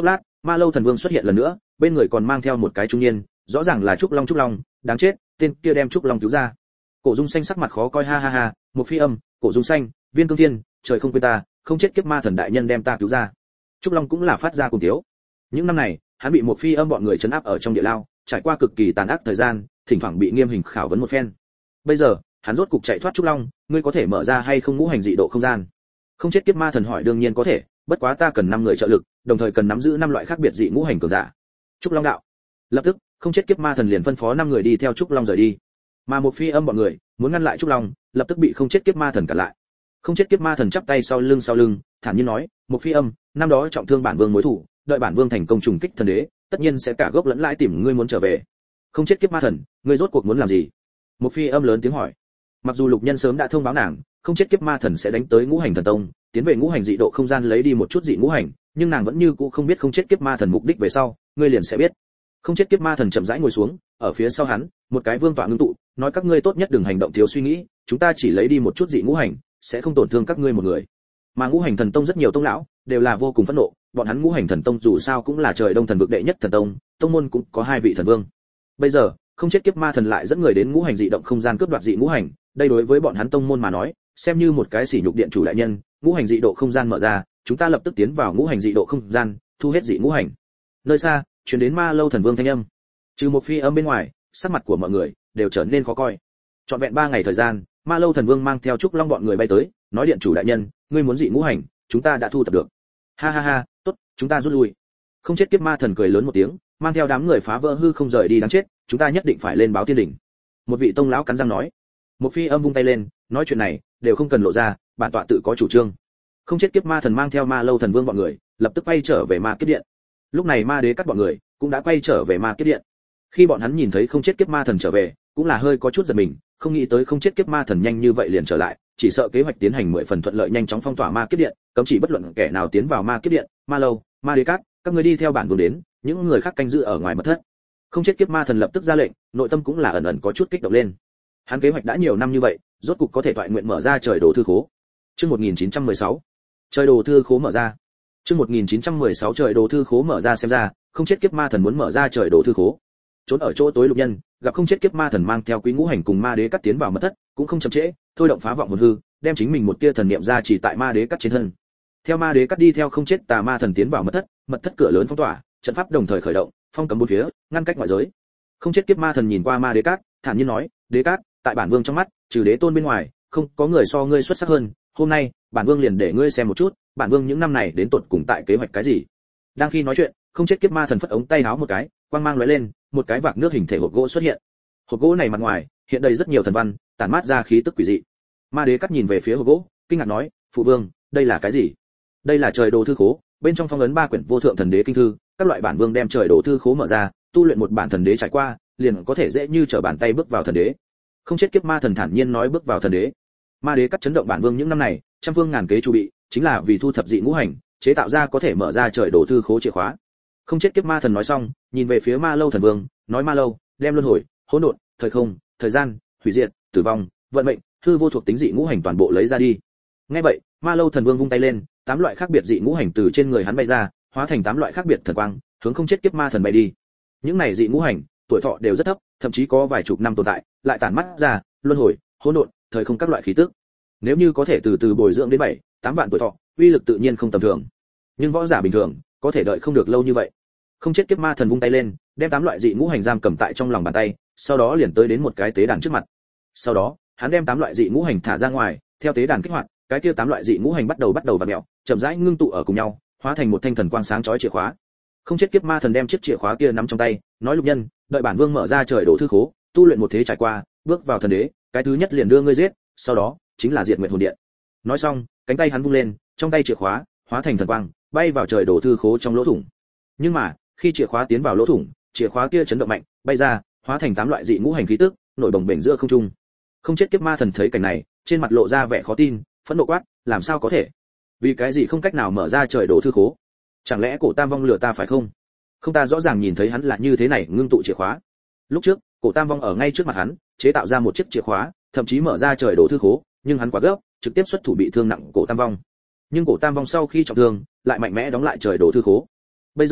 Ma Lâu Thần Vương xuất hiện lần nữa, bên người còn mang theo một cái trung niên, rõ ràng là Trúc Long. Trúc Long, đáng chết, tên kia đem Trúc Long cứu ra. Cổ Dung Xanh sắc mặt khó coi, ha ha ha, một phi âm, Cổ Dung Xanh, Viên Cương Thiên, trời không quên ta, không chết kiếp ma thần đại nhân đem ta cứu ra. Trúc Long cũng là phát ra cùng tiếu. Những năm này, hắn bị một phi âm bọn người trấn áp ở trong địa lao, trải qua cực kỳ tàn ác thời gian, thỉnh thoảng bị nghiêm hình khảo vấn một phen. Bây giờ, hắn rốt cục chạy thoát. Trúc Long, ngươi có thể mở ra hay không ngũ hành dị độ không gian? Không chết kiếp ma thần hỏi. Đương nhiên có thể, bất quá ta cần năm người trợ lực, đồng thời cần nắm giữ năm loại khác biệt dị ngũ hành cường giả. Trúc Long đạo. Lập tức, không chết kiếp ma thần liền phân phó năm người đi theo Trúc Long rời đi. Mà một phi âm bọn người muốn ngăn lại Trúc Long, lập tức bị không chết kiếp ma thần cản lại. Không chết kiếp ma thần chắp tay sau lưng sau lưng, thản nhiên nói, một phi âm, năm đó trọng thương bản vương mối thủ, đợi bản vương thành công trùng kích thần đế, tất nhiên sẽ cả gốc lẫn lãi tìm ngươi muốn trở về. Không chết kiếp ma thần, ngươi rốt cuộc muốn làm gì? Một phi âm lớn tiếng hỏi. Mặc dù Lục Nhân sớm đã thông báo nàng, không chết kiếp ma thần sẽ đánh tới ngũ hành thần tông, tiến về ngũ hành dị độ không gian lấy đi một chút dị ngũ hành, nhưng nàng vẫn như cũ không biết không chết kiếp ma thần mục đích về sau, ngươi liền sẽ biết. Không chết kiếp ma thần chậm rãi ngồi xuống, ở phía sau hắn, một cái vương tọa ngưng tụ, nói các ngươi tốt nhất đừng hành động thiếu suy nghĩ, chúng ta chỉ lấy đi một chút dị ngũ hành, sẽ không tổn thương các ngươi một người. Mà ngũ hành thần tông rất nhiều tông lão đều là vô cùng phẫn nộ, bọn hắn ngũ hành thần tông dù sao cũng là trời đông thần vực đệ nhất thần tông, tông môn cũng có hai vị thần vương. Bây giờ, không chết kiếp ma thần lại dẫn người đến ngũ hành dị động không gian cướp đoạt dị ngũ hành, đây đối với bọn hắn tông môn mà nói, xem như một cái sỉ nhục điện chủ đại nhân. Ngũ hành dị độ không gian mở ra, chúng ta lập tức tiến vào ngũ hành dị độ không gian, thu hết dị ngũ hành. Nơi xa, truyền đến Ma Lâu Thần Vương thanh âm. Trừ một phi âm bên ngoài, sắc mặt của mọi người đều trở nên khó coi. Trọn vẹn ba ngày thời gian, Ma Lâu Thần Vương mang theo Trúc Long bọn người bay tới, nói điện chủ đại nhân, ngươi muốn dị ngũ hành, chúng ta đã thu thập được. Ha ha ha, tốt, chúng ta rút lui. Không chết kiếp ma thần cười lớn một tiếng, mang theo đám người phá vỡ hư không rời đi. Đáng chết, chúng ta nhất định phải lên báo tiên đỉnh. Một vị tông lão cắn răng nói. Một phi âm vung tay lên, nói chuyện này đều không cần lộ ra, bản tọa tự có chủ trương. Không chết kiếp ma thần mang theo Ma Lâu Thần Vương bọn người, lập tức quay trở về Ma Kiếp Điện. Lúc này Ma Đế Cắt bọn người cũng đã quay trở về Ma Kiếp Điện. Khi bọn hắn nhìn thấy không chết kiếp ma thần trở về, cũng là hơi có chút giật mình, không nghĩ tới không chết kiếp ma thần nhanh như vậy liền trở lại, chỉ sợ kế hoạch tiến hành mười phần thuận lợi, nhanh chóng phong tỏa Ma Kiếp Điện, cấm chỉ bất luận kẻ nào tiến vào Ma Kiếp Điện. Ma Lâu, Ma Đế Cát, các ngươi đi theo bản vương đến, những người khác canh giữ ở ngoài mật thất. Không chết kiếp ma thần lập tức ra lệnh, nội tâm cũng là ẩn ẩn có chút kích động lên. Hắn kế hoạch đã nhiều năm như vậy, rốt cục có thể toại nguyện mở ra trời đồ thư khố. Chương một nghìn chín trăm mười sáu, trời đồ thư khố mở ra. Chương một nghìn chín trăm mười sáu trời đồ thư khố mở ra. Xem ra, không chết kiếp ma thần muốn mở ra trời đồ thư khố. Trốn ở chỗ tối Lục Nhân gặp không chết kiếp ma thần mang theo quý ngũ hành cùng Ma Đế Cắt tiến vào mật thất, cũng không chậm trễ, thôi động phá vọng hồn hư, đem chính mình một tia thần niệm ra chỉ tại Ma Đế Cắt trên thân. Theo Ma Đế Cắt đi theo không chết tà ma thần tiến vào mật thất, mật thất cửa lớn phong tỏa, trận pháp đồng thời khởi động, phong cấm bốn phía, ngăn cách ngoại giới. Không chết kiếp ma thần nhìn qua Ma Đế Cát, thản nhiên nói, Đế Cát, tại bản vương trong mắt, trừ đế tôn bên ngoài, không có người so ngươi xuất sắc hơn, hôm nay, bản vương liền để ngươi xem một chút, bản vương những năm này đến tột cùng tại kế hoạch cái gì. Đang khi nói chuyện, không chết kiếp ma thần phất ống tay áo một cái, quang mang lóe lên, một cái vạc nước hình thể hộp gỗ xuất hiện. Hộp gỗ này mặt ngoài hiện đầy rất nhiều thần văn, tản mát ra khí tức quỷ dị. Ma Đế Cắt nhìn về phía hộp gỗ, kinh ngạc nói, phụ vương, đây là cái gì? Đây là trời đồ thư khố, bên trong phong ấn ba quyển vô thượng thần đế kinh thư, các loại bản vương đem trời đồ thư khố mở ra, tu luyện một bản thần đế trải qua, liền có thể dễ như trở bàn tay bước vào thần đế. Không chết kiếp ma thần thản nhiên nói, bước vào thần đế. Ma Đế Cắt chấn động, bản vương những năm này, trăm phương ngàn kế chu bị, chính là vì thu thập dị ngũ hành, chế tạo ra có thể mở ra trời đồ thư khố chìa khóa. Không chết kiếp ma thần nói xong, nhìn về phía Ma Lâu Thần Vương, nói Ma Lâu, đem luân hồi, hỗn độn, thời không, thời gian, hủy diệt, tử vong, vận mệnh, hư vô thuộc tính dị ngũ hành toàn bộ lấy ra đi. Nghe vậy, Ma Lâu Thần Vương vung tay lên, tám loại khác biệt dị ngũ hành từ trên người hắn bay ra, hóa thành tám loại khác biệt thần quang, hướng không chết kiếp ma thần bay đi. Những này dị ngũ hành, tuổi thọ đều rất thấp, thậm chí có vài chục năm tồn tại, lại tản mắt ra luân hồi, hỗn độn, thời không các loại khí tức. Nếu như có thể từ từ bồi dưỡng đến bảy, tám vạn tuổi thọ, uy lực tự nhiên không tầm thường. Nhưng võ giả bình thường, có thể đợi không được lâu như vậy. Không chết kiếp ma thần vung tay lên, đem tám loại dị ngũ hành giam cầm tại trong lòng bàn tay, sau đó liền tới đến một cái tế đàn trước mặt. Sau đó, hắn đem tám loại dị ngũ hành thả ra ngoài, theo tế đàn kích hoạt, cái kia tám loại dị ngũ hành bắt đầu bắt đầu vặn mèo, chậm rãi ngưng tụ ở cùng nhau, hóa thành một thanh thần quang sáng chói chìa khóa. Không chết kiếp ma thần đem chiếc chìa khóa kia nắm trong tay, nói Lục Nhân, đợi bản vương mở ra trời đồ thư khố, tu luyện một thế trải qua, bước vào thần đế, cái thứ nhất liền đưa ngươi giết, sau đó chính là diệt nguyệt hồn điện. Nói xong, cánh tay hắn vung lên, trong tay chìa khóa hóa thành thần quang, bay vào trời đồ thư khố trong lỗ thủng. Nhưng mà, khi chìa khóa tiến vào lỗ thủng, chìa khóa kia chấn động mạnh, bay ra, hóa thành tám loại dị ngũ hành khí tức, nổi bồng bềnh giữa không trung. Không chết kiếp ma thần thấy cảnh này, trên mặt lộ ra vẻ khó tin, phẫn nộ quát, làm sao có thể? Vì cái gì không cách nào mở ra trời đồ thư khố? Chẳng lẽ Cổ Tam Vong lừa ta phải không? Không, ta rõ ràng nhìn thấy hắn là như thế này ngưng tụ chìa khóa. Lúc trước, Cổ Tam Vong ở ngay trước mặt hắn, chế tạo ra một chiếc chìa khóa, thậm chí mở ra trời đồ thư khố, nhưng hắn quá gấp, trực tiếp xuất thủ bị thương nặng Cổ Tam Vong. Nhưng Cổ Tam Vong sau khi trọng thương, lại mạnh mẽ đóng lại trời đồ thư khố. Bây giờ,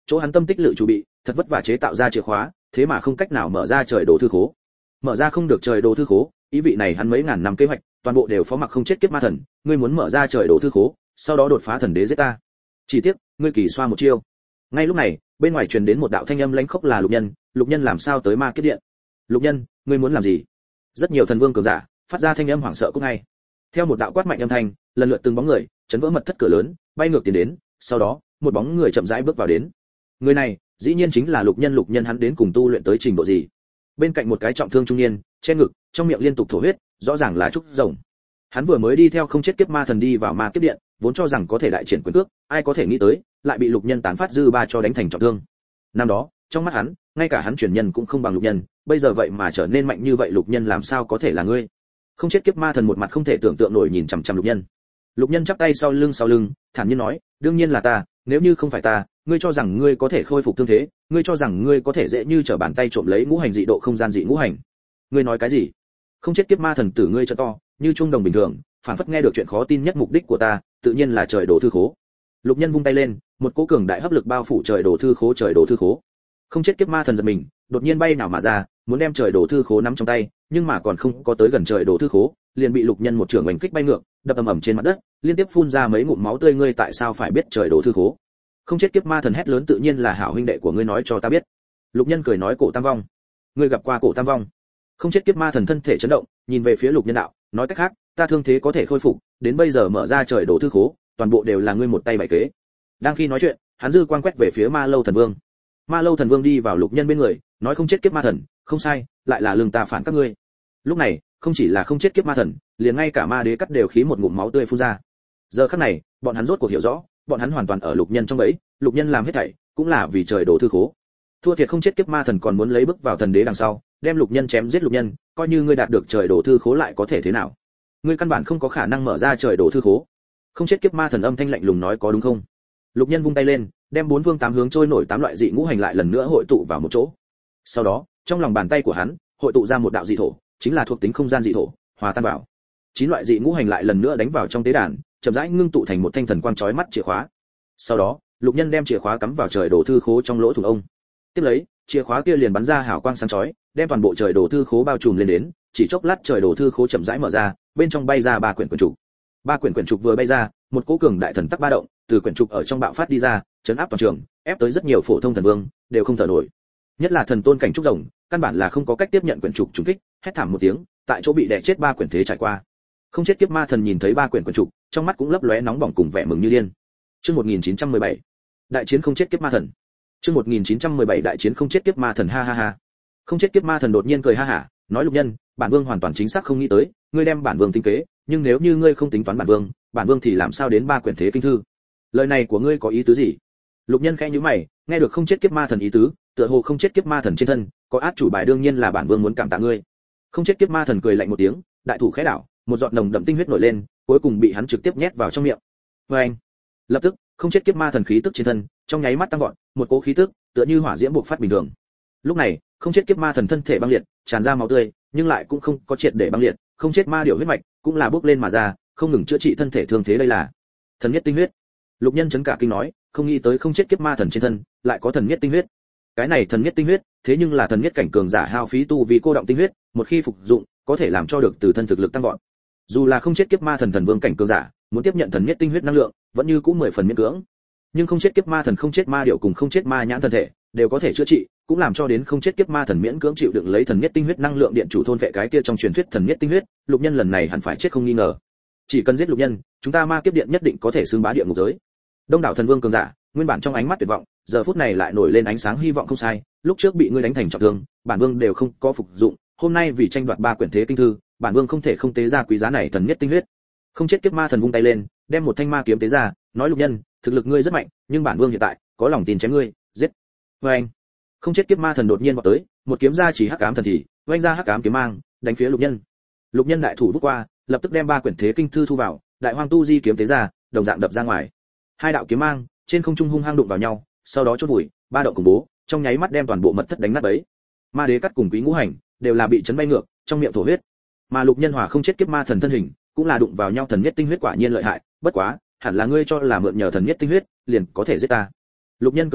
chỗ hắn tâm tích lự chủ bị, thật vất vả chế tạo ra chìa khóa, thế mà không cách nào mở ra trời đồ thư khố. Mở ra không được trời đồ thư khố, ý vị này hắn mấy ngàn năm kế hoạch, toàn bộ đều phó mặc không chết kiếp ma thần, ngươi muốn mở ra trời đồ thư khố, sau đó đột phá thần đế giết ta. Chỉ tiếc, ngươi kỳ xoa một chiêu. Ngay lúc này, bên ngoài truyền đến một đạo thanh âm lãnh khốc là Lục Nhân, Lục Nhân làm sao tới ma kiếp điện? Lục Nhân, ngươi muốn làm gì? Rất nhiều thần vương cường giả phát ra thanh âm hoảng sợ cũng ngay. Theo một đạo quát mạnh âm thanh, lần lượt từng bóng người chấn vỡ mật thất cửa lớn, bay ngược tiến đến, sau đó, một bóng người chậm rãi bước vào đến. Người này, dĩ nhiên chính là Lục Nhân, Lục Nhân hắn đến cùng tu luyện tới trình độ gì? Bên cạnh một cái trọng thương trung niên, che ngực, trong miệng liên tục thổ huyết, rõ ràng là trúc rồng. Hắn vừa mới đi theo không chết kiếp ma thần đi vào ma kiếp điện, vốn cho rằng có thể đại triển quyền cước, ai có thể nghĩ tới, lại bị Lục Nhân tán phát dư ba cho đánh thành trọng thương. Năm đó, trong mắt hắn, ngay cả hắn truyền nhân cũng không bằng Lục Nhân, bây giờ vậy mà trở nên mạnh như vậy, Lục Nhân làm sao có thể là ngươi? Không chết kiếp ma thần một mặt không thể tưởng tượng nổi nhìn chằm chằm Lục Nhân. Lục Nhân chắp tay sau lưng sau lưng, thản nhiên nói, đương nhiên là ta, nếu như không phải ta, ngươi cho rằng ngươi có thể khôi phục thương thế, ngươi cho rằng ngươi có thể dễ như trở bàn tay trộm lấy ngũ hành dị độ không gian dị ngũ hành. Ngươi nói cái gì? Không chết kiếp ma thần tử ngươi cho to, như trung đồng bình thường, phản phất nghe được chuyện khó tin nhất mục đích của ta, tự nhiên là trời đồ thư khố. Lục Nhân vung tay lên, một cỗ cường đại hấp lực bao phủ trời đồ thư khố, trời đồ thư khố. Không chết kiếp ma thần giật mình, đột nhiên bay nào mà ra, muốn đem trời đồ thư khố nắm trong tay, nhưng mà còn không có tới gần trời đồ thư khố, liền bị Lục Nhân một trường oanh kích bay ngược, đập ầm ầm trên mặt đất, liên tiếp phun ra mấy ngụm máu tươi. Ngươi tại sao phải biết trời đồ thư khố? Không chết kiếp ma thần hét lớn, tự nhiên là hảo huynh đệ của ngươi nói cho ta biết. Lục Nhân cười nói, Cổ Tam Vong. Ngươi gặp qua Cổ Tam Vong? Không chết kiếp ma thần thân thể chấn động, nhìn về phía Lục Nhân đạo, nói cách khác, ta thương thế có thể khôi phục, đến bây giờ mở ra trời đồ thư khố, toàn bộ đều là ngươi một tay bày kế. Đang khi nói chuyện, hắn dư quan quét về phía Ma Lâu Thần Vương. Ma Lâu Thần Vương đi vào Lục Nhân bên người, nói, không chết kiếp ma thần, không sai, lại là lương ta phản các ngươi. Lúc này, không chỉ là không chết kiếp ma thần, liền ngay cả Ma Đế cắt đều khí một ngụm máu tươi phun ra. Giờ khắc này, bọn hắn rốt cuộc hiểu rõ, bọn hắn hoàn toàn ở Lục Nhân trong bẫy, Lục Nhân làm hết thảy cũng là vì trời đồ thư khố. Thua thiệt không chết kiếp ma thần còn muốn lấy bước vào thần đế đằng sau, đem Lục Nhân chém giết Lục Nhân, coi như ngươi đạt được trời đồ thư khố lại có thể thế nào? Ngươi căn bản không có khả năng mở ra trời đồ thư khố. Không chết kiếp ma thần âm thanh lạnh lùng nói, có đúng không? Lục Nhân vung tay lên, đem bốn phương tám hướng trôi nổi tám loại dị ngũ hành lại lần nữa hội tụ vào một chỗ. Sau đó, trong lòng bàn tay của hắn, hội tụ ra một đạo dị thổ, chính là thuộc tính không gian dị thổ, hòa tan vào. Chín loại dị ngũ hành lại lần nữa đánh vào trong tế đàn, chậm rãi ngưng tụ thành một thanh thần quang chói mắt chìa khóa. Sau đó, Lục Nhân đem chìa khóa cắm vào trời đồ thư khố trong lỗ thủng ông. Tiếp lấy, chìa khóa kia liền bắn ra hào quang sáng chói, đem toàn bộ trời đồ thư khố bao trùm lên đến, chỉ chốc lát trời đồ thư khố chậm rãi mở ra, bên trong bay ra ba quyển quyển trục. Ba quyển quyển trục vừa bay ra, một cỗ cường đại thần tắc ba động, từ quyển trục ở trong bạo phát đi ra, chấn áp toàn trường, ép tới rất nhiều phổ thông thần vương đều không thở nổi. Nhất là thần tôn cảnh trúc rồng, căn bản là không có cách tiếp nhận quyển trục trùng kích, hét thảm một tiếng, tại chỗ bị đè chết ba quyển thế trải qua. Không chết kiếp ma thần nhìn thấy ba quyển quyển trục, trong mắt cũng lấp lóe nóng bỏng cùng vẻ mừng như điên. Chương một nghìn chín trăm mười bảy, đại chiến không chết kiếp ma thần. Chương một nghìn chín trăm mười bảy, đại chiến không chết kiếp ma thần, ha ha ha. Không chết kiếp ma thần đột nhiên cười ha hả, nói, Lục Nhân, bản vương hoàn toàn chính xác không nghĩ tới, ngươi đem bản vương tính kế, nhưng nếu như ngươi không tính toán bản vương, bản vương thì làm sao đến ba quyển thế kinh thư? Lời này của ngươi có ý tứ gì? Lục Nhân khẽ nhíu mày, nghe được không chết kiếp ma thần ý tứ, tựa hồ không chết kiếp ma thần trên thân có át chủ bài, đương nhiên là bản vương muốn cảm tạ ngươi. Không chết kiếp ma thần cười lạnh một tiếng, đại thủ khẽ đảo, một giọt nồng đậm tinh huyết nổi lên, cuối cùng bị hắn trực tiếp nhét vào trong miệng. Oeng! Lập tức, không chết kiếp ma thần khí tức trên thân, trong nháy mắt tăng vọt, một cỗ khí tức, tựa như hỏa diễm bộc phát bình thường. Lúc này, không chết kiếp ma thần thân thể băng liệt, tràn ra máu tươi, nhưng lại cũng không có triệt để băng liệt, không chết ma điểu huyết mạch cũng là bốc lên mà ra, không ngừng chữa trị thân thể thương thế. Đây là thần nhất tinh huyết. Lục Nhân chấn cả kinh nói, không nghĩ tới không chết kiếp ma thần trên thân lại có thần nhất tinh huyết. Cái này thần nhất tinh huyết, thế nhưng là thần nhất cảnh cường giả hao phí tu vì cô động tinh huyết, một khi phục dụng, có thể làm cho được từ thân thực lực tăng vọt. Dù là không chết kiếp ma thần thần vương cảnh cường giả, muốn tiếp nhận thần nhất tinh huyết năng lượng, vẫn như cũng mười phần miễn cưỡng. Nhưng không chết kiếp ma thần, không chết ma điểu cùng không chết ma nhãn thân thể đều có thể chữa trị, cũng làm cho đến không chết kiếp ma thần miễn cưỡng chịu đựng lấy thần nhất tinh huyết năng lượng điện chủ thôn vệ cái kia trong truyền thuyết thần nhất tinh huyết. Lục Nhân lần này hẳn phải chết không nghi ngờ. Chỉ cần giết Lục Nhân, chúng ta ma kiếp điện nhất định có thể xưng bá địa ngục giới. Đông đảo thần vương cường giả, nguyên bản trong ánh mắt tuyệt vọng, giờ phút này lại nổi lên ánh sáng hy vọng. Không sai, lúc trước bị ngươi đánh thành trọng thương, bản vương đều không có phục dụng, hôm nay vì tranh đoạt ba quyển thế kinh thư, bản vương không thể không tế ra quý giá này thần nhất tinh huyết. Không chết kiếp ma thần vung tay lên, đem một thanh ma kiếm tế ra, nói, Lục Nhân, thực lực ngươi rất mạnh, nhưng bản vương hiện tại có lòng tin chém ngươi, giết. Oeng! Không chết kiếp ma thần đột nhiên vọt tới, một kiếm ra chỉ hắc ám thần thì, oanh ra hắc ám kiếm mang, đánh phía Lục Nhân. Lục Nhân đại thủ vút qua, lập tức đem ba quyển thế kinh thư thu vào, đại hoang tu di kiếm tế ra, đồng dạng đập ra ngoài. Hai đạo kiếm mang trên không trung hung hăng đụng vào nhau, sau đó chốt vùi, ba động cùng bố, trong nháy mắt đem toàn bộ mật thất đánh nát bấy. Ma đế cắt cùng quý ngũ hành đều là bị chấn bay ngược, trong miệng thổ huyết. Mà Lục Nhân hòa không chết kiếp ma thần thân hình cũng là đụng vào nhau, thần nhất tinh huyết quả nhiên lợi hại, bất quá, hẳn là ngươi cho là mượn nhờ thần nhất tinh huyết liền có thể giết ta. Lục Nhân cười lạnh,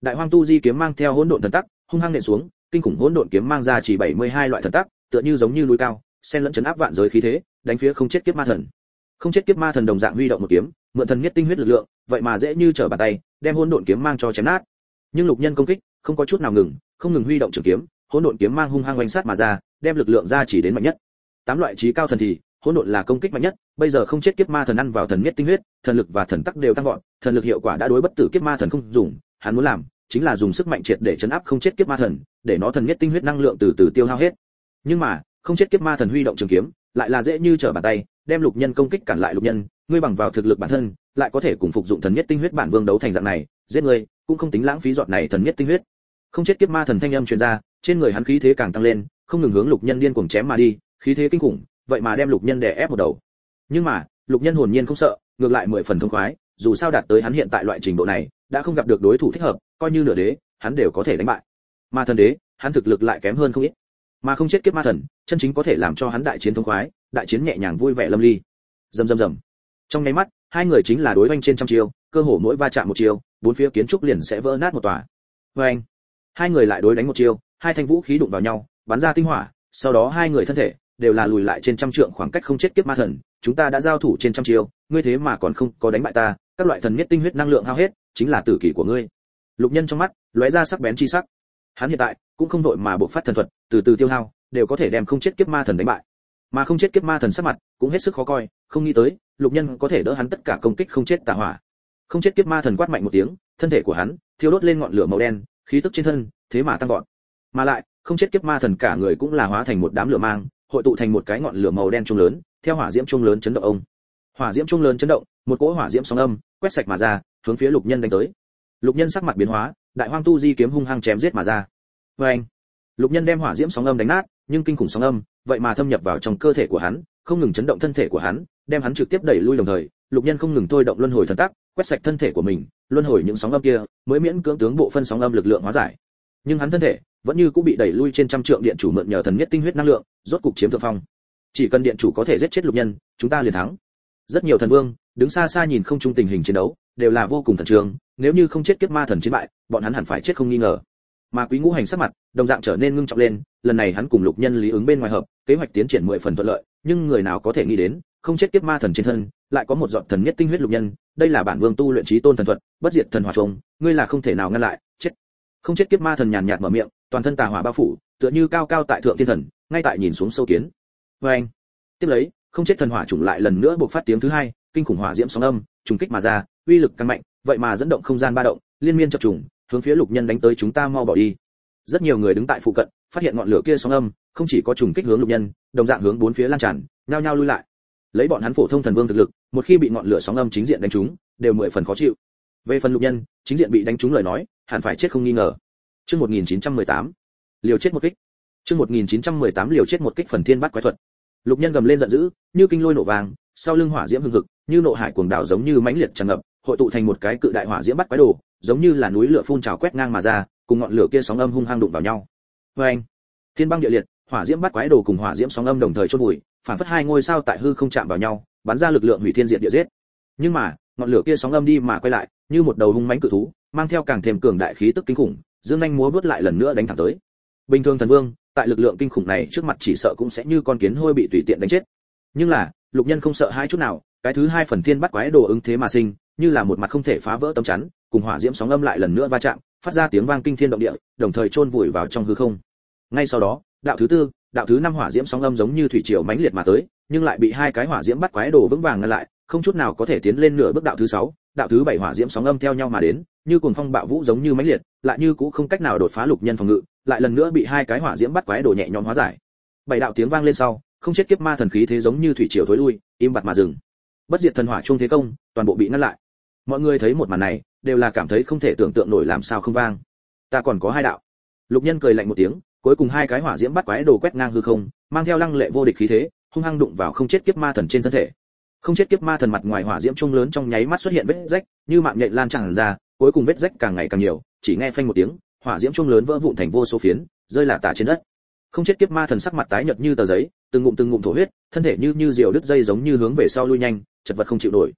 Đại hoang tu di kiếm mang theo hỗn độn thần tắc, hung hăng nện xuống, kinh khủng hỗn độn kiếm mang ra chỉ bảy mươi hai loại thần tắc, tựa như giống như núi cao, xen lẫn chấn áp vạn giới khí thế, đánh phía không chết kiếp ma thần. Không chết kiếp ma thần đồng dạng huy động một kiếm, mượn thần nhất tinh huyết lực lượng, vậy mà dễ như trở bàn tay, đem hỗn độn kiếm mang cho chém nát. Nhưng Lục Nhân công kích, không có chút nào ngừng, không ngừng huy động trường kiếm, hỗn độn kiếm mang hung hăng oanh sát mà ra, đem lực lượng ra chỉ đến mạnh nhất. Tám loại chí cao thần thì, hỗn độn là công kích mạnh nhất, bây giờ không chết kiếp ma thần ăn vào thần nhất tinh huyết, thần lực và thần tắc đều tăng vọt, thần lực hiệu quả đã đối bất tử kiếp ma thần không dùng, hắn muốn làm chính là dùng sức mạnh triệt để chấn áp không chết kiếp ma thần, để nó thần nhất tinh huyết năng lượng từ từ tiêu hao hết. Nhưng mà, không chết kiếp ma thần huy động trường kiếm, lại là dễ như trở bàn tay, đem Lục Nhân công kích cản lại. Lục Nhân, ngươi bằng vào thực lực bản thân, lại có thể cùng phục dụng thần nhất tinh huyết bản vương đấu thành dạng này, giết ngươi, cũng không tính lãng phí giọt này thần nhất tinh huyết. Không chết kiếp ma thần thanh âm truyền ra, trên người hắn khí thế càng tăng lên, không ngừng hướng Lục Nhân điên cuồng chém mà đi, khí thế kinh khủng, vậy mà đem Lục Nhân đè ép một đầu. Nhưng mà, Lục Nhân hồn nhiên không sợ, ngược lại mười phần thông khoái, dù sao đạt tới hắn hiện tại loại trình độ này, đã không gặp được đối thủ thích hợp, coi như nửa đế, hắn đều có thể đánh bại. Mà thần đế, hắn thực lực lại kém hơn không ít. Mà không chết kiếp ma thần, chân chính có thể làm cho hắn đại chiến thông khoái, đại chiến nhẹ nhàng vui vẻ lâm ly. Rầm rầm rầm. Trong nháy mắt, hai người chính là đối oanh trên trăm chiêu, cơ hồ mỗi va chạm một chiêu, bốn phía kiến trúc liền sẽ vỡ nát một tòa. Oanh. Hai người lại đối đánh một chiêu, hai thanh vũ khí đụng vào nhau, bắn ra tinh hỏa, sau đó hai người thân thể đều là lùi lại trên trăm trượng khoảng cách. Không chết kiếp ma thần, chúng ta đã giao thủ trên trăm chiêu, ngươi thế mà còn không có đánh bại ta, các loại thần nhất tinh huyết năng lượng hao hết, chính là tử kỷ của ngươi. Lục Nhân trong mắt lóe ra sắc bén chi sắc. Hắn hiện tại cũng không vội mà bộc phát thần thuật, từ từ tiêu hao, đều có thể đem không chết kiếp ma thần đánh bại. Mà không chết kiếp ma thần sắc mặt cũng hết sức khó coi, không nghĩ tới Lục Nhân có thể đỡ hắn tất cả công kích không chết tà hỏa. Không chết kiếp ma thần quát mạnh một tiếng, thân thể của hắn thiêu đốt lên ngọn lửa màu đen, khí tức trên thân thế mà tăng vọt. Mà lại, không chết kiếp ma thần cả người cũng là hóa thành một đám lửa mang, hội tụ thành một cái ngọn lửa màu đen trung lớn, theo hỏa diễm trung lớn chấn động ông. Hỏa diễm trung lớn chấn động, một cỗ hỏa diễm sóng âm quét sạch mà ra, hướng phía Lục Nhân đánh tới. Lục Nhân sắc mặt biến hóa, đại hoang tu di kiếm hung hăng chém giết mà ra. Oeng! Lục Nhân đem hỏa diễm sóng âm đánh nát, nhưng kinh khủng sóng âm vậy mà thâm nhập vào trong cơ thể của hắn, không ngừng chấn động thân thể của hắn, đem hắn trực tiếp đẩy lui. Đồng thời, Lục Nhân không ngừng thôi động luân hồi thần tắc, quét sạch thân thể của mình, luân hồi những sóng âm kia, mới miễn cưỡng tướng bộ phân sóng âm lực lượng hóa giải. Nhưng hắn thân thể vẫn như cũng bị đẩy lui trên trăm trượng. Điện chủ mượn nhờ thần nhất tinh huyết năng lượng, rốt cục chiếm thượng phong. Chỉ cần điện chủ có thể giết chết Lục Nhân, chúng ta liền thắng. Rất nhiều thần vương đứng xa xa nhìn không chung tình hình chiến đấu, đều là vô cùng thần trường, nếu như không chết kiếp ma thần chiến bại, bọn hắn hẳn phải chết không nghi ngờ. Mà Quý Ngũ Hành sắc mặt đồng dạng trở nên ngưng trọng lên, lần này hắn cùng Lục Nhân lý ứng bên ngoài hợp, kế hoạch tiến triển mười phần thuận lợi, nhưng người nào có thể nghĩ đến, không chết kiếp ma thần trên thân lại có một giọt thần nhất tinh huyết. Lục Nhân, đây là bản vương tu luyện chí tôn thần thuật, bất diệt thần hỏa trùng, ngươi là không thể nào ngăn lại, chết. Không chết kiếp ma thần nhàn nhạt mở miệng, toàn thân tà hỏa bao phủ, tựa như cao cao tại thượng thiên thần, ngay tại nhìn xuống sâu kiến. Oeng. Tiếp lấy, không chết thần hỏa trùng lại lần nữa bộc phát tiếng thứ hai, kinh khủng hỏa diễm sóng âm trùng kích mà ra, uy lực càng mạnh, vậy mà dẫn động không gian ba động, liên miên chập trùng, hướng phía Lục Nhân đánh tới. Chúng ta mau bỏ đi. Rất nhiều người đứng tại phụ cận, phát hiện ngọn lửa kia sóng âm không chỉ có trùng kích hướng Lục Nhân, đồng dạng hướng bốn phía lan tràn, nhao nhao lui lại. Lấy bọn hắn phổ thông thần vương thực lực, một khi bị ngọn lửa sóng âm chính diện đánh trúng, đều mười phần khó chịu. Về phần Lục Nhân, chính diện bị đánh trúng lời nói, hẳn phải chết không nghi ngờ. Chương một nghìn chín trăm mười tám, liều chết một kích. Chương một nghìn chín trăm mười tám liều chết một kích. Phần thiên bát quái thuật. Lục Nhân gầm lên giận dữ, như kinh lôi nổ vàng, sau lưng hỏa diễm hừng hực, như nộ hải cuồng đảo giống như mãnh liệt tràn ngập, hội tụ thành một cái cự đại hỏa diễm bát quái đồ, giống như là núi lửa phun trào quét ngang mà ra, cùng ngọn lửa kia sóng âm hung hăng đụng vào nhau. Oeng! Thiên băng địa liệt, hỏa diễm bát quái đồ cùng hỏa diễm sóng âm đồng thời chôn vùi, phản phất hai ngôi sao tại hư không chạm vào nhau, bắn ra lực lượng hủy thiên diệt địa giết. Nhưng mà, ngọn lửa kia sóng âm đi mà quay lại, như một đầu hung mãnh cự thú, mang theo càng thêm cường đại khí tức kinh khủng, dương nhanh múa vút lại lần nữa đánh thẳng tới. Bình thường thần vương, tại lực lượng kinh khủng này trước mặt chỉ sợ cũng sẽ như con kiến hôi bị tùy tiện đánh chết. Nhưng là, Lục Nhân không sợ hai chút nào, cái thứ hai phần thiên bát quái đồ ứng thế mà sinh, như là một mặt không thể phá vỡ tấm chắn, cùng hỏa diễm sóng âm lại lần nữa va chạm, phát ra tiếng vang kinh thiên động địa, đồng thời chôn vùi vào trong hư không. Ngay sau đó, đạo thứ tư, đạo thứ năm hỏa diễm sóng âm giống như thủy triều mãnh liệt mà tới, nhưng lại bị hai cái hỏa diễm bát quái đồ vững vàng ngăn lại, không chút nào có thể tiến lên nửa bước. Đạo thứ sáu, đạo thứ bảy hỏa diễm sóng âm theo nhau mà đến, như cuồng phong bạo vũ giống như mãnh liệt, lại như cũ không cách nào đột phá Lục Nhân phòng ngự, lại lần nữa bị hai cái hỏa diễm bát quái đồ nhẹ nhõm hóa giải. Bảy đạo tiếng vang lên sau, không chết kiếp ma thần khí thế giống như thủy triều thối lui, im bặt mà dừng. Bất diệt thần hỏa trung thế công, toàn bộ bị ngăn lại. Mọi người thấy một màn này, đều là cảm thấy không thể tưởng tượng nổi làm sao không vang. Ta còn có hai đạo. Lục Nhân cười lạnh một tiếng, cuối cùng hai cái hỏa diễm bát quái đồ quét ngang hư không, mang theo lăng lệ vô địch khí thế, hung hăng đụng vào không chết kiếp ma thần trên thân thể. Không chết kiếp ma thần mặt ngoài hỏa diễm trung lớn trong nháy mắt xuất hiện vết rách, như mạng nhện lan tràn ra, cuối cùng vết rách càng ngày càng nhiều, chỉ nghe phanh một tiếng, hỏa diễm trung lớn vỡ vụn thành vô số phiến, rơi lả tả trên đất. Không chết kiếp ma thần sắc mặt tái nhợt như tờ giấy, từng ngụm từng ngụm thổ huyết, thân thể như như diều đứt dây giống như hướng về sau lui nhanh, chật vật không chịu nổi.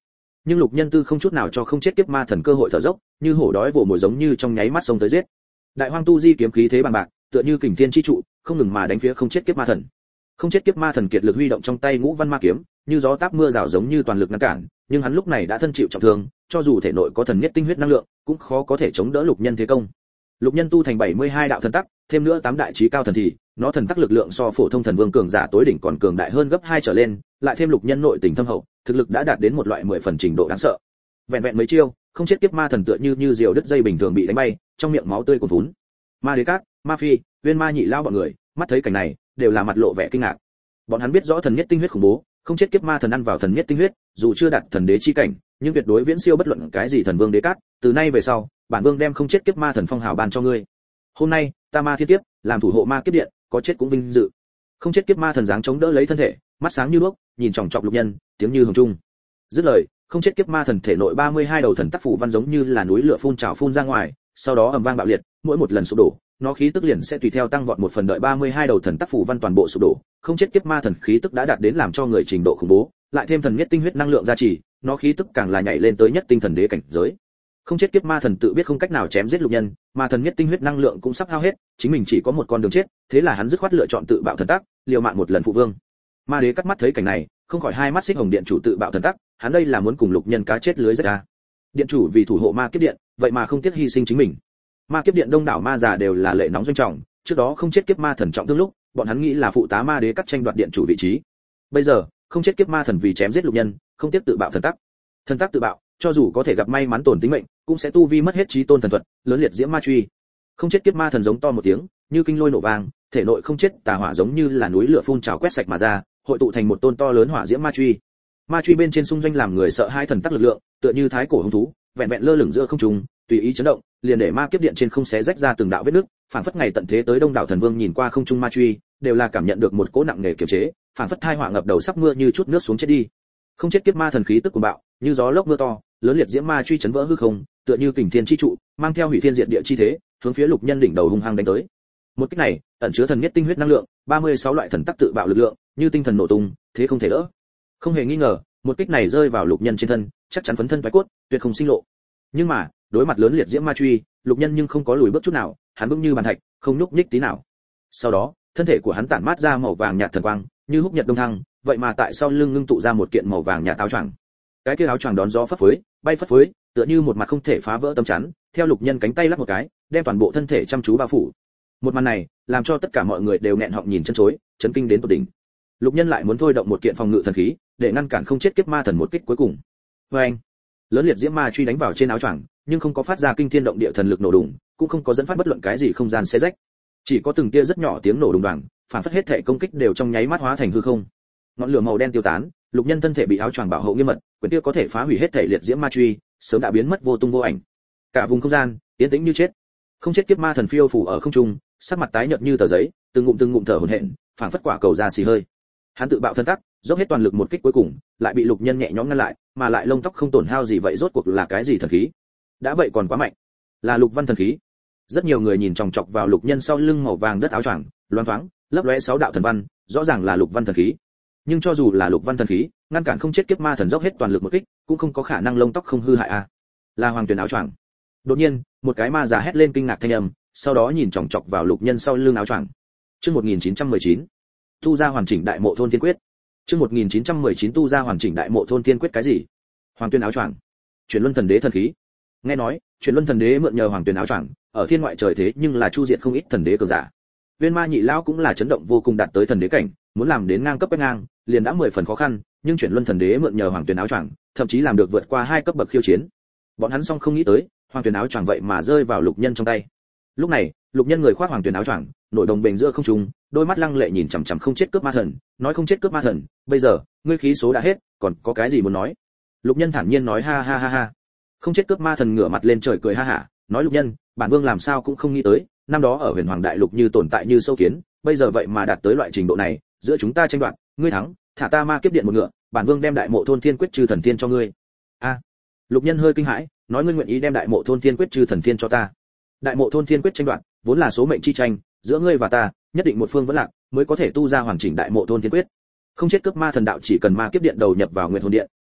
Nhưng Lục Nhân Tư không chút nào cho không chết kiếp ma thần cơ hội thở dốc, như hổ đói vồ mồi giống như trong nháy mắt xông tới giết. Đại Hoang Tu Di kiếm khí thế bằng bạc, tựa như kình thiên chi trụ, không ngừng mà đánh phía không chết kiếp ma thần. Không chết kiếp ma thần kiệt lực huy động trong tay Ngũ Văn Ma kiếm, như gió táp mưa rào giống như toàn lực ngăn cản, nhưng hắn lúc này đã thân chịu trọng thương, cho dù thể nội có thần nhất tinh huyết năng lượng, cũng khó có thể chống đỡ Lục Nhân thế công. Lục Nhân tu thành bảy mươi hai đạo thần tắc, thêm nữa tám đại chí cao thần thì, nó thần tắc lực lượng so phổ thông thần vương cường giả tối đỉnh còn cường đại hơn gấp hai trở lên, lại thêm Lục Nhân nội tình thâm hậu, thực lực đã đạt đến một loại mười phần trình độ đáng sợ. Vẹn vẹn mấy chiêu, không chết kiếp ma thần tựa như như diều đứt dây bình thường bị đánh bay, trong miệng máu tươi cuồn vún. Ma Đế Các, Ma Phi, Uyên Ma Nhị Lao bọn người, mắt thấy cảnh này, đều là mặt lộ vẻ kinh ngạc. Bọn hắn biết rõ thần nhất tinh huyết khủng bố, không chết kiếp ma thần ăn vào thần nhất tinh huyết, dù chưa đạt thần đế chi cảnh, nhưng tuyệt đối viễn siêu bất luận cái gì thần vương đế cát, từ nay về sau, bản vương đem không chết kiếp ma thần phong hào ban cho ngươi. Hôm nay, ta Ma Thiên Kiếp, làm thủ hộ ma kiếp điện, có chết cũng vinh dự. Không chết kiếp ma thần dáng chống đỡ lấy thân thể, mắt sáng như đuốc, nhìn chòng chọc Lục Nhân, tiếng như hồng trung. Dứt lời, không chết kiếp ma thần thể nội ba mươi hai đầu thần tác phủ văn giống như là núi lửa phun trào phun ra ngoài, sau đó ầm vang bạo liệt, mỗi một lần sụp đổ, nó khí tức liền sẽ tùy theo tăng vọt một phần, đợi ba mươi hai đầu thần tác phủ văn toàn bộ sụp đổ, không chết kiếp ma thần khí tức đã đạt đến làm cho người trình độ khủng bố, lại thêm thần nhất tinh huyết năng lượng gia trì, nó khí tức càng là nhảy lên tới nhất tinh thần đế cảnh giới. Không chết kiếp ma thần tự biết không cách nào chém giết Lục Nhân, mà thần nhất tinh huyết năng lượng cũng sắp hao hết, chính mình chỉ có một con đường chết, thế là hắn dứt khoát lựa chọn tự bạo thần tắc, liều mạng một lần phụ vương. Ma Đế cắt mắt thấy cảnh này, không khỏi hai mắt xích hồng, điện chủ tự bạo thần tắc, hắn đây là muốn cùng Lục Nhân cá chết lưới rách ra. Điện chủ vì thủ hộ ma kiếp điện, vậy mà không tiếc hy sinh chính mình. Ma kiếp điện đông đảo ma già đều là lệ nóng doanh trọng, trước đó không chết kiếp ma thần trọng thương lúc, bọn hắn nghĩ là phụ tá Ma Đế cắt tranh đoạt điện chủ vị trí. Bây giờ, không chết kiếp ma thần vì chém giết Lục Nhân, không tiếc tự bạo thần tắc. Thần tắc tự bạo, cho dù có thể gặp may mắn tổn tính mệnh, cũng sẽ tu vi mất hết trí tôn thần thuật, lớn liệt diễm ma truy. Không chết kiếp ma thần giống to một tiếng, như kinh lôi nổ vang, thể nội không chết tà hỏa giống như là núi lửa phun trào quét sạch mà ra, hội tụ thành một tôn to lớn hỏa diễm ma truy. Ma truy bên trên xung doanh làm người sợ hai thần tắc lực lượng, tựa như thái cổ hung thú, vẹn vẹn lơ lửng giữa không trung, tùy ý chấn động, liền để ma kiếp điện trên không xé rách ra từng đạo vết nứt, phảng phất ngày tận thế tới đông đảo thần vương nhìn qua không trung ma truy, đều là cảm nhận được một cỗ nặng nề kiềm chế, phảng phất thai hỏa ngập đầu sắp mưa như chút nước xuống chết đi. Không chết kiếp ma thần khí tức cuồng bạo, như gió lốc mưa to, lớn liệt diễm ma truy chấn vỡ hư không, tựa như kình thiên chi trụ, mang theo hủy thiên diệt địa chi thế, hướng phía Lục Nhân đỉnh đầu hung hăng đánh tới. Một kích này, ẩn chứa thần nhất tinh huyết năng lượng, ba mươi sáu loại thần tắc tự bạo lực lượng, như tinh thần nổ tung, thế không thể đỡ. Không hề nghi ngờ, một kích này rơi vào Lục Nhân trên thân, chắc chắn phấn thân vãi cốt, tuyệt không sinh lộ. Nhưng mà, đối mặt lớn liệt diễm ma truy, Lục Nhân nhưng không có lùi bước chút nào, hắn vững như bàn thạch, không nhúc nhích tí nào. Sau đó, thân thể của hắn tản mát ra màu vàng nhạt thần quang, như húc nhật đông thăng, vậy mà tại sau lưng ngưng tụ ra một kiện màu vàng nhạt áo choàng. Cái kia áo choàng đón gió phất phới, bay phất phới, tựa như một mặt không thể phá vỡ tấm chắn, theo Lục Nhân cánh tay lắc một cái, đem toàn bộ thân thể chăm chú bao phủ. Một màn này, làm cho tất cả mọi người đều nghẹn họng nhìn chân chối, chấn kinh đến tột đỉnh. Lục Nhân lại muốn thôi động một kiện phòng ngự thần khí, để ngăn cản không chết kiếp ma thần một kích cuối cùng. Oeng! Lớn liệt diễm ma truy đánh vào trên áo choàng, nhưng không có phát ra kinh thiên động địa thần lực nổ đùng, cũng không có dẫn phát bất luận cái gì không gian xé rách. Chỉ có từng tia rất nhỏ tiếng nổ đùng đoàng, phản phất hết thể công kích đều trong nháy mắt hóa thành hư không. Ngọn lửa màu đen tiêu tán, Lục Nhân thân thể bị áo choàng bảo hộ nghiêm mật, quyền kia có thể phá hủy hết thể liệt diễm ma truy, sớm đã biến mất vô tung vô ảnh. Cả vùng không gian yên tĩnh như chết. Không chết kiếp ma thần phiêu phù ở không trung, sắc mặt tái nhợt như tờ giấy, từng ngụm từng ngụm thở hổn hển, phảng phất quả cầu ra xì hơi. Hắn tự bạo thân tắc, dốc hết toàn lực một kích cuối cùng, lại bị Lục Nhân nhẹ nhõm ngăn lại, mà lại lông tóc không tổn hao gì, vậy rốt cuộc là cái gì thần khí? Đã vậy còn quá mạnh. Là Lục Văn thần khí. Rất nhiều người nhìn chòng chọc vào Lục Nhân sau lưng màu vàng đất áo choàng, loáng thoáng, lấp lóe sáu đạo thần văn, rõ ràng là Lục Văn thần khí. Nhưng cho dù là Lục Văn thần khí, ngăn cản không chết kiếp ma thần dốc hết toàn lực một kích, cũng không có khả năng lông tóc không hư hại a. À. Là Hoàng Tuyền áo choàng. Đột nhiên, một cái ma già hét lên kinh ngạc thanh âm, sau đó nhìn chòng chọc vào Lục Nhân sau lưng áo choàng. Chương một nghìn chín trăm mười chín, tu ra hoàn chỉnh đại mộ thôn thiên quyết. Chương một nghìn chín trăm mười chín tu ra hoàn chỉnh đại mộ thôn thiên quyết cái gì? Hoàng Tuyền áo choàng. Chuyển luân thần đế thần khí. Nghe nói, Chuyển luân thần đế mượn nhờ Hoàng Tuyền áo choàng, ở thiên ngoại trời thế nhưng là chu diệt không ít thần đế cường giả. Uyên Ma Nhị Lão cũng là chấn động vô cùng, đạt tới thần đế cảnh, muốn làm đến ngang cấp quét ngang, liền đã mười phần khó khăn, nhưng Chuyển luân thần đế mượn nhờ Hoàng Tuyền áo choàng, thậm chí làm được vượt qua hai cấp bậc khiêu chiến. Bọn hắn song không nghĩ tới, Hoàng Tuyền áo choàng vậy mà rơi vào Lục Nhân trong tay. Lúc này, Lục Nhân người khoác Hoàng Tuyền áo choàng, nổi đồng bền giữa không trung, đôi mắt lăng lệ nhìn chằm chằm không chết cướp ma thần, nói không chết cướp ma thần, bây giờ, ngươi khí số đã hết, còn có cái gì muốn nói? Lục Nhân thản nhiên nói ha ha ha ha. Không chết cướp ma thần ngửa mặt lên trời cười ha hả, nói Lục Nhân, bản vương làm sao cũng không nghĩ tới, năm đó ở Huyền Hoàng Đại Lục như tồn tại như sâu kiến, bây giờ vậy mà đạt tới loại trình độ này, giữa chúng ta tranh đoạt, ngươi thắng, thả ta ma kiếp điện một ngựa, bản vương đem đại mộ thôn thiên quyết trừ thần thiên cho ngươi. A. À, Lục Nhân hơi kinh hãi, nói ngươi nguyện ý đem đại mộ thôn thiên quyết trừ thần thiên cho ta? Đại mộ thôn thiên quyết tranh đoạt, vốn là số mệnh chi tranh, giữa ngươi và ta, nhất định một phương vẫn lạc, mới có thể tu ra hoàn chỉnh đại mộ thôn thiên quyết. Không chết cướp ma thần đạo chỉ cần ma kiếp điện đầu nhập vào Nguyệt Hồn Điện,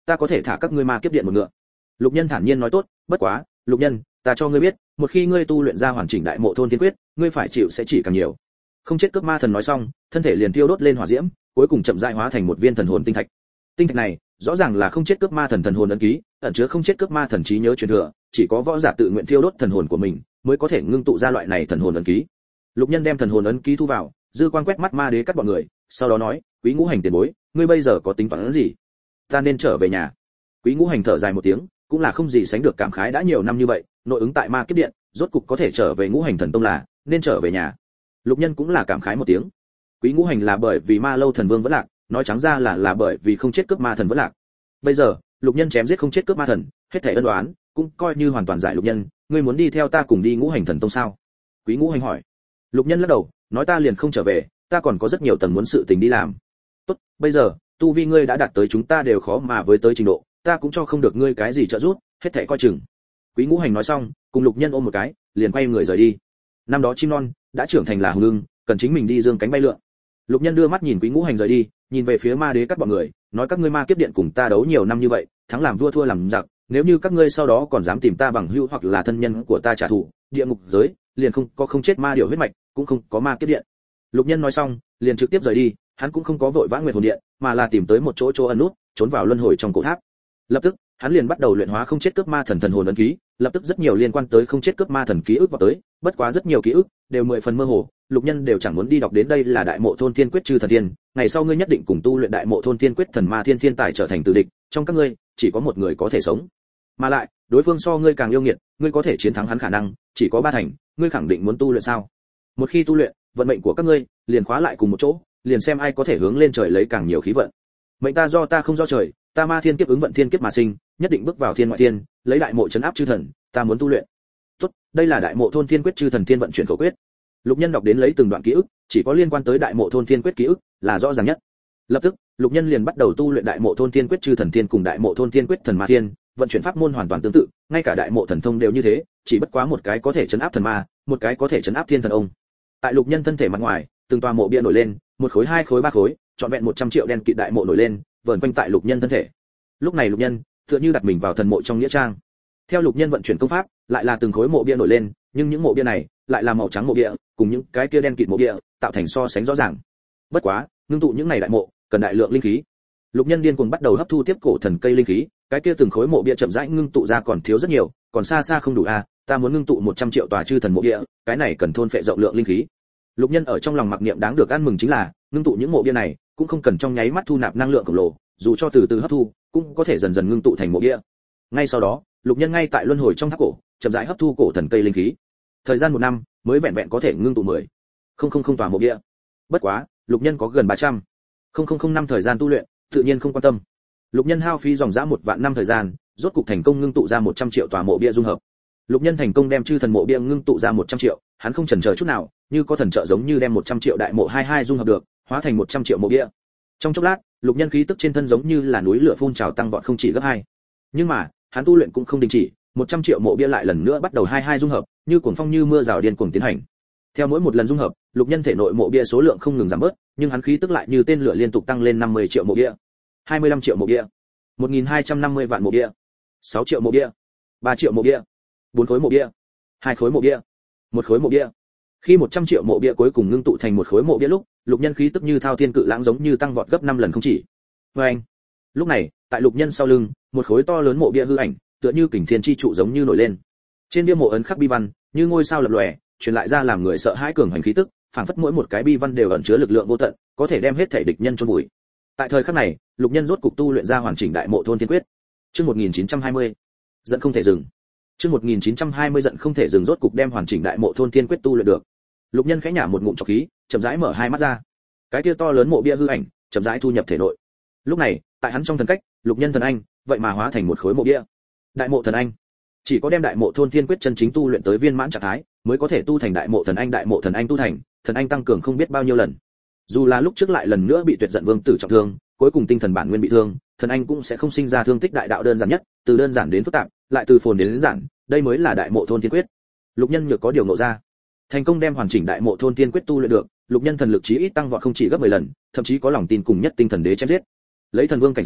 ta có thể thả các ngươi ma kiếp điện một ngựa. Lục Nhân thản nhiên nói tốt, bất quá, Lục Nhân, ta cho ngươi biết, một khi ngươi tu luyện ra hoàn chỉnh đại mộ thôn thiên quyết, ngươi phải chịu sẽ chỉ càng nhiều. Không chết cướp ma thần nói xong, thân thể liền tiêu đốt lên hỏa diễm, cuối cùng chậm rãi hóa thành một viên thần hồn tinh thạch. Tinh thạch này, rõ ràng là không chết cướp ma thần thần hồn ấn ký, ẩn chứa không chết cướp ma thần trí nhớ truyền thừa, chỉ có võ giả tự nguyện tiêu đốt thần hồn của mình, mới có thể ngưng tụ ra loại này thần hồn ấn ký. Lục Nhân đem thần hồn ấn ký thu vào, dư quan quét mắt ma đế cắt bọn người, sau đó nói, Quý Ngũ Hành tiền bối, ngươi bây giờ có tính toán gì? Ta nên trở về nhà. Quý Ngũ Hành thở dài một tiếng, cũng là không gì sánh được cảm khái đã nhiều năm như vậy, nội ứng tại ma kiếp điện, rốt cục có thể trở về Ngũ Hành thần tông là, nên trở về nhà. Lục Nhân cũng là cảm khái một tiếng. Quý Ngũ Hành là bởi vì ma lâu thần vương vẫn lạc, nói trắng ra là là bởi vì không chết cướp ma thần vẫn lạc. Bây giờ, Lục Nhân chém giết không chết cướp ma thần, hết thảy ân oán, cũng coi như hoàn toàn giải. Lục Nhân, ngươi muốn đi theo ta cùng đi Ngũ Hành thần tông sao? Quý Ngũ Hành hỏi. Lục Nhân lắc đầu, nói ta liền không trở về, ta còn có rất nhiều tầng muốn sự tình đi làm. Tốt, bây giờ, tu vi ngươi đã đạt tới chúng ta đều khó mà với tới trình độ, ta cũng cho không được ngươi cái gì trợ giúp, hết thảy coi chừng. Quý Ngũ Hành nói xong, cùng Lục Nhân ôm một cái, liền quay người rời đi. Năm đó chim non đã trưởng thành là hùng ưng, cần chính mình đi dương cánh bay lượn. Lục Nhân đưa mắt nhìn Quý Ngũ Hành rời đi, nhìn về phía ma đế các bọn người, nói các ngươi ma kiếp điện cùng ta đấu nhiều năm như vậy, thắng làm vua thua làm giặc, nếu như các ngươi sau đó còn dám tìm ta bằng hữu hoặc là thân nhân của ta trả thù, địa ngục giới liền không có không chết ma điều huyết mạch, cũng không có ma kiếp điện. Lục Nhân nói xong, liền trực tiếp rời đi, hắn cũng không có vội vã Nguyệt Hồn Điện, mà là tìm tới một chỗ chỗ ẩn nút, trốn vào luân hồi trong cổ tháp. Lập tức, hắn liền bắt đầu luyện hóa không chết cướp ma thần thần hồn ấn ký, lập tức rất nhiều liên quan tới không chết cướp ma thần ký ức vào tới, bất quá rất nhiều ký ức đều mười phần mơ hồ, Lục Nhân đều chẳng muốn đi đọc đến đây là đại mộ thôn thiên quyết chư thần tiên, ngày sau ngươi nhất định cùng tu luyện đại mộ thôn thiên quyết thần ma thiên thiên tài trở thành tử địch, trong các ngươi chỉ có một người có thể sống. Mà lại, đối phương so ngươi càng yêu nghiệt, ngươi có thể chiến thắng hắn khả năng chỉ có ba thành, ngươi khẳng định muốn tu luyện sao? Một khi tu luyện, vận mệnh của các ngươi liền khóa lại cùng một chỗ, liền xem ai có thể hướng lên trời lấy càng nhiều khí vận. Mệnh ta do ta không do trời, ta ma thiên kiếp ứng vận thiên kiếp mà sinh, nhất định bước vào thiên ngoại thiên, lấy đại mộ trấn áp chư thần, ta muốn tu luyện. Tốt, đây là đại mộ thôn thiên quyết chư thần thiên vận chuyển khẩu quyết. Lục Nhân đọc đến lấy từng đoạn ký ức, chỉ có liên quan tới đại mộ thôn thiên quyết ký ức là rõ ràng nhất. Lập tức, Lục Nhân liền bắt đầu tu luyện đại mộ thôn thiên quyết chư thần thiên cùng đại mộ thôn thiên quyết thần ma thiên, vận chuyển pháp môn hoàn toàn tương tự, ngay cả đại mộ thần thông đều như thế, chỉ bất quá một cái có thể trấn áp thần ma, một cái có thể trấn áp thiên thần ông. Tại Lục Nhân thân thể mặt ngoài, từng tòa mộ bia nổi lên, một khối hai khối ba khối, trọn vẹn một trăm triệu đen kịt đại mộ nổi lên, vờn quanh tại Lục Nhân thân thể. Lúc này Lục Nhân tựa như đặt mình vào thần mộ trong nghĩa trang. Theo Lục Nhân vận chuyển công pháp, lại là từng khối mộ bia nổi lên, nhưng những mộ bia này lại là màu trắng mộ bia, cùng những cái kia đen kịt mộ bia tạo thành so sánh rõ ràng. Bất quá, ngưng tụ những này đại mộ cần đại lượng linh khí. Lục Nhân điên cuồng bắt đầu hấp thu tiếp cổ thần cây linh khí, cái kia từng khối mộ bia chậm rãi ngưng tụ ra còn thiếu rất nhiều, còn xa xa không đủ a, à, ta muốn ngưng tụ một trăm triệu tòa chư thần mộ bia, cái này cần thôn phệ rộng lượng linh khí. Lục Nhân ở trong lòng mặc niệm đáng được ăn mừng chính là, ngưng tụ những mộ bia này cũng không cần trong nháy mắt thu nạp năng lượng khổng lồ, dù cho từ từ hấp thu, cũng có thể dần dần ngưng tụ thành mộ bia. Ngay sau đó, Lục Nhân ngay tại luân hồi trong tháp cổ, chậm rãi hấp thu cổ thần cây linh khí. Thời gian một năm, mới vẹn vẹn có thể ngưng tụ mười không không không tòa mộ bia. Bất quá, Lục Nhân có gần ba trăm không không không năm thời gian tu luyện, tự nhiên không quan tâm. Lục Nhân hao phí dòng dã một vạn năm thời gian, rốt cục thành công ngưng tụ ra một trăm triệu tòa mộ bia dung hợp. Lục Nhân thành công đem chư thần mộ bia ngưng tụ ra một trăm triệu, hắn không chần chờ chút nào, như có thần trợ giống như đem một trăm triệu đại mộ hai hai dung hợp được, hóa thành một trăm triệu mộ bia. Trong chốc lát, Lục Nhân khí tức trên thân giống như là núi lửa phun trào tăng vọt không chỉ gấp hai. Nhưng mà, hắn tu luyện cũng không đình chỉ, một trăm triệu mộ bia lại lần nữa bắt đầu hai hai dung hợp, như cuồng phong như mưa rào điên cuồng tiến hành. Theo mỗi một lần dung hợp, Lục Nhân thể nội mộ bia số lượng không ngừng giảm bớt, nhưng hắn khí tức lại như tên lửa liên tục tăng lên năm mươi triệu mộ bia, hai mươi lăm triệu mộ bia, một nghìn hai trăm năm mươi vạn mộ bia, sáu triệu mộ bia, ba triệu mộ bia, bốn khối mộ bia, hai khối mộ bia, một khối mộ bia. Khi một trăm triệu mộ bia cuối cùng ngưng tụ thành một khối mộ bia lúc, Lục Nhân khí tức như thao thiên cự lãng giống như tăng vọt gấp năm lần không chỉ. Oeng! Lúc này, tại Lục Nhân sau lưng, một khối to lớn mộ bia hư ảnh, tựa như kình thiên chi trụ giống như nổi lên. Trên bia mộ ấn khắc bi văn, như ngôi sao lập lòe, truyền lại ra làm người sợ hãi cường hành khí tức, phảng phất mỗi một cái bi văn đều ẩn chứa lực lượng vô tận, có thể đem hết thể địch nhân chôn vùi. Tại thời khắc này, Lục Nhân rốt cục tu luyện ra hoàn chỉnh đại mộ thôn thiên quyết. Chương một nghìn chín trăm hai mươi, giận không thể dừng. Chương một nghìn chín trăm hai mươi giận không thể dừng rốt cục đem hoàn chỉnh đại mộ thôn thiên quyết tu luyện được. Lục Nhân khẽ nhả một ngụm trọc khí, chậm rãi mở hai mắt ra. Cái kia to lớn mộ bia hư ảnh, chậm rãi thu nhập thể nội. Lúc này, tại hắn trong thần cách, Lục Nhân thần anh, vậy mà hóa thành một khối mộ bia. Đại mộ thần anh. Chỉ có đem đại mộ thôn thiên quyết chân chính tu luyện tới viên mãn trạng thái, mới có thể tu thành đại mộ thần anh, đại mộ thần anh tu thành, thần anh tăng cường không biết bao nhiêu lần. Dù là lúc trước lại lần nữa bị Tuyệt Giận Vương tử trọng thương, cuối cùng tinh thần bản nguyên bị thương, thần anh cũng sẽ không sinh ra thương tích đại đạo đơn giản nhất, từ đơn giản đến phức tạp, lại từ phồn đến giản, đây mới là đại mộ thôn thiên quyết. Lục Nhân nhược có điều ngộ ra, thành công đem hoàn chỉnh đại mộ thôn thiên quyết tu luyện được, Lục Nhân thần lực chí ít tăng vọt không chỉ gấp mười lần, thậm chí có lòng tin cùng nhất tinh thần đế chém giết. Lấy thần vương cảnh giới,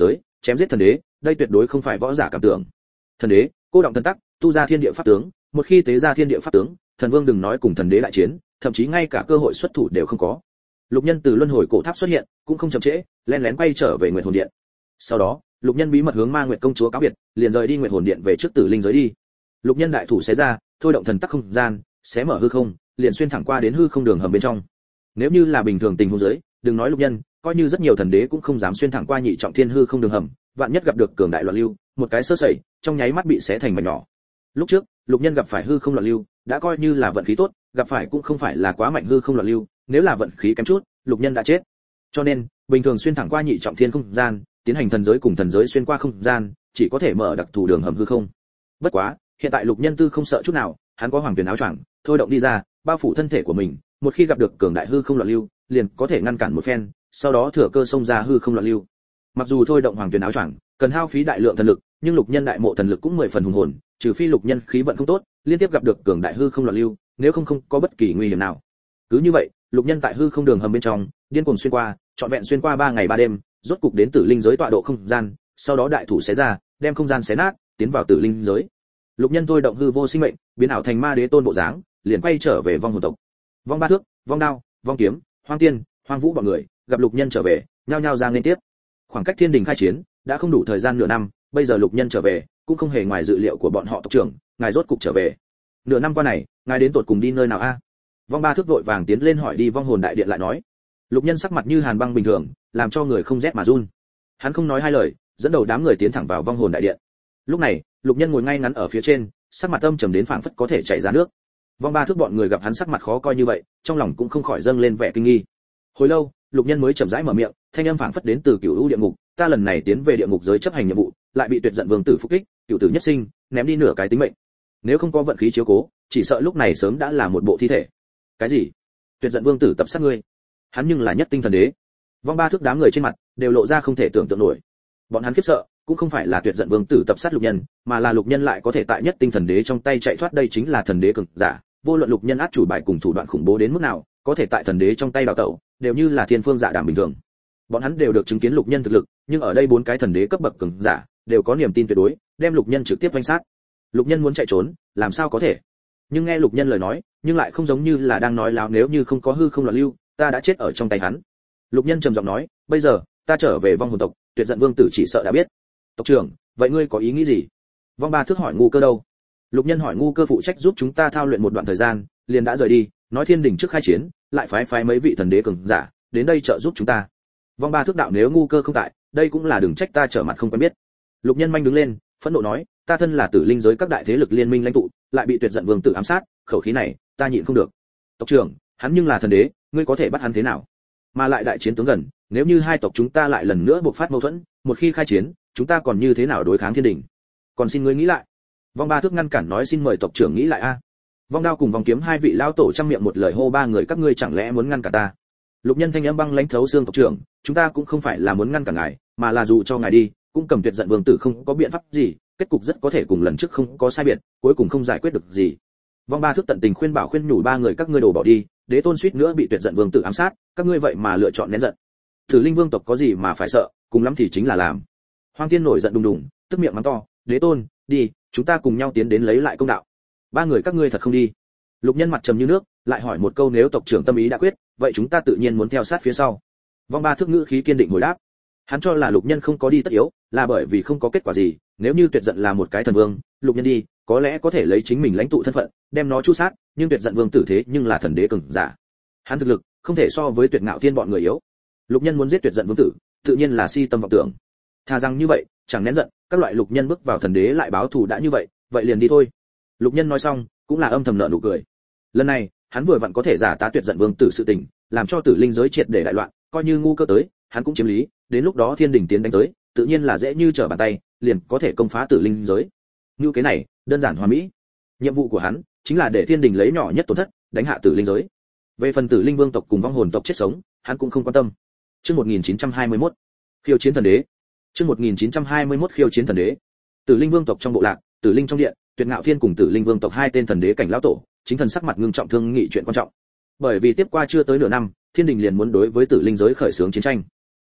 chém giết thần đế, đây tuyệt đối không phải võ giả cảm tưởng. Thần đế, cô động thần tắc, tu ra thiên địa pháp tướng, một khi tế ra thiên địa pháp tướng, thần vương đừng nói cùng thần đế đại chiến, thậm chí ngay cả cơ hội xuất thủ đều không có. Lục Nhân từ luân hồi cổ tháp xuất hiện, cũng không chậm trễ, lén lén quay trở về Nguyệt Hồn Điện. Sau đó, Lục Nhân bí mật hướng Ma Nguyệt công chúa cáo biệt, liền rời đi Nguyệt Hồn Điện về trước Tử Linh giới đi. Lục Nhân đại thủ xé ra, thôi động thần tắc không gian, xé mở hư không, liền xuyên thẳng qua đến hư không đường hầm bên trong. Nếu như là bình thường tình huống giới, đừng nói Lục Nhân, coi như rất nhiều thần đế cũng không dám xuyên thẳng qua nhị trọng thiên hư không đường hầm, vạn nhất gặp được cường đại loạn lưu, một cái sơ sẩy, trong nháy mắt bị xé thành mảnh nhỏ. Lúc trước, Lục Nhân gặp phải hư không loạn lưu, đã coi như là vận khí tốt, gặp phải cũng không phải là quá mạnh hư không loạn lưu, nếu là vận khí kém chút, Lục Nhân đã chết. Cho nên, bình thường xuyên thẳng qua nhị trọng thiên không gian, tiến hành thần giới cùng thần giới xuyên qua không gian, chỉ có thể mở đặc thù đường hầm hư không. Bất quá, hiện tại Lục Nhân tư không sợ chút nào, hắn có hoàng tuyển áo choàng, thôi động đi ra, bao phủ thân thể của mình, một khi gặp được cường đại hư không loạn lưu, liền có thể ngăn cản một phen, sau đó thừa cơ xông ra hư không loạn lưu. Mặc dù thôi động hoàng tuyển áo choàng, cần hao phí đại lượng thần lực, nhưng Lục Nhân đại mộ thần lực cũng mười phần hùng hồn, trừ phi Lục Nhân khí vận không tốt, liên tiếp gặp được cường đại hư không loạn lưu, nếu không không có bất kỳ nguy hiểm nào. Cứ như vậy, Lục Nhân tại hư không đường hầm bên trong, điên cuồng xuyên qua, trọn vẹn xuyên qua ba ngày ba đêm, rốt cục đến Tử Linh giới tọa độ không gian, sau đó đại thủ xé ra, đem không gian xé nát, tiến vào Tử Linh giới. Lục Nhân thôi động hư vô sinh mệnh, biến ảo thành ma đế tôn bộ dáng, liền quay trở về vong hồn tộc. Vong ba thước, vong đao, vong kiếm, hoang tiên, hoang vũ bọn người, gặp Lục Nhân trở về, nhao nhao ra liên tiếp. Khoảng cách thiên đình khai chiến, đã không đủ thời gian nửa năm, bây giờ Lục Nhân trở về, cũng không hề ngoài dự liệu của bọn họ tộc trưởng, ngài rốt cục trở về. Nửa năm qua này, ngài đến tột cùng đi nơi nào a? Vong ba thước vội vàng tiến lên hỏi đi vong hồn đại điện lại nói. Lục Nhân sắc mặt như hàn băng bình thường, làm cho người không rét mà run. Hắn không nói hai lời, dẫn đầu đám người tiến thẳng vào vong hồn đại điện. Lúc này, Lục Nhân ngồi ngay ngắn ở phía trên, sắc mặt âm trầm đến phảng phất có thể chảy ra nước. Vong ba thước bọn người gặp hắn sắc mặt khó coi như vậy, trong lòng cũng không khỏi dâng lên vẻ kinh nghi. Hồi lâu, Lục Nhân mới chậm rãi mở miệng, thanh âm phảng phất đến từ Cửu U địa ngục, ta lần này tiến về địa ngục giới chấp hành nhiệm vụ, lại bị Tuyệt Giận Vương tử phục kích, cửu tử nhất sinh, ném đi nửa cái tính mệnh. Nếu không có vận khí chiếu cố, chỉ sợ lúc này sớm đã là một bộ thi thể. Cái gì? Tuyệt Giận Vương tử tập sát ngươi? Hắn nhưng là nhất tinh thần đế. Vong ba thước đám người trên mặt đều lộ ra không thể tưởng tượng nổi. Bọn hắn khiếp sợ, cũng không phải là Tuyệt Giận Vương tử tập sát Lục Nhân, mà là Lục Nhân lại có thể tại nhất tinh thần đế trong tay chạy thoát, đây chính là thần đế cường giả, vô luận Lục Nhân át chủ bài cùng thủ đoạn khủng bố đến mức nào, có thể tại thần đế trong tay đào tẩu, đều như là thiên phương dạ đàm bình thường. Bọn hắn đều được chứng kiến Lục Nhân thực lực, nhưng ở đây bốn cái thần đế cấp bậc cường giả, đều có niềm tin tuyệt đối, đem Lục Nhân trực tiếp vây sát. Lục Nhân muốn chạy trốn, làm sao có thể? Nhưng nghe Lục Nhân lời nói, nhưng lại không giống như là đang nói láo, nếu như không có hư không loạn lưu, ta đã chết ở trong tay hắn. Lục Nhân trầm giọng nói, bây giờ, ta trở về vong hồn tộc, Tuyệt Giận Vương tử chỉ sợ đã biết. Tộc trưởng, vậy ngươi có ý nghĩ gì? Vong ba thước hỏi ngu cơ đâu? Lục Nhân hỏi ngu cơ phụ trách giúp chúng ta thao luyện một đoạn thời gian, liền đã rời đi, nói thiên đình trước khai chiến, lại phái phái mấy vị thần đế cường giả đến đây trợ giúp chúng ta. Vong ba thước đạo, nếu ngu cơ không tại, đây cũng là đừng trách ta trở mặt không quen biết. Lục Nhân manh đứng lên, phẫn nộ nói, ta thân là Tử Linh giới các đại thế lực liên minh lãnh tụ, lại bị Tuyệt Giận Vương tử ám sát, khẩu khí này, ta nhịn không được. Tộc trưởng, hắn nhưng là thần đế, ngươi có thể bắt hắn thế nào? Mà lại đại chiến tướng gần, nếu như hai tộc chúng ta lại lần nữa bộc phát mâu thuẫn, một khi khai chiến, chúng ta còn như thế nào đối kháng thiên đình? Còn xin ngươi nghĩ lại. Vong ba thước ngăn cản nói, xin mời tộc trưởng nghĩ lại a. Vong đao cùng vong kiếm hai vị lão tổ trăm miệng một lời hô, ba người các ngươi chẳng lẽ muốn ngăn cản ta? Lục Nhân thanh âm băng lãnh thấu xương, tộc trưởng, chúng ta cũng không phải là muốn ngăn cản ngài, mà là dù cho ngài đi, cũng cầm Tuyệt Giận Vương tử không có biện pháp gì, kết cục rất có thể cùng lần trước không có sai biệt, cuối cùng không giải quyết được gì. Vong ba thước tận tình khuyên bảo khuyên nhủ ba người các ngươi đổ bỏ đi, đế tôn suýt nữa bị Tuyệt Giận Vương tử ám sát, các ngươi vậy mà lựa chọn nén giận. Tử Linh Vương tộc có gì mà phải sợ, cùng lắm thì chính là làm. Hoang Tiên nổi giận đùng đùng, tức miệng mắng to, đế tôn, đi, chúng ta cùng nhau tiến đến lấy lại công đạo. Ba người các ngươi thật không đi? Lục Nhân mặt trầm như nước, lại hỏi một câu, nếu tộc trưởng tâm ý đã quyết, vậy chúng ta tự nhiên muốn theo sát phía sau. Vong ba thước ngữ khí kiên định hồi đáp. Hắn cho là Lục Nhân không có đi tất yếu, là bởi vì không có kết quả gì, nếu như Tuyệt Giận là một cái thần vương, Lục Nhân đi, có lẽ có thể lấy chính mình lãnh tụ thân phận, đem nó chu sát, nhưng Tuyệt Giận Vương tử thế nhưng là thần đế cường giả. Hắn thực lực không thể so với Tuyệt Ngạo Thiên bọn người yếu. Lục Nhân muốn giết Tuyệt Giận Vương tử, tự nhiên là si tâm vọng tưởng. Thà rằng như vậy, chẳng nén giận, các loại Lục Nhân bước vào thần đế lại báo thù đã như vậy, vậy liền đi thôi. Lục Nhân nói xong, cũng là âm thầm nở nụ cười. Lần này, hắn vừa vặn có thể giả tá Tuyệt Giận Vương tử sự tình, làm cho Tử Linh giới triệt để đại loạn, coi như ngu cơ tới, hắn cũng chiếm lý, đến lúc đó thiên đình tiến đánh tới, tự nhiên là dễ như trở bàn tay, liền có thể công phá Tử Linh giới. Như cái này, đơn giản hoàn mỹ. Nhiệm vụ của hắn chính là để thiên đình lấy nhỏ nhất tổn thất, đánh hạ Tử Linh giới. Về phần Tử Linh Vương tộc cùng vong hồn tộc chết sống, hắn cũng không quan tâm. Chương một nghìn chín trăm hai mươi mốt, khiêu chiến thần đế. Chương một nghìn chín trăm hai mươi mốt, khiêu chiến thần đế. Tử Linh Vương tộc trong bộ lạc, Tử Linh trong điện, Tuyệt Ngạo Thiên cùng Tử Linh Vương tộc hai tên thần đế cảnh lão tổ, chính thần sắc mặt ngưng trọng thương nghị chuyện quan trọng. Bởi vì tiếp qua chưa tới nửa năm, thiên đình liền muốn đối với Tử Linh giới khởi xướng chiến tranh.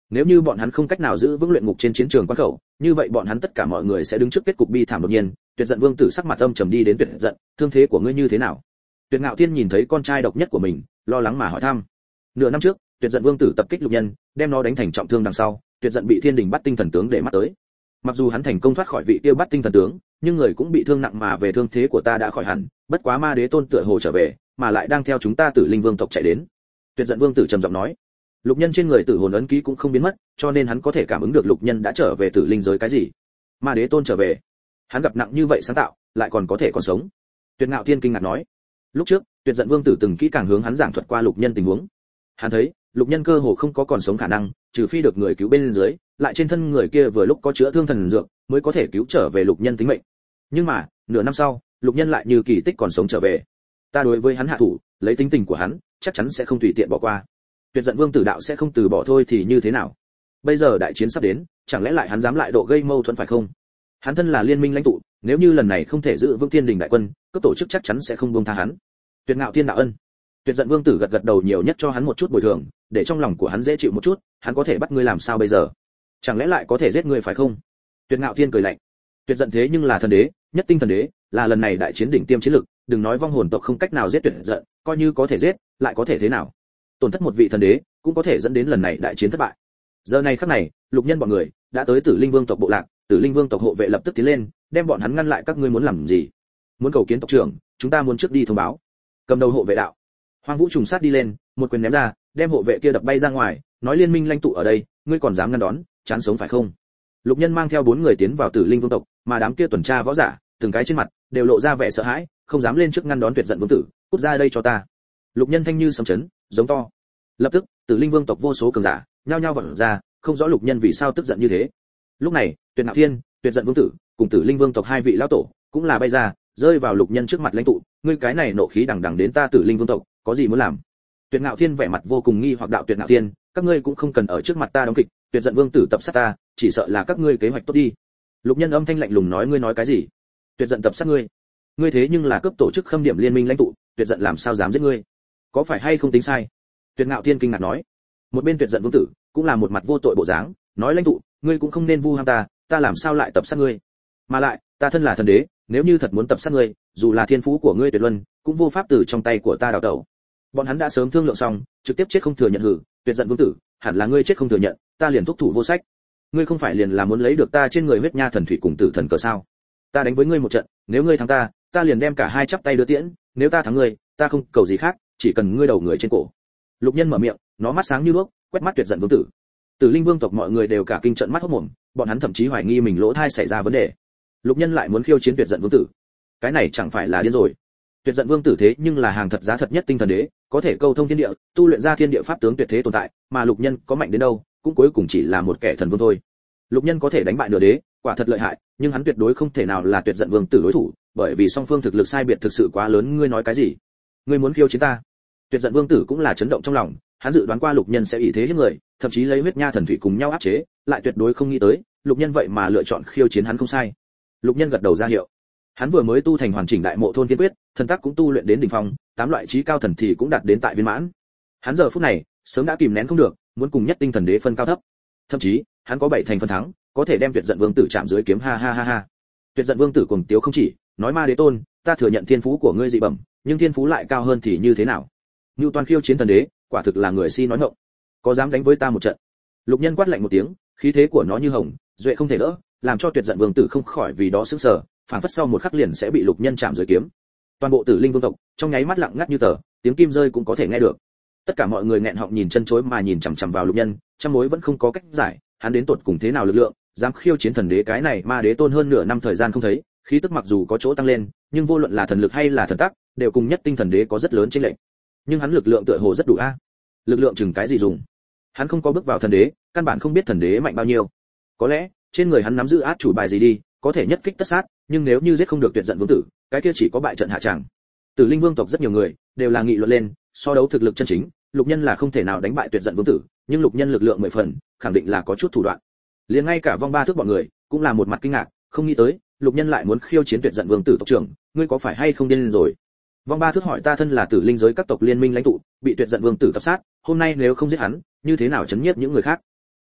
Nếu như bọn hắn không cách nào giữ vững luyện ngục trên chiến trường quan khẩu, như vậy bọn hắn tất cả mọi người sẽ đứng trước kết cục bi thảm đột nhiên. Tuyệt Giận Vương tử sắc mặt âm trầm đi đến Tuyệt Giận, thương thế của ngươi như thế nào? Tuyệt Ngạo Thiên nhìn thấy con trai độc nhất của mình, lo lắng mà hỏi thăm. Nửa năm trước, Tuyệt Giận Vương tử tập kích Lục Nhân, đem nó đánh thành trọng thương đằng sau, Tuyệt Giận bị Thiên Đình Bắt Tinh Thần tướng để mắt tới. Mặc dù hắn thành công thoát khỏi vị tiêu Bắt Tinh Thần tướng, nhưng người cũng bị thương nặng mà về thương thế của ta đã khỏi hẳn, bất quá Ma Đế Tôn tựa hồ trở về, mà lại đang theo chúng ta Tử Linh Vương tộc chạy đến. Tuyệt Giận Vương tử trầm giọng nói. Lục Nhân trên người tử hồn ấn ký cũng không biến mất, cho nên hắn có thể cảm ứng được Lục Nhân đã trở về Tử Linh giới cái gì. Ma Đế Tôn trở về, hắn gặp nặng như vậy sáng tạo, lại còn có thể còn sống. Tuyệt Ngạo Thiên kinh ngạc nói. Lúc trước, Tuyệt Giận Vương tử từng kỹ càng hướng hắn giảng thuật qua Lục Nhân tình huống. Hắn thấy, Lục Nhân cơ hồ không có còn sống khả năng, trừ phi được người cứu bên dưới, lại trên thân người kia vừa lúc có chữa thương thần dược, mới có thể cứu trở về Lục Nhân tính mệnh. Nhưng mà, nửa năm sau, Lục Nhân lại như kỳ tích còn sống trở về. Ta đối với hắn hạ thủ, lấy tính tình của hắn, chắc chắn sẽ không tùy tiện bỏ qua. Tuyệt Giận Vương tử đạo sẽ không từ bỏ thôi thì như thế nào? Bây giờ đại chiến sắp đến, chẳng lẽ lại hắn dám lại độ gây mâu thuẫn phải không? Hắn thân là liên minh lãnh tụ, nếu như lần này không thể giữ vững Thiên Đình đại quân, các tổ chức chắc chắn sẽ không buông tha hắn. Tuyệt Ngạo Thiên đạo ân. Tuyệt Giận Vương tử gật gật đầu, nhiều nhất cho hắn một chút bồi thường, để trong lòng của hắn dễ chịu một chút, hắn có thể bắt ngươi làm sao bây giờ? Chẳng lẽ lại có thể giết ngươi phải không? Tuyệt Ngạo Thiên cười lạnh. Tuyệt Giận thế nhưng là thần đế, nhất tinh thần đế, là lần này đại chiến đỉnh tiêm chiến lực, đừng nói vong hồn tộc không cách nào giết Tuyệt Giận, coi như có thể giết, lại có thể thế nào? Tổn thất một vị thần đế, cũng có thể dẫn đến lần này đại chiến thất bại. Giờ này khắc này, Lục Nhân bọn người đã tới Tử Linh Vương tộc bộ lạc, Tử Linh Vương tộc hộ vệ lập tức tiến lên, đem bọn hắn ngăn lại. Các ngươi muốn làm gì? Muốn cầu kiến tộc trưởng, chúng ta muốn trước đi thông báo. Cầm đầu hộ vệ đạo. Hoang Vũ trùng sát đi lên, một quyền ném ra, đem hộ vệ kia đập bay ra ngoài, nói liên minh lãnh tụ ở đây, ngươi còn dám ngăn đón, chán sống phải không? Lục Nhân mang theo bốn người tiến vào Tử Linh Vương tộc, mà đám kia tuần tra võ giả, từng cái trên mặt đều lộ ra vẻ sợ hãi, không dám lên trước ngăn đón Tuyệt Giận Vương tử, cút ra đây cho ta. Lục Nhân thanh như sấm chấn, giống to. Lập tức, Tử Linh Vương tộc vô số cường giả nhao nhao vọt ra, không rõ Lục Nhân vì sao tức giận như thế. Lúc này, Tuyệt Ngạo Thiên, Tuyệt Giận Vương tử cùng Tử Linh Vương tộc hai vị lão tổ cũng là bay ra, rơi vào Lục Nhân trước mặt lãnh tụ, ngươi cái này nộ khí đằng đằng đến ta Tử Linh Vương tộc, có gì muốn làm? Tuyệt Ngạo Thiên vẻ mặt vô cùng nghi hoặc đạo. Tuyệt Ngạo Thiên, các ngươi cũng không cần ở trước mặt ta đóng kịch, Tuyệt Giận Vương tử tập sát ta, chỉ sợ là các ngươi kế hoạch tốt đi. Lục Nhân âm thanh lạnh lùng nói. Ngươi nói cái gì? Tuyệt Giận tập sát ngươi? Ngươi thế nhưng là cấp tổ chức Khâm Điểm liên minh lãnh tụ, Tuyệt Giận làm sao dám giết ngươi? Có phải hay không tính sai? Tuyệt Ngạo Thiên kinh ngạc nói. Một bên Tuyệt Giận Vương tử cũng là một mặt vô tội bộ dáng, nói lãnh tụ, ngươi cũng không nên vu ham ta, ta làm sao lại tập sát ngươi? Mà lại, ta thân là thần đế, nếu như thật muốn tập sát ngươi, dù là thiên phú của ngươi tuyệt luân, cũng vô pháp từ trong tay của ta đào tẩu. Bọn hắn đã sớm thương lượng xong, trực tiếp chết không thừa nhận hử. Tuyệt Giận Vương tử, hẳn là ngươi chết không thừa nhận, ta liền thúc thủ vô sách. Ngươi không phải liền là muốn lấy được ta trên người huyết nha thần thủy cùng tử thần cờ sao? Ta đánh với ngươi một trận, nếu ngươi thắng ta, ta liền đem cả hai chắp tay đưa tiễn, nếu ta thắng ngươi, ta không cầu gì khác, chỉ cần ngươi đầu người trên cổ. Lục Nhân mở miệng, nó mắt sáng như đuốc, quét mắt Tuyệt Giận Vương tử. Tử Linh Vương tộc mọi người đều cả kinh trợn mắt hốt mồm, bọn hắn thậm chí hoài nghi mình lỗ tai xảy ra vấn đề. Lục Nhân lại muốn khiêu chiến Tuyệt Giận Vương tử, cái này chẳng phải là điên rồi? Tuyệt Giận Vương tử thế nhưng là hàng thật giá thật nhất tinh thần đế, có thể câu thông thiên địa, tu luyện ra thiên địa pháp tướng tuyệt thế tồn tại, mà Lục Nhân có mạnh đến đâu, cũng cuối cùng chỉ là một kẻ thần vương thôi. Lục Nhân có thể đánh bại nửa đế, quả thật lợi hại, nhưng hắn tuyệt đối không thể nào là Tuyệt Giận Vương tử đối thủ, bởi vì song phương thực lực sai biệt thực sự quá lớn. Ngươi nói cái gì? Ngươi muốn khiêu chiến ta? Tuyệt Giận Vương tử cũng là chấn động trong lòng, hắn dự đoán qua Lục Nhân sẽ ỷ thế hiếp người, thậm chí lấy huyết nha thần thủy cùng nhau áp chế, lại tuyệt đối không nghĩ tới, Lục Nhân vậy mà lựa chọn khiêu chiến hắn không sai. Lục Nhân gật đầu ra hiệu. Hắn vừa mới tu thành hoàn chỉnh đại mộ thôn thiên quyết, thần tác cũng tu luyện đến đỉnh phong, tám loại chí cao thần thì cũng đạt đến tại viên mãn. Hắn giờ phút này, sớm đã kìm nén không được, muốn cùng nhất tinh thần đế phân cao thấp. Thậm chí, hắn có bảy thành phần thắng, có thể đem Tuyệt Giận Vương tử chạm dưới kiếm, ha ha ha ha. Tuyệt Giận Vương tử cuồng tiếu không chỉ, nói Ma Đế Tôn, ta thừa nhận thiên phú của ngươi dị bẩm, nhưng thiên phú lại cao hơn thì như thế nào? Nưu Toàn khiêu chiến thần đế, quả thực là người si nói ngọng. Có dám đánh với ta một trận? Lục Nhân quát lạnh một tiếng, khí thế của nó như hồng, duệ không thể đỡ, làm cho Tuyệt Giận Vương tử không khỏi vì đó sững sờ, phản phất sau một khắc liền sẽ bị Lục Nhân chạm dưới kiếm. Toàn bộ Tử Linh Vương tộc trong nháy mắt lặng ngắt như tờ, tiếng kim rơi cũng có thể nghe được. Tất cả mọi người nghẹn họng nhìn chân chối mà nhìn chằm chằm vào Lục Nhân, trăm mối vẫn không có cách giải, hắn đến tột cùng thế nào lực lượng, dám khiêu chiến thần đế cái này Ma Đế Tôn hơn nửa năm thời gian không thấy, khí tức mặc dù có chỗ tăng lên, nhưng vô luận là thần lực hay là thần tác, đều cùng nhất tinh thần đế có rất lớn chênh lệch. Nhưng hắn lực lượng tựa hồ rất đủ a. Lực lượng chừng cái gì dùng? Hắn không có bước vào thần đế, căn bản không biết thần đế mạnh bao nhiêu. Có lẽ, trên người hắn nắm giữ át chủ bài gì đi, có thể nhất kích tất sát, nhưng nếu như giết không được Tuyệt Giận Vương tử, cái kia chỉ có bại trận hạ tràng. Tử Linh Vương tộc rất nhiều người đều là nghị luận lên, so đấu thực lực chân chính, Lục Nhân là không thể nào đánh bại Tuyệt Giận Vương tử, nhưng Lục Nhân lực lượng mười phần, khẳng định là có chút thủ đoạn. Liền ngay cả Vong Ba Thước bọn người cũng là một mặt kinh ngạc, không nghĩ tới, Lục Nhân lại muốn khiêu chiến Tuyệt Giận Vương tử tộc trưởng, ngươi có phải hay không điên rồi? Vong Ba Thước hỏi, ta thân là Tử Linh giới các tộc liên minh lãnh tụ, bị Tuyệt Giận Vương tử tập sát, hôm nay nếu không giết hắn, như thế nào chấn nhiếp những người khác?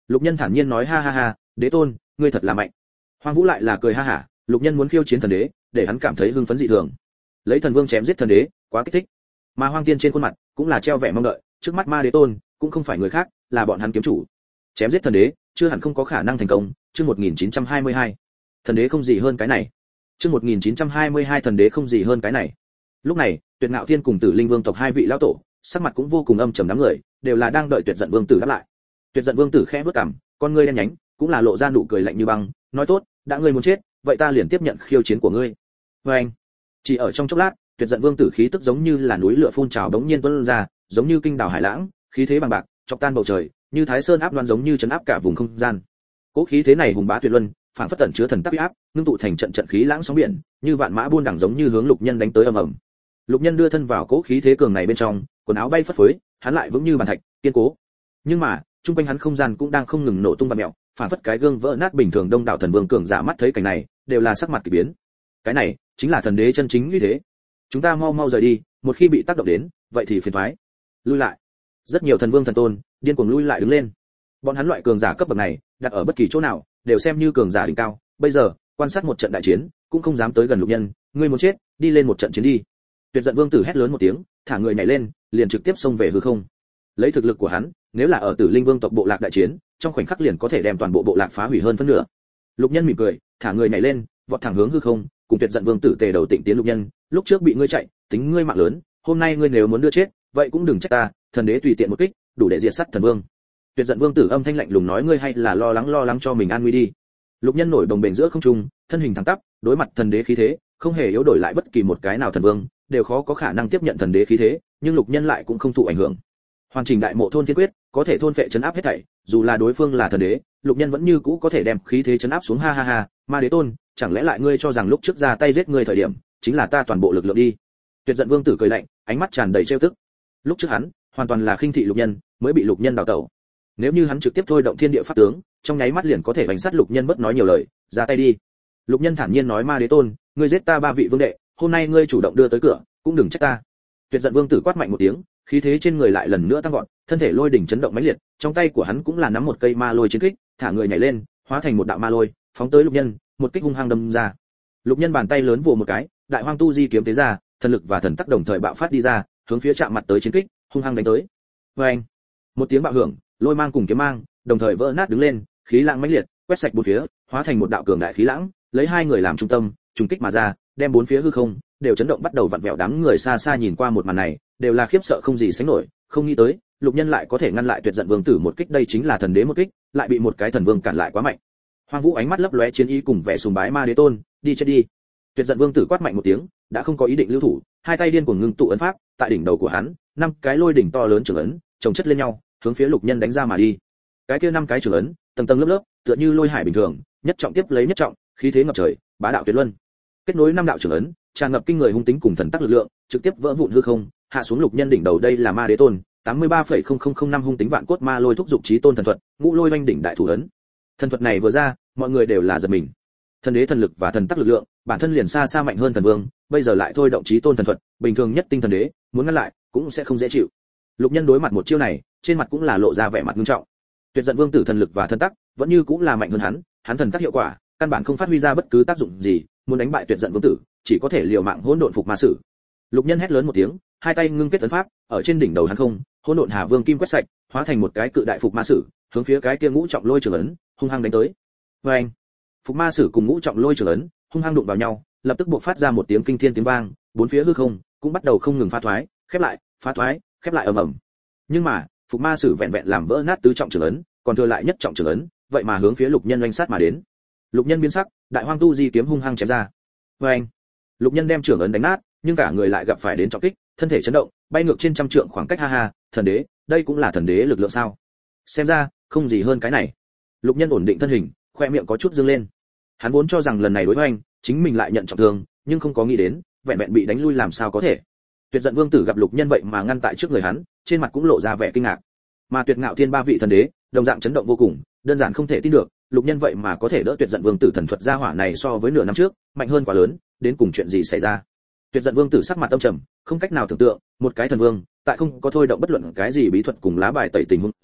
Lục Nhân thản nhiên nói ha ha ha, đế tôn, ngươi thật là mạnh. Hoàng Vũ lại là cười ha hả, Lục Nhân muốn khiêu chiến thần đế, để hắn cảm thấy hưng phấn dị thường. Lấy thần vương chém giết thần đế, quá kích thích. Mà Hoang Tiên trên khuôn mặt cũng là treo vẻ mong đợi, trước mắt ma đế tôn cũng không phải người khác, là bọn hắn kiếm chủ. Chém giết thần đế, chưa hẳn không có khả năng thành công. Chương một nghìn chín trăm hai mươi hai, thần đế không gì hơn cái này. Chương một nghìn chín trăm hai mươi hai, thần đế không gì hơn cái này. Lúc này, Tuyệt Ngạo Thiên cùng Tử Linh Vương tộc hai vị lão tổ, sắc mặt cũng vô cùng âm trầm, đám người đều là đang đợi Tuyệt Giận Vương tử đáp lại. Tuyệt Giận Vương tử khẽ bước cằm, con ngươi đen nhánh, cũng là lộ ra nụ cười lạnh như băng, nói tốt, đã ngươi muốn chết, vậy ta liền tiếp nhận khiêu chiến của ngươi. Và anh, chỉ ở trong chốc lát, Tuyệt Giận Vương tử khí tức giống như là núi lửa phun trào đống nhiên tuôn ra, giống như kinh đảo hải lãng, khí thế bằng bạc, chọc tan bầu trời, như Thái Sơn áp đoan giống như chấn áp cả vùng không gian. Cố khí thế này hùng bá tuyệt luân, phản phất tẩn chứa thần tắc uy áp, ngưng tụ thành trận trận khí lãng sóng biển, như vạn mã buôn đẳng giống như hướng Lục Nhân đánh tới ầm ầm. Lục Nhân đưa thân vào cố khí thế cường này bên trong, quần áo bay phất phới, hắn lại vững như bàn thạch, kiên cố. Nhưng mà, trung quanh hắn không gian cũng đang không ngừng nổ tung và mèo, phản phất cái gương vỡ nát bình thường. Đông đảo thần vương cường giả mắt thấy cảnh này, đều là sắc mặt kỳ biến. Cái này chính là thần đế chân chính như thế. Chúng ta mau mau rời đi, một khi bị tác động đến, vậy thì phiền toái. Lui lại. Rất nhiều thần vương thần tôn điên cuồng lui lại đứng lên. Bọn hắn loại cường giả cấp bậc này, đặt ở bất kỳ chỗ nào, đều xem như cường giả đỉnh cao. Bây giờ, quan sát một trận đại chiến, cũng không dám tới gần Lục Nhân. Ngươi muốn chết, đi lên một trận chiến đi. Tuyệt Giận Vương tử hét lớn một tiếng, thả người nhảy lên, liền trực tiếp xông về hư không. Lấy thực lực của hắn, nếu là ở Tử Linh Vương tộc bộ lạc đại chiến, trong khoảnh khắc liền có thể đem toàn bộ bộ lạc phá hủy hơn phân nửa. Lục Nhân mỉm cười, thả người nhảy lên, vọt thẳng hướng hư không, cùng Tuyệt Giận Vương tử tề đầu tịnh tiến. Lục Nhân, lúc trước bị ngươi chạy, tính ngươi mạng lớn, hôm nay ngươi nếu muốn đưa chết, vậy cũng đừng trách ta, thần đế tùy tiện một kích, đủ để diệt sát thần vương. Tuyệt Giận Vương tử âm thanh lạnh lùng nói, ngươi hay là lo lắng lo lắng cho mình an nguy đi. Lục Nhân nổi đồng bền giữa không trung, thân hình thẳng tắp, đối mặt thần đế khí thế, không hề yếu đổi lại bất kỳ một cái nào thần vương, đều khó có khả năng tiếp nhận thần đế khí thế, nhưng Lục Nhân lại cũng không thụ ảnh hưởng. Hoàn chỉnh đại mộ thôn thiên quyết, có thể thôn phệ chấn áp hết thảy, dù là đối phương là thần đế, Lục Nhân vẫn như cũ có thể đem khí thế chấn áp xuống. Ha ha ha, ma đế tôn, chẳng lẽ lại ngươi cho rằng lúc trước ra tay giết ngươi thời điểm, chính là ta toàn bộ lực lượng đi. Tuyệt Giận Vương tử cười lạnh, ánh mắt tràn đầy trêu tức. Lúc trước hắn, hoàn toàn là khinh thị Lục Nhân, mới bị Lục Nhân đào tẩu. Nếu như hắn trực tiếp thôi động thiên địa pháp tướng, trong nháy mắt liền có thể bành sát Lục Nhân, bất nói nhiều lời, ra tay đi. Lục Nhân thản nhiên nói, ma đế tôn, ngươi giết ta ba vị vương đệ, hôm nay ngươi chủ động đưa tới cửa, cũng đừng trách ta. Tuyệt Giận Vương tử quát mạnh một tiếng, khí thế trên người lại lần nữa tăng vọt, thân thể lôi đỉnh chấn động mãnh liệt, trong tay của hắn cũng là nắm một cây ma lôi chiến kích, thả người nhảy lên, hóa thành một đạo ma lôi, phóng tới Lục Nhân, một kích hung hăng đâm ra. Lục Nhân bàn tay lớn vồ một cái, đại hoang tu di kiếm tế ra, thần lực và thần tắc đồng thời bạo phát đi ra, hướng phía chạm mặt tới chiến kích, hung hăng đánh tới. Oeng! Một tiếng bạo hưởng, lôi mang cùng kiếm mang đồng thời vỡ nát đứng lên, khí lãng mãnh liệt, quét sạch bốn phía, hóa thành một đạo cường đại khí lãng, lấy hai người làm trung tâm, trùng kích mà ra, đem bốn phía hư không đều chấn động bắt đầu vặn vẹo. Đám người xa xa nhìn qua một màn này, đều là khiếp sợ không gì sánh nổi, không nghĩ tới, Lục Nhân lại có thể ngăn lại Tuyệt Giận Vương tử một kích, đây chính là thần đế một kích, lại bị một cái thần vương cản lại, quá mạnh. Hoang Vũ ánh mắt lấp lóe chiến ý cùng vẻ sùng bái, ma đế tôn, đi chết đi. Tuyệt Giận Vương tử quát mạnh một tiếng, đã không có ý định lưu thủ, hai tay điên cuồng ngưng tụ ấn pháp, tại đỉnh đầu của hắn, năm cái lôi đỉnh to lớn trường ấn, chồng chất lên nhau, hướng phía Lục Nhân đánh ra mà đi. Cái kia năm cái trường ấn, tầng tầng lớp lớp, tựa như lôi hải bình thường, nhất trọng tiếp lấy nhất trọng, khí thế ngập trời, bá đạo tuyệt luân. Kết nối năm đạo trường ấn, tràn ngập kinh người hung tính cùng thần tắc lực lượng, trực tiếp vỡ vụn hư không, hạ xuống Lục Nhân đỉnh đầu. Đây là ma đế tôn, tám mươi ba phẩy không không không năm hung tính vạn cốt ma lôi thúc dục chí tôn thần thuật, ngũ lôi oanh đỉnh đại thủ ấn. Thần thuật này vừa ra, mọi người đều là giật mình. Thần đế thần lực và thần tắc lực lượng, bản thân liền xa xa mạnh hơn thần vương, bây giờ lại thôi động chí tôn thần thuật, bình thường nhất tinh thần đế, muốn ngăn lại, cũng sẽ không dễ chịu. Lục Nhân đối mặt một chiêu này, trên mặt cũng là lộ ra vẻ mặt nghiêm trọng. Tuyệt Giận Vương tử thần lực và thần tắc, vẫn như cũng là mạnh hơn hắn, hắn thần tắc hiệu quả, căn bản không phát huy ra bất cứ tác dụng gì, muốn đánh bại Tuyệt Giận Vương tử, chỉ có thể liều mạng hỗn độn phục ma sử. Lục Nhân hét lớn một tiếng, hai tay ngưng kết ấn pháp, ở trên đỉnh đầu hắn không, hỗn độn hà vương kim quét sạch, hóa thành một cái cự đại phục ma sử, hướng phía cái kia ngũ trọng lôi trường ấn, hung hăng đánh tới. Oeng! Phục ma sử cùng ngũ trọng lôi trường ấn, hung hăng đụng vào nhau, lập tức bộc phát ra một tiếng kinh thiên tiếng vang, bốn phía hư không cũng bắt đầu không ngừng phá thoái, khép lại, phá thoái, khép lại ầm ầm. Nhưng mà, phục ma sử vẹn vẹn làm vỡ nát tứ trọng trường ấn, còn thừa lại nhất trọng trường ấn, vậy mà hướng phía Lục Nhân oanh sát mà đến. Lục Nhân biến sắc, đại hoang tu di kiếm hung hăng chém ra. Oeng! Lục Nhân đem trường ấn đánh nát, nhưng cả người lại gặp phải đến trọng kích, thân thể chấn động, bay ngược trên trăm trượng khoảng cách. Ha ha, thần đế, đây cũng là thần đế lực lượng sao? Xem ra, không gì hơn cái này. Lục Nhân ổn định thân hình, khoe miệng có chút dương lên. Hắn vốn cho rằng lần này đối với anh, chính mình lại nhận trọng thương, nhưng không có nghĩ đến, vẹn vẹn bị đánh lui làm sao có thể. Tuyệt Giận Vương tử gặp Lục Nhân vậy mà ngăn tại trước người hắn, trên mặt cũng lộ ra vẻ kinh ngạc. Mà Tuyệt Ngạo Thiên ba vị thần đế, đồng dạng chấn động vô cùng, đơn giản không thể tin được, Lục Nhân vậy mà có thể đỡ Tuyệt Giận Vương tử thần thuật gia hỏa này so với nửa năm trước, mạnh hơn quá lớn, đến cùng chuyện gì xảy ra? Tuyệt Giận Vương tử sắc mặt âm trầm, không cách nào tưởng tượng, một cái thần vương, tại không có thôi động bất luận cái gì bí thuật cùng lá bài tẩy tình huống dưới,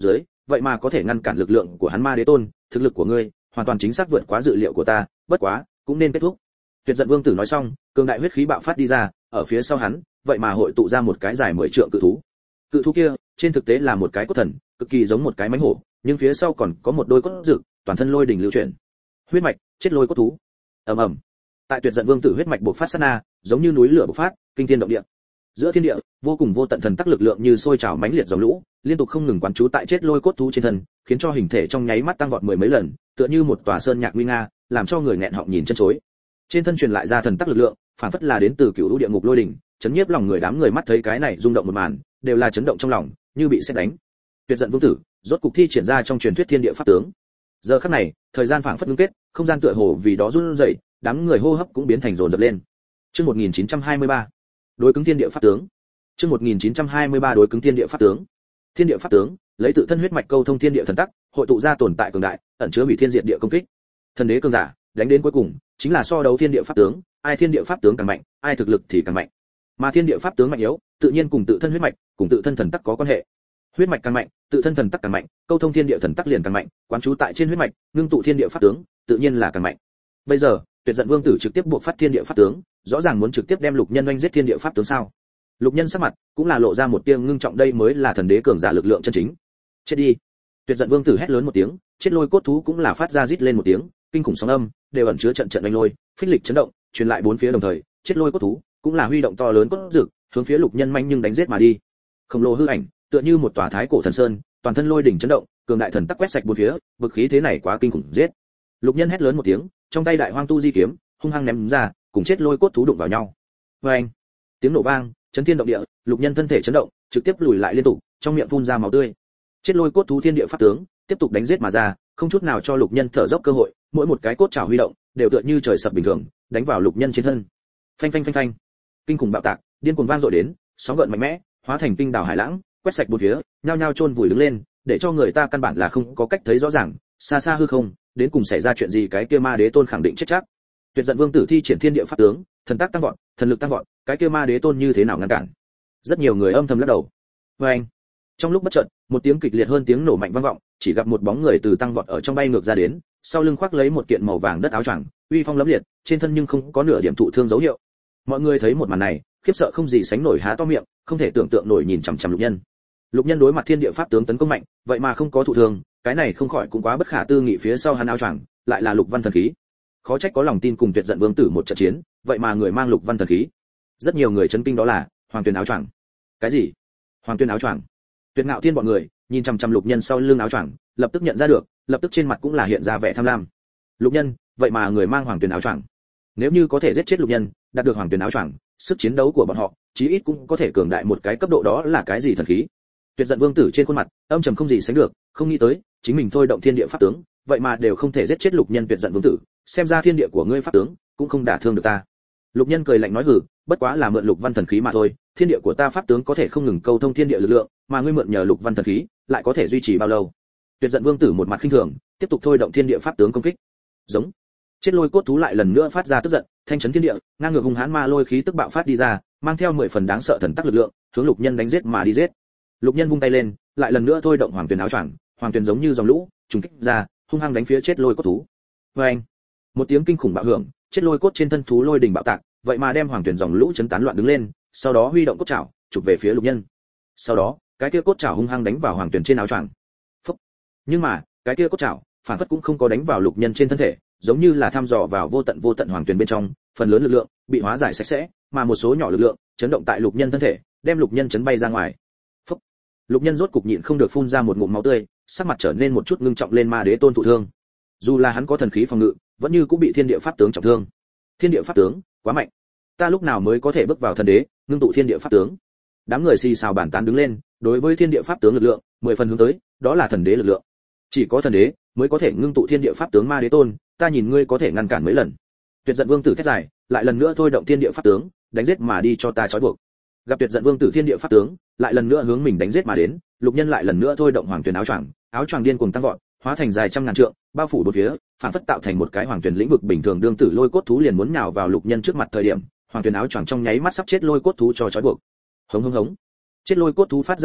vậy mà có thể ngăn cản lực lượng của hắn ma đế tôn, thực lực của ngươi hoàn toàn chính xác vượt quá dự liệu của ta, bất quá cũng nên kết thúc. Tuyệt giận vương tử nói xong, cường đại huyết khí bạo phát đi ra, ở phía sau hắn vậy mà hội tụ ra một cái dài mười trượng cự thú. Cự thú kia trên thực tế là một cái cốt thần, cực kỳ giống một cái mãnh hổ, nhưng phía sau còn có một đôi cốt rực, toàn thân lôi đỉnh lưu chuyển. Huyết mạch, chết lôi cốt thú. Ầm ầm. Tại tuyệt giận vương tử huyết mạch bộc phát sát na, giống như núi lửa bộc phát, kinh thiên động địa. Giữa thiên địa, vô cùng vô tận thần tắc lực lượng như sôi trào mãnh liệt dòng lũ, liên tục không ngừng quán trú tại chết lôi cốt thú trên thân, khiến cho hình thể trong nháy mắt tăng vọt mười mấy lần, tựa như một tòa sơn nhạc nguy nga, làm cho người nghẹn họng nhìn chân chối. Trên thân truyền lại ra thần tắc lực lượng, phản phất là đến từ cựu lũ địa ngục lôi đỉnh, chấn nhiếp lòng người. Đám người mắt thấy cái này rung động một màn, đều là chấn động trong lòng, như bị sét đánh. Tuyệt giận vương tử, rốt cục thi triển ra trong truyền thuyết thiên địa pháp tướng. Giờ khắc này, thời gian phảng phất ngưng kết, không gian tựa hồ vì đó run rẩy, đám người hô hấp cũng biến thành dồn dập lên. Chương một nghìn chín trăm hai mươi ba, đối cứng thiên địa pháp tướng. Chương một nghìn chín trăm hai mươi ba đối cứng thiên địa pháp tướng. Thiên địa pháp tướng, lấy tự thân huyết mạch câu thông thiên địa thần tắc, hội tụ ra tồn tại cường đại, ẩn chứa hủy thiên diệt địa công kích. Thần đế cường giả, đánh đến cuối cùng, chính là so đấu thiên địa pháp tướng, ai thiên địa pháp tướng càng mạnh, ai thực lực thì càng mạnh. Mà thiên địa pháp tướng mạnh yếu, tự nhiên cùng tự thân huyết mạch, cùng tự thân thần tắc có quan hệ. Huyết mạch càng mạnh, tự thân thần tắc càng mạnh, câu thông thiên địa thần tắc liền càng mạnh, quán trú tại trên huyết mạch, ngưng tụ thiên địa pháp tướng, tự nhiên là càng mạnh. Bây giờ, Tuyệt giận vương tử trực tiếp buộc phát thiên địa pháp tướng, rõ ràng muốn trực tiếp đem Lục Nhân oanh giết thiên địa pháp tướng sao? Lục Nhân sắc mặt cũng là lộ ra một tia ngưng trọng, đây mới là thần đế cường giả lực lượng chân chính. Chết đi! Tuyệt giận vương tử hét lớn một tiếng, chết lôi cốt thú cũng là phát ra rít lên một tiếng, kinh khủng sóng âm đều ẩn chứa trận trận oanh lôi, phích lịch chấn động, truyền lại bốn phía đồng thời, chết lôi cốt thú cũng là huy động to lớn cốt rực, hướng phía Lục Nhân manh nhưng đánh giết mà đi. Khổng lồ hư ảnh, tựa như một tòa thái cổ thần sơn, toàn thân lôi đỉnh chấn động, cường đại thần tắc quét sạch bốn phía, vực khí thế này quá kinh khủng, giết. Lục Nhân hét lớn một tiếng, trong tay đại hoang tu di kiếm hung hăng ném ra, cùng chết lôi cốt thú đụng vào nhau. Oeng! Tiếng nổ vang, chấn thiên động địa, Lục Nhân thân thể chấn động, trực tiếp lùi lại liên tục, trong miệng phun ra máu tươi. Chết lôi cốt thú thiên địa pháp tướng, tiếp tục đánh giết mà ra, không chút nào cho Lục Nhân thở dốc cơ hội, mỗi một cái cốt trảo huy động, đều tựa như trời sập bình thường, đánh vào Lục Nhân trên thân. Phanh phanh phanh phanh. Kinh khủng bạo tạc, điên cuồng vang dội đến, sóng gợn mạnh mẽ, hóa thành kinh đảo hải lãng, quét sạch bốn phía, nhao nhao chôn vùi đứng lên, để cho người ta căn bản là không có cách thấy rõ ràng, xa xa hư không, đến cùng xảy ra chuyện gì cái kia ma đế tôn khẳng định chết chắc. Tuyệt giận vương tử thi triển thiên địa pháp tướng, thần tác tăng vọt, thần lực tăng vọt, cái kia ma đế tôn như thế nào ngăn cản? Rất nhiều người âm thầm lắc đầu. Oeng! Trong lúc bất chợt, một tiếng kịch liệt hơn tiếng nổ mạnh vang vọng, chỉ gặp một bóng người từ tăng vọt ở trong bay ngược ra đến, sau lưng khoác lấy một kiện màu vàng đất áo choàng, uy phong lẫm liệt, trên thân nhưng không có nửa điểm thụ thương dấu hiệu. Mọi người thấy một màn này, khiếp sợ không gì sánh nổi, há to miệng, không thể tưởng tượng nổi nhìn chằm chằm Lục Nhân. Lục Nhân đối mặt thiên địa pháp tướng tấn công mạnh, vậy mà không có thụ thương, cái này không khỏi cũng quá bất khả tư nghị, phía sau hắn áo choàng lại là lục văn thần khí. Khó trách có lòng tin cùng Tuyệt giận vương tử một trận chiến, vậy mà người mang lục văn thần khí. Rất nhiều người chấn kinh, đó là Hoàng Tuyền áo choàng. Cái gì? Hoàng Tuyền áo choàng? Tuyệt Ngạo Thiên bọn người nhìn chằm chằm Lục Nhân sau lưng áo choàng, lập tức nhận ra được, lập tức trên mặt cũng là hiện ra vẻ tham lam. Lục Nhân, vậy mà người mang Hoàng Tuyền áo choàng. Nếu như có thể giết chết Lục Nhân, đạt được Hoàng Tuyền áo choàng, sức chiến đấu của bọn họ chí ít cũng có thể cường đại một cái cấp độ, đó là cái gì thần khí? Tuyệt giận vương tử trên khuôn mặt âm trầm không gì sánh được, không nghĩ tới chính mình thôi động thiên địa pháp tướng, vậy mà đều không thể giết chết Lục Nhân. Tuyệt giận vương tử, xem ra thiên địa của ngươi pháp tướng cũng không đả thương được ta. Lục Nhân cười lạnh nói, hừ, bất quá là mượn lục văn thần khí mà thôi, thiên địa của ta pháp tướng có thể không ngừng câu thông thiên địa lực lượng, mà ngươi mượn nhờ lục văn thần khí lại có thể duy trì bao lâu? Tuyệt giận vương tử một mặt khinh thường, tiếp tục thôi động thiên địa pháp tướng công kích. Giống. Chết lôi cốt thú lại lần nữa phát ra tức giận, thanh chấn thiên địa, ngang ngược hung hãn ma lôi khí tức bạo phát đi ra, mang theo mười phần đáng sợ thần tắc lực lượng, hướng Lục Nhân đánh giết mà đi giết. Lục Nhân vung tay lên, lại lần nữa thôi động Hoàng Tuyền áo choàng, Hoàng Tuyền giống như dòng lũ, trùng kích ra, hung hăng đánh phía chết lôi cốt thú. Oeng! Một tiếng kinh khủng bạo hưởng, chết lôi cốt trên thân thú lôi đỉnh bạo tạc, vậy mà đem Hoàng Tuyền dòng lũ chấn tán loạn đứng lên, sau đó huy động cốt chảo, chụp về phía Lục Nhân. Sau đó, cái kia cốt chảo hung hăng đánh vào Hoàng Tuyền trên áo choàng. Phốc! Nhưng mà, cái kia cốt chảo, phản phất cũng không có đánh vào Lục Nhân trên thân thể, giống như là thăm dò vào vô tận vô tận Hoàng Tuyền bên trong, phần lớn lực lượng bị hóa giải sạch sẽ, mà một số nhỏ lực lượng chấn động tại Lục Nhân thân thể, đem Lục Nhân chấn bay ra ngoài. Phốc! Lục Nhân rốt cục nhịn không được phun ra một ngụm máu tươi, sắc mặt trở nên một chút ngưng trọng lên. Ma đế tôn thụ thương, dù là hắn có thần khí phòng ngự, vẫn như cũng bị thiên địa pháp tướng trọng thương. Thiên địa pháp tướng quá mạnh, ta lúc nào mới có thể bước vào thần đế, ngưng tụ thiên địa pháp tướng? Đám người xì xào bàn tán đứng lên, đối với thiên địa pháp tướng lực lượng, mười phần hướng tới, đó là thần đế lực lượng. Chỉ có thần đế mới có thể ngưng tụ thiên địa pháp tướng. Ma đế tôn, ta nhìn ngươi có thể ngăn cản mấy lần? Tuyệt giận vương tử thét dài, lại lần nữa thôi động thiên địa pháp tướng, đánh giết mà đi cho ta trói buộc. Gặp Tuyệt giận vương tử thiên địa pháp tướng lại lần nữa hướng mình đánh giết mà đến, Lục Nhân lại lần nữa thôi động Hoàng Tuyền áo choàng, áo choàng điên cuồng tăng vọt, hóa thành dài trăm ngàn trượng, bao phủ bốn phía, phản phất tạo thành một cái Hoàng Tuyền lĩnh vực bình thường. Đương tử lôi cốt thú liền muốn nhào vào Lục Nhân trước mặt thời điểm, Hoàng Tuyền áo choàng trong nháy mắt sắp chết lôi cốt thú cho trói buộc. Hống hống hống. Chết lôi cốt thú phát ra gầm thét,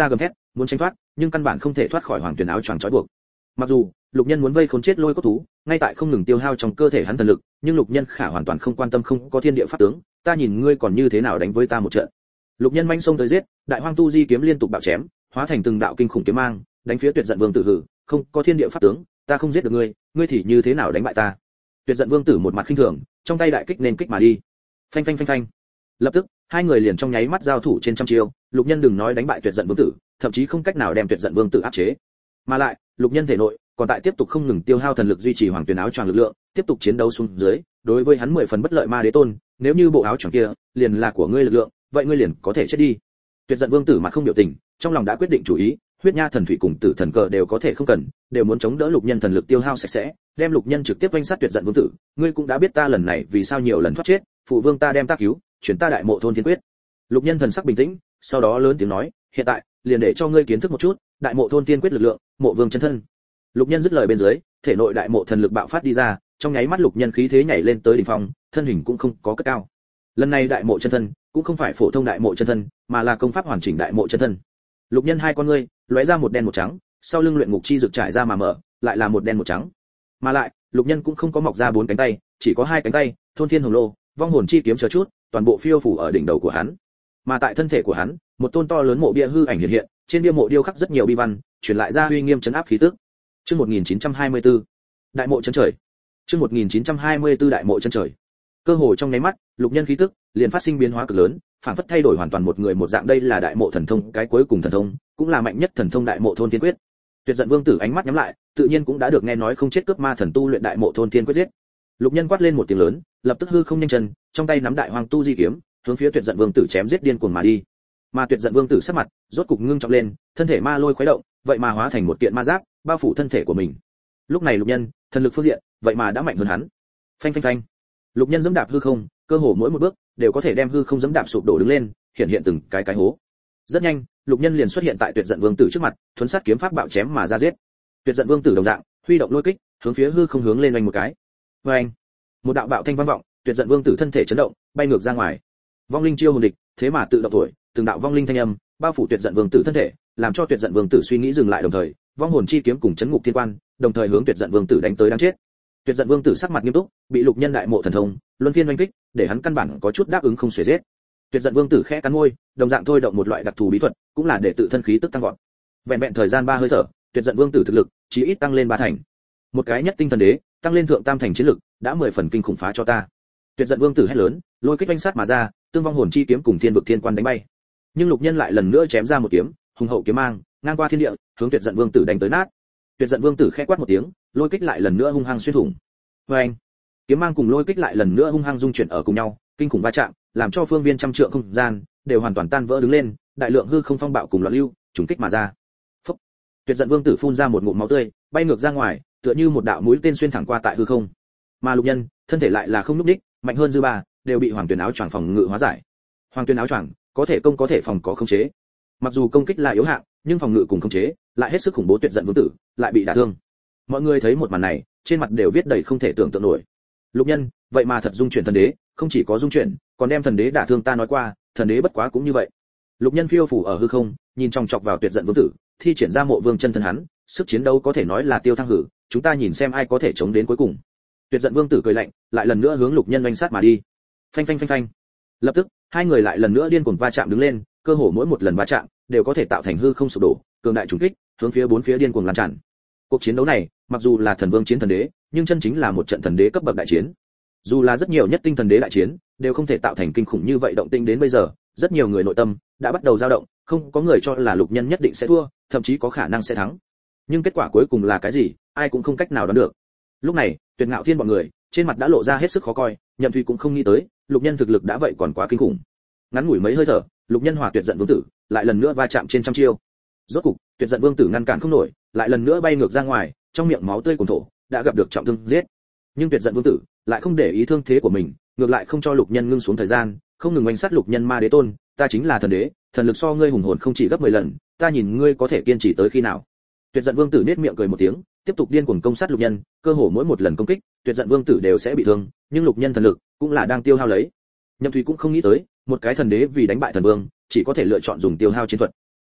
muốn tránh thoát, nhưng căn bản không thể thoát khỏi hoàng tuyền áo choàng trói buộc. Mặc dù Lục Nhân muốn vây khốn chết lôi cốt thú, ngay tại không ngừng tiêu hao trong cơ thể hắn thần lực, nhưng Lục Nhân khả hoàn toàn không quan tâm không có thiên địa pháp tướng, ta nhìn ngươi còn như thế nào đánh với ta một trận. Lục Nhân manh xông tới giết, đại hoang tu di kiếm liên tục bạo chém, hóa thành từng đạo kinh khủng kiếm mang, đánh phía Tuyệt Giận Vương Tử hử, không có thiên địa pháp tướng, ta không giết được ngươi, ngươi thì như thế nào đánh bại ta? Tuyệt Giận Vương Tử một mặt khinh thường, trong tay đại kích nên kích mà đi. Phanh phanh phanh phanh. Lập tức, hai người liền trong nháy mắt giao thủ trên trăm chiêu, Lục Nhân đừng nói đánh bại Tuyệt Giận Vương Tử, thậm chí không cách nào đem Tuyệt Giận Vương Tử áp chế. Mà lại, Lục Nhân thể nội còn tại tiếp tục không ngừng tiêu hao thần lực duy trì hoàng tuyền áo choàng lực lượng, tiếp tục chiến đấu xuống dưới, đối với hắn mười phần bất lợi ma đế tôn, nếu như bộ áo choàng kia liền là của ngươi lực lượng, vậy ngươi liền có thể chết đi. Tuyệt Giận Vương Tử mặt không biểu tình, trong lòng đã quyết định chủ ý, huyết nha thần thủy cùng tử thần cờ đều có thể không cần, đều muốn chống đỡ Lục Nhân thần lực tiêu hao sạch sẽ, đem Lục Nhân trực tiếp vây sát Tuyệt Giận Vương Tử, ngươi cũng đã biết ta lần này vì sao nhiều lần thoát chết, phụ vương ta đem ta cứu, chuyển ta đại mộ thôn thiên quyết. Lục Nhân thần sắc bình tĩnh, sau đó lớn tiếng nói, hiện tại liền để cho ngươi kiến thức một chút đại mộ thôn tiên quyết lực lượng, mộ vương chân thân. Lục Nhân dứt lời bên dưới, thể nội đại mộ thần lực bạo phát đi ra, trong nháy mắt Lục Nhân khí thế nhảy lên tới đỉnh phong, thân hình cũng không có cất cao. Lần này đại mộ chân thân cũng không phải phổ thông đại mộ chân thân, mà là công pháp hoàn chỉnh đại mộ chân thân. Lục Nhân hai con ngươi lóe ra một đen một trắng, sau lưng luyện ngục chi rực trải ra mà mở, lại là một đen một trắng. Mà lại, Lục Nhân cũng không có mọc ra bốn cánh tay, chỉ có hai cánh tay, thôn thiên hồng lô, vong hồn chi kiếm chờ chút, toàn bộ phiêu phủ ở đỉnh đầu của hắn. Mà tại thân thể của hắn, một tôn to lớn mộ bia hư ảnh hiện hiện, trên bia mộ điêu khắc rất nhiều bi văn, truyền lại ra uy nghiêm trấn áp khí tức. Chương một nghìn chín trăm hai mươi tư, đại mộ chân trời. Chương một nghìn chín trăm hai mươi tư đại mộ chân trời. Cơ hồ trong nháy mắt, Lục Nhân khí tức liền phát sinh biến hóa cực lớn, phản phất thay đổi hoàn toàn một người một dạng, đây là đại mộ thần thông, cái cuối cùng thần thông, cũng là mạnh nhất thần thông đại mộ thôn tiên quyết. Tuyệt Giận Vương Tử ánh mắt nhắm lại, tự nhiên cũng đã được nghe nói không chết cướp ma thần tu luyện đại mộ thôn tiên quyết giết. Lục Nhân quát lên một tiếng lớn, lập tức hư không nhanh chân, trong tay nắm đại hoàng tu di kiếm, hướng phía Tuyệt Giận Vương Tử chém giết điên cuồng mà đi. Mà Tuyệt Giận Vương Tử sắc mặt rốt cục ngưng trọng lên, thân thể ma lôi khuấy động, vậy mà hóa thành một kiện ma giáp, bao phủ thân thể của mình. Lúc này Lục Nhân, thần lực phương diện, vậy mà đã mạnh hơn hắn. Phanh phanh phanh. Lục Nhân giẫm đạp hư không, cơ hồ mỗi một bước đều có thể đem hư không giẫm đạp sụp đổ đứng lên, hiện hiện từng cái cái hố. Rất nhanh, Lục Nhân liền xuất hiện tại Tuyệt Giận Vương Tử trước mặt, thuần sát kiếm pháp bạo chém mà ra giết. Tuyệt Giận Vương Tử đồng dạng, huy động lôi kích, hướng phía hư không hướng lên oanh một cái. Oanh! Một đạo bạo thanh vang vọng, Tuyệt Giận Vương Tử thân thể chấn động, bay ngược ra ngoài. Vong linh chiêu hồn địch, thế mà tự động thổi, từng đạo vong linh thanh âm bao phủ Tuyệt Giận Vương Tử thân thể, làm cho Tuyệt Giận Vương Tử suy nghĩ dừng lại, đồng thời, vong hồn chi kiếm cùng chấn ngục thiên quan, đồng thời hướng Tuyệt Giận Vương Tử đánh tới đáng chết. Tuyệt Giận Vương Tử sắc mặt nghiêm túc, bị Lục Nhân đại mộ thần thông luân phiên oanh kích, để hắn căn bản có chút đáp ứng không xuể giết. Tuyệt Giận Vương Tử khẽ cắn môi, đồng dạng thôi động một loại đặc thù bí thuật, cũng là để tự thân khí tức tăng vọt. Vẹn vẹn thời gian ba hơi thở, Tuyệt Giận Vương Tử thực lực chỉ ít tăng lên ba thành. Một cái nhất tinh thần đế, tăng lên thượng tam thành chiến lực, đã mười phần kinh khủng, phá cho ta. Tuyệt Giận Vương Tử hét lớn, lôi kích oanh sát mà ra, tương vong hồn chi kiếm cùng thiên vực thiên quan đánh bay. Nhưng Lục Nhân lại lần nữa chém ra một kiếm, hùng hậu kiếm mang, ngang qua thiên địa, hướng Tuyệt Giận Vương Tử đánh tới nát. Tuyệt Giận Vương Tử khẽ quát một tiếng, lôi kích lại lần nữa hung hăng xuyên thủng. Oeng! Kiếm mang cùng lôi kích lại lần nữa hung hăng dung chuyển ở cùng nhau, kinh khủng va chạm, làm cho phương viên trăm trượng không gian đều hoàn toàn tan vỡ đứng lên, đại lượng hư không phong bạo cùng loạn lưu, trùng kích mà ra. Phốc! Tuyệt Giận Vương Tử phun ra một ngụm máu tươi, bay ngược ra ngoài, tựa như một đạo mũi tên xuyên thẳng qua tại hư không. Mà Lục Nhân, thân thể lại là không lúc đích, mạnh hơn dư ba, đều bị Hoàng Tuyền áo choàng phòng ngự hóa giải. Hoàng Tuyền áo choàng có thể công có thể phòng có khống chế. Mặc dù công kích là yếu hạng, nhưng phòng ngự cùng khống chế lại hết sức khủng bố. Tuyệt Giận Vương Tử lại bị đả thương. Mọi người thấy một màn này, trên mặt đều viết đầy không thể tưởng tượng nổi. Lục Nhân, vậy mà thật dung chuyển thần đế, không chỉ có dung chuyển, còn đem thần đế đả thương, ta nói qua, thần đế bất quá cũng như vậy. Lục Nhân phiêu phủ ở hư không, nhìn chòng chọc vào Tuyệt Giận Vương Tử, thi triển ra mộ vương chân thân hắn, sức chiến đấu có thể nói là tiêu thăng hử, chúng ta nhìn xem ai có thể chống đến cuối cùng. Tuyệt Giận Vương Tử cười lạnh, lại lần nữa hướng Lục Nhân oanh sát mà đi. Phanh phanh phanh phanh. Lập tức, hai người lại lần nữa điên cuồng va chạm đứng lên, cơ hồ mỗi một lần va chạm đều có thể tạo thành hư không sụp đổ, cường đại trùng kích, hướng phía bốn phía điên cuồng lan tràn. Cuộc chiến đấu này, mặc dù là thần vương chiến thần đế, nhưng chân chính là một trận thần đế cấp bậc đại chiến. Dù là rất nhiều nhất tinh thần đế đại chiến, đều không thể tạo thành kinh khủng như vậy động tĩnh. Đến bây giờ, rất nhiều người nội tâm đã bắt đầu dao động, không có người cho là Lục Nhân nhất định sẽ thua, thậm chí có khả năng sẽ thắng. Nhưng kết quả cuối cùng là cái gì, ai cũng không cách nào đoán được. Lúc này, Tuyệt Ngạo Thiên bọn người, trên mặt đã lộ ra hết sức khó coi, Nhậm Thùy cũng không nghĩ tới, Lục Nhân thực lực đã vậy còn quá kinh khủng. Ngắn ngủi mấy hơi thở, Lục Nhân hòa Tuyệt Giận Vương Tử lại lần nữa va chạm trên trăm chiêu. Rốt cục, Tuyệt Giận Vương Tử ngăn cản không nổi, lại lần nữa bay ngược ra ngoài, trong miệng máu tươi cuồn thổ, đã gặp được trọng thương giết. Nhưng Tuyệt Giận Vương Tử lại không để ý thương thế của mình, ngược lại không cho Lục Nhân ngưng xuống thời gian, không ngừng oanh sát Lục Nhân. Ma đế tôn, ta chính là thần đế, thần lực so ngươi hùng hồn không chỉ gấp mười lần, ta nhìn ngươi có thể kiên trì tới khi nào. Tuyệt Giận Vương Tử nhếch miệng cười một tiếng, tiếp tục điên cuồng công sát Lục Nhân, cơ hồ mỗi một lần công kích, Tuyệt Giận Vương Tử đều sẽ bị thương, nhưng Lục Nhân thần lực cũng là đang tiêu hao lấy. Nhậm Thùy cũng không nghĩ tới, một cái thần đế vì đánh bại thần vương, chỉ có thể lựa chọn dùng tiêu hao chiến thuật.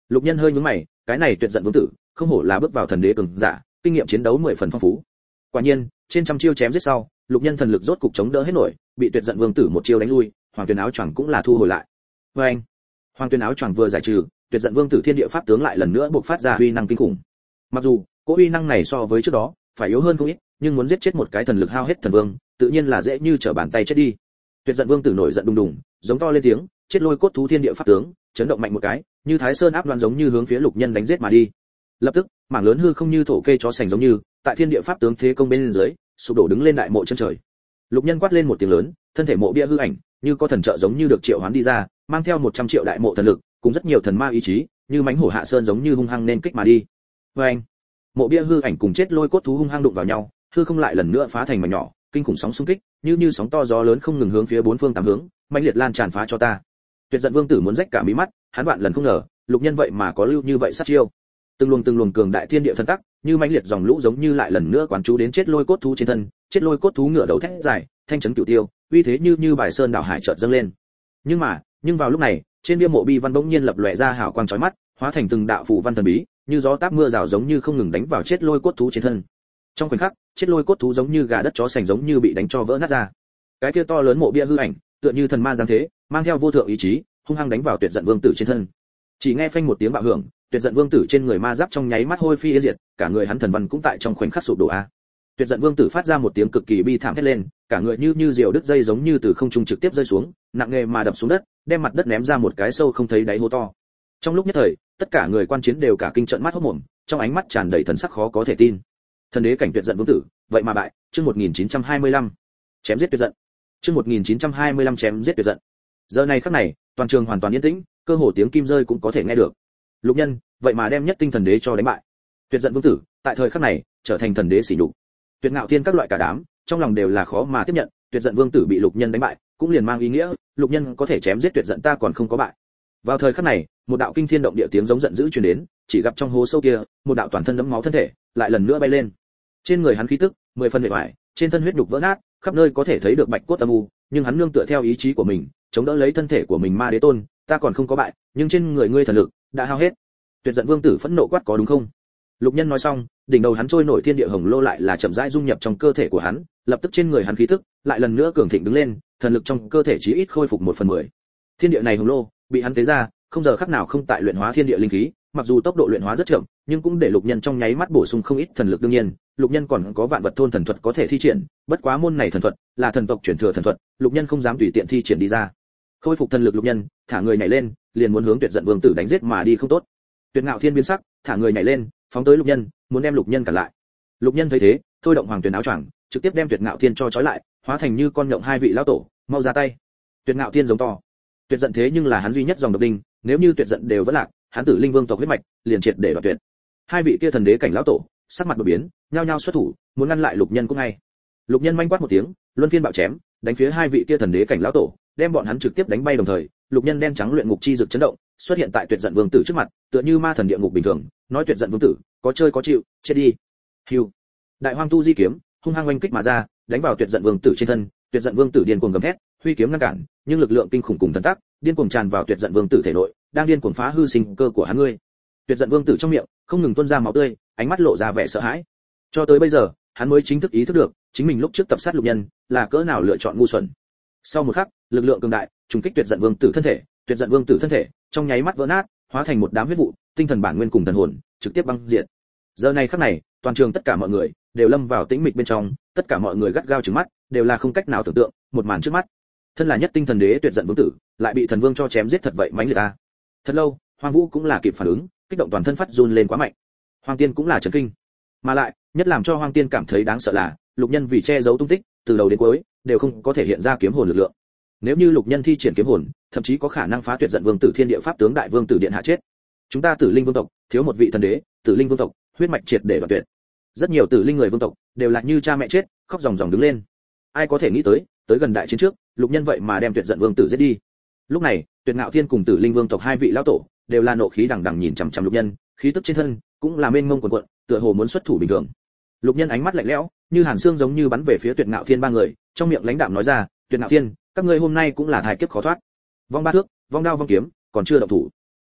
Lục Nhân hơi nhướng mày, cái này Tuyệt Giận Vương tử, không hổ là bước vào thần đế cường giả, kinh nghiệm chiến đấu mười phần phong phú. Quả nhiên, trên trăm chiêu chém giết sau, Lục Nhân thần lực rốt cục chống đỡ hết nổi, bị Tuyệt Giận Vương tử một chiêu đánh lui, Hoàng Tuyền áo choàng cũng là thu hồi lại. Và anh, Hoàng Tuyền áo choàng vừa giải trừ, Tuyệt Giận Vương tử thiên địa pháp tướng lại lần nữa bộc phát ra uy năng kinh khủng. Mặc dù, cỗ uy năng này so với trước đó phải yếu hơn không ít, nhưng muốn giết chết một cái thần lực hao hết thần vương, tự nhiên là dễ như trở bàn tay chết đi. Tuyệt Giận Vương tử nổi giận đùng đùng, giống to lên tiếng, chết lôi cốt thú thiên địa pháp tướng, chấn động mạnh một cái, như Thái Sơn áp loan giống như hướng phía Lục Nhân đánh giết mà đi. Lập tức, mảng lớn hư không như thổ kê chó sành giống như, tại thiên địa pháp tướng thế công bên dưới, sụp đổ đứng lên đại mộ chân trời. Lục Nhân quát lên một tiếng lớn, thân thể mộ bia hư ảnh, như có thần trợ giống như được triệu hoán đi ra, mang theo một trăm triệu đại mộ thần lực, cùng rất nhiều thần ma ý chí, như mãnh hổ hạ sơn giống như hung hăng nên kích mà đi. Và anh, mộ bia hư ảnh cùng chết lôi cốt thú hung hăng đụng vào nhau, hư không lại lần nữa phá thành mảnh nhỏ, kinh khủng sóng xung kích, như như sóng to gió lớn không ngừng hướng phía bốn phương tám hướng, mãnh liệt lan tràn phá cho ta. Tuyệt Giận Vương tử muốn rách cả mí mắt, hắn vạn lần không ngờ, Lục Nhân vậy mà có lưu như vậy sát chiêu. Từng luồng từng luồng cường đại thiên địa thần tắc, như mãnh liệt dòng lũ giống như lại lần nữa quán chú đến chết lôi cốt thú trên thân, chết lôi cốt thú ngửa đầu thét dài, thanh chấn cửu tiêu, uy thế như như bài sơn đảo hải chợt dâng lên. Nhưng mà, nhưng vào lúc này, trên bia mộ bi văn bỗng nhiên lập lòe ra hào quang chói mắt, hóa thành từng đạo phù văn thần bí, như gió táp mưa rào giống như không ngừng đánh vào chết lôi cốt thú trên thân. Trong khoảnh khắc, chết lôi cốt thú giống như gà đất chó sành giống như bị đánh cho vỡ nát ra. Cái kia to lớn mộ bia hư ảnh, tựa như thần ma giáng thế, mang theo vô thượng ý chí, hung hăng đánh vào Tuyệt Giận Vương tử trên thân. Chỉ nghe phanh một tiếng bạo hưởng, Tuyệt Giận Vương tử trên người ma giáp trong nháy mắt hôi phi yên diệt, cả người hắn thần văn cũng tại trong khoảnh khắc sụp đổ a. Tuyệt Giận Vương tử phát ra một tiếng cực kỳ bi thảm thét lên, cả người như như diều đứt dây giống như từ không trung trực tiếp rơi xuống, nặng nề mà đập xuống đất, đem mặt đất ném ra một cái sâu không thấy đáy hố to. Trong lúc nhất thời, tất cả người quan chiến đều cả kinh trợn mắt hốt mồm, trong ánh mắt tràn đầy thần sắc khó có thể tin. Thần đế cảnh Tuyệt Giận Vương tử, vậy mà bại, chương một nghìn chín trăm hai mươi lăm. Chém giết Tuyệt Giận. Chương một nghìn chín trăm hai mươi lăm chém giết Tuyệt Giận. Giờ này khắc này, toàn trường hoàn toàn yên tĩnh, cơ hồ tiếng kim rơi cũng có thể nghe được. Lục Nhân, vậy mà đem nhất tinh thần đế cho đánh bại. Tuyệt Giận Vương tử, tại thời khắc này, trở thành thần đế sỉ nhục. Tuyệt Ngạo Thiên các loại cả đám, trong lòng đều là khó mà tiếp nhận, Tuyệt Giận Vương tử bị Lục Nhân đánh bại, cũng liền mang ý nghĩa, Lục Nhân có thể chém giết Tuyệt Giận ta còn không có bại. Vào thời khắc này, một đạo kinh thiên động địa tiếng giống giận dữ truyền đến, chỉ gặp trong hố sâu kia, một đạo toàn thân đẫm máu thân thể, lại lần nữa bay lên. Trên người hắn khí tức, mười phần bề ngoài, trên thân huyết nhục vỡ nát, khắp nơi có thể thấy được bạch cốt âm u, nhưng hắn nương tựa theo ý chí của mình, chống đỡ lấy thân thể của mình ma đế tôn, ta còn không có bại, nhưng trên người ngươi thần lực đã hao hết. Tuyệt Giận Vương tử phẫn nộ quát có đúng không? Lục Nhân nói xong, đỉnh đầu hắn trôi nổi thiên địa hồng lô lại là chậm rãi dung nhập trong cơ thể của hắn, lập tức trên người hắn khí tức lại lần nữa cường thịnh đứng lên, thần lực trong cơ thể chí ít khôi phục một phần mười. Thiên địa này hồng lô bị hắn tế ra, không giờ khắc nào không tại luyện hóa thiên địa linh khí, mặc dù tốc độ luyện hóa rất chậm, nhưng cũng để Lục Nhân trong nháy mắt bổ sung không ít thần lực. Đương nhiên, Lục Nhân còn có vạn vật thôn thần thuật có thể thi triển, bất quá môn này thần thuật là thần tộc truyền thừa thần thuật, Lục Nhân không dám tùy tiện thi triển đi ra. Khôi phục thần lực Lục Nhân, thả người nhảy lên, liền muốn hướng Tuyệt Giận Vương tử đánh giết mà đi không tốt. Tuyệt Ngạo Thiên biến sắc, thả người nhảy lên, phóng tới Lục Nhân, muốn đem Lục Nhân cản lại. Lục Nhân thấy thế, thôi động Hoàng Tuyền áo choàng, trực tiếp đem Tuyệt Ngạo Thiên cho trói lại, hóa thành như con nhộng hai vị lão tổ, mau ra tay. Tuyệt Ngạo Thiên giống to. Tuyệt Giận thế nhưng là hắn duy nhất dòng độc đinh, nếu như Tuyệt Giận đều vẫn lạc, hắn Tử Linh Vương tộc huyết mạch liền triệt để đoạt tuyệt. Hai vị kia thần đế cảnh lão tổ, sắc mặt đổi biến, nhao nhao xuất thủ, muốn ngăn lại Lục Nhân cũng ngay. Lục Nhân manh quát một tiếng, luân phiên bạo chém, đánh phía hai vị kia thần đế cảnh lão tổ, đem bọn hắn trực tiếp đánh bay đồng thời, Lục Nhân đen trắng luyện ngục chi dược chấn động, xuất hiện tại Tuyệt Giận Vương tử trước mặt, tựa như ma thần địa ngục bình thường, nói Tuyệt Giận Vương tử, có chơi có chịu, chết đi. Hưu. Đại Hoang Tu Di kiếm, hung hăng oanh kích mà ra, đánh vào Tuyệt Giận Vương tử trên thân, Tuyệt Giận Vương tử điên cuồng gầm thét, huy kiếm ngăn cản, nhưng lực lượng kinh khủng cùng thần tắc, điên cuồng tràn vào Tuyệt Giận Vương tử thể nội, đang điên cuồng phá hư sinh cơ của hắn ngươi. Tuyệt Giận Vương tử trong miệng không ngừng tuôn ra máu tươi, ánh mắt lộ ra vẻ sợ hãi. Cho tới bây giờ, hắn mới chính thức ý thức được, chính mình lúc trước tập sát Lục Nhân, là cỡ nào lựa chọn ngu xuẩn. Sau một khắc, lực lượng cường đại trùng kích Tuyệt Giận Vương tử thân thể, Tuyệt Giận Vương tử thân thể trong nháy mắt vỡ nát, hóa thành một đám huyết vụ, tinh thần bản nguyên cùng thần hồn trực tiếp băng diệt. Giờ này khắc này, toàn trường tất cả mọi người đều lâm vào tĩnh mịch bên trong, tất cả mọi người gắt gao trừng mắt, đều là không cách nào tưởng tượng một màn trước mắt. Thân là nhất tinh thần đế Tuyệt Giận Vương tử, lại bị thần vương cho chém giết thật vậy mãnh liệt ta. Thật lâu, Hoàng Vũ cũng là kịp phản ứng, kích động toàn thân phát run lên quá mạnh. Hoàng Tiên cũng là chấn kinh, mà lại nhất làm cho Hoàng Tiên cảm thấy đáng sợ là Lục Nhân vì che giấu tung tích, từ đầu đến cuối đều không có thể hiện ra kiếm hồn lực lượng. Nếu như Lục Nhân thi triển kiếm hồn, thậm chí có khả năng phá Tuyệt Giận Vương tử thiên địa pháp tướng đại vương tử điện hạ chết. Chúng ta Tử Linh Vương tộc thiếu một vị thần đế, Tử Linh Vương tộc huyết mạch triệt để đoạn tuyệt. Rất nhiều Tử Linh người vương tộc đều là như cha mẹ chết, khóc ròng ròng đứng lên. Ai có thể nghĩ tới, tới gần đại chiến trước, Lục Nhân vậy mà đem Tuyệt Giận Vương tử giết đi. Lúc này, Tuyệt Ngạo Thiên cùng Tử Linh Vương tộc hai vị lão tổ đều là nộ khí đằng đằng nhìn chằm chằm Lục Nhân, khí tức trên thân cũng là mênh mông cuồn cuộn, tựa hồ muốn xuất thủ bình thường. Lục Nhân ánh mắt lạnh lẽo, như hàn xương giống như bắn về phía Tuyệt Ngạo Thiên ba người, trong miệng lãnh đạm nói ra, "Tuyệt Ngạo Thiên, các ngươi hôm nay cũng là thai kiếp khó thoát. Vong ba thước, vong đao vong kiếm, còn chưa động thủ."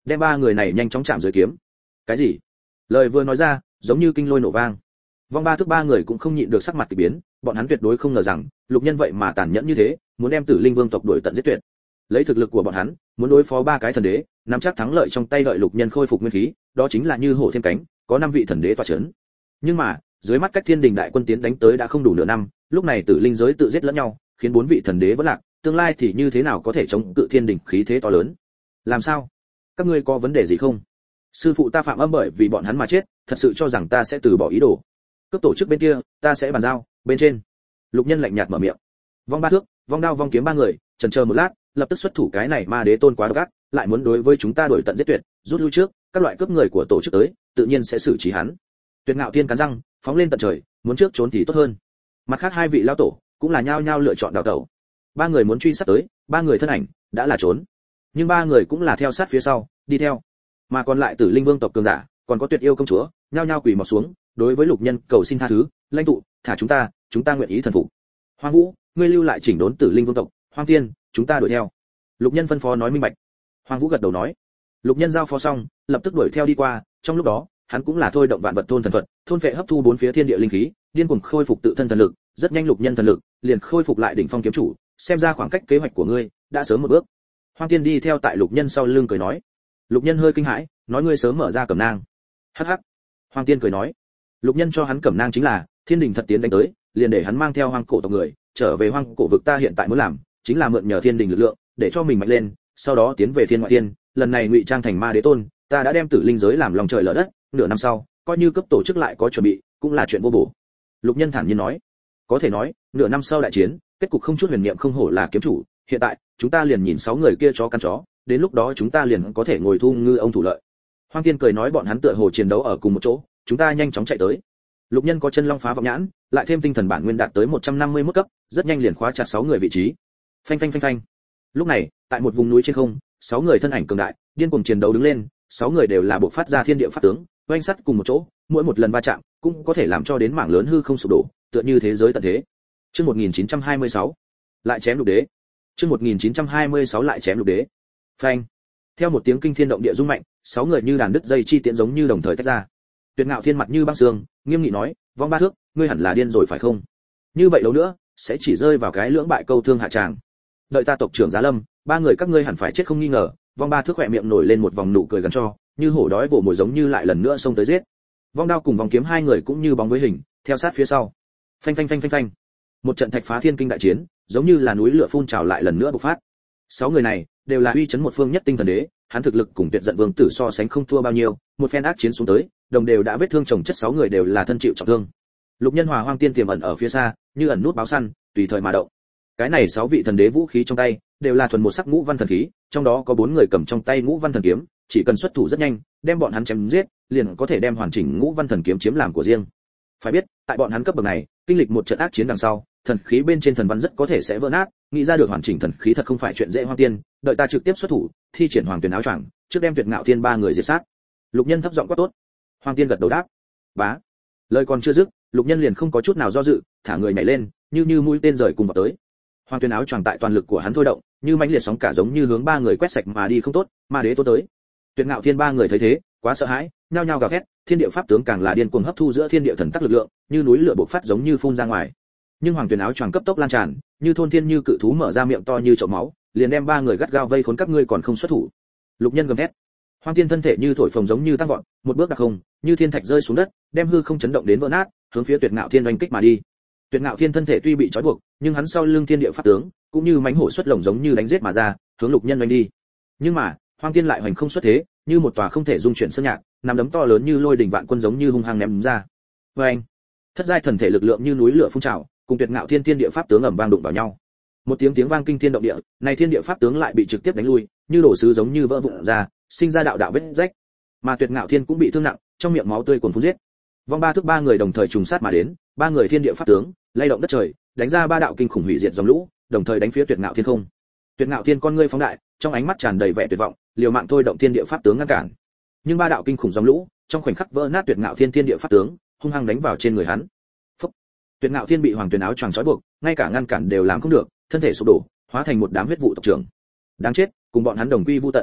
đem ba người này nhanh chóng chạm dưới kiếm. Cái gì? Lời vừa nói ra, giống như kinh lôi nổ vang. Vong ba thức ba người cũng không nhịn được sắc mặt kỳ biến, bọn hắn tuyệt đối không ngờ rằng Lục Nhân vậy mà tàn nhẫn như thế, muốn đem Tử Linh Vương tộc đuổi tận giết tuyệt. Lấy thực lực của bọn hắn, muốn đối phó ba cái thần đế, nắm chắc thắng lợi trong tay đợi Lục Nhân khôi phục nguyên khí, đó chính là như hổ thêm cánh, có năm vị thần đế tọa chấn. Nhưng mà, dưới mắt cách Thiên Đình đại quân tiến đánh tới đã không đủ nửa năm, lúc này Tử Linh giới tự giết lẫn nhau, khiến bốn vị thần đế vẫn lạc, tương lai thì như thế nào có thể chống cự Thiên Đình khí thế to lớn? Làm sao? Các ngươi có vấn đề gì không? Sư phụ ta phạm âm bởi vì bọn hắn mà chết, thật sự cho rằng ta sẽ từ bỏ ý đồ. Cấp tổ chức bên kia, ta sẽ bàn giao, bên trên. Lục Nhân lạnh nhạt mở miệng. Vong ba thước, vong đao vong kiếm ba người, chần chờ một lát, lập tức xuất thủ. Cái này ma đế tôn quá độc ác, lại muốn đối với chúng ta đuổi tận giết tuyệt, rút lui trước, các loại cướp người của tổ chức tới, tự nhiên sẽ xử trí hắn. Tuyệt Ngạo Thiên cắn răng, phóng lên tận trời, muốn trước trốn thì tốt hơn. Mặt khác hai vị lão tổ cũng là nhao nhao lựa chọn đào tẩu. Ba người muốn truy sát tới, ba người thân ảnh đã là trốn, nhưng ba người cũng là theo sát phía sau, đi theo. Mà còn lại Tử Linh Vương tộc cường giả, còn có Tuyệt Yêu công chúa, nhao nhao quỳ mọp xuống, đối với Lục Nhân cầu xin tha thứ, lãnh tụ, thả chúng ta, chúng ta nguyện ý thần phục. Hoang Vũ, ngươi lưu lại chỉnh đốn Tử Linh Vương tộc, Hoang Tiên, chúng ta đuổi theo. Lục Nhân phân phó nói minh bạch. Hoang Vũ gật đầu nói. Lục Nhân giao phó xong, lập tức đuổi theo đi qua, trong lúc đó, hắn cũng là thôi động vạn vật thôn thần thuật, thôn phệ hấp thu bốn phía thiên địa linh khí, điên cuồng khôi phục tự thân thần lực, rất nhanh Lục Nhân thần lực liền khôi phục lại đỉnh phong kiếm chủ, xem ra khoảng cách kế hoạch của ngươi đã sớm một bước. Hoang Tiên đi theo tại Lục Nhân sau lưng cười nói. Lục Nhân hơi kinh hãi, nói ngươi sớm mở ra cẩm nang. Hắc hắc. Hoang Tiên cười nói. Lục Nhân cho hắn cẩm nang chính là Thiên Đình thật tiến đánh tới, liền để hắn mang theo hoang cổ tộc người trở về hoang cổ vực. Ta hiện tại muốn làm chính là mượn nhờ Thiên Đình lực lượng để cho mình mạnh lên, sau đó tiến về thiên ngoại thiên, lần này ngụy trang thành ma đế tôn. Ta đã đem Tử Linh giới làm lòng trời lở đất, nửa năm sau coi như cấp tổ chức lại có chuẩn bị cũng là chuyện vô bổ. Lục Nhân thản nhiên nói. Có thể nói nửa năm sau đại chiến kết cục không chút huyền niệm, không hổ là kiếm chủ. Hiện tại chúng ta liền nhìn sáu người kia chó căn chó, đến lúc đó chúng ta liền có thể ngồi thu ngư ông thủ lợi. Hoang Tiên cười nói bọn hắn tựa hồ chiến đấu ở cùng một chỗ, chúng ta nhanh chóng chạy tới. Lục Nhân có chân long phá vọng nhãn, lại thêm tinh thần bản nguyên đạt tới một trăm năm mươi mốt cấp, rất nhanh liền khóa chặt sáu người vị trí. Phanh phanh phanh phanh. Lúc này, tại một vùng núi trên không, sáu người thân ảnh cường đại, điên cuồng chiến đấu đứng lên, sáu người đều là bộc phát ra thiên địa pháp tướng, oanh sắt cùng một chỗ, mỗi một lần va chạm cũng có thể làm cho đến mảng lớn hư không sụp đổ, tựa như thế giới tận thế. Chương một nghìn chín trăm hai mươi sáu, lại chém lục đế. Chương một nghìn chín trăm hai mươi sáu lại chém lục đế. Phanh. Theo một tiếng kinh thiên động địa rung mạnh, sáu người như đàn đứt dây chi tiễn giống như đồng thời tách ra. Tuyệt Ngạo Thiên mặt như băng xương, nghiêm nghị nói, Vong ba thước, ngươi hẳn là điên rồi phải không? Như vậy lâu nữa, sẽ chỉ rơi vào cái lưỡng bại câu thương hạ tràng. Đợi ta tộc trưởng giá lâm, ba người các ngươi hẳn phải chết không nghi ngờ. Vong ba thước khỏe miệng nổi lên một vòng nụ cười gằn cho, như hổ đói vồ mồi giống như lại lần nữa xông tới giết. Vong đao cùng vong kiếm hai người cũng như bóng với hình, theo sát phía sau. Phanh phanh phanh phanh phanh. Một trận thạch phá thiên kinh đại chiến, giống như là núi lửa phun trào lại lần nữa bộc phát. Sáu người này đều là uy chấn một phương nhất tinh thần đế, hắn thực lực cùng Tuyệt Giận Vương tử so sánh không thua bao nhiêu, một phen ác chiến xuống tới, đồng đều đã vết thương chồng chất, sáu người đều là thân chịu trọng thương. Lục Nhân Hòa Hoang Tiên tiềm ẩn ở phía xa, như ẩn nút báo săn, tùy thời mà động. Cái này sáu vị thần đế vũ khí trong tay đều là thuần một sắc ngũ văn thần khí, trong đó có bốn người cầm trong tay ngũ văn thần kiếm, chỉ cần xuất thủ rất nhanh, đem bọn hắn chém giết, liền có thể đem hoàn chỉnh ngũ văn thần kiếm chiếm làm của riêng. Phải biết, tại bọn hắn cấp bậc này, kinh lịch một trận ác chiến đằng sau, thần khí bên trên thần văn rất có thể sẽ vỡ nát, nghĩ ra được hoàn chỉnh thần khí thật không phải chuyện dễ. Hoang Tiên, đợi ta trực tiếp xuất thủ, thi triển Hoàng Tuyền áo choàng, trước đem Tuyệt Ngạo Thiên ba người diệt sát. Lục Nhân thấp giọng quát tốt. Hoang Tiên gật đầu đáp. Bá. Lời còn chưa dứt, Lục Nhân liền không có chút nào do dự, thả người nhảy lên, như như mũi tên rời cùng vào tới. Hoàng Tuyền áo choàng tại toàn lực của hắn thôi động, như mãnh liệt sóng cả giống như hướng ba người quét sạch mà đi. Không tốt, ma đế tốt tới. Tuyệt Ngạo Thiên ba người thấy thế, quá sợ hãi, nhao nhao gào thét, thiên địa pháp tướng càng là điên cuồng hấp thu giữa thiên địa thần tắc lực lượng, như núi lửa bộc phát giống như phun ra ngoài. Nhưng Hoàng Tuyền áo choàng cấp tốc lan tràn, như thôn thiên như cự thú mở ra miệng to như chậu máu, liền đem ba người gắt gao vây khốn. Các ngươi còn không xuất thủ. Lục Nhân gầm thét. Hoang Tiên thân thể như thổi phồng giống như tăng vọt, một bước đặc không, như thiên thạch rơi xuống đất, đem hư không chấn động đến vỡ nát, hướng phía Tuyệt Ngạo Thiên oanh kích mà đi. Tuyệt Ngạo Thiên thân thể tuy bị trói buộc, nhưng hắn sau lưng thiên địa pháp tướng cũng như mãnh hổ xuất lồng giống như đánh giết mà ra, hướng Lục Nhân oanh đi. Nhưng mà, Hoang Tiên lại hoành không xuất thế, như một tòa không thể dung chuyển sơn nhạc, nắm đấm to lớn như lôi đình vạn quân giống như hung hăng ném ra. Oanh! Thất giai thần thể lực lượng như núi lửa phun trào, cùng Tuyệt Ngạo Thiên thiên địa pháp tướng ầm vang đụng vào nhau. Một tiếng tiếng vang kinh thiên động địa, này thiên địa pháp tướng lại bị trực tiếp đánh lui, như đổ sứ giống như vỡ vụn ra, sinh ra đạo đạo vết rách. Mà Tuyệt Ngạo Thiên cũng bị thương nặng, trong miệng máu tươi cuồn phun giết. Vong ba thước ba người đồng thời trùng sát mà đến, ba người thiên địa pháp tướng, lay động đất trời, đánh ra ba đạo kinh khủng hủy diệt dòng lũ, đồng thời đánh phía Tuyệt Ngạo Thiên không. Tuyệt Ngạo Thiên con ngươi phóng đại, trong ánh mắt tràn đầy vẻ tuyệt vọng, liều mạng thôi động thiên địa pháp tướng ngăn cản. Nhưng ba đạo kinh khủng dòng lũ, trong khoảnh khắc vỡ nát Tuyệt Ngạo Thiên thiên địa pháp tướng, hung hăng đánh vào trên người hắn. Phốc. Tuyệt Ngạo Thiên bị Hoàng Tuyền áo choàng trói buộc, ngay cả ngăn cản đều làm không được, thân thể sụp đổ, hóa thành một đám huyết vụ tộc trưởng. Đáng chết, cùng bọn hắn đồng quy vu tận.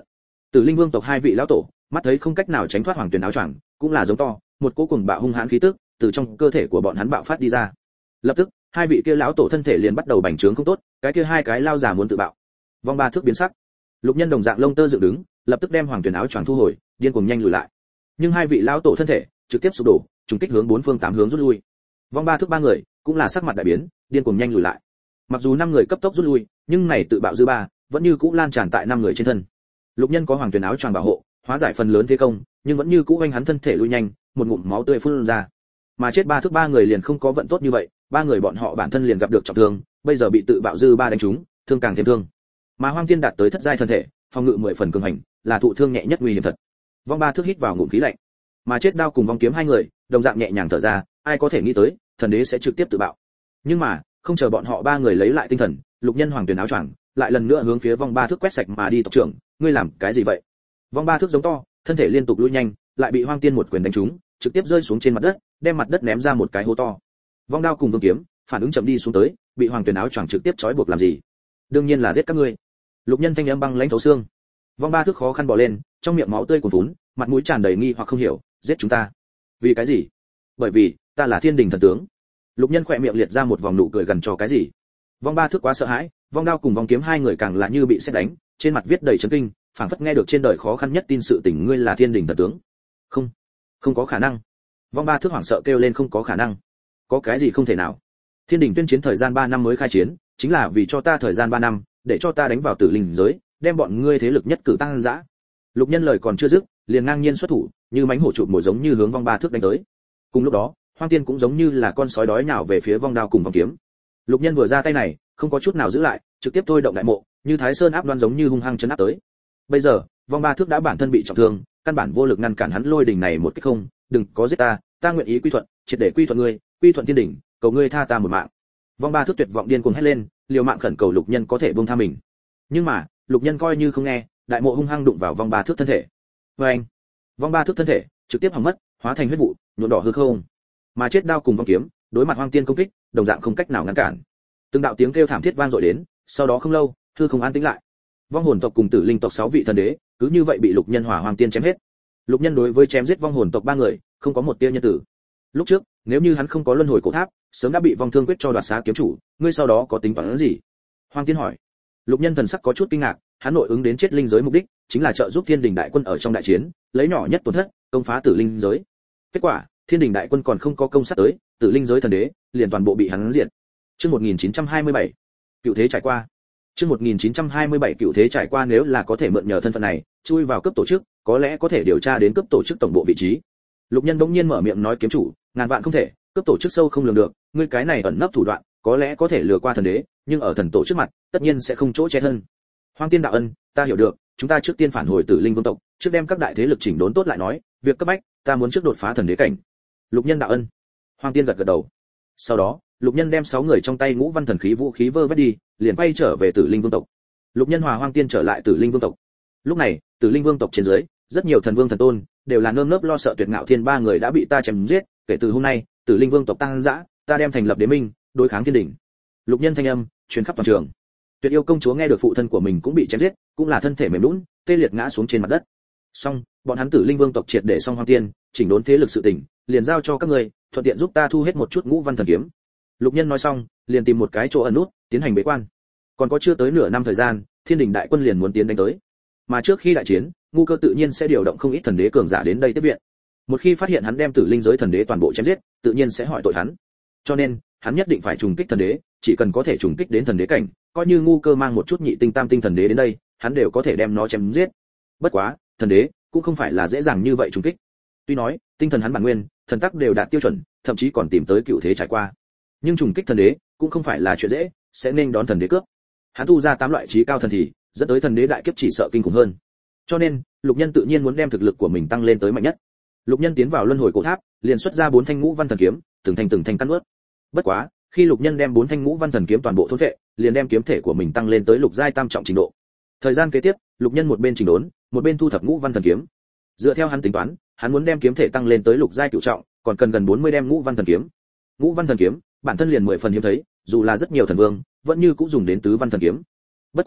Tử Linh Vương tộc hai vị lão tổ, mắt thấy không cách nào tránh thoát hoàng tuyền áo choàng, cũng là giống to, một cỗ cuồng bạo hung hãn khí tức từ trong cơ thể của bọn hắn bạo phát đi ra. Lập tức, hai vị kia lão tổ thân thể liền bắt đầu bành trướng không tốt, cái kia hai cái lao giả muốn tự bạo. Vong Ba Thước biến sắc. Lục Nhân đồng dạng lông tơ dựng đứng, lập tức đem hoàng tuyền áo choàng thu hồi, điên cuồng nhanh lùi lại. Nhưng hai vị lão tổ thân thể trực tiếp sụp đổ, trùng kích hướng bốn phương tám hướng rút lui. Vong Ba Thước ba người cũng là sắc mặt đại biến, điên cuồng nhanh lùi lại. Mặc dù năm người cấp tốc rút lui, nhưng này tự bạo dư ba vẫn như cũ lan tràn tại năm người trên thân. Lục Nhân có hoàng tuyền áo choàng bảo hộ, hóa giải phần lớn thế công, nhưng vẫn như cũ anh hắn thân thể lui nhanh, một ngụm máu tươi phun ra. Mà chết ba thước ba người liền không có vận tốt như vậy, ba người bọn họ bản thân liền gặp được trọng thương, bây giờ bị tự bạo dư ba đánh trúng, thương càng thêm thương. Mà Hoang Tiên đạt tới thất giai thân thể, phòng ngự mười phần cường hành, là thụ thương nhẹ nhất nguy hiểm thật. Vong Ba Thước hít vào ngụm khí lạnh. Mà chết đao cùng vong kiếm hai người, đồng dạng nhẹ nhàng thở ra, ai có thể nghĩ tới, thần đế sẽ trực tiếp tự bạo. Nhưng mà, không chờ bọn họ ba người lấy lại tinh thần, Lục Nhân hoàng tuyền áo choàng lại lần nữa hướng phía Vong Ba Thước quét sạch mà đi. Tộc trưởng, ngươi làm cái gì vậy? Vong Ba Thước giống to, thân thể liên tục lui nhanh, lại bị Hoang Tiên một quyền đánh trúng, trực tiếp rơi xuống trên mặt đất, đem mặt đất ném ra một cái hố to. Vong đao cùng vương kiếm phản ứng chậm đi xuống tới, bị hoàng tuyền áo choàng trực tiếp trói buộc làm gì? Đương nhiên là giết các ngươi. Lục Nhân thanh âm băng lãnh thấu xương. Vong Ba Thước khó khăn bò lên, trong miệng máu tươi cuồn vún, mặt mũi tràn đầy nghi hoặc không hiểu, giết chúng ta? Vì cái gì? Bởi vì ta là Thiên Đình thần tướng. Lục Nhân khỏe miệng liệt ra một vòng nụ cười gần cho cái gì? Vong Ba Thước quá sợ hãi, Vong đao cùng vong kiếm hai người càng là như bị sét đánh, trên mặt viết đầy chấn kinh, phảng phất nghe được trên đời khó khăn nhất tin sự tình, ngươi là Thiên Đình thần tướng? Không, không có khả năng. Vong Ba Thước hoảng sợ kêu lên, không có khả năng. Có cái gì không thể nào? Thiên Đình tuyên chiến thời gian ba năm mới khai chiến, chính là vì cho ta thời gian ba năm, để cho ta đánh vào Tử Linh giới, đem bọn ngươi thế lực nhất cử tăng dã. Lục Nhân lời còn chưa dứt, liền ngang nhiên xuất thủ, như mãnh hổ chụp mồi giống như hướng Vong Ba Thước đánh tới. Cùng lúc đó, Hoang Tiên cũng giống như là con sói đói nhào về phía vong đao cùng vong kiếm. Lục Nhân vừa ra tay này, không có chút nào giữ lại, trực tiếp thôi động đại mộ, như Thái Sơn áp đoan giống như hung hăng chấn áp tới. Bây giờ, Vong Ba Thước đã bản thân bị trọng thương, căn bản vô lực ngăn cản hắn lôi đình này một cái không, đừng có giết ta, ta nguyện ý quy thuận, triệt để quy thuận ngươi, quy thuận Thiên Đình, cầu ngươi tha ta một mạng. Vong Ba Thước tuyệt vọng điên cuồng hét lên, liều mạng khẩn cầu Lục Nhân có thể buông tha mình. Nhưng mà, Lục Nhân coi như không nghe, đại mộ hung hăng đụng vào Vong Ba Thước thân thể. Oeng! Vong Ba Thước thân thể trực tiếp hỏng mất, hóa thành huyết vụ, nhuộm đỏ hư không. Mà chết đao cùng vong kiếm, đối mặt Hoang Tiên công kích, đồng dạng không cách nào ngăn cản. Từng đạo tiếng kêu thảm thiết vang dội đến, sau đó không lâu, hư không an tĩnh lại. Vong hồn tộc cùng Tử Linh tộc sáu vị thần đế, cứ như vậy bị Lục Nhân hỏa Hoang Tiên chém hết. Lục Nhân đối với chém giết vong hồn tộc ba người, không có một tia nhân tử. Lúc trước, nếu như hắn không có luân hồi cổ tháp, sớm đã bị vong thương quyết cho đoạt xá kiếm chủ, ngươi sau đó có tính toán gì? Hoang Tiên hỏi. Lục Nhân thần sắc có chút kinh ngạc, hắn nội ứng đến chết linh giới mục đích, chính là trợ giúp Thiên Đình đại quân ở trong đại chiến, lấy nhỏ nhất tổn thất, công phá Tử Linh giới. Kết quả, Thiên Đình đại quân còn không có công sát tới, Tử Linh giới thần đế liền toàn bộ bị hắn diệt. Chương một nghìn chín trăm hai mươi bảy, cựu thế trải qua. Chương một nghìn chín trăm hai mươi bảy cựu thế trải qua, nếu là có thể mượn nhờ thân phận này, chui vào cấp tổ chức, có lẽ có thể điều tra đến cấp tổ chức tổng bộ vị trí. Lục Nhân bỗng nhiên mở miệng nói, kiếm chủ, ngàn vạn không thể, cấp tổ chức sâu không lường được, ngươi cái này ẩn nấp thủ đoạn, có lẽ có thể lừa qua thần đế, nhưng ở thần tổ trước mặt, tất nhiên sẽ không chỗ che thân. Hoang Tiên đạo ân, ta hiểu được, chúng ta trước tiên phản hồi Tử Linh vương tộc, trước đem các đại thế lực chỉnh đốn tốt lại nói, việc cấp bách, ta muốn trước đột phá thần đế cảnh. Lục Nhân đạo ân. Hoang Tiên gật gật đầu. Sau đó, Lục Nhân đem sáu người trong tay ngũ văn thần khí vũ khí vơ vét đi, liền quay trở về Tử Linh vương tộc. Lục Nhân hòa Hoang Tiên trở lại Tử Linh vương tộc. Lúc này, Tử Linh vương tộc trên dưới, rất nhiều thần vương thần tôn đều là nơm nớp lo sợ, Tuyệt Ngạo Thiên ba người đã bị ta chém giết, kể từ hôm nay, Tử Linh vương tộc tăng dã, ta đem thành lập đế minh, đối kháng Thiên Đình. Lục Nhân thanh âm truyền khắp toàn trường. Tuyệt Yêu công chúa nghe được phụ thân của mình cũng bị chém giết, cũng là thân thể mềm nhũn, tê liệt ngã xuống trên mặt đất. Xong, bọn hắn Tử Linh vương tộc triệt để xong Hoang Tiên, chỉnh đốn thế lực sự tình, liền giao cho các ngươi, thuận tiện giúp ta thu hết một chút ngũ văn thần kiếm. Lục Nhân nói xong, liền tìm một cái chỗ ẩn nút, tiến hành bế quan. Còn có chưa tới nửa năm thời gian, Thiên Đình đại quân liền muốn tiến đánh tới. Mà trước khi đại chiến, Ngu Cơ tự nhiên sẽ điều động không ít thần đế cường giả đến đây tiếp viện. Một khi phát hiện hắn đem Tử Linh giới thần đế toàn bộ chém giết, tự nhiên sẽ hỏi tội hắn. Cho nên, hắn nhất định phải trùng kích thần đế, chỉ cần có thể trùng kích đến thần đế cảnh, coi như Ngu Cơ mang một chút nhị tinh tam tinh thần đế đến đây, hắn đều có thể đem nó chém giết. Bất quá, thần đế cũng không phải là dễ dàng như vậy trùng kích. Tuy nói, tinh thần hắn bản nguyên, thần tắc đều đạt tiêu chuẩn, thậm chí còn tìm tới cựu thế trải qua. Nhưng trùng kích thần đế cũng không phải là chuyện dễ, sẽ nên đón thần đế cướp. Hắn tu ra tám loại trí cao thần thì, dẫn tới thần đế đại kiếp chỉ sợ kinh khủng hơn. Cho nên, Lục Nhân tự nhiên muốn đem thực lực của mình tăng lên tới mạnh nhất. Lục Nhân tiến vào luân hồi cổ tháp, liền xuất ra bốn thanh ngũ văn thần kiếm, từng thanh từng thanh cắn nuốt. Bất quá, khi Lục Nhân đem bốn thanh ngũ văn thần kiếm toàn bộ thôn phệ, liền đem kiếm thể của mình tăng lên tới lục giai tam trọng trình độ. Thời gian kế tiếp, Lục Nhân một bên chỉnh đốn, một bên thu thập ngũ văn thần kiếm. Dựa theo hắn tính toán, hắn muốn đem kiếm thể tăng lên tới lục giai cửu trọng, còn cần gần bốn mươi đem ngũ văn thần kiếm. Ngũ văn thần kiếm, bản thân liền mười phần hiếm thấy, dù là rất nhiều thần vương, vẫn như cũng dùng đến tứ văn thần kiếm. Bất quá,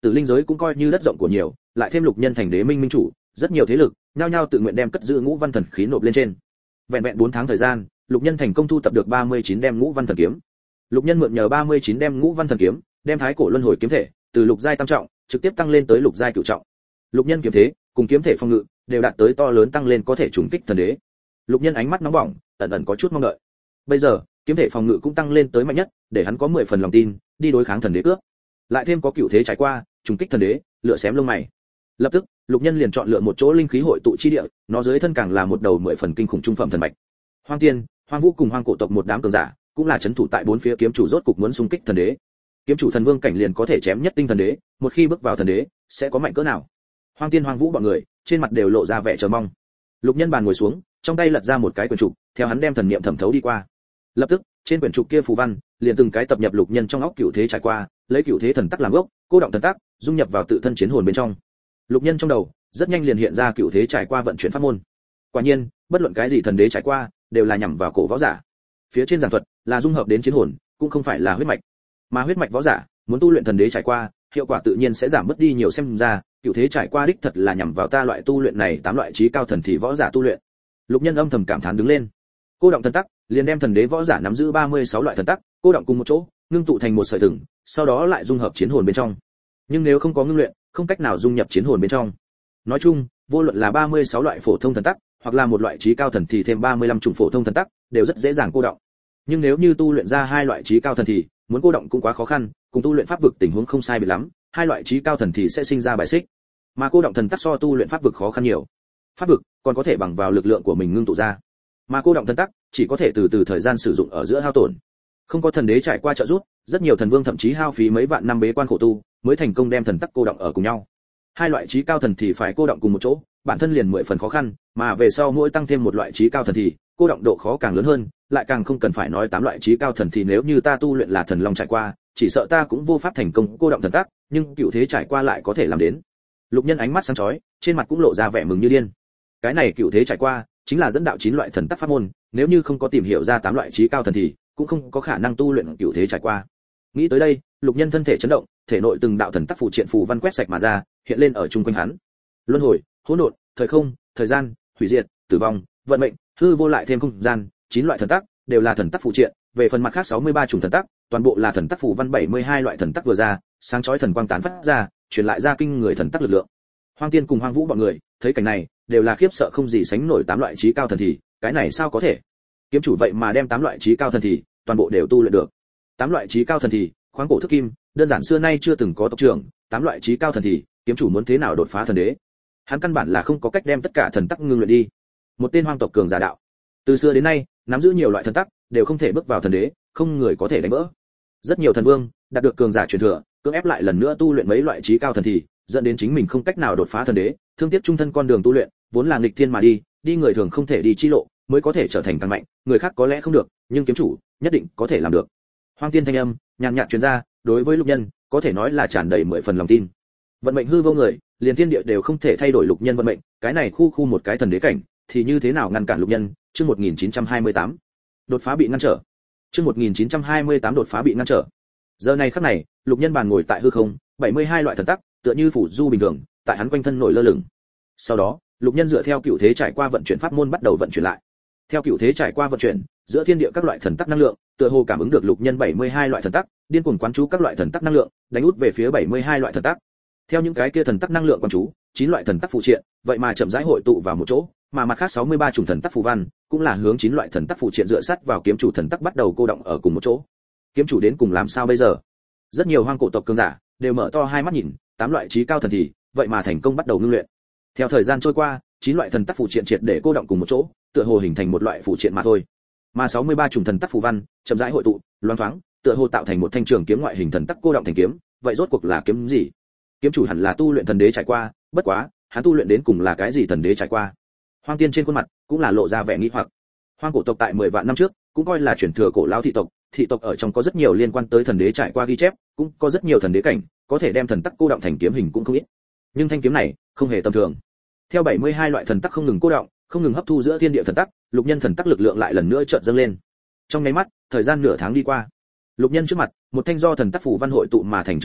Tử linh giới cũng coi như đất rộng của nhiều, lại thêm Lục Nhân thành đế minh minh chủ, rất nhiều thế lực nhao nhao tự nguyện đem cất giữ ngũ văn thần khí nộp lên trên. Vẹn vẹn bốn tháng thời gian, Lục Nhân thành công thu tập được ba mươi chín đem ngũ văn thần kiếm. Lục Nhân mượn nhờ ba mươi chín đem ngũ văn thần kiếm, đem thái cổ luân hồi kiếm thể từ lục giai tam trọng trực tiếp tăng lên tới lục giai cửu trọng. Lục Nhân kiếm thế cùng kiếm thể phòng ngự đều đạt tới to lớn tăng lên có thể trùng kích thần đế. Lục Nhân ánh mắt nóng bỏng, ẩn ẩn có chút mong đợi. Bây giờ, kiếm thể phòng ngự cũng tăng lên tới mạnh nhất, để hắn có mười phần lòng tin đi đối kháng thần đế cướp. Lại thêm có cửu thế trải qua, trùng kích thần đế, lựa xém lông mày. Lập tức, Lục Nhân liền chọn lựa một chỗ linh khí hội tụ chi địa, nó dưới thân càng là một đầu mười phần kinh khủng trung phẩm thần mạch. Hoang Tiên, Hoang Vũ cùng Hoang cổ tộc một đám cường giả, cũng là chấn thủ tại bốn phía kiếm chủ rốt cục muốn xung kích thần đế. Kiếm chủ thần vương cảnh liền có thể chém nhất tinh thần đế, một khi bước vào thần đế, sẽ có mạnh cỡ nào? Hoang Tiên, Hoang Vũ bọn người, trên mặt đều lộ ra vẻ chờ mong. Lục Nhân bàn ngồi xuống, trong tay lật ra một cái quyển trục, theo hắn đem thần niệm thẩm thấu đi qua. Lập tức, trên quyển trục kia phù văn, liền từng cái tập nhập Lục Nhân trong óc cửu thế trải qua, lấy cửu thế thần tắc làm gốc, cô động thần tắc, dung nhập vào tự thân chiến hồn bên trong. Lục Nhân trong đầu, rất nhanh liền hiện ra cửu thế trải qua vận chuyển pháp môn. Quả nhiên, bất luận cái gì thần đế trải qua, đều là nhằm vào cổ võ giả. Phía trên giảng thuật là dung hợp đến chiến hồn, cũng không phải là huyết mạch. Mà huyết mạch võ giả, muốn tu luyện thần đế trải qua, hiệu quả tự nhiên sẽ giảm mất đi nhiều, xem ra, cửu thế trải qua đích thật là nhằm vào ta loại tu luyện này tám loại trí cao thần thì võ giả tu luyện. Lục Nhân âm thầm cảm thán đứng lên. Cô động thần tắc, liền đem thần đế võ giả nắm giữ ba mươi sáu loại thần tắc, cô động cùng một chỗ, ngưng tụ thành một sợi thừng, sau đó lại dung hợp chiến hồn bên trong. Nhưng nếu không có ngưng luyện, không cách nào dung nhập chiến hồn bên trong. Nói chung, vô luận là ba mươi sáu loại phổ thông thần tắc, hoặc là một loại trí cao thần thì thêm ba mươi lăm chủng phổ thông thần tắc, đều rất dễ dàng cô động. Nhưng nếu như tu luyện ra hai loại trí cao thần thì, muốn cô động cũng quá khó khăn, cùng tu luyện pháp vực tình huống không sai biệt lắm, hai loại trí cao thần thì sẽ sinh ra bài xích. Mà cô động thần tắc so tu luyện pháp vực khó khăn nhiều. Pháp vực còn có thể bằng vào lực lượng của mình ngưng tụ ra, mà cô động thần tắc chỉ có thể từ từ thời gian sử dụng ở giữa hao tổn. Không có thần đế trải qua trợ giúp, rất nhiều thần vương thậm chí hao phí mấy vạn năm bế quan khổ tu, mới thành công đem thần tắc cô động ở cùng nhau. Hai loại trí cao thần thì phải cô động cùng một chỗ, bản thân liền mười phần khó khăn, mà về sau mỗi tăng thêm một loại trí cao thần thì, cô động độ khó càng lớn hơn, lại càng không cần phải nói tám loại trí cao thần thì nếu như ta tu luyện là thần long trải qua, chỉ sợ ta cũng vô pháp thành công cô động thần tắc, nhưng cựu thế trải qua lại có thể làm đến. Lục Nhân ánh mắt sáng chói, trên mặt cũng lộ ra vẻ mừng như điên. Cái này cựu thế trải qua, chính là dẫn đạo chín loại thần tắc pháp môn, nếu như không có tìm hiểu ra tám loại trí cao thần thì, cũng không có khả năng tu luyện cựu thế trải qua. Nghĩ tới đây, Lục Nhân thân thể chấn động, thể nội từng đạo thần tắc phù triện phù văn quét sạch mà ra, hiện lên ở chung quanh hắn. Luân hồi, hỗn độn, thời không, thời gian, hủy diệt, tử vong, vận mệnh, hư vô lại thêm không gian, chín loại thần tắc đều là thần tắc phù triện, về phần mặt khác sáu mươi ba chủng thần tắc, toàn bộ là thần tắc phù văn bảy mươi hai loại thần tắc vừa ra, sáng chói thần quang tán phát ra, truyền lại ra kinh người thần tắc lực lượng. Hoang Tiên cùng Hoang Vũ bọn người, thấy cảnh này, đều là khiếp sợ không gì sánh nổi tám loại trí cao thần thì, cái này sao có thể? Kiếm chủ vậy mà đem tám loại trí cao thần thì, toàn bộ đều tu luyện được. Tám loại trí cao thần thì, khoáng cổ thức kim, đơn giản xưa nay chưa từng có tộc trưởng, tám loại trí cao thần thì, kiếm chủ muốn thế nào đột phá thần đế? Hắn căn bản là không có cách đem tất cả thần tắc ngưng luyện đi. Một tên hoang tộc cường giả đạo, từ xưa đến nay, nắm giữ nhiều loại thần tắc, đều không thể bước vào thần đế, không người có thể đánh vỡ. Rất nhiều thần vương đạt được cường giả truyền thừa, cưỡng ép lại lần nữa tu luyện mấy loại trí cao thần thì, dẫn đến chính mình không cách nào đột phá thần đế, thương tiếc trung thân con đường tu luyện, vốn là nghịch thiên mà đi, đi người thường không thể đi chi lộ, mới có thể trở thành càng mạnh, người khác có lẽ không được, nhưng kiếm chủ nhất định có thể làm được. Hoang Tiên thanh âm nhàn nhạt truyền ra, đối với Lục Nhân, có thể nói là tràn đầy mười phần lòng tin. Vận mệnh hư vô người, liền thiên địa đều không thể thay đổi Lục Nhân vận mệnh, cái này khu khu một cái thần đế cảnh, thì như thế nào ngăn cản Lục Nhân? Chương một nghìn chín trăm hai mươi tám, đột phá bị ngăn trở. Chương một nghìn chín trăm hai mươi tám đột phá bị ngăn trở. Giờ này khắc này, Lục Nhân bàn ngồi tại hư không, bảy mươi hai loại thần tắc, tựa như phủ du bình thường, tại hắn quanh thân nổi lơ lửng. Sau đó, Lục Nhân dựa theo cựu thế trải qua vận chuyển pháp môn bắt đầu vận chuyển lại. Theo cựu thế trải qua vận chuyển, giữa thiên địa các loại thần tắc năng lượng, tựa hồ cảm ứng được Lục Nhân bảy mươi hai loại thần tắc, điên cuồng quán chú các loại thần tắc năng lượng, đánh út về phía bảy mươi hai loại thần tắc. Theo những cái kia thần tắc năng lượng quán chú, chín loại thần tắc phụ triện, vậy mà chậm rãi hội tụ vào một chỗ, mà mặt khác sáu mươi ba chủng thần tắc phù văn, cũng là hướng chín loại thần tắc phụ triện dựa sát vào kiếm chủ thần tắc bắt đầu cô động ở cùng một chỗ. Kiếm chủ đến cùng làm sao bây giờ? Rất nhiều hoang cổ tộc cường giả đều mở to hai mắt nhìn, tám loại trí cao thần thì, vậy mà thành công bắt đầu ngưng luyện. Theo thời gian trôi qua, chín loại thần tắc phụ triện triệt để cô động cùng một chỗ, tựa hồ hình thành một loại phụ triện mà thôi. Mà sáu mươi ba chủng thần tắc phù văn, chậm rãi hội tụ, loáng thoáng, tựa hồ tạo thành một thanh trường kiếm ngoại hình thần tắc cô động thành kiếm, vậy rốt cuộc là kiếm gì? Kiếm chủ hẳn là tu luyện thần đế trải qua, bất quá, hắn tu luyện đến cùng là cái gì thần đế trải qua? Hoang Tiên trên khuôn mặt cũng là lộ ra vẻ nghi hoặc. Hoang cổ tộc tại mười vạn năm trước, cũng coi là truyền thừa cổ lão thị tộc, thị tộc ở trong có rất nhiều liên quan tới thần đế trải qua ghi chép, cũng có rất nhiều thần đế cảnh, có thể đem thần tắc cô động thành kiếm hình cũng không ít. Nhưng thanh kiếm này, không hề tầm thường. Theo bảy mươi hai loại thần tắc không ngừng cô động, không ngừng hấp thu giữa thiên địa thần tắc, Lục Nhân thần tắc lực lượng lại lần nữa chợt dâng lên. Trong nháy mắt, thời gian nửa tháng đi qua. Lục Nhân trước mặt, một thanh do thần tắc phủ văn hội tụ mà thành trường kiếm,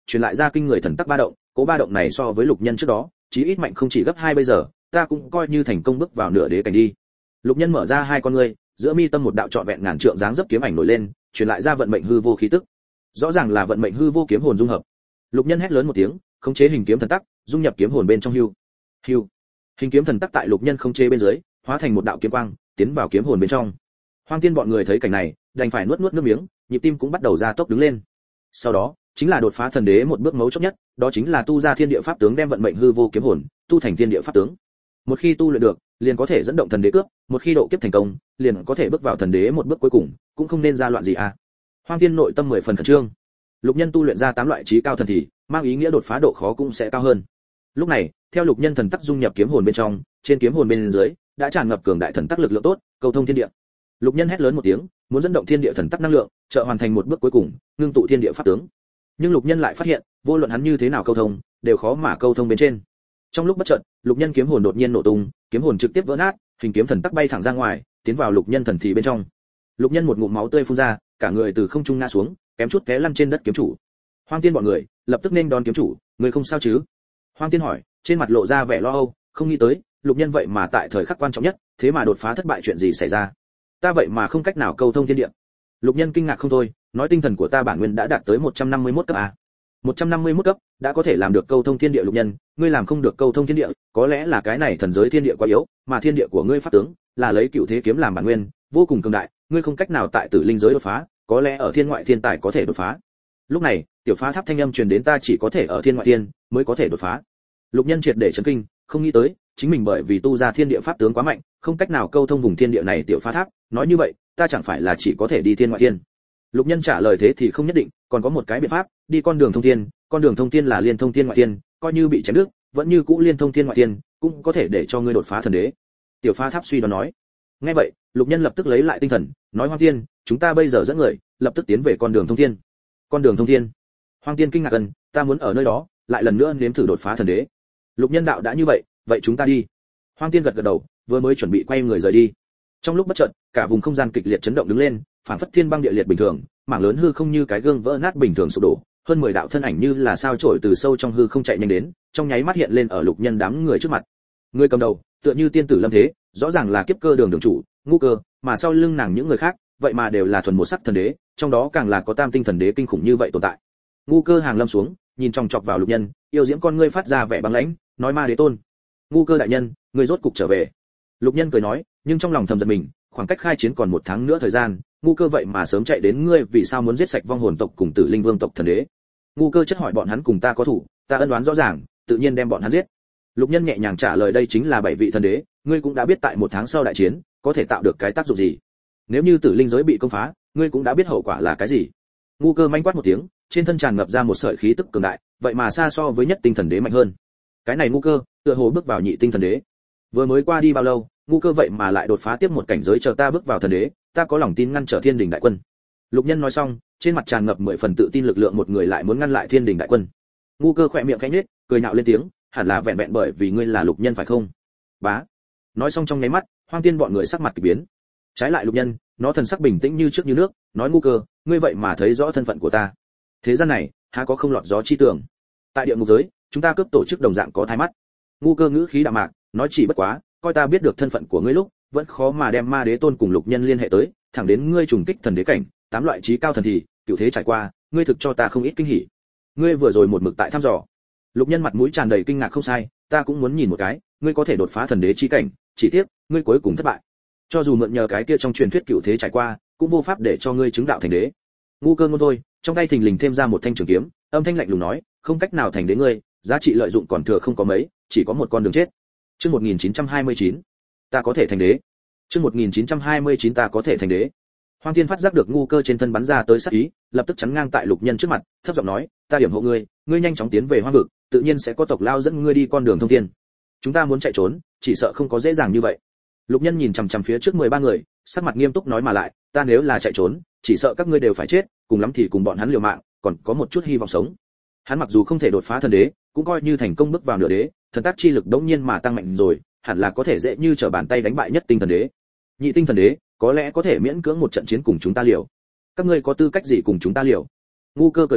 truyền lại ra kinh người thần tắc ba động, cố ba động này so với Lục Nhân trước đó, chí ít mạnh không chỉ gấp hai bây giờ, ta cũng coi như thành công bước vào nửa đế cảnh đi. Lục Nhân mở ra hai con ngươi, giữa mi tâm một đạo trọn vẹn ngàn trượng dáng dấp kiếm ảnh nổi lên, truyền lại ra vận mệnh hư vô khí tức. Rõ ràng là vận mệnh hư vô kiếm hồn dung hợp. Lục Nhân hét lớn một tiếng, khống chế hình kiếm thần tắc, dung nhập kiếm hồn bên trong hưu. Hưu. Hình kiếm thần tắc tại Lục Nhân khống chế bên dưới, hóa thành một đạo kiếm quang, tiến vào kiếm hồn bên trong. Hoang Tiên bọn người thấy cảnh này, đành phải nuốt nuốt nước miếng, nhịp tim cũng bắt đầu ra tốc đứng lên. Sau đó, chính là đột phá thần đế một bước mấu chốt nhất, đó chính là tu ra thiên địa pháp tướng, đem vận mệnh hư vô kiếm hồn tu thành thiên địa pháp tướng. Một khi tu luyện được, liền có thể dẫn động thần đế cướp, một khi độ kiếp thành công, liền có thể bước vào thần đế một bước cuối cùng, cũng không nên ra loạn gì à. Hoang Tiên nội tâm mười phần khẩn trương. Lục Nhân tu luyện ra tám loại chí cao thần thì, mang ý nghĩa đột phá độ khó cũng sẽ cao hơn. Lúc này, theo Lục Nhân thần tắc dung nhập kiếm hồn bên trong, trên kiếm hồn bên dưới đã tràn ngập cường đại thần tắc lực lượng tốt, cầu thông thiên địa. Lục Nhân hét lớn một tiếng, muốn dẫn động thiên địa thần tắc năng lượng, trợ hoàn thành một bước cuối cùng, ngưng tụ thiên địa pháp tướng. Nhưng Lục Nhân lại phát hiện, vô luận hắn như thế nào câu thông, đều khó mà câu thông bên trên. Trong lúc bất chợt, Lục Nhân kiếm hồn đột nhiên nổ tung, kiếm hồn trực tiếp vỡ nát, hình kiếm thần tắc bay thẳng ra ngoài, tiến vào Lục Nhân thần thì bên trong. Lục Nhân một ngụm máu tươi phun ra, cả người từ không trung ngã xuống, kém chút té lăn trên đất kiếm chủ. Hoang Tiên bọn người lập tức nên đón kiếm chủ, người không sao chứ? Hoang Tiên hỏi, trên mặt lộ ra vẻ lo âu, không nghĩ tới, Lục Nhân vậy mà tại thời khắc quan trọng nhất, thế mà đột phá thất bại, chuyện gì xảy ra? Ta vậy mà không cách nào câu thông thiên địa. Lục Nhân kinh ngạc không thôi, nói tinh thần của ta bản nguyên đã đạt tới một trăm năm mươi mốt cấp a. một trăm năm mươi mốt cấp, đã có thể làm được câu thông thiên địa. Lục Nhân, ngươi làm không được câu thông thiên địa, có lẽ là cái này thần giới thiên địa quá yếu, mà thiên địa của ngươi pháp tướng là lấy cựu thế kiếm làm bản nguyên, vô cùng cường đại, ngươi không cách nào tại tử linh giới đột phá, có lẽ ở thiên ngoại thiên tài có thể đột phá. Lúc này, tiểu phá tháp thanh âm truyền đến, ta chỉ có thể ở thiên ngoại thiên mới có thể đột phá. Lục Nhân triệt để chấn kinh, không nghĩ tới, chính mình bởi vì tu ra thiên địa pháp tướng quá mạnh, không cách nào câu thông vùng thiên địa này. Tiểu phá tháp, nói như vậy, ta chẳng phải là chỉ có thể đi thiên ngoại thiên? Lục Nhân trả lời, thế thì không nhất định, còn có một cái biện pháp, đi con đường thông thiên, con đường thông thiên là liên thông thiên ngoại thiên, coi như bị chém đứt, vẫn như cũ liên thông thiên ngoại thiên, cũng có thể để cho ngươi đột phá thần đế. Tiểu phá tháp suy đoán nói. Nghe vậy, Lục Nhân lập tức lấy lại tinh thần, nói, Hoang Tiên, chúng ta bây giờ dẫn người, lập tức tiến về con đường thông thiên. Con đường thông thiên? Hoang Tiên kinh ngạc gần, ta muốn ở nơi đó, lại lần nữa nếm thử đột phá thần đế. Lục Nhân đạo, đã như vậy, vậy chúng ta đi. Hoang Tiên gật gật đầu, vừa mới chuẩn bị quay người rời đi. Trong lúc bất chợt, cả vùng không gian kịch liệt chấn động đứng lên, phản phất thiên băng địa liệt bình thường, mảng lớn hư không như cái gương vỡ nát bình thường sụp đổ, hơn mười đạo thân ảnh như là sao chổi từ sâu trong hư không chạy nhanh đến, trong nháy mắt hiện lên ở Lục Nhân đám người trước mặt. Người cầm đầu, tựa như tiên tử lâm thế, rõ ràng là kiếp cơ đường đường chủ, Ngũ Cơ, mà sau lưng nàng những người khác, vậy mà đều là thuần một sắc thần đế, trong đó càng là có tam tinh thần đế kinh khủng như vậy tồn tại. Ngũ Cơ hàng lâm xuống, nhìn chòng chọc vào Lục Nhân, yêu diễm con ngươi phát ra vẻ băng lãnh, nói, Ma Đế Tôn, Ngũ Cơ đại nhân, người rốt cục trở về. Lục Nhân cười nói, nhưng trong lòng thầm giận mình, khoảng cách khai chiến còn một tháng nữa thời gian, Ngũ Cơ vậy mà sớm chạy đến, ngươi vì sao muốn giết sạch vong hồn tộc cùng Tử Linh Vương tộc thần đế? Ngũ Cơ chất hỏi, bọn hắn cùng ta có thủ, ta ân oán rõ ràng, tự nhiên đem bọn hắn giết. Lục Nhân nhẹ nhàng trả lời, đây chính là bảy vị thần đế, ngươi cũng đã biết tại một tháng sau đại chiến, có thể tạo được cái tác dụng gì. Nếu như Tử Linh giới bị công phá, ngươi cũng đã biết hậu quả là cái gì. Ngũ Cơ manh quát một tiếng, trên thân tràn ngập ra một sợi khí tức cường đại, vậy mà xa so với nhất tinh thần đế mạnh hơn. Cái này Ngũ Cơ, tựa hồ bước vào nhị tinh thần đế. Vừa mới qua đi bao lâu, Ngũ Cơ vậy mà lại đột phá tiếp một cảnh giới, chờ ta bước vào thần đế, ta có lòng tin ngăn trở Thiên Đình đại quân. Lục Nhân nói xong, trên mặt tràn ngập mười phần tự tin, lực lượng một người lại muốn ngăn lại Thiên Đình đại quân. Ngũ Cơ khẽ miệng khẽ nhếch, cười nhạo lên tiếng, hẳn là vẹn vẹn bởi vì ngươi là Lục Nhân phải không? Bá. Nói xong trong nháy mắt, Hoang Tiên bọn người sắc mặt kỳ biến. Trái lại Lục Nhân, nó thần sắc bình tĩnh như trước như nước, nói, Ngũ Cơ, ngươi vậy mà thấy rõ thân phận của ta. Thế gian này, há có không lọt gió chi tường. Tại địa ngục giới, chúng ta cướp tổ chức đồng dạng có thái mắt. Ngũ Cơ ngữ khí đạm mạc, nói, chỉ bất quá, coi ta biết được thân phận của ngươi lúc, vẫn khó mà đem Ma Đế Tôn cùng Lục Nhân liên hệ tới, thẳng đến ngươi trùng kích thần đế cảnh, tám loại chí cao thần thì, cựu thế trải qua, ngươi thực cho ta không ít kinh hỉ. Ngươi vừa rồi một mực tại thăm dò. Lục Nhân mặt mũi tràn đầy kinh ngạc, không sai, ta cũng muốn nhìn một cái, ngươi có thể đột phá thần đế chí cảnh, chỉ tiếc, ngươi cuối cùng thất bại. Cho dù mượn nhờ cái kia trong truyền thuyết cựu thế trải qua, cũng vô pháp để cho ngươi chứng đạo thành đế. Ngũ Cơ ngôn thôi, trong tay thình lình thêm ra một thanh trường kiếm, âm thanh lạnh lùng nói, không cách nào thành đế ngươi, giá trị lợi dụng còn thừa không có mấy, chỉ có một con đường chết. Chương một nghìn chín trăm hai mươi chín, ta có thể thành đế. Chương một nghìn chín trăm hai mươi chín, ta có thể thành đế. Hoang Thiên phát giác được Ngũ Cơ trên thân bắn ra tới sát ý, lập tức chắn ngang tại Lục Nhân trước mặt, thấp giọng nói, ta điểm hộ ngươi, ngươi nhanh chóng tiến về Hoang vực, tự nhiên sẽ có tộc lao dẫn ngươi đi con đường thông thiên. Chúng ta muốn chạy trốn, chỉ sợ không có dễ dàng như vậy. Lục Nhân nhìn chằm chằm phía trước mười ba người, sắc mặt nghiêm túc nói, mà lại, ta nếu là chạy trốn, chỉ sợ các ngươi đều phải chết, cùng lắm thì cùng bọn hắn liều mạng, còn có một chút hy vọng sống. Hắn mặc dù không thể đột phá thần đế, cũng coi như thành công bước vào nửa đế, thần tác chi lực đống nhiên mà tăng mạnh rồi, hẳn là có thể dễ như trở bàn tay đánh bại nhất tinh thần đế. Nhị tinh thần đế, có lẽ có thể miễn cưỡng một trận chiến cùng chúng ta liều. Các ngươi có tư cách gì cùng chúng ta liều? Ngũ Cơ cười khẩy,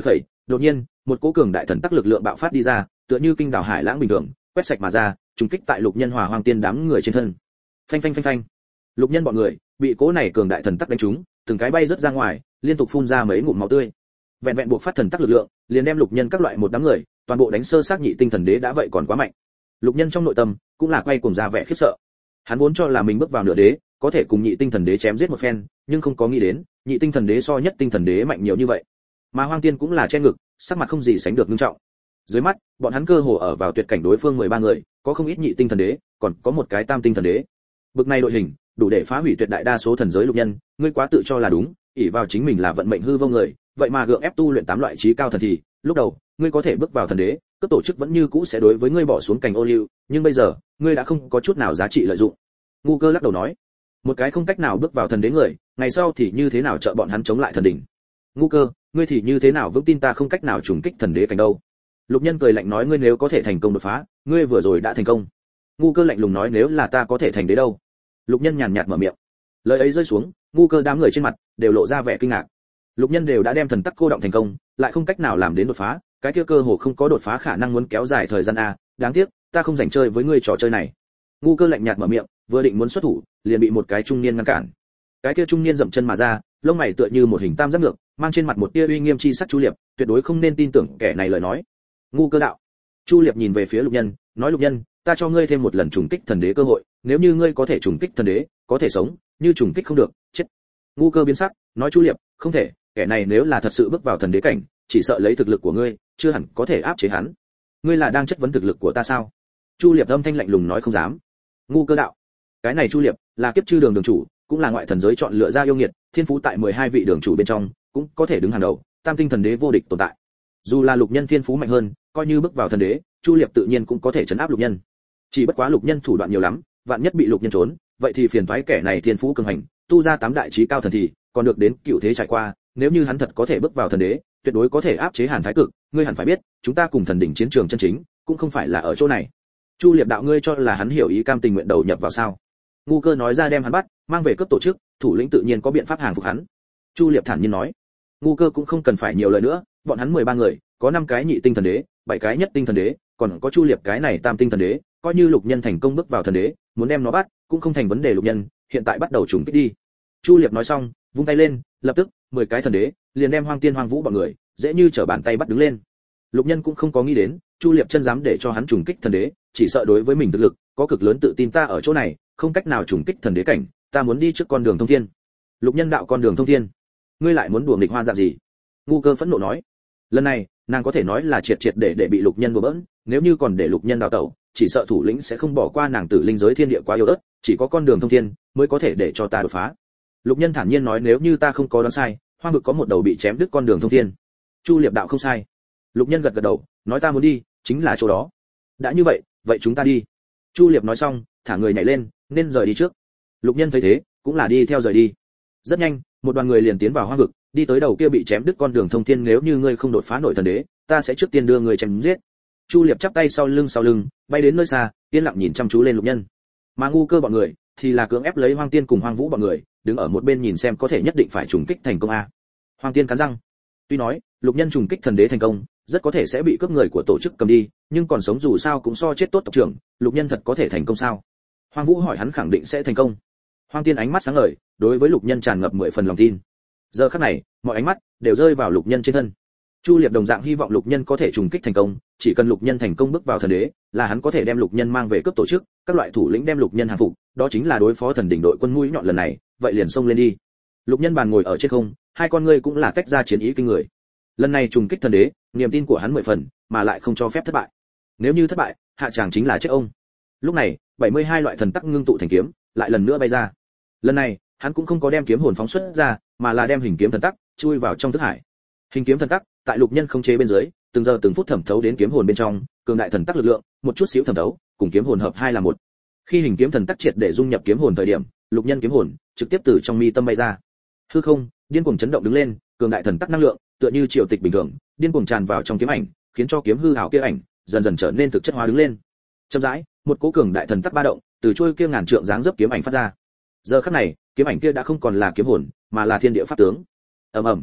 đột nhiên một cỗ cường đại thần tắc lực lượng bạo phát đi ra, tựa như kinh đảo hải lãng bình thường quét sạch mà ra, trùng kích tại Lục Nhân Hòa Hoang Tiên đám người trên thân. Phanh phanh phanh phanh. Lục Nhân bọn người bị cỗ này cường đại thần tắc đánh trúng, từng cái bay rớt ra ngoài, liên tục phun ra mấy ngụm máu tươi. Vẹn vẹn buộc phát thần tắc lực lượng, liền đem Lục Nhân các loại một đám người, toàn bộ đánh sơ xác nhị tinh thần đế đã vậy còn quá mạnh. Lục Nhân trong nội tâm cũng là quay cuồng ra vẻ khiếp sợ. Hắn vốn cho là mình bước vào nửa đế, có thể cùng nhị tinh thần đế chém giết một phen, nhưng không có nghĩ đến, nhị tinh thần đế so nhất tinh thần đế mạnh nhiều như vậy. Mà Hoang Tiên cũng là che ngực, sắc mặt không gì sánh được nghiêm trọng. Dưới mắt, bọn hắn cơ hồ ở vào tuyệt cảnh đối phương mười ba người, có không ít nhị tinh thần đế, còn có một cái tam tinh thần đế. Bực này đội hình, đủ để phá hủy tuyệt đại đa số thần giới Lục Nhân, ngươi quá tự cho là đúng, ỷ vào chính mình là vận mệnh hư vô người, vậy mà gượng ép tu luyện tám loại trí cao thần thì, lúc đầu, ngươi có thể bước vào thần đế, cấp tổ chức vẫn như cũ sẽ đối với ngươi bỏ xuống cành ô liu, nhưng bây giờ, ngươi đã không có chút nào giá trị lợi dụng. Ngu Cơ lắc đầu nói, một cái không cách nào bước vào thần đế người, ngày sau thì như thế nào trợ bọn hắn chống lại thần đỉnh. Ngu Cơ, ngươi thì như thế nào vững tin ta không cách nào trùng kích thần đế cảnh đâu. Lục Nhân cười lạnh nói, ngươi nếu có thể thành công đột phá, ngươi vừa rồi đã thành công. Ngu Cơ lạnh lùng nói, nếu là ta có thể thành đế đâu. Lục Nhân nhàn nhạt mở miệng. Lời ấy rơi xuống, Ngu Cơ đám người trên mặt đều lộ ra vẻ kinh ngạc. Lục Nhân đều đã đem thần tắc cô động thành công, lại không cách nào làm đến đột phá, cái kia cơ hồ không có đột phá khả năng, muốn kéo dài thời gian a, đáng tiếc, ta không rảnh chơi với ngươi trò chơi này. Ngu Cơ lạnh nhạt mở miệng, vừa định muốn xuất thủ, liền bị một cái trung niên ngăn cản. Cái kia trung niên dậm chân mà ra, lông mày tựa như một hình tam giác ngược, mang trên mặt một tia uy nghiêm chi sắc. Chu Liệp, tuyệt đối không nên tin tưởng kẻ này lời nói. Ngu Cơ đạo. Chu Liệp nhìn về phía Lục Nhân, nói, Lục Nhân, ta cho ngươi thêm một lần trùng kích thần đế cơ hội, nếu như ngươi có thể trùng kích thần đế, có thể sống, như trùng kích không được, chết. Ngu Cơ biến sắc, nói, Chu Liệp, không thể, kẻ này nếu là thật sự bước vào thần đế cảnh, chỉ sợ lấy thực lực của ngươi, chưa hẳn có thể áp chế hắn. Ngươi là đang chất vấn thực lực của ta sao? Chu Liệp âm thanh lạnh lùng nói, không dám. Ngu Cơ đạo. Cái này Chu Liệp là kiếp chư đường đường chủ, cũng là ngoại thần giới chọn lựa ra yêu nghiệt, thiên phú tại mười hai vị đường chủ bên trong, cũng có thể đứng hàng đầu, tam tinh thần đế vô địch tồn tại. Dù là Lục Nhân thiên phú mạnh hơn, coi như bước vào thần đế, Chu Liệp tự nhiên cũng có thể trấn áp Lục Nhân. Chỉ bất quá Lục Nhân thủ đoạn nhiều lắm, vạn nhất bị Lục Nhân trốn, vậy thì phiền toái, kẻ này thiên phú cường hành, tu ra tám đại chí cao thần thì, còn được đến cựu thế trải qua, nếu như hắn thật có thể bước vào thần đế, tuyệt đối có thể áp chế Hàn Thái Cực, ngươi hẳn phải biết, chúng ta cùng thần đỉnh chiến trường chân chính, cũng không phải là ở chỗ này. Chu Liệp đạo, ngươi cho là hắn hiểu ý cam tình nguyện đầu nhập vào sao? Ngu Cơ nói ra, đem hắn bắt, mang về cấp tổ chức, thủ lĩnh tự nhiên có biện pháp hàng phục hắn. Chu Liệp thản nhiên nói. Ngu Cơ cũng không cần phải nhiều lời nữa, bọn hắn mười ba người, có năm cái nhị tinh thần đế, bảy cái nhất tinh thần đế, còn có Chu Liệp cái này tam tinh thần đế, coi như Lục Nhân thành công bước vào thần đế, muốn đem nó bắt, cũng không thành vấn đề. Lục Nhân, hiện tại bắt đầu trùng kích đi. Chu Liệp nói xong, vung tay lên, lập tức, mười cái thần đế, liền đem Hoang Tiên Hoang Vũ bọn người, dễ như trở bàn tay bắt đứng lên. Lục Nhân cũng không có nghĩ đến, Chu Liệp chân dám để cho hắn trùng kích thần đế, chỉ sợ đối với mình thực lực, có cực lớn tự tin, ta ở chỗ này, không cách nào trùng kích thần đế cảnh, ta muốn đi trước con đường thông thiên. Lục Nhân đạo, con đường thông thiên? Ngươi lại muốn đùa nghịch hoa dạng gì? Ngu Cơ phẫn nộ nói. Lần này, nàng có thể nói là triệt triệt để để bị Lục Nhân đùa bỡn, nếu như còn để Lục Nhân đào tẩu, chỉ sợ thủ lĩnh sẽ không bỏ qua nàng. Tử linh giới thiên địa quá yếu ớt, chỉ có con đường thông thiên mới có thể để cho ta đột phá. Lục Nhân thản nhiên nói, nếu như ta không có đoán sai, Hoang vực có một đầu bị chém đứt con đường thông thiên. Chu Liệp đạo, không sai. Lục Nhân gật gật đầu, nói, ta muốn đi, chính là chỗ đó. Đã như vậy, vậy chúng ta đi. Chu Liệp nói xong, thả người nhảy lên, nên rời đi trước. Lục Nhân thấy thế, cũng là đi theo rời đi. Rất nhanh, một đoàn người liền tiến vào Hoang vực, đi tới đầu kia bị chém đứt con đường thông thiên. Nếu như ngươi không đột phá nổi thần đế, ta sẽ trước tiên đưa ngươi chém giết. Chu Liệp chắp tay sau lưng sau lưng, bay đến nơi xa, yên lặng nhìn chăm chú lên Lục Nhân. Mà Ngu Cơ bọn người thì là cưỡng ép lấy Hoang Tiên cùng Hoang Vũ bọn người, đứng ở một bên nhìn xem có thể nhất định phải trùng kích thành công a. Hoang Tiên cắn răng. Tuy nói, Lục Nhân trùng kích thần đế thành công, rất có thể sẽ bị cướp người của tổ chức cầm đi, nhưng còn sống dù sao cũng so chết tốt. Tộc trưởng, Lục Nhân thật có thể thành công sao? Hoang Vũ hỏi. Hắn khẳng định sẽ thành công. Hoang Tiên ánh mắt sáng ngời, đối với Lục Nhân tràn ngập mười phần lòng tin. Giờ khắc này, mọi ánh mắt đều rơi vào Lục Nhân trên thân. Chu Liệp đồng dạng hy vọng Lục Nhân có thể trùng kích thành công, chỉ cần Lục Nhân thành công bước vào thần đế, là hắn có thể đem Lục Nhân mang về cướp tổ chức, các loại thủ lĩnh đem Lục Nhân hàng phục, đó chính là đối phó thần đỉnh đội quân mũi nhọn lần này, vậy liền xông lên đi. Lục Nhân bàn ngồi ở trên không, hai con ngươi cũng là tách ra chiến ý kinh người. Lần này trùng kích thần đế, niềm tin của hắn mười phần, mà lại không cho phép thất bại. Nếu như thất bại, hạ tràng chính là chết ông. Lúc này, bảy mươi hai loại thần tắc ngưng tụ thành kiếm, lại lần nữa bay ra. Lần này, hắn cũng không có đem kiếm hồn phóng xuất ra, mà là đem hình kiếm thần tắc chui vào trong thức hải. Hình kiếm thần tắc, tại Lục Nhân không chế bên dưới, từng giờ từng phút thẩm thấu đến kiếm hồn bên trong, cường đại thần tắc lực lượng, một chút xíu thẩm thấu, cùng kiếm hồn hợp hai là một. Khi hình kiếm thần tắc triệt để dung nhập kiếm hồn thời điểm, Lục Nhân kiếm hồn trực tiếp từ trong mi tâm bay ra. Hư không điên cuồng chấn động đứng lên, cường đại thần tắc năng lượng, tựa như triều tịch bình thường, điên cuồng tràn vào trong kiếm ảnh, khiến cho kiếm hư ảo kia ảnh dần dần trở nên thực chất hóa đứng lên. Chậm rãi, một cỗ cường đại thần tắc ba động, từ trôi kia ngàn trượng dáng dấp kiếm ảnh phát ra. Giờ khắc này, kiếm ảnh kia đã không còn là kiếm hồn, mà là thiên địa pháp tướng. Ầm ầm.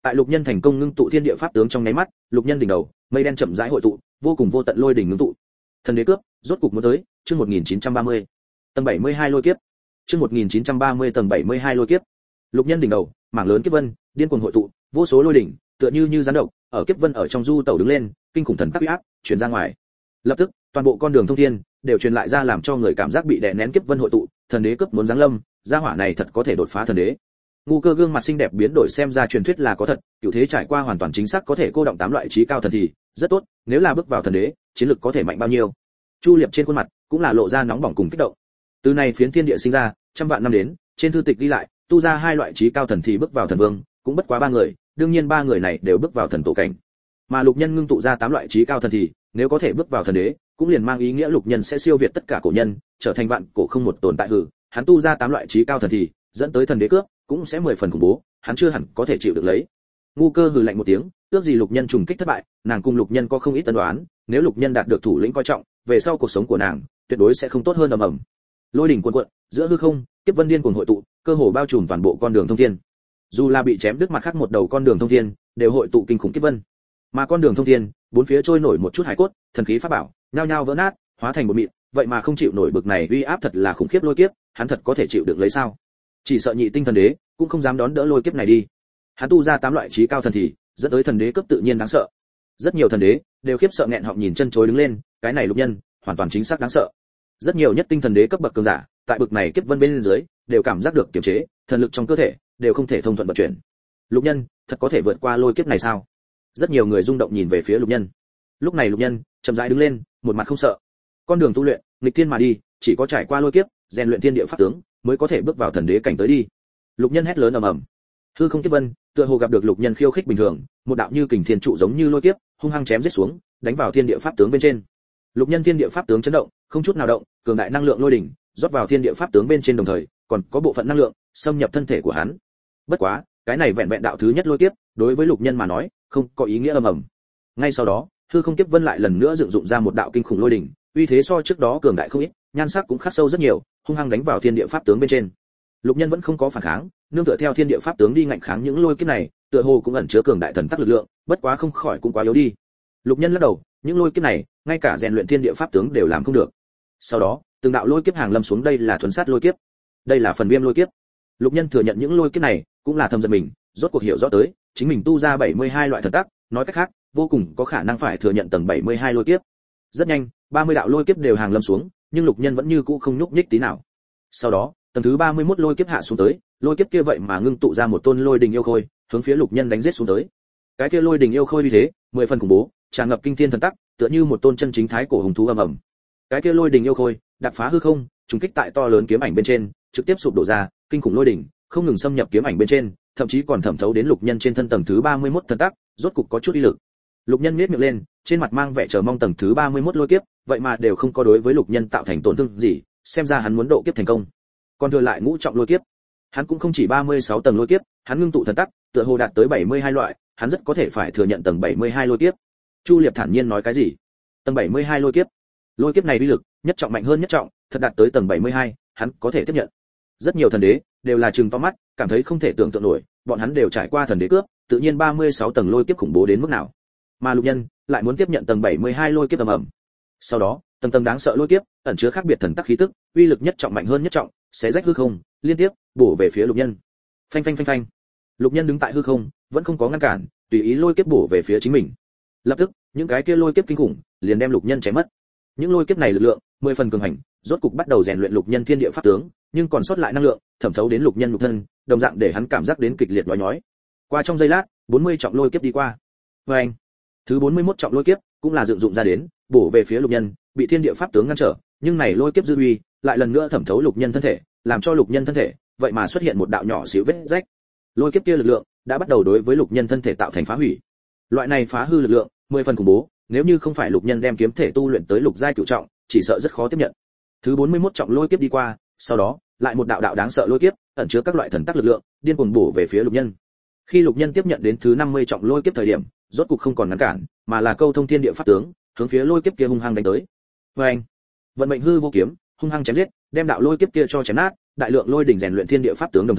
Tại Lục Nhân thành công ngưng tụ thiên địa pháp tướng trong nháy mắt, Lục Nhân đỉnh đầu, mây đen chậm rãi hội tụ, vô cùng vô tận lôi đỉnh ngưng tụ. Thần đế cướp, rốt cục muốn tới, chương một nghìn chín trăm ba mươi. Tầng bảy mươi hai lôi kiếp. Chương một nghìn chín trăm ba mươi tầng bảy mươi hai lôi kiếp. Lục Nhân đỉnh đầu, mảng lớn kiếp vân, điên cuồng hội tụ, vô số lôi đỉnh, tựa như như rắn độc, ở kiếp vân ở trong du tẩu đứng lên, kinh khủng thần tắc uy áp, truyền ra ngoài. Lập tức, toàn bộ con đường thông thiên đều truyền lại ra làm cho người cảm giác bị đè nén kiếp vân hội tụ, thần đế cướp muốn giáng lâm, gia hỏa này thật có thể đột phá thần đế. Ngu Cơ gương mặt xinh đẹp biến đổi xem ra truyền thuyết là có thật, cửu thế trải qua hoàn toàn chính xác có thể cô động tám loại trí cao thần thì rất tốt, nếu là bước vào thần đế, chiến lực có thể mạnh bao nhiêu. Chu Liệp trên khuôn mặt cũng là lộ ra nóng bỏng cùng kích động. Từ này phiến thiên địa sinh ra, trăm vạn năm đến, trên thư tịch ghi lại, tu ra hai loại trí cao thần thì bước vào thần vương, cũng bất quá ba người, đương nhiên ba người này đều bước vào thần tổ cảnh. Mà Lục Nhân ngưng tụ ra tám loại trí cao thần thì, nếu có thể bước vào thần đế, cũng liền mang ý nghĩa Lục Nhân sẽ siêu việt tất cả cổ nhân, trở thành vạn cổ không một tồn tại hử, hắn tu ra tám loại trí cao thần thì, dẫn tới thần đế cướp, cũng sẽ mười phần khủng bố, hắn chưa hẳn có thể chịu được lấy. Ngu Cơ hừ lạnh một tiếng, ước gì Lục Nhân trùng kích thất bại, nàng cùng Lục Nhân có không ít tân đoán, nếu Lục Nhân đạt được thủ lĩnh coi trọng, về sau cuộc sống của nàng tuyệt đối sẽ không tốt hơn ầm ầm. Lôi đỉnh cuồn cuộn, giữa hư không, kiếp vân điên cuồng hội tụ, cơ hồ bao trùm toàn bộ con đường thông thiên. Dù là bị chém đứt mặt khác một đầu con đường thông thiên, đều hội tụ kinh khủng kiếp vân. Mà con đường thông thiên, bốn phía trôi nổi một chút hải cốt, thần khí pháp bảo, nhao nhao vỡ nát, hóa thành bột mịn, vậy mà không chịu nổi bực này uy áp thật là khủng khiếp lôi kiếp, hắn thật có thể chịu được lấy sao? Chỉ sợ nhị tinh thần đế cũng không dám đón đỡ lôi kiếp này đi. Hắn tu ra tám loại trí cao thần thì, dẫn tới thần đế cấp tự nhiên đáng sợ. Rất nhiều thần đế đều khiếp sợ nghẹn họng nhìn chân chối đứng lên, cái này Lục Nhân, hoàn toàn chính xác đáng sợ. Rất nhiều nhất tinh thần đế cấp bậc cường giả, tại bậc này kiếp vân bên dưới, đều cảm giác được kiềm chế, thần lực trong cơ thể đều không thể thông thuận vận chuyển. Lục Nhân, thật có thể vượt qua lôi kiếp này sao? Rất nhiều người rung động nhìn về phía Lục Nhân. Lúc này Lục Nhân chậm rãi đứng lên, một mặt không sợ. Con đường tu luyện, nghịch thiên mà đi, chỉ có trải qua lôi kiếp, rèn luyện thiên địa pháp tướng, mới có thể bước vào thần đế cảnh tới đi. Lục Nhân hét lớn ầm ầm. Hư không kiếp vân, tựa hồ gặp được Lục Nhân khiêu khích bình thường, một đạo như kình thiên trụ giống như lôi kiếp, hung hăng chém giết xuống, đánh vào thiên địa pháp tướng bên trên. Lục Nhân thiên địa pháp tướng chấn động, không chút nào động, cường đại năng lượng lôi đỉnh rót vào thiên địa pháp tướng bên trên đồng thời, còn có bộ phận năng lượng xâm nhập thân thể của hắn. Bất quá, cái này vẹn vẹn đạo thứ nhất lôi kiếp, đối với Lục Nhân mà nói, không có ý nghĩa ầm ầm. Ngay sau đó, hư không kiếp vân lại lần nữa dựng dụng ra một đạo kinh khủng lôi đỉnh, uy thế so trước đó cường đại không ít, nhan sắc cũng khắc sâu rất nhiều, hung hăng đánh vào thiên địa pháp tướng bên trên. Lục Nhân vẫn không có phản kháng, nương tựa theo thiên địa pháp tướng đi ngạnh kháng những lôi kiếp này, tựa hồ cũng ẩn chứa cường đại thần tắc lực lượng, bất quá không khỏi cũng quá yếu đi. Lục Nhân lắc đầu, những lôi kiếp này, ngay cả rèn luyện thiên địa pháp tướng đều làm không được. Sau đó, từng đạo lôi kiếp hàng lâm xuống, đây là thuần sát lôi kiếp, đây là phần viêm lôi kiếp. Lục Nhân thừa nhận những lôi kiếp này, cũng là thâm giận mình, rốt cuộc hiểu rõ tới, chính mình tu ra bảy mươi hai loại thần tắc, nói cách khác, vô cùng có khả năng phải thừa nhận tầng bảy mươi hai lôi kiếp. Rất nhanh, ba mươi đạo lôi kiếp đều hàng lâm xuống, nhưng Lục Nhân vẫn như cũ không nhúc nhích tí nào. Sau đó, tầng thứ ba mươi mốt lôi kiếp hạ xuống tới, lôi kiếp kia vậy mà ngưng tụ ra một tôn lôi đình yêu khôi, hướng phía Lục Nhân đánh giết xuống tới. Cái kia lôi đình yêu khôi như thế, mười phần khủng bố, tràn ngập kinh thiên thần tắc, tựa như một tôn chân chính thái cổ hùng thú ầm ầm. Cái kia lôi đình yêu khôi, đạp phá hư không, trùng kích tại to lớn kiếm ảnh bên trên, trực tiếp sụp đổ ra, kinh khủng lôi đỉnh, không ngừng xâm nhập kiếm ảnh bên trên, thậm chí còn thẩm thấu đến Lục Nhân trên thân tầng thứ ba mươi mốt thần tắc, rốt cục có chút uy lực. Lục Nhân nhếch miệng lên, trên mặt mang vẻ chờ mong tầng thứ ba mươi mốt lôi kiếp, vậy mà đều không có đối với Lục Nhân tạo thành tổn thương gì, xem ra hắn muốn độ kiếp thành công. Còn thừa lại ngũ trọng lôi kiếp, hắn cũng không chỉ ba mươi sáu tầng lôi kiếp, hắn ngưng tụ thần tắc, tựa hồ đạt tới bảy mươi hai loại, hắn rất có thể phải thừa nhận tầng bảy mươi hai lôi kiếp. Chu Liệp thản nhiên nói cái gì? Tầng bảy mươi hai lôi kiếp. Lôi kiếp này uy lực, nhất trọng mạnh hơn nhất trọng, thật đạt tới tầng bảy mươi hai, hắn có thể tiếp nhận. Rất nhiều thần đế đều là trừng to mắt, cảm thấy không thể tưởng tượng nổi, bọn hắn đều trải qua thần đế cướp, tự nhiên ba mươi sáu tầng lôi kiếp khủng bố đến mức nào. Mà Lục Nhân lại muốn tiếp nhận tầng bảy mươi hai lôi kiếp ầm ầm. Sau đó, tầng tầng đáng sợ lôi kiếp, ẩn chứa khác biệt thần tắc khí tức, uy lực nhất trọng mạnh hơn nhất trọng, xé rách hư không, liên tiếp bổ về phía Lục Nhân. Phanh phanh phanh phanh. Lục Nhân đứng tại hư không, vẫn không có ngăn cản, tùy ý lôi kiếp bổ về phía chính mình. Lập tức, những cái kia lôi kiếp kinh khủng, liền đem Lục Nhân chém mất. Những lôi kiếp này lực lượng, mười phần cường hành, rốt cục bắt đầu rèn luyện Lục Nhân thiên địa pháp tướng, nhưng còn sót lại năng lượng, thẩm thấu đến Lục Nhân nhục thân, đồng dạng để hắn cảm giác đến kịch liệt nhói nhói. Qua trong giây lát, bốn mươi trọng lôi kiếp đi qua. Oeng. Thứ bốn mươi mốt trọng lôi kiếp, cũng là dựng dụng ra đến, bổ về phía Lục Nhân, bị thiên địa pháp tướng ngăn trở, nhưng này lôi kiếp dư uy, lại lần nữa thẩm thấu Lục Nhân thân thể, làm cho Lục Nhân thân thể, vậy mà xuất hiện một đạo nhỏ xíu vết rách. Lôi kiếp kia lực lượng đã bắt đầu đối với Lục Nhân thân thể tạo thành phá hủy. Loại này phá hư lực lượng, mười phần khủng bố, nếu như không phải Lục Nhân đem kiếm thể tu luyện tới lục giai cửu trọng, chỉ sợ rất khó tiếp nhận. Thứ bốn mươi mốt trọng lôi kiếp đi qua, sau đó, lại một đạo đạo đáng sợ lôi kiếp, ẩn chứa các loại thần tắc lực lượng, điên cuồng bổ về phía Lục Nhân. Khi Lục Nhân tiếp nhận đến thứ năm mươi trọng lôi kiếp thời điểm, rốt cục không còn ngăn cản, mà là câu thông thiên địa pháp tướng, hướng phía lôi kiếp kia hung hăng đánh tới. Oeng! Vận mệnh hư vô kiếm, hung hăng chém giết, đem đạo lôi kiếp kia cho chém nát, đại lượng lôi đỉnh rèn luyện thiên địa pháp tướng đồng thời,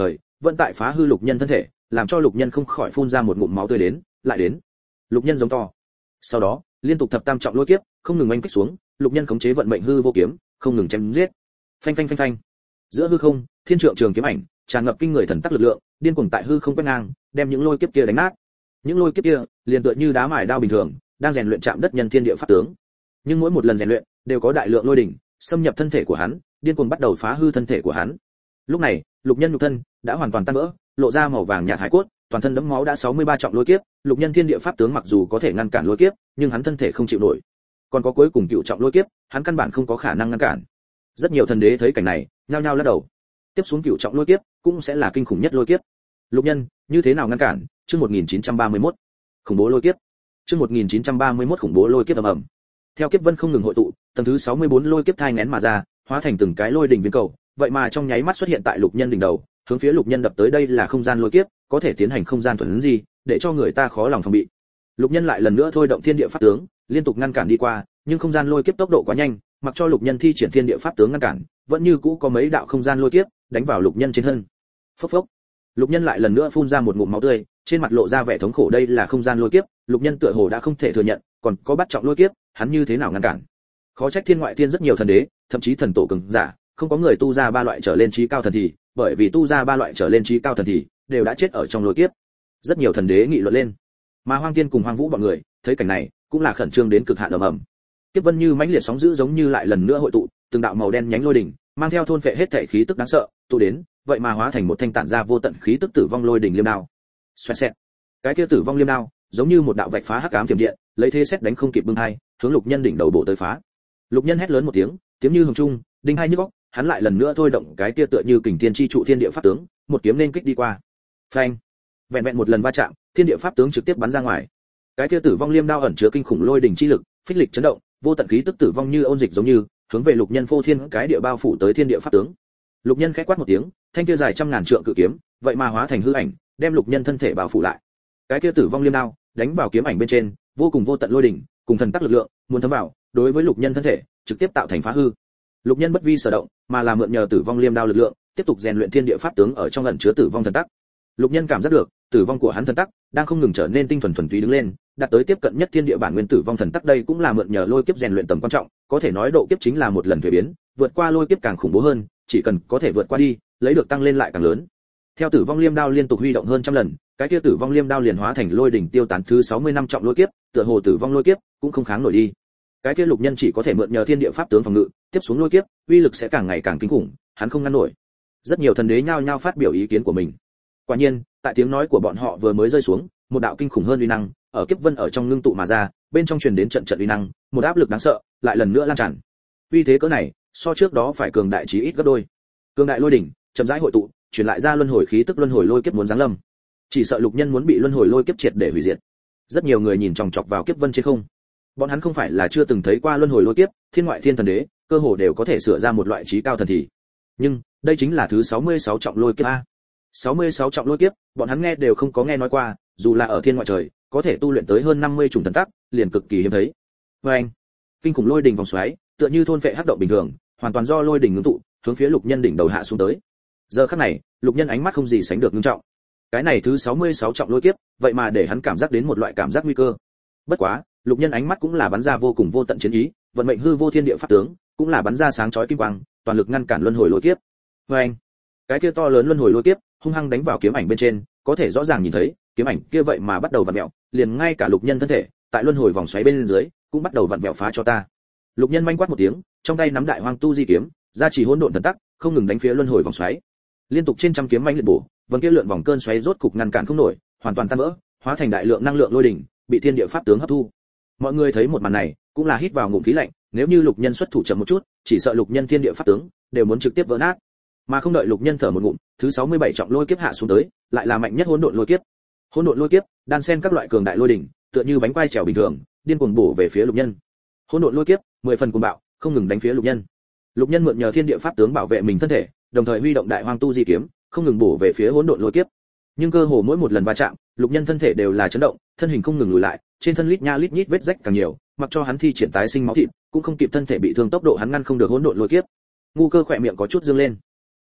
vẫn tại phá hư lục nhân thân thể, làm cho lục nhân không khỏi phun ra một ngụm máu tươi đến, lại đến. Lục nhân giống to. Sau đó, liên tục thập tam trọng lôi kiếp, không ngừng oanh kích xuống, lục nhân khống chế vận mệnh hư vô kiếm, không ngừng chém giết. Phanh phanh phanh phanh. Giữa hư không, thiên trượng trường kiếm ảnh, tràn ngập kinh người thần tắc lực lượng, điên cuồng tại hư không quét ngang, đem những lôi kiếp kia đánh nát. Những lôi kiếp kia, liền tựa như đá mài đao bình thường, đang rèn luyện chạm đất nhân thiên địa pháp tướng. Nhưng mỗi một lần rèn luyện, đều có đại lượng lôi đỉnh xâm nhập thân thể của hắn, điên cuồng bắt đầu phá hư thân thể của hắn. Lúc này, lục nhân nhục thân đã hoàn toàn tan vỡ, lộ ra màu vàng nhạt hải cốt, toàn thân đẫm máu đã sáu mươi ba trọng lôi kiếp, lục nhân thiên địa pháp tướng mặc dù có thể ngăn cản lôi kiếp, nhưng hắn thân thể không chịu nổi. Còn có cuối cùng cựu trọng lôi kiếp, hắn căn bản không có khả năng ngăn cản. Rất nhiều thần đế thấy cảnh này, nhao nhao lắc đầu. Tiếp xuống cựu trọng lôi kiếp, cũng sẽ là kinh khủng nhất lôi kiếp. Lục nhân, như thế nào ngăn cản? Chương một nghìn chín trăm ba mươi mốt. Khủng bố lôi kiếp. Chương một nghìn chín trăm ba mươi mốt khủng bố lôi kiếp ầm ầm. Theo kiếp vân không ngừng hội tụ, tầng thứ sáu mươi bốn lôi kiếp thai nghén mà ra, hóa thành từng cái lôi đỉnh viên cầu, vậy mà trong nháy mắt xuất hiện tại lục nhân đỉnh đầu, hướng phía lục nhân đập tới. Đây là không gian lôi kiếp, có thể tiến hành không gian thuần gì, để cho người ta khó lòng phòng bị. Lục nhân lại lần nữa thôi động thiên địa pháp tướng, liên tục ngăn cản đi qua, nhưng không gian lôi kiếp tốc độ quá nhanh, mặc cho lục nhân thi triển thiên địa pháp tướng ngăn cản, vẫn như cũ có mấy đạo không gian lôi kiếp đánh vào lục nhân trên thân. Phốc phốc. Lục nhân lại lần nữa phun ra một ngụm máu tươi, trên mặt lộ ra vẻ thống khổ. Đây là không gian lôi kiếp, lục nhân tựa hồ đã không thể thừa nhận, còn có bắt trọng lôi kiếp, hắn như thế nào ngăn cản? Khó trách thiên ngoại thiên rất nhiều thần đế, thậm chí thần tổ cường giả, không có người tu ra ba loại trở lên trí cao thần thì, bởi vì tu ra ba loại trở lên trí cao thần thì đều đã chết ở trong lôi kiếp. Rất nhiều thần đế nghị luận lên, mà Hoang Thiên cùng Hoang Vũ bọn người thấy cảnh này, cũng là khẩn trương đến cực hạn ầm ầm. Kiếp vân như mãnh liệt sóng dữ giống như lại lần nữa hội tụ, từng đạo màu đen nhánh lôi đỉnh, mang theo thôn phệ hết thể khí tức đáng sợ, tụ đến, vậy mà hóa thành một thanh tản ra vô tận khí tức tử vong lôi đỉnh liêm đao. Xoẹt xẹt. Cái kia tử vong liêm đao, giống như một đạo vạch phá hắc ám thiểm điện, lấy thế xét đánh không kịp bưng hai, hướng lục nhân đỉnh đầu bổ tới phá. Lục nhân hét lớn một tiếng, tiếng như hồng trung, đinh hai nhức óc, hắn lại lần nữa thôi động cái kia tựa như kình thiên chi trụ thiên địa pháp tướng, một kiếm nên kích đi qua. Phanh. Vẹn vẹn một lần va chạm, thiên địa pháp tướng trực tiếp bắn ra ngoài. Cái kia tử vong liêm đao ẩn chứa kinh khủng lôi đỉnh chi lực, phích lịch chấn động, vô tận khí tức tử vong như ôn dịch giống như, hướng về lục nhân phô thiên cái địa bao phủ tới thiên địa pháp tướng. Lục nhân khẽ quát một tiếng, thanh kia dài trăm ngàn trượng cự kiếm, vậy mà hóa thành hư ảnh, đem lục nhân thân thể bao phủ lại. Cái kia tử vong liêm đao, đánh vào kiếm ảnh bên trên, vô cùng vô tận lôi đỉnh, cùng thần tắc lực lượng, muốn thấm vào, đối với lục nhân thân thể, trực tiếp tạo thành phá hư. Lục nhân bất vi sở động, mà là mượn nhờ tử vong liêm đao lực lượng, tiếp tục rèn luyện thiên địa pháp tướng ở trong ẩn chứa tử vong thần tắc. Lục nhân cảm giác được, tử vong của hắn thần tắc đang không ngừng trở nên tinh thuần thuần túy đứng lên, đạt tới tiếp cận nhất thiên địa bản nguyên tử vong thần tắc. Đây cũng là mượn nhờ lôi kiếp rèn luyện tầm quan trọng, có thể nói độ kiếp chính là một lần thuế biến, vượt qua lôi kiếp càng khủng bố hơn, chỉ cần có thể vượt qua đi, lấy được tăng lên lại càng lớn. Theo tử vong liêm đao liên tục huy động hơn trăm lần, cái kia tử vong liêm đao liền hóa thành lôi đỉnh tiêu tán thứ sáu mươi năm trọng lôi kiếp, tựa hồ tử vong lôi kiếp cũng không kháng nổi đi. Cái kia lục nhân chỉ có thể mượn nhờ thiên địa pháp tướng phòng ngự, tiếp xuống lôi kiếp, uy lực sẽ càng ngày càng kinh khủng, hắn không ngăn nổi. Rất nhiều thần đế nhao nhao phát biểu ý kiến của mình. Quả nhiên, tại tiếng nói của bọn họ vừa mới rơi xuống, một đạo kinh khủng hơn uy năng ở kiếp vân ở trong ngưng tụ mà ra, bên trong truyền đến trận trận uy năng, một áp lực đáng sợ, lại lần nữa lan tràn. Uy thế cỡ này, so trước đó phải cường đại chí ít gấp đôi. Cường đại lôi đỉnh, chậm rãi hội tụ, truyền lại ra luân hồi khí tức luân hồi lôi kiếp muốn giáng lâm. Chỉ sợ lục nhân muốn bị luân hồi lôi kiếp triệt để hủy diệt. Rất nhiều người nhìn chòng chọc vào kiếp vân trên không. Bọn hắn không phải là chưa từng thấy qua luân hồi lôi kiếp, thiên ngoại thiên thần đế, cơ hồ đều có thể sửa ra một loại chí cao thần thì. Nhưng, đây chính là thứ sáu mươi sáu trọng lôi kiếp a. sáu mươi sáu trọng lôi kiếp, bọn hắn nghe đều không có nghe nói qua, dù là ở thiên ngoại trời, có thể tu luyện tới hơn năm mươi chủng thần tắc, liền cực kỳ hiếm thấy. Và anh, kinh khủng lôi đỉnh vòng xoáy, tựa như thôn phệ hắc động bình thường, hoàn toàn do lôi đỉnh ngưng tụ, hướng phía lục nhân đỉnh đầu hạ xuống tới. Giờ khắc này, lục nhân ánh mắt không gì sánh được nghiêm trọng. Cái này thứ sáu mươi sáu trọng lôi kiếp, vậy mà để hắn cảm giác đến một loại cảm giác nguy cơ. Bất quá, lục nhân ánh mắt cũng là bắn ra vô cùng vô tận chiến ý, vận mệnh hư vô thiên địa pháp tướng, cũng là bắn ra sáng chói kim quang, toàn lực ngăn cản luân hồi lôi kiếp. Và anh, cái kia to lớn luân hồi lôi kiếp, hung hăng đánh vào kiếm ảnh bên trên, có thể rõ ràng nhìn thấy, kiếm ảnh kia vậy mà bắt đầu vặn vẹo, liền ngay cả lục nhân thân thể, tại luân hồi vòng xoáy bên dưới, cũng bắt đầu vặn vẹo phá cho ta. Lục nhân manh quát một tiếng, trong tay nắm đại hoang tu di kiếm, ra chỉ hỗn độn thần tắc, không ngừng đánh phía luân hồi vòng xoáy. Liên tục trên trăm kiếm manh liệt bổ, vân kia lượn vòng cơn xoáy rốt cục ngăn cản không nổi, hoàn toàn tan vỡ, hóa thành đại lượng năng lượng lôi đỉnh, bị thiên địa pháp tướng hấp thu. Mọi người thấy một màn này, cũng là hít vào ngụm khí lạnh, nếu như lục nhân xuất thủ chậm một chút, chỉ sợ lục nhân thiên địa pháp tướng đều muốn trực tiếp vỡ nát. Mà không đợi lục nhân thở một ngụm, thứ sáu mươi bảy trọng lôi kiếp hạ xuống tới, lại là mạnh nhất hỗn độn lôi kiếp. Hỗn độn lôi kiếp, đan xen các loại cường đại lôi đỉnh, tựa như bánh quai trèo bình thường, điên cuồng bổ về phía lục nhân. Hỗn độn lôi kiếp, mười phần cuồng bạo, không ngừng đánh phía lục nhân. Lục nhân mượn nhờ thiên địa pháp tướng bảo vệ mình thân thể, đồng thời huy động đại hoang tu di kiếm, không ngừng bổ về phía hỗn độn lôi kiếp. Nhưng cơ hồ mỗi một lần va chạm, lục nhân thân thể đều là chấn động, thân hình không ngừng lùi lại, trên thân lít nha lít nhít vết rách càng nhiều, mặc cho hắn thi triển tái sinh máu thịt, cũng không kịp thân thể bị thương, tốc độ hắn ngăn không được hỗn độn lôi kiếp. Ngu Cơ khỏe miệng có chút dương lên.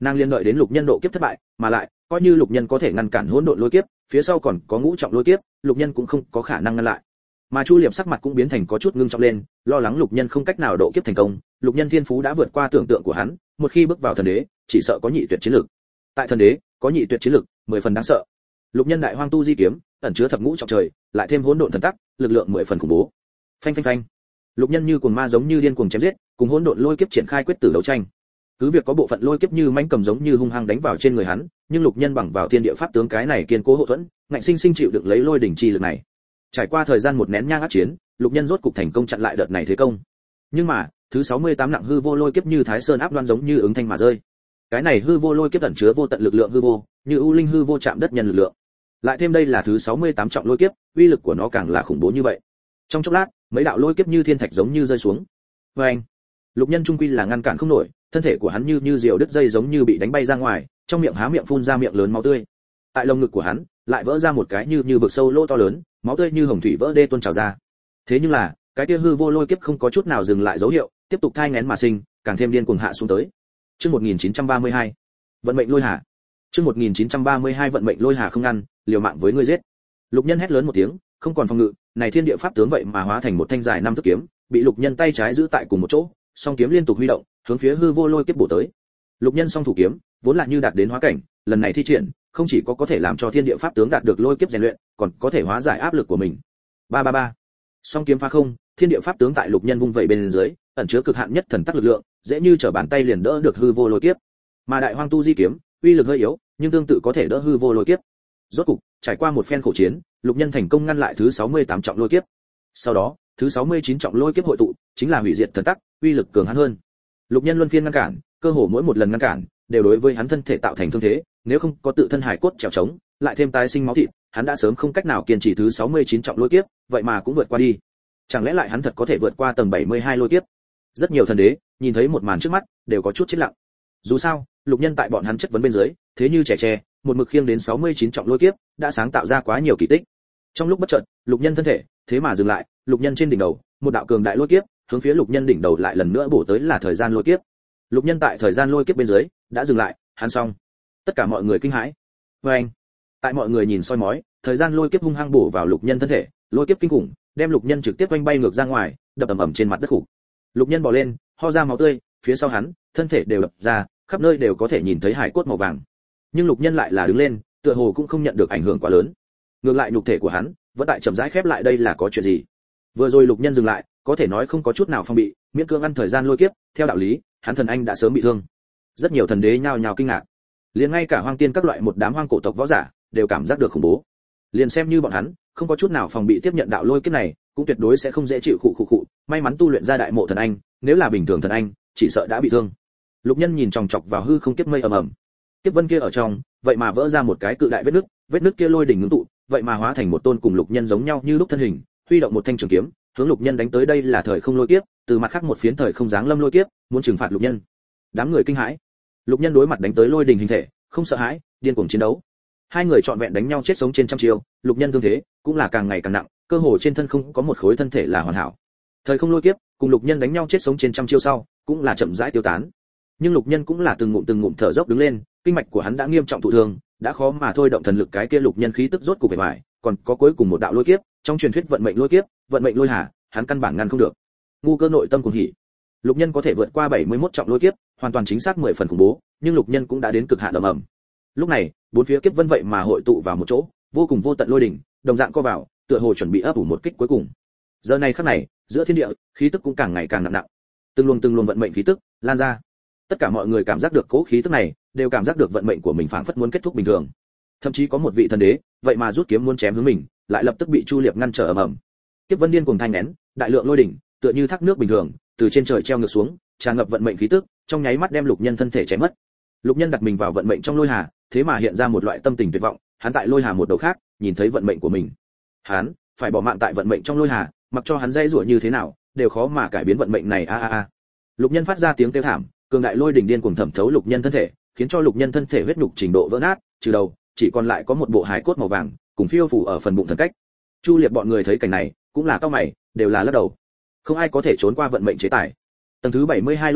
Nàng liên đợi đến lục nhân độ kiếp thất bại, mà lại coi như lục nhân có thể ngăn cản hỗn độn lôi kiếp, phía sau còn có ngũ trọng lôi kiếp, lục nhân cũng không có khả năng ngăn lại. Mà Chu Liệp sắc mặt cũng biến thành có chút ngưng trọng lên, lo lắng lục nhân không cách nào độ kiếp thành công. Lục nhân thiên phú đã vượt qua tưởng tượng của hắn, một khi bước vào thần đế, chỉ sợ có nhị tuyệt chiến lực. Tại thần đế, có nhị tuyệt chiến lực, mười phần đáng sợ. Lục nhân đại hoang tu di kiếm, ẩn chứa thập ngũ trọng trời, lại thêm hỗn độn thần tắc, lực lượng mười phần khủng bố. Phanh phanh phanh. Lục nhân như cuồng ma giống như điên cuồng chém giết, cùng hỗn độn lôi kiếp triển khai quyết tử đấu tranh. Cứ việc có bộ phận lôi kiếp như mãnh cầm giống như hung hăng đánh vào trên người hắn, nhưng lục nhân bằng vào thiên địa pháp tướng cái này kiên cố hộ thuẫn, ngạnh sinh sinh chịu đựng lấy lôi đỉnh chi lực này. Trải qua thời gian một nén nhang ác chiến, lục nhân rốt cục thành công chặn lại đợt này thế công. Nhưng mà, thứ sáu mươi tám nặng hư vô lôi kiếp như Thái Sơn áp đoan giống như ứng thanh mà rơi. Cái này hư vô lôi kiếp ẩn chứa vô tận lực lượng hư vô, như u linh hư vô chạm đất nhân lực lượng. Lại thêm đây là thứ sáu mươi tám trọng lôi kiếp, uy lực của nó càng là khủng bố như vậy. Trong chốc lát, mấy đạo lôi kiếp như thiên thạch giống như rơi xuống. Oeng! Lục nhân trung quy là ngăn cản không nổi, thân thể của hắn như như diều đứt dây giống như bị đánh bay ra ngoài, trong miệng há miệng phun ra miệng lớn máu tươi. Tại lồng ngực của hắn, lại vỡ ra một cái như như vực sâu lỗ to lớn, máu tươi như hồng thủy vỡ đê tuôn trào ra. Thế nhưng là, cái kia hư vô lôi kiếp không có chút nào dừng lại dấu hiệu, tiếp tục thai nghén mà sinh, càng thêm điên cuồng hạ xuống tới. Chương một nghìn chín trăm ba mươi hai, vận mệnh lôi hà. Chương một nghìn chín trăm ba mươi hai vận mệnh lôi hà không ngăn, liều mạng với ngươi giết. Lục nhân hét lớn một tiếng, không còn phòng ngự, này thiên địa pháp tướng vậy mà hóa thành một thanh dài năm thước kiếm, bị lục nhân tay trái giữ tại cùng một chỗ, song kiếm liên tục huy động, hướng phía hư vô lôi kiếp bổ tới. Lục nhân song thủ kiếm, vốn là như đạt đến hóa cảnh, lần này thi triển, không chỉ có có thể làm cho thiên địa pháp tướng đạt được lôi kiếp rèn luyện, còn có thể hóa giải áp lực của mình. Ba ba ba. Song kiếm phá không, thiên địa pháp tướng tại lục nhân vung vẩy bên dưới, ẩn chứa cực hạn nhất thần tắc lực lượng, dễ như trở bàn tay liền đỡ được hư vô lôi kiếp. Mà đại hoang tu di kiếm, uy lực hơi yếu, nhưng tương tự có thể đỡ hư vô lôi kiếp. Rốt cục, trải qua một phen khổ chiến, lục nhân thành công ngăn lại thứ sáu mươi tám trọng lôi kiếp. Sau đó, thứ sáu mươi chín trọng lôi kiếp hội tụ, chính là hủy diệt thần tắc, uy lực cường hãn hơn. Lục nhân luân phiên ngăn cản, cơ hồ mỗi một lần ngăn cản, đều đối với hắn thân thể tạo thành thương thế, nếu không có tự thân hải cốt trèo trống, lại thêm tái sinh máu thịt, hắn đã sớm không cách nào kiên trì thứ sáu mươi chín trọng lôi kiếp, vậy mà cũng vượt qua đi. Chẳng lẽ lại hắn thật có thể vượt qua tầng bảy mươi hai lôi kiếp? Rất nhiều thần đế, nhìn thấy một màn trước mắt, đều có chút chết lặng. Dù sao, lục nhân tại bọn hắn chất vấn bên dưới, thế như trẻ tre, một mực khiêng đến sáu mươi chín trọng lôi kiếp, đã sáng tạo ra quá nhiều kỳ tích. Trong lúc bất chợt, lục nhân thân thể, thế mà dừng lại, lục nhân trên đỉnh đầu, một đạo cường đại lôi kiếp, hướng phía lục nhân đỉnh đầu lại lần nữa bổ tới là thời gian lôi kiếp. Lục nhân tại thời gian lôi kiếp bên dưới, đã dừng lại, hắn xong. Tất cả mọi người kinh hãi. Oeng! Tại mọi người nhìn soi mói, thời gian lôi kiếp hung hăng bổ vào lục nhân thân thể, lôi kiếp kinh khủng, đem lục nhân trực tiếp oanh bay ngược ra ngoài, đập ầm ầm trên mặt đất khủng. Lục nhân bò lên, ho ra máu tươi, phía sau hắn, thân thể đều đập ra, khắp nơi đều có thể nhìn thấy hải cốt màu vàng. Nhưng lục nhân lại là đứng lên, tựa hồ cũng không nhận được ảnh hưởng quá lớn. Ngược lại nhục thể của hắn, vẫn tại chậm rãi khép lại, đây là có chuyện gì? Vừa rồi lục nhân dừng lại, có thể nói không có chút nào phong bị, miễn cưỡng ăn thời gian lôi kiếp, theo đạo lý, hắn thần anh đã sớm bị thương. Rất nhiều thần đế nhao nhao kinh ngạc. Liền ngay cả hoang tiên các loại một đám hoang cổ tộc võ giả, đều cảm giác được khủng bố. Liền xem như bọn hắn, không có chút nào phòng bị tiếp nhận đạo lôi kiếp này, cũng tuyệt đối sẽ không dễ chịu khụ khụ khụ, may mắn tu luyện ra đại mộ thần anh, nếu là bình thường thần anh, chỉ sợ đã bị thương. Lục nhân nhìn chòng chọc vào hư không kiếp mây ầm ầm. Kiếp vân kia ở trong, vậy mà vỡ ra một cái cự đại vết nứt, vết nứt kia lôi đỉnh ngưng tụ, vậy mà hóa thành một tôn cùng lục nhân giống nhau như lúc thân hình, huy động một thanh trường kiếm, hướng lục nhân đánh tới. Đây là thời không lôi kiếp, từ mặt khác một phiến thời không giáng lâm lôi kiếp, muốn trừng phạt lục nhân. Đám người kinh hãi. Lục nhân đối mặt đánh tới lôi đỉnh hình thể, không sợ hãi, điên cuồng chiến đấu. Hai người trọn vẹn đánh nhau chết sống trên trăm chiêu, lục nhân thương thế cũng là càng ngày càng nặng, cơ hồ trên thân không có một khối thân thể là hoàn hảo. Thời không lôi kiếp, cùng lục nhân đánh nhau chết sống trên trăm chiêu sau, cũng là chậm rãi tiêu tán. Nhưng lục nhân cũng là từng ngụm từng ngụm thở dốc đứng lên, kinh mạch của hắn đã nghiêm trọng thụ thương, đã khó mà thôi động thần lực, cái kia lục nhân khí tức rốt cục bề bại, còn có cuối cùng một đạo lôi kiếp, trong truyền thuyết vận mệnh lôi kiếp, vận mệnh lôi hà, hắn căn bản ngăn không được. Ngu cơ nội tâm cuồng hỉ. Lục nhân có thể vượt qua bảy mươi mốt trọng lôi kiếp, hoàn toàn chính xác mười phần khủng bố, nhưng lục nhân cũng đã đến cực hạn ầm ầm. Lúc này, bốn phía kiếp vân vậy mà hội tụ vào một chỗ, vô cùng vô tận lôi đỉnh, đồng dạng co vào, tựa hồ chuẩn bị ấp ủ một kích cuối cùng. Giờ này khắc này, giữa thiên địa, khí tức cũng càng ngày càng nặng nặng. Từng luồng từng luồng vận mệnh khí tức lan ra. Tất cả mọi người cảm giác được cố khí tức này, đều cảm giác được vận mệnh của mình phảng phất muốn kết thúc bình thường. Thậm chí có một vị thần đế, vậy mà rút kiếm muốn chém hướng mình, lại lập tức bị Chu Liệp ngăn trở ầm ầm. Kiếp vân điên cuồng thanh nén, đại lượng lôi đỉnh, tựa như thác nước bình thường, từ trên trời treo ngược xuống, tràn ngập vận mệnh khí tức, trong nháy mắt đem lục nhân thân thể chém mất. Lục nhân đặt mình vào vận mệnh trong lôi hà, thế mà hiện ra một loại tâm tình tuyệt vọng, hắn tại lôi hà một đầu khác, nhìn thấy vận mệnh của mình. Hắn phải bỏ mạng tại vận mệnh trong lôi hà, mặc cho hắn dây rủa như thế nào, đều khó mà cải biến vận mệnh này a a a. Lục nhân phát ra tiếng kêu thảm, cường đại lôi đỉnh điên cuồng thẩm thấu lục nhân thân thể, khiến cho lục nhân thân thể huyết nhục trình độ vỡ nát, trừ đầu, chỉ còn lại có một bộ hài cốt màu vàng, cùng phiêu phù ở phần bụng thần cách. Chu Liệp bọn người thấy cảnh này, cũng là cau mày, đều là lắc đầu. Không ai có thể trốn qua vận mệnh chế tài. Tầng thứ bảy mươi hai lôi kiếp,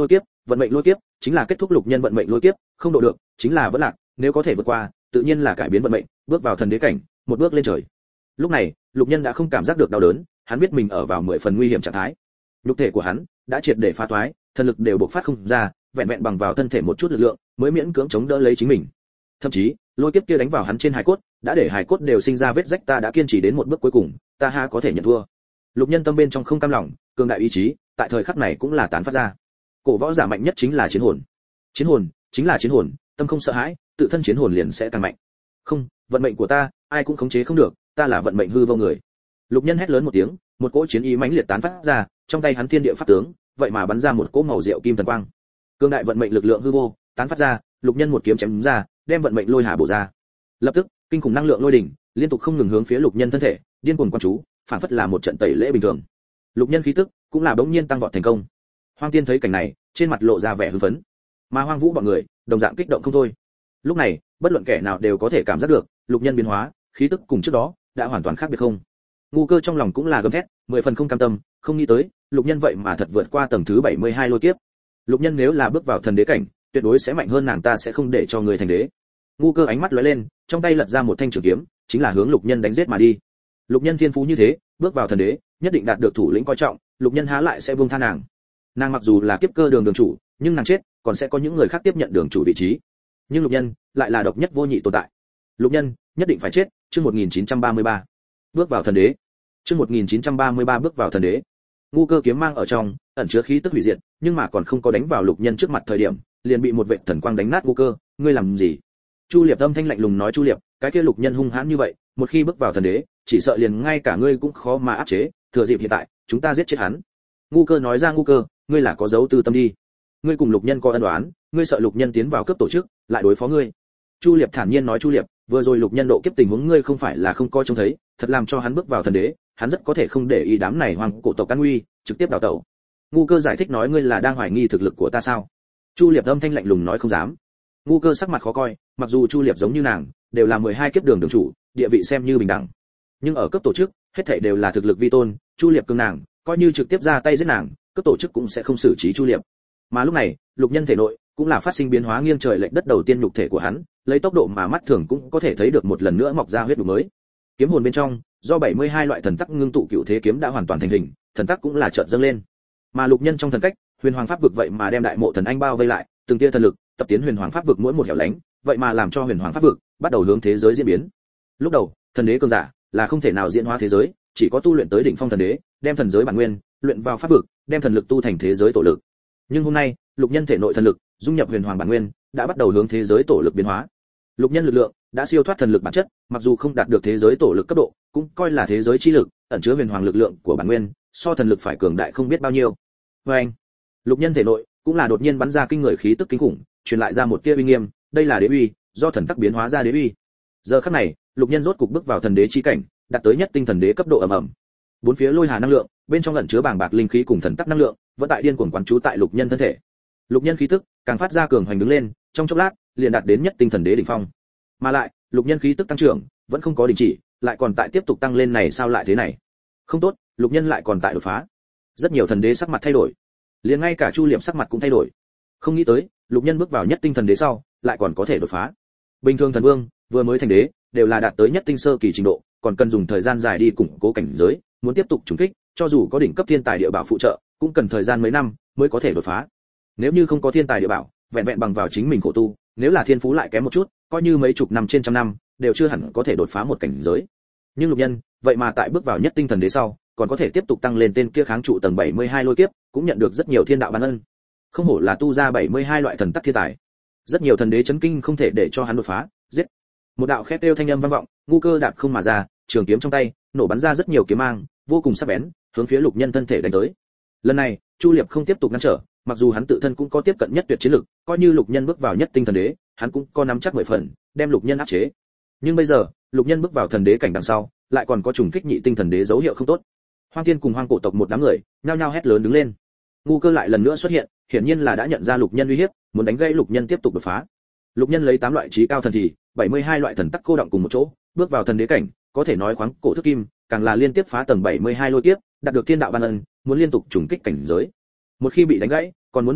vận mệnh lôi kiếp chính là kết thúc lục nhân vận mệnh lôi kiếp, không độ được chính là vẫn lạc, nếu có thể vượt qua tự nhiên là cải biến vận mệnh, bước vào thần đế cảnh, một bước lên trời. Lúc này lục nhân đã không cảm giác được đau đớn, hắn biết mình ở vào mười phần nguy hiểm trạng thái. Nhục thể của hắn đã triệt để phá toái, thần lực đều bộc phát không ra, vẹn vẹn bằng vào thân thể một chút lực lượng mới miễn cưỡng chống đỡ lấy chính mình. Thậm chí lôi kiếp kia đánh vào hắn trên hài cốt, đã để hài cốt đều sinh ra vết rách, ta đã kiên trì đến một bước cuối cùng, ta ha có thể nhận thua. Lục nhân tâm bên trong không cam lòng, cường đại ý chí tại thời khắc này cũng là tán phát ra. Cổ võ giả mạnh nhất chính là chiến hồn, chiến hồn chính là chiến hồn, tâm không sợ hãi, tự thân chiến hồn liền sẽ càng mạnh. Không, vận mệnh của ta ai cũng khống chế không được, ta là vận mệnh hư vô người. Lục nhân hét lớn một tiếng, một cỗ chiến ý mãnh liệt tán phát ra, trong tay hắn thiên địa pháp tướng vậy mà bắn ra một cỗ màu rượu kim thần quang. Cương đại vận mệnh lực lượng hư vô tán phát ra, lục nhân một kiếm chém ra, đem vận mệnh lôi hà bổ ra. Lập tức kinh khủng năng lượng lôi đỉnh liên tục không ngừng hướng phía lục nhân thân thể điên cuồng quan chú, phản phất là một trận tẩy lễ bình thường. Lục nhân khí tức cũng là bỗng nhiên tăng vọt thành công. Hoang Tiên thấy cảnh này, trên mặt lộ ra vẻ hưng phấn, mà Hoang Vũ bọn người đồng dạng kích động không thôi. Lúc này bất luận kẻ nào đều có thể cảm giác được lục nhân biến hóa, khí tức cùng trước đó đã hoàn toàn khác biệt không. Ngu Cơ trong lòng cũng là gầm thét, mười phần không cam tâm, không nghĩ tới lục nhân vậy mà thật vượt qua tầng thứ bảy mươi hai lôi kiếp. Lục nhân nếu là bước vào thần đế cảnh, tuyệt đối sẽ mạnh hơn nàng, ta sẽ không để cho người thành đế. Ngu Cơ ánh mắt lóe lên, trong tay lật ra một thanh trường kiếm, chính là hướng lục nhân đánh giết mà đi. Lục nhân thiên phú như thế, bước vào thần đế nhất định đạt được thủ lĩnh coi trọng, lục nhân há lại sẽ buông tha nàng. Nàng mặc dù là kiếp cơ đường đường chủ, nhưng nàng chết còn sẽ có những người khác tiếp nhận đường chủ vị trí, nhưng lục nhân lại là độc nhất vô nhị tồn tại. Lục nhân nhất định phải chết. Chương một nghìn chín trăm ba mươi ba bước vào thần đế. Chương một nghìn chín trăm ba mươi ba bước vào thần đế. Ngu Cơ kiếm mang ở trong ẩn chứa khí tức hủy diệt, nhưng mà còn không có đánh vào lục nhân trước mặt thời điểm, liền bị một vệt thần quang đánh nát. Ngu Cơ, ngươi làm gì? Chu Liệp âm thanh lạnh lùng nói. Chu Liệp, cái kia lục nhân hung hãn như vậy, một khi bước vào thần đế, chỉ sợ liền ngay cả ngươi cũng khó mà áp chế, thừa dịp hiện tại, chúng ta giết chết hắn. Ngu Cơ nói ra. Ngu Cơ, ngươi là có dấu tư tâm đi. Ngươi cùng lục nhân có ân oán, ngươi sợ lục nhân tiến vào cấp tổ chức, lại đối phó ngươi. Chu Liệp thản nhiên nói. Chu Liệp, vừa rồi lục nhân độ kiếp tình huống ngươi không phải là không coi trông thấy, thật làm cho hắn bước vào thần đế, hắn rất có thể không để ý đám này hoàng cổ tộc can nguy, trực tiếp đào tẩu. Ngu Cơ giải thích nói. Ngươi là đang hoài nghi thực lực của ta sao? Chu Liệp âm thanh lạnh lùng nói. Không dám. Ngu Cơ sắc mặt khó coi, mặc dù Chu Liệp giống như nàng, đều là mười hai kiếp đường đường chủ, địa vị xem như bình đẳng, nhưng ở cấp tổ chức, hết thảy đều là thực lực vi tôn, Chu Liệp cường nàng, coi như trực tiếp ra tay giết nàng, cấp tổ chức cũng sẽ không xử trí Chu Liệp. Mà lúc này, lục nhân thể nội cũng là phát sinh biến hóa nghiêng trời lệch đất, đầu tiên nhục thể của hắn, lấy tốc độ mà mắt thường cũng có thể thấy được một lần nữa mọc ra huyết đục mới. Kiếm hồn bên trong, do bảy mươi hai loại thần tắc ngưng tụ cựu thế kiếm đã hoàn toàn thành hình, thần tắc cũng là chợt dâng lên. Mà lục nhân trong thần cách, huyền hoàng pháp vực vậy mà đem đại mộ thần anh bao vây lại, từng tia thần lực tập tiến huyền hoàng pháp vực mỗi một hẻo lánh, vậy mà làm cho huyền hoàng pháp vực bắt đầu hướng thế giới diễn biến. Lúc đầu, thần đế cường giả là không thể nào diễn hóa thế giới, chỉ có tu luyện tới đỉnh phong thần đế, đem thần giới bản nguyên luyện vào pháp vực, đem thần lực tu thành thế giới tổ lực. Nhưng hôm nay, lục nhân thể nội thần lực dung nhập huyền hoàng bản nguyên, đã bắt đầu hướng thế giới tổ lực biến hóa. Lục nhân lực lượng đã siêu thoát thần lực bản chất, mặc dù không đạt được thế giới tổ lực cấp độ, cũng coi là thế giới chi lực, ẩn chứa huyền hoàng lực lượng của bản nguyên, so thần lực phải cường đại không biết bao nhiêu. Và anh, lục nhân thể nội cũng là đột nhiên bắn ra kinh người khí tức kinh khủng, truyền lại ra một tia uy nghiêm, đây là đế uy, do thần tắc biến hóa ra đế uy. Giờ khắc này, lục nhân rốt cục bước vào thần đế chi cảnh, đạt tới nhất tinh thần đế cấp độ ầm ầm. Bốn phía lôi hà năng lượng, bên trong ẩn chứa bàng bạc linh khí cùng thần tắc năng lượng, vẫn tại điên cuồng quán trú tại lục nhân thân thể. Lục nhân khí tức càng phát ra cường hoành đứng lên, trong chốc lát liền đạt đến nhất tinh thần đế đỉnh phong. Mà lại, lục nhân khí tức tăng trưởng vẫn không có đình chỉ, lại còn tại tiếp tục tăng lên, này sao lại thế này? Không tốt, lục nhân lại còn tại đột phá. Rất nhiều thần đế sắc mặt thay đổi, liền ngay cả Chu Liệp sắc mặt cũng thay đổi. Không nghĩ tới, lục nhân bước vào nhất tinh thần đế sau, lại còn có thể đột phá. Bình thường thần vương vừa mới thành đế, đều là đạt tới nhất tinh sơ kỳ trình độ, còn cần dùng thời gian dài đi củng cố cảnh giới, muốn tiếp tục trùng kích, cho dù có đỉnh cấp thiên tài địa bảo phụ trợ, cũng cần thời gian mấy năm mới có thể đột phá. Nếu như không có thiên tài địa bảo, vẹn vẹn bằng vào chính mình khổ tu, nếu là thiên phú lại kém một chút, coi như mấy chục năm trên trăm năm, đều chưa hẳn có thể đột phá một cảnh giới. Nhưng lục nhân, vậy mà tại bước vào nhất tinh thần đế sau, còn có thể tiếp tục tăng lên, tên kia kháng trụ tầng bảy mươi hai lôi kiếp, cũng nhận được rất nhiều thiên đạo ban ân. Không hổ là tu ra bảy mươi hai loại thần tắc thiên tài. Rất nhiều thần đế chấn kinh không thể để cho hắn đột phá, giết. Một đạo khét kêu thanh âm vang vọng, Ngu Cơ đạp không mà ra, trường kiếm trong tay, nổ bắn ra rất nhiều kiếm mang, vô cùng sắc bén, hướng phía lục nhân thân thể đánh tới. Lần này, Chu Liệp không tiếp tục ngăn trở, mặc dù hắn tự thân cũng có tiếp cận nhất tuyệt chiến lực, coi như lục nhân bước vào nhất tinh thần đế, hắn cũng có nắm chắc mười phần, đem lục nhân áp chế. Nhưng bây giờ, lục nhân bước vào thần đế cảnh đằng sau, lại còn có trùng kích nhị tinh thần đế dấu hiệu không tốt. Hoang Tiên cùng Hoang cổ tộc một đám người, nhao nhao hét lớn đứng lên. Ngu Cơ lại lần nữa xuất hiện, hiển nhiên là đã nhận ra lục nhân uy hiếp, muốn đánh gãy lục nhân tiếp tục đột phá. Lục nhân lấy tám loại trí cao thần thì, bảy mươi hai loại thần tắc cô động cùng một chỗ, bước vào thần đế cảnh, có thể nói khoáng cổ thức kim, càng là liên tiếp phá tầng bảy mươi hai lôi kiếp, đạt được thiên đạo ban ân, muốn liên tục trùng kích cảnh giới. Một khi bị đánh gãy, còn muốn đột phá,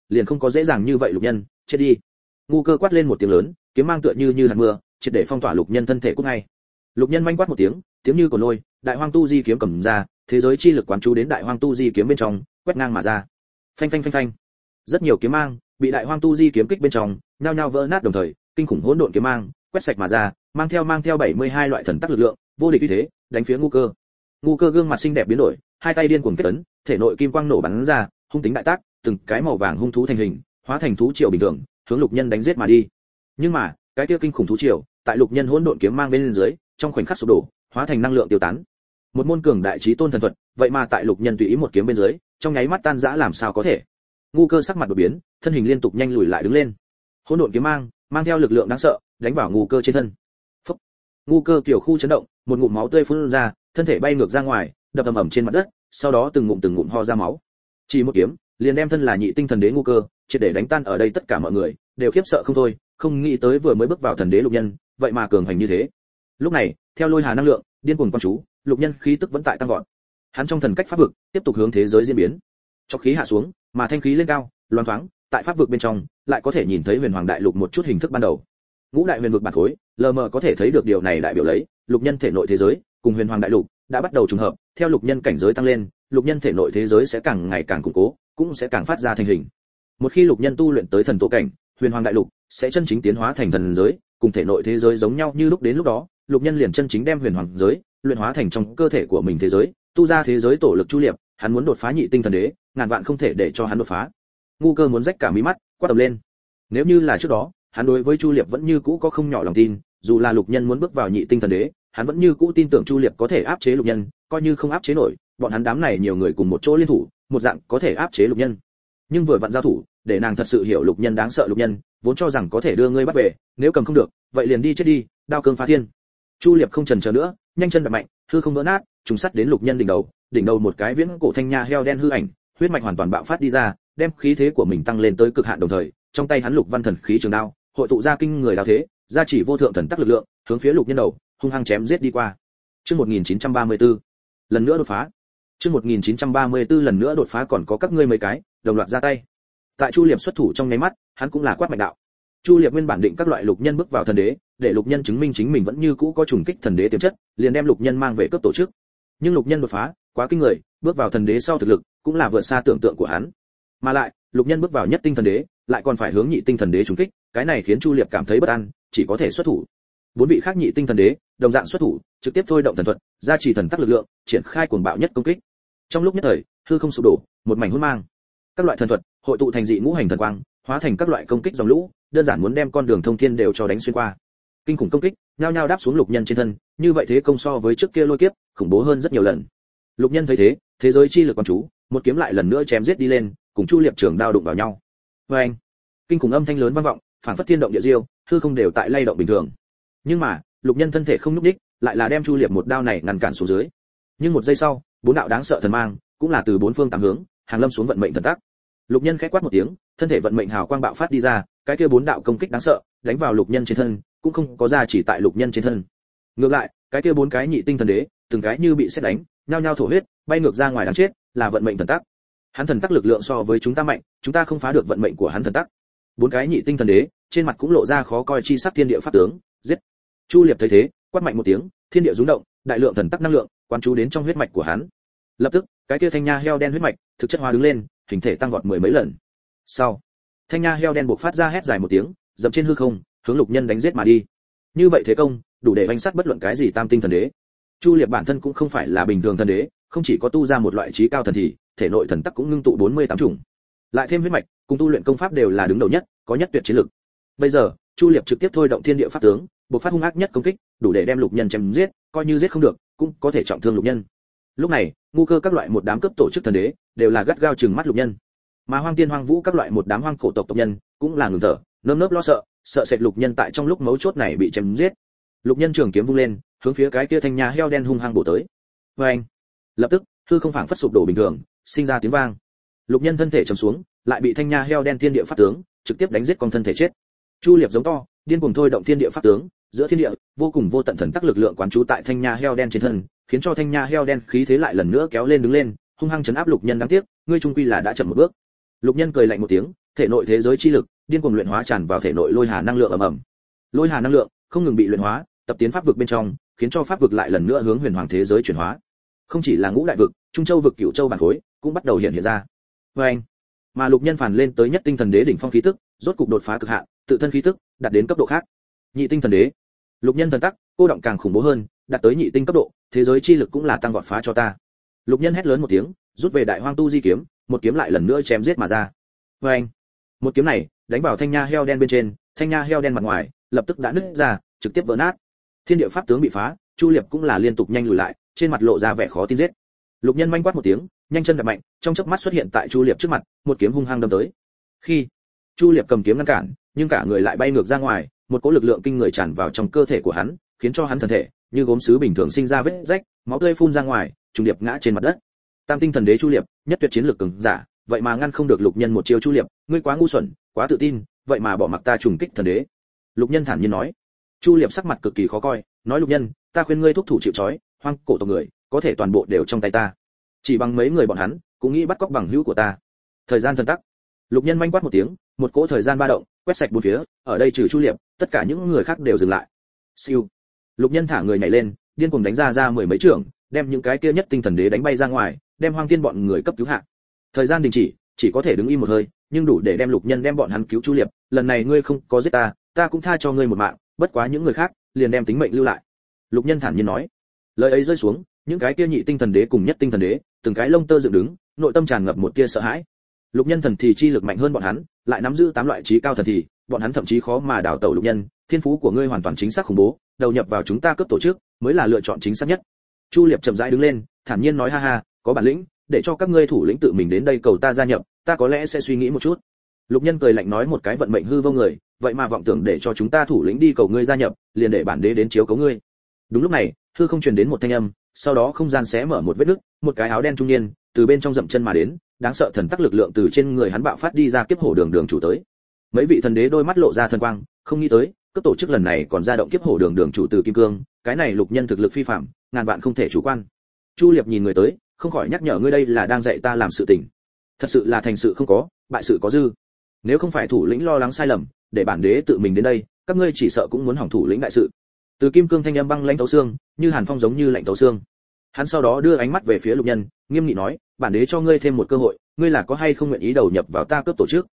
liền không có dễ dàng như vậy Lục Nhân, chết đi. Ngu Cơ quát lên một tiếng lớn, kiếm mang tựa như như hạt mưa, triệt để phong tỏa Lục Nhân thân thể cút ngay. Lục Nhân manh quát một tiếng, tiếng như cồn lôi, Đại Hoang Tu Di kiếm cầm ra, thế giới chi lực quán chú đến Đại Hoang Tu Di kiếm bên trong, quét ngang mà ra. Phanh phanh phanh phanh. Rất nhiều kiếm mang bị Đại Hoang Tu Di kiếm kích bên trong, nhao nhao vỡ nát đồng thời, kinh khủng hỗn độn kiếm mang quét sạch mà ra, mang theo mang theo bảy mươi hai loại thần tắc lực lượng, vô địch uy thế, đánh phía Ngu Cơ. Ngu Cơ gương mặt xinh đẹp biến đổi, hai tay điên cuồng kết ấn, thể nội kim quang nổ bắn ra, hung tính đại tác, từng cái màu vàng hung thú thành hình, hóa thành thú triều bình thường, hướng Lục Nhân đánh giết mà đi. Nhưng mà, cái kia kinh khủng thú triều, tại Lục Nhân hỗn độn kiếm mang bên dưới, trong khoảnh khắc sụp đổ, hóa thành năng lượng tiêu tán. Một môn cường đại chí tôn thần thuật, vậy mà tại Lục Nhân tùy ý một kiếm bên dưới, trong nháy mắt tan rã làm sao có thể. Ngu Cơ sắc mặt đột biến, thân hình liên tục nhanh lùi lại đứng lên. Hỗn độn kiếm mang, mang theo lực lượng đáng sợ, đánh vào Ngu Cơ trên thân. Phốc. Ngu Cơ kiểu khu chấn động, một ngụm máu tươi phun ra, thân thể bay ngược ra ngoài, đập ầm ầm trên mặt đất, sau đó từng ngụm từng ngụm ho ra máu. Chỉ một kiếm, liền đem thân là nhị tinh thần đế Ngu Cơ, triệt để đánh tan. Ở đây tất cả mọi người đều khiếp sợ không thôi, không nghĩ tới vừa mới bước vào thần đế Lục Nhân, vậy mà cường hành như thế. Lúc này, theo lôi hà năng lượng, điên cuồng quan chú, Lục Nhân khí tức vẫn tại tăng vọt. Hắn trong thần cách pháp vực, tiếp tục hướng thế giới diễn biến. Cho khí hạ xuống, mà thanh khí lên cao, loan thoáng, tại pháp vực bên trong, lại có thể nhìn thấy Huyền Hoàng Đại Lục một chút hình thức ban đầu. Ngũ đại huyền vực bản khối, lờ mờ có thể thấy được điều này đại biểu lấy, Lục Nhân thể nội thế giới cùng Huyền Hoàng Đại Lục đã bắt đầu trùng hợp, theo Lục Nhân cảnh giới tăng lên, Lục Nhân thể nội thế giới sẽ càng ngày càng củng cố, cũng sẽ càng phát ra thành hình. Một khi Lục Nhân tu luyện tới thần tổ cảnh, Huyền Hoàng Đại Lục sẽ chân chính tiến hóa thành thần giới, cùng thể nội thế giới giống nhau như lúc. Đến lúc đó, Lục Nhân liền chân chính đem Huyền Hoàng giới luyện hóa thành trong cơ thể của mình thế giới, tu ra thế giới tổ lực Chu Liệp, hắn muốn đột phá nhị tinh thần đế, ngàn vạn không thể để cho hắn đột phá. Ngu Cơ muốn rách cả mí mắt, quát tầm lên. Nếu như là trước đó, hắn đối với Chu Liệp vẫn như cũ có không nhỏ lòng tin, dù là Lục Nhân muốn bước vào nhị tinh thần đế, hắn vẫn như cũ tin tưởng Chu Liệp có thể áp chế Lục Nhân, coi như không áp chế nổi, bọn hắn đám này nhiều người cùng một chỗ liên thủ, một dạng có thể áp chế Lục Nhân. Nhưng vừa vặn giao thủ, để nàng thật sự hiểu Lục Nhân đáng sợ. Lục Nhân vốn cho rằng có thể đưa ngươi bắt về, nếu cầm không được, vậy liền đi chết đi, đao cương phá thiên. Chu Liệp không chần chờ nữa, nhanh chân đạp mạnh, hư không vỡ nát, trùng sắt đến Lục Nhân đỉnh đầu, đỉnh đầu một cái viễn cổ thanh nha heo đen hư ảnh, huyết mạch hoàn toàn bạo phát đi ra, đem khí thế của mình tăng lên tới cực hạn. Đồng thời, trong tay hắn Lục Văn thần khí trường đao, hội tụ ra kinh người đao thế, gia chỉ vô thượng thần tắc lực lượng, hướng phía Lục Nhân đầu hung hăng chém giết đi qua. Chương một nghìn chín trăm ba mươi tư, lần nữa đột phá. Chương một nghìn chín trăm ba mươi tư lần nữa đột phá. Còn có các ngươi mấy cái, đồng loạt ra tay. Tại Chu Liệp xuất thủ trong nháy mắt, hắn cũng là quát mạnh đạo. Chu Liệp nguyên bản định các loại Lục Nhân bước vào thần đế, để Lục Nhân chứng minh chính mình vẫn như cũ có trùng kích thần đế tiềm chất, liền đem Lục Nhân mang về cấp tổ chức. Nhưng Lục Nhân đột phá, quá kinh người, bước vào thần đế sau thực lực cũng là vượt xa tưởng tượng của hắn. Mà lại, Lục Nhân bước vào nhất tinh thần đế, lại còn phải hướng nhị tinh thần đế trùng kích, cái này khiến Chu Liệp cảm thấy bất an, chỉ có thể xuất thủ. Bốn vị khác nhị tinh thần đế, đồng dạng xuất thủ, trực tiếp thôi động thần thuật, gia trì thần tắc lực lượng, triển khai cuồng bạo nhất công kích. Trong lúc nhất thời, hư không sụp đổ, một mảnh hỗn mang. Các loại thần thuật hội tụ thành dị ngũ hành thần quang, hóa thành các loại công kích dòng lũ, đơn giản muốn đem con đường thông thiên đều cho đánh xuyên qua. Kinh khủng công kích, nhao nhao đáp xuống Lục Nhân trên thân, như vậy thế công so với trước kia lôi kiếp, khủng bố hơn rất nhiều lần. Lục Nhân thấy thế, thế giới chi lực quan chú, một kiếm lại lần nữa chém giết đi lên, cùng Chu Liệp trường đao đụng vào nhau. Oeng! Kinh khủng âm thanh lớn vang vọng, phảng phất thiên động địa diêu, hư không đều tại lay động bình thường. Nhưng mà, Lục Nhân thân thể không nhúc nhích, lại là đem Chu Liệp một đao này ngăn cản xuống dưới. Nhưng một giây sau, bốn đạo đáng sợ thần mang, cũng là từ bốn phương tám hướng, hàng lâm xuống vận mệnh thần tắc. Lục Nhân khẽ quát một tiếng, thân thể vận mệnh hào quang bạo phát đi ra, cái kia bốn đạo công kích đáng sợ, đánh vào Lục Nhân trên thân, cũng không có ra chỉ tại Lục Nhân trên thân. Ngược lại, cái kia bốn cái nhị tinh thần đế, từng cái như bị sét đánh, nhao nhao thổ huyết, bay ngược ra ngoài đáng chết, là vận mệnh thần tắc. Hắn thần tắc lực lượng so với chúng ta mạnh, chúng ta không phá được vận mệnh của hắn thần tắc. Bốn cái nhị tinh thần đế, trên mặt cũng lộ ra khó coi chi sắc. Thiên địa pháp tướng, giết. Chu Liệp thấy thế, quát mạnh một tiếng, thiên địa rung động, đại lượng thần tắc năng lượng quán chú đến trong huyết mạch của hắn. Lập tức, cái kia thanh nha heo đen huyết mạch thực chất hóa đứng lên, hình thể tăng vọt mười mấy lần. Sau, thanh nha heo đen buộc phát ra hét dài một tiếng, dậm trên hư không, hướng Lục Nhân đánh giết mà đi. Như vậy thế công, đủ để vanh sát bất luận cái gì tam tinh thần đế. Chu Liệp bản thân cũng không phải là bình thường thần đế, không chỉ có tu ra một loại trí cao thần thì, thể nội thần tắc cũng ngưng tụ bốn mươi tám chủng. Lại thêm huyết mạch, cùng tu luyện công pháp đều là đứng đầu nhất, có nhất tuyệt chiến lực. Bây giờ, Chu Liệp trực tiếp thôi động thiên địa pháp tướng, bộc phát hung ác nhất công kích, đủ để đem Lục Nhân chém giết, coi như giết không được, cũng có thể trọng thương Lục Nhân. Lúc này, Ngu Cơ các loại một đám cấp tổ chức thần đế, đều là gắt gao trừng mắt Lục Nhân. Mà Hoang Tiên Hoang Vũ các loại một đám hoang cổ tộc tộc nhân, cũng là ngừng thở, nơm nớp lo sợ, sợ sệt Lục Nhân tại trong lúc mấu chốt này bị chém giết. Lục Nhân trường kiếm vung lên, hướng phía cái kia thanh nha heo đen hung hăng bổ tới. Oeng! Lập tức, hư không phảng phất sụp đổ bình thường, sinh ra tiếng vang. Lục Nhân thân thể trầm xuống, lại bị thanh nha heo đen thiên địa pháp tướng trực tiếp đánh giết con thân thể chết. Chu Liệp giống to, điên cuồng thôi động thiên địa pháp tướng, giữa thiên địa, vô cùng vô tận thần tắc lực lượng quán trú tại thanh nha heo đen trên thân, khiến cho thanh nha heo đen khí thế lại lần nữa kéo lên đứng lên, hung hăng chấn áp Lục Nhân. Đáng tiếc, ngươi trung quy là đã chậm một bước. Lục Nhân cười lạnh một tiếng, thể nội thế giới chi lực điên cuồng luyện hóa tràn vào thể nội lôi hà năng lượng ầm ầm. Lôi hà năng lượng không ngừng bị luyện hóa, tập tiến pháp vực bên trong, khiến cho pháp vực lại lần nữa hướng huyền hoàng thế giới chuyển hóa. Không chỉ là ngũ đại vực, trung châu vực, cửu châu bản khối cũng bắt đầu hiện hiện ra. Và anh, mà Lục Nhân phản lên tới nhất tinh thần đế đỉnh phong khí tức, rốt cục đột phá cực hạn, tự thân khí tức đạt đến cấp độ khác. Nhị tinh thần đế. Lục Nhân thần tắc, cô động càng khủng bố hơn, đạt tới nhị tinh cấp độ, thế giới chi lực cũng là tăng vọt phá cho ta. Lục Nhân hét lớn một tiếng, rút về đại hoang tu di kiếm, một kiếm lại lần nữa chém giết mà ra. Và anh, một kiếm này đánh vào thanh nha heo đen bên trên, thanh nha heo đen mặt ngoài lập tức đã nứt ra, trực tiếp vỡ nát. Thiên địa pháp tướng bị phá, Chu Liệp cũng là liên tục nhanh lùi lại, trên mặt lộ ra vẻ khó tin giết. Lục Nhân manh quát một tiếng, nhanh chân đạp mạnh, trong chớp mắt xuất hiện tại Chu Liệp trước mặt, một kiếm hung hăng đâm tới. Khi Chu Liệp cầm kiếm ngăn cản, nhưng cả người lại bay ngược ra ngoài, một cỗ lực lượng kinh người tràn vào trong cơ thể của hắn, khiến cho hắn thân thể như gốm sứ bình thường sinh ra vết rách, máu tươi phun ra ngoài, trùng điệp ngã trên mặt đất. Tam tinh thần đế Chu Liệp, nhất tuyệt chiến lực cường giả, vậy mà ngăn không được Lục Nhân một chiêu. Chu Liệp, ngươi quá ngu xuẩn, quá tự tin, vậy mà bỏ mặc ta trùng kích thần đế. Lục Nhân thản nhiên nói. Chu Liệp sắc mặt cực kỳ khó coi, nói Lục Nhân, ta khuyên ngươi thúc thủ chịu trói, hoang cổ tộc người, có thể toàn bộ đều trong tay ta. Chỉ bằng mấy người bọn hắn, cũng nghĩ bắt cóc bằng hữu của ta. Thời gian thần tắc. Lục Nhân manh quát một tiếng, một cỗ thời gian ba động, quét sạch bốn phía, ở đây trừ Chu Liệp, tất cả những người khác đều dừng lại. Siêu. Lục Nhân thả người nhảy lên, điên cuồng đánh ra ra mười mấy trường, đem những cái kia nhất tinh thần đế đánh bay ra ngoài, đem Hoang Thiên bọn người cấp cứu hạ. Thời gian đình chỉ, chỉ có thể đứng im một hơi, nhưng đủ để đem Lục Nhân đem bọn hắn cứu. Chu Liệp, lần này ngươi không có giết ta, ta cũng tha cho ngươi một mạng, bất quá những người khác liền đem tính mệnh lưu lại. Lục Nhân thản nhiên nói. Lời ấy rơi xuống, những cái kia nhị tinh thần đế cùng nhất tinh thần đế, từng cái lông tơ dựng đứng, nội tâm tràn ngập một tia sợ hãi. Lục Nhân thần thì chi lực mạnh hơn bọn hắn, lại nắm giữ tám loại trí cao thần thì, bọn hắn thậm chí khó mà đào tẩu. Lục Nhân, thiên phú của ngươi hoàn toàn chính xác khủng bố, đầu nhập vào chúng ta cấp tổ chức mới là lựa chọn chính xác nhất. Chu Liệp chậm rãi đứng lên, thản nhiên nói, ha ha, có bản lĩnh, để cho các ngươi thủ lĩnh tự mình đến đây cầu ta gia nhập, ta có lẽ sẽ suy nghĩ một chút. Lục Nhân cười lạnh nói, một cái vận mệnh hư vô người, vậy mà vọng tưởng để cho chúng ta thủ lĩnh đi cầu ngươi gia nhập, liền để bản đế đến chiếu cố ngươi. Đúng lúc này, hư không truyền đến một thanh âm, sau đó không gian xé mở một vết nứt, một cái áo đen trung niên từ bên trong dậm chân mà đến, đáng sợ thần tắc lực lượng từ trên người hắn bạo phát đi ra, kiếp hổ đường đường chủ tới. Mấy vị thần đế đôi mắt lộ ra thần quang, không nghĩ tới, cấp tổ chức lần này còn ra động kiếp hổ đường đường chủ từ kim cương, cái này Lục Nhân thực lực phi phàm, ngàn vạn không thể chủ quan. Chu Liệp nhìn người tới, không khỏi nhắc nhở, ngươi đây là đang dạy ta làm sự tình. Thật sự là thành sự không có, bại sự có dư. Nếu không phải thủ lĩnh lo lắng sai lầm, để bản đế tự mình đến đây, các ngươi chỉ sợ cũng muốn hỏng thủ lĩnh đại sự. Từ kim cương thanh âm băng lãnh thấu xương, như hàn phong giống như lạnh thấu xương. Hắn sau đó đưa ánh mắt về phía Lục Nhân, nghiêm nghị nói, bản đế cho ngươi thêm một cơ hội, ngươi là có hay không nguyện ý đầu nhập vào ta cướp tổ chức?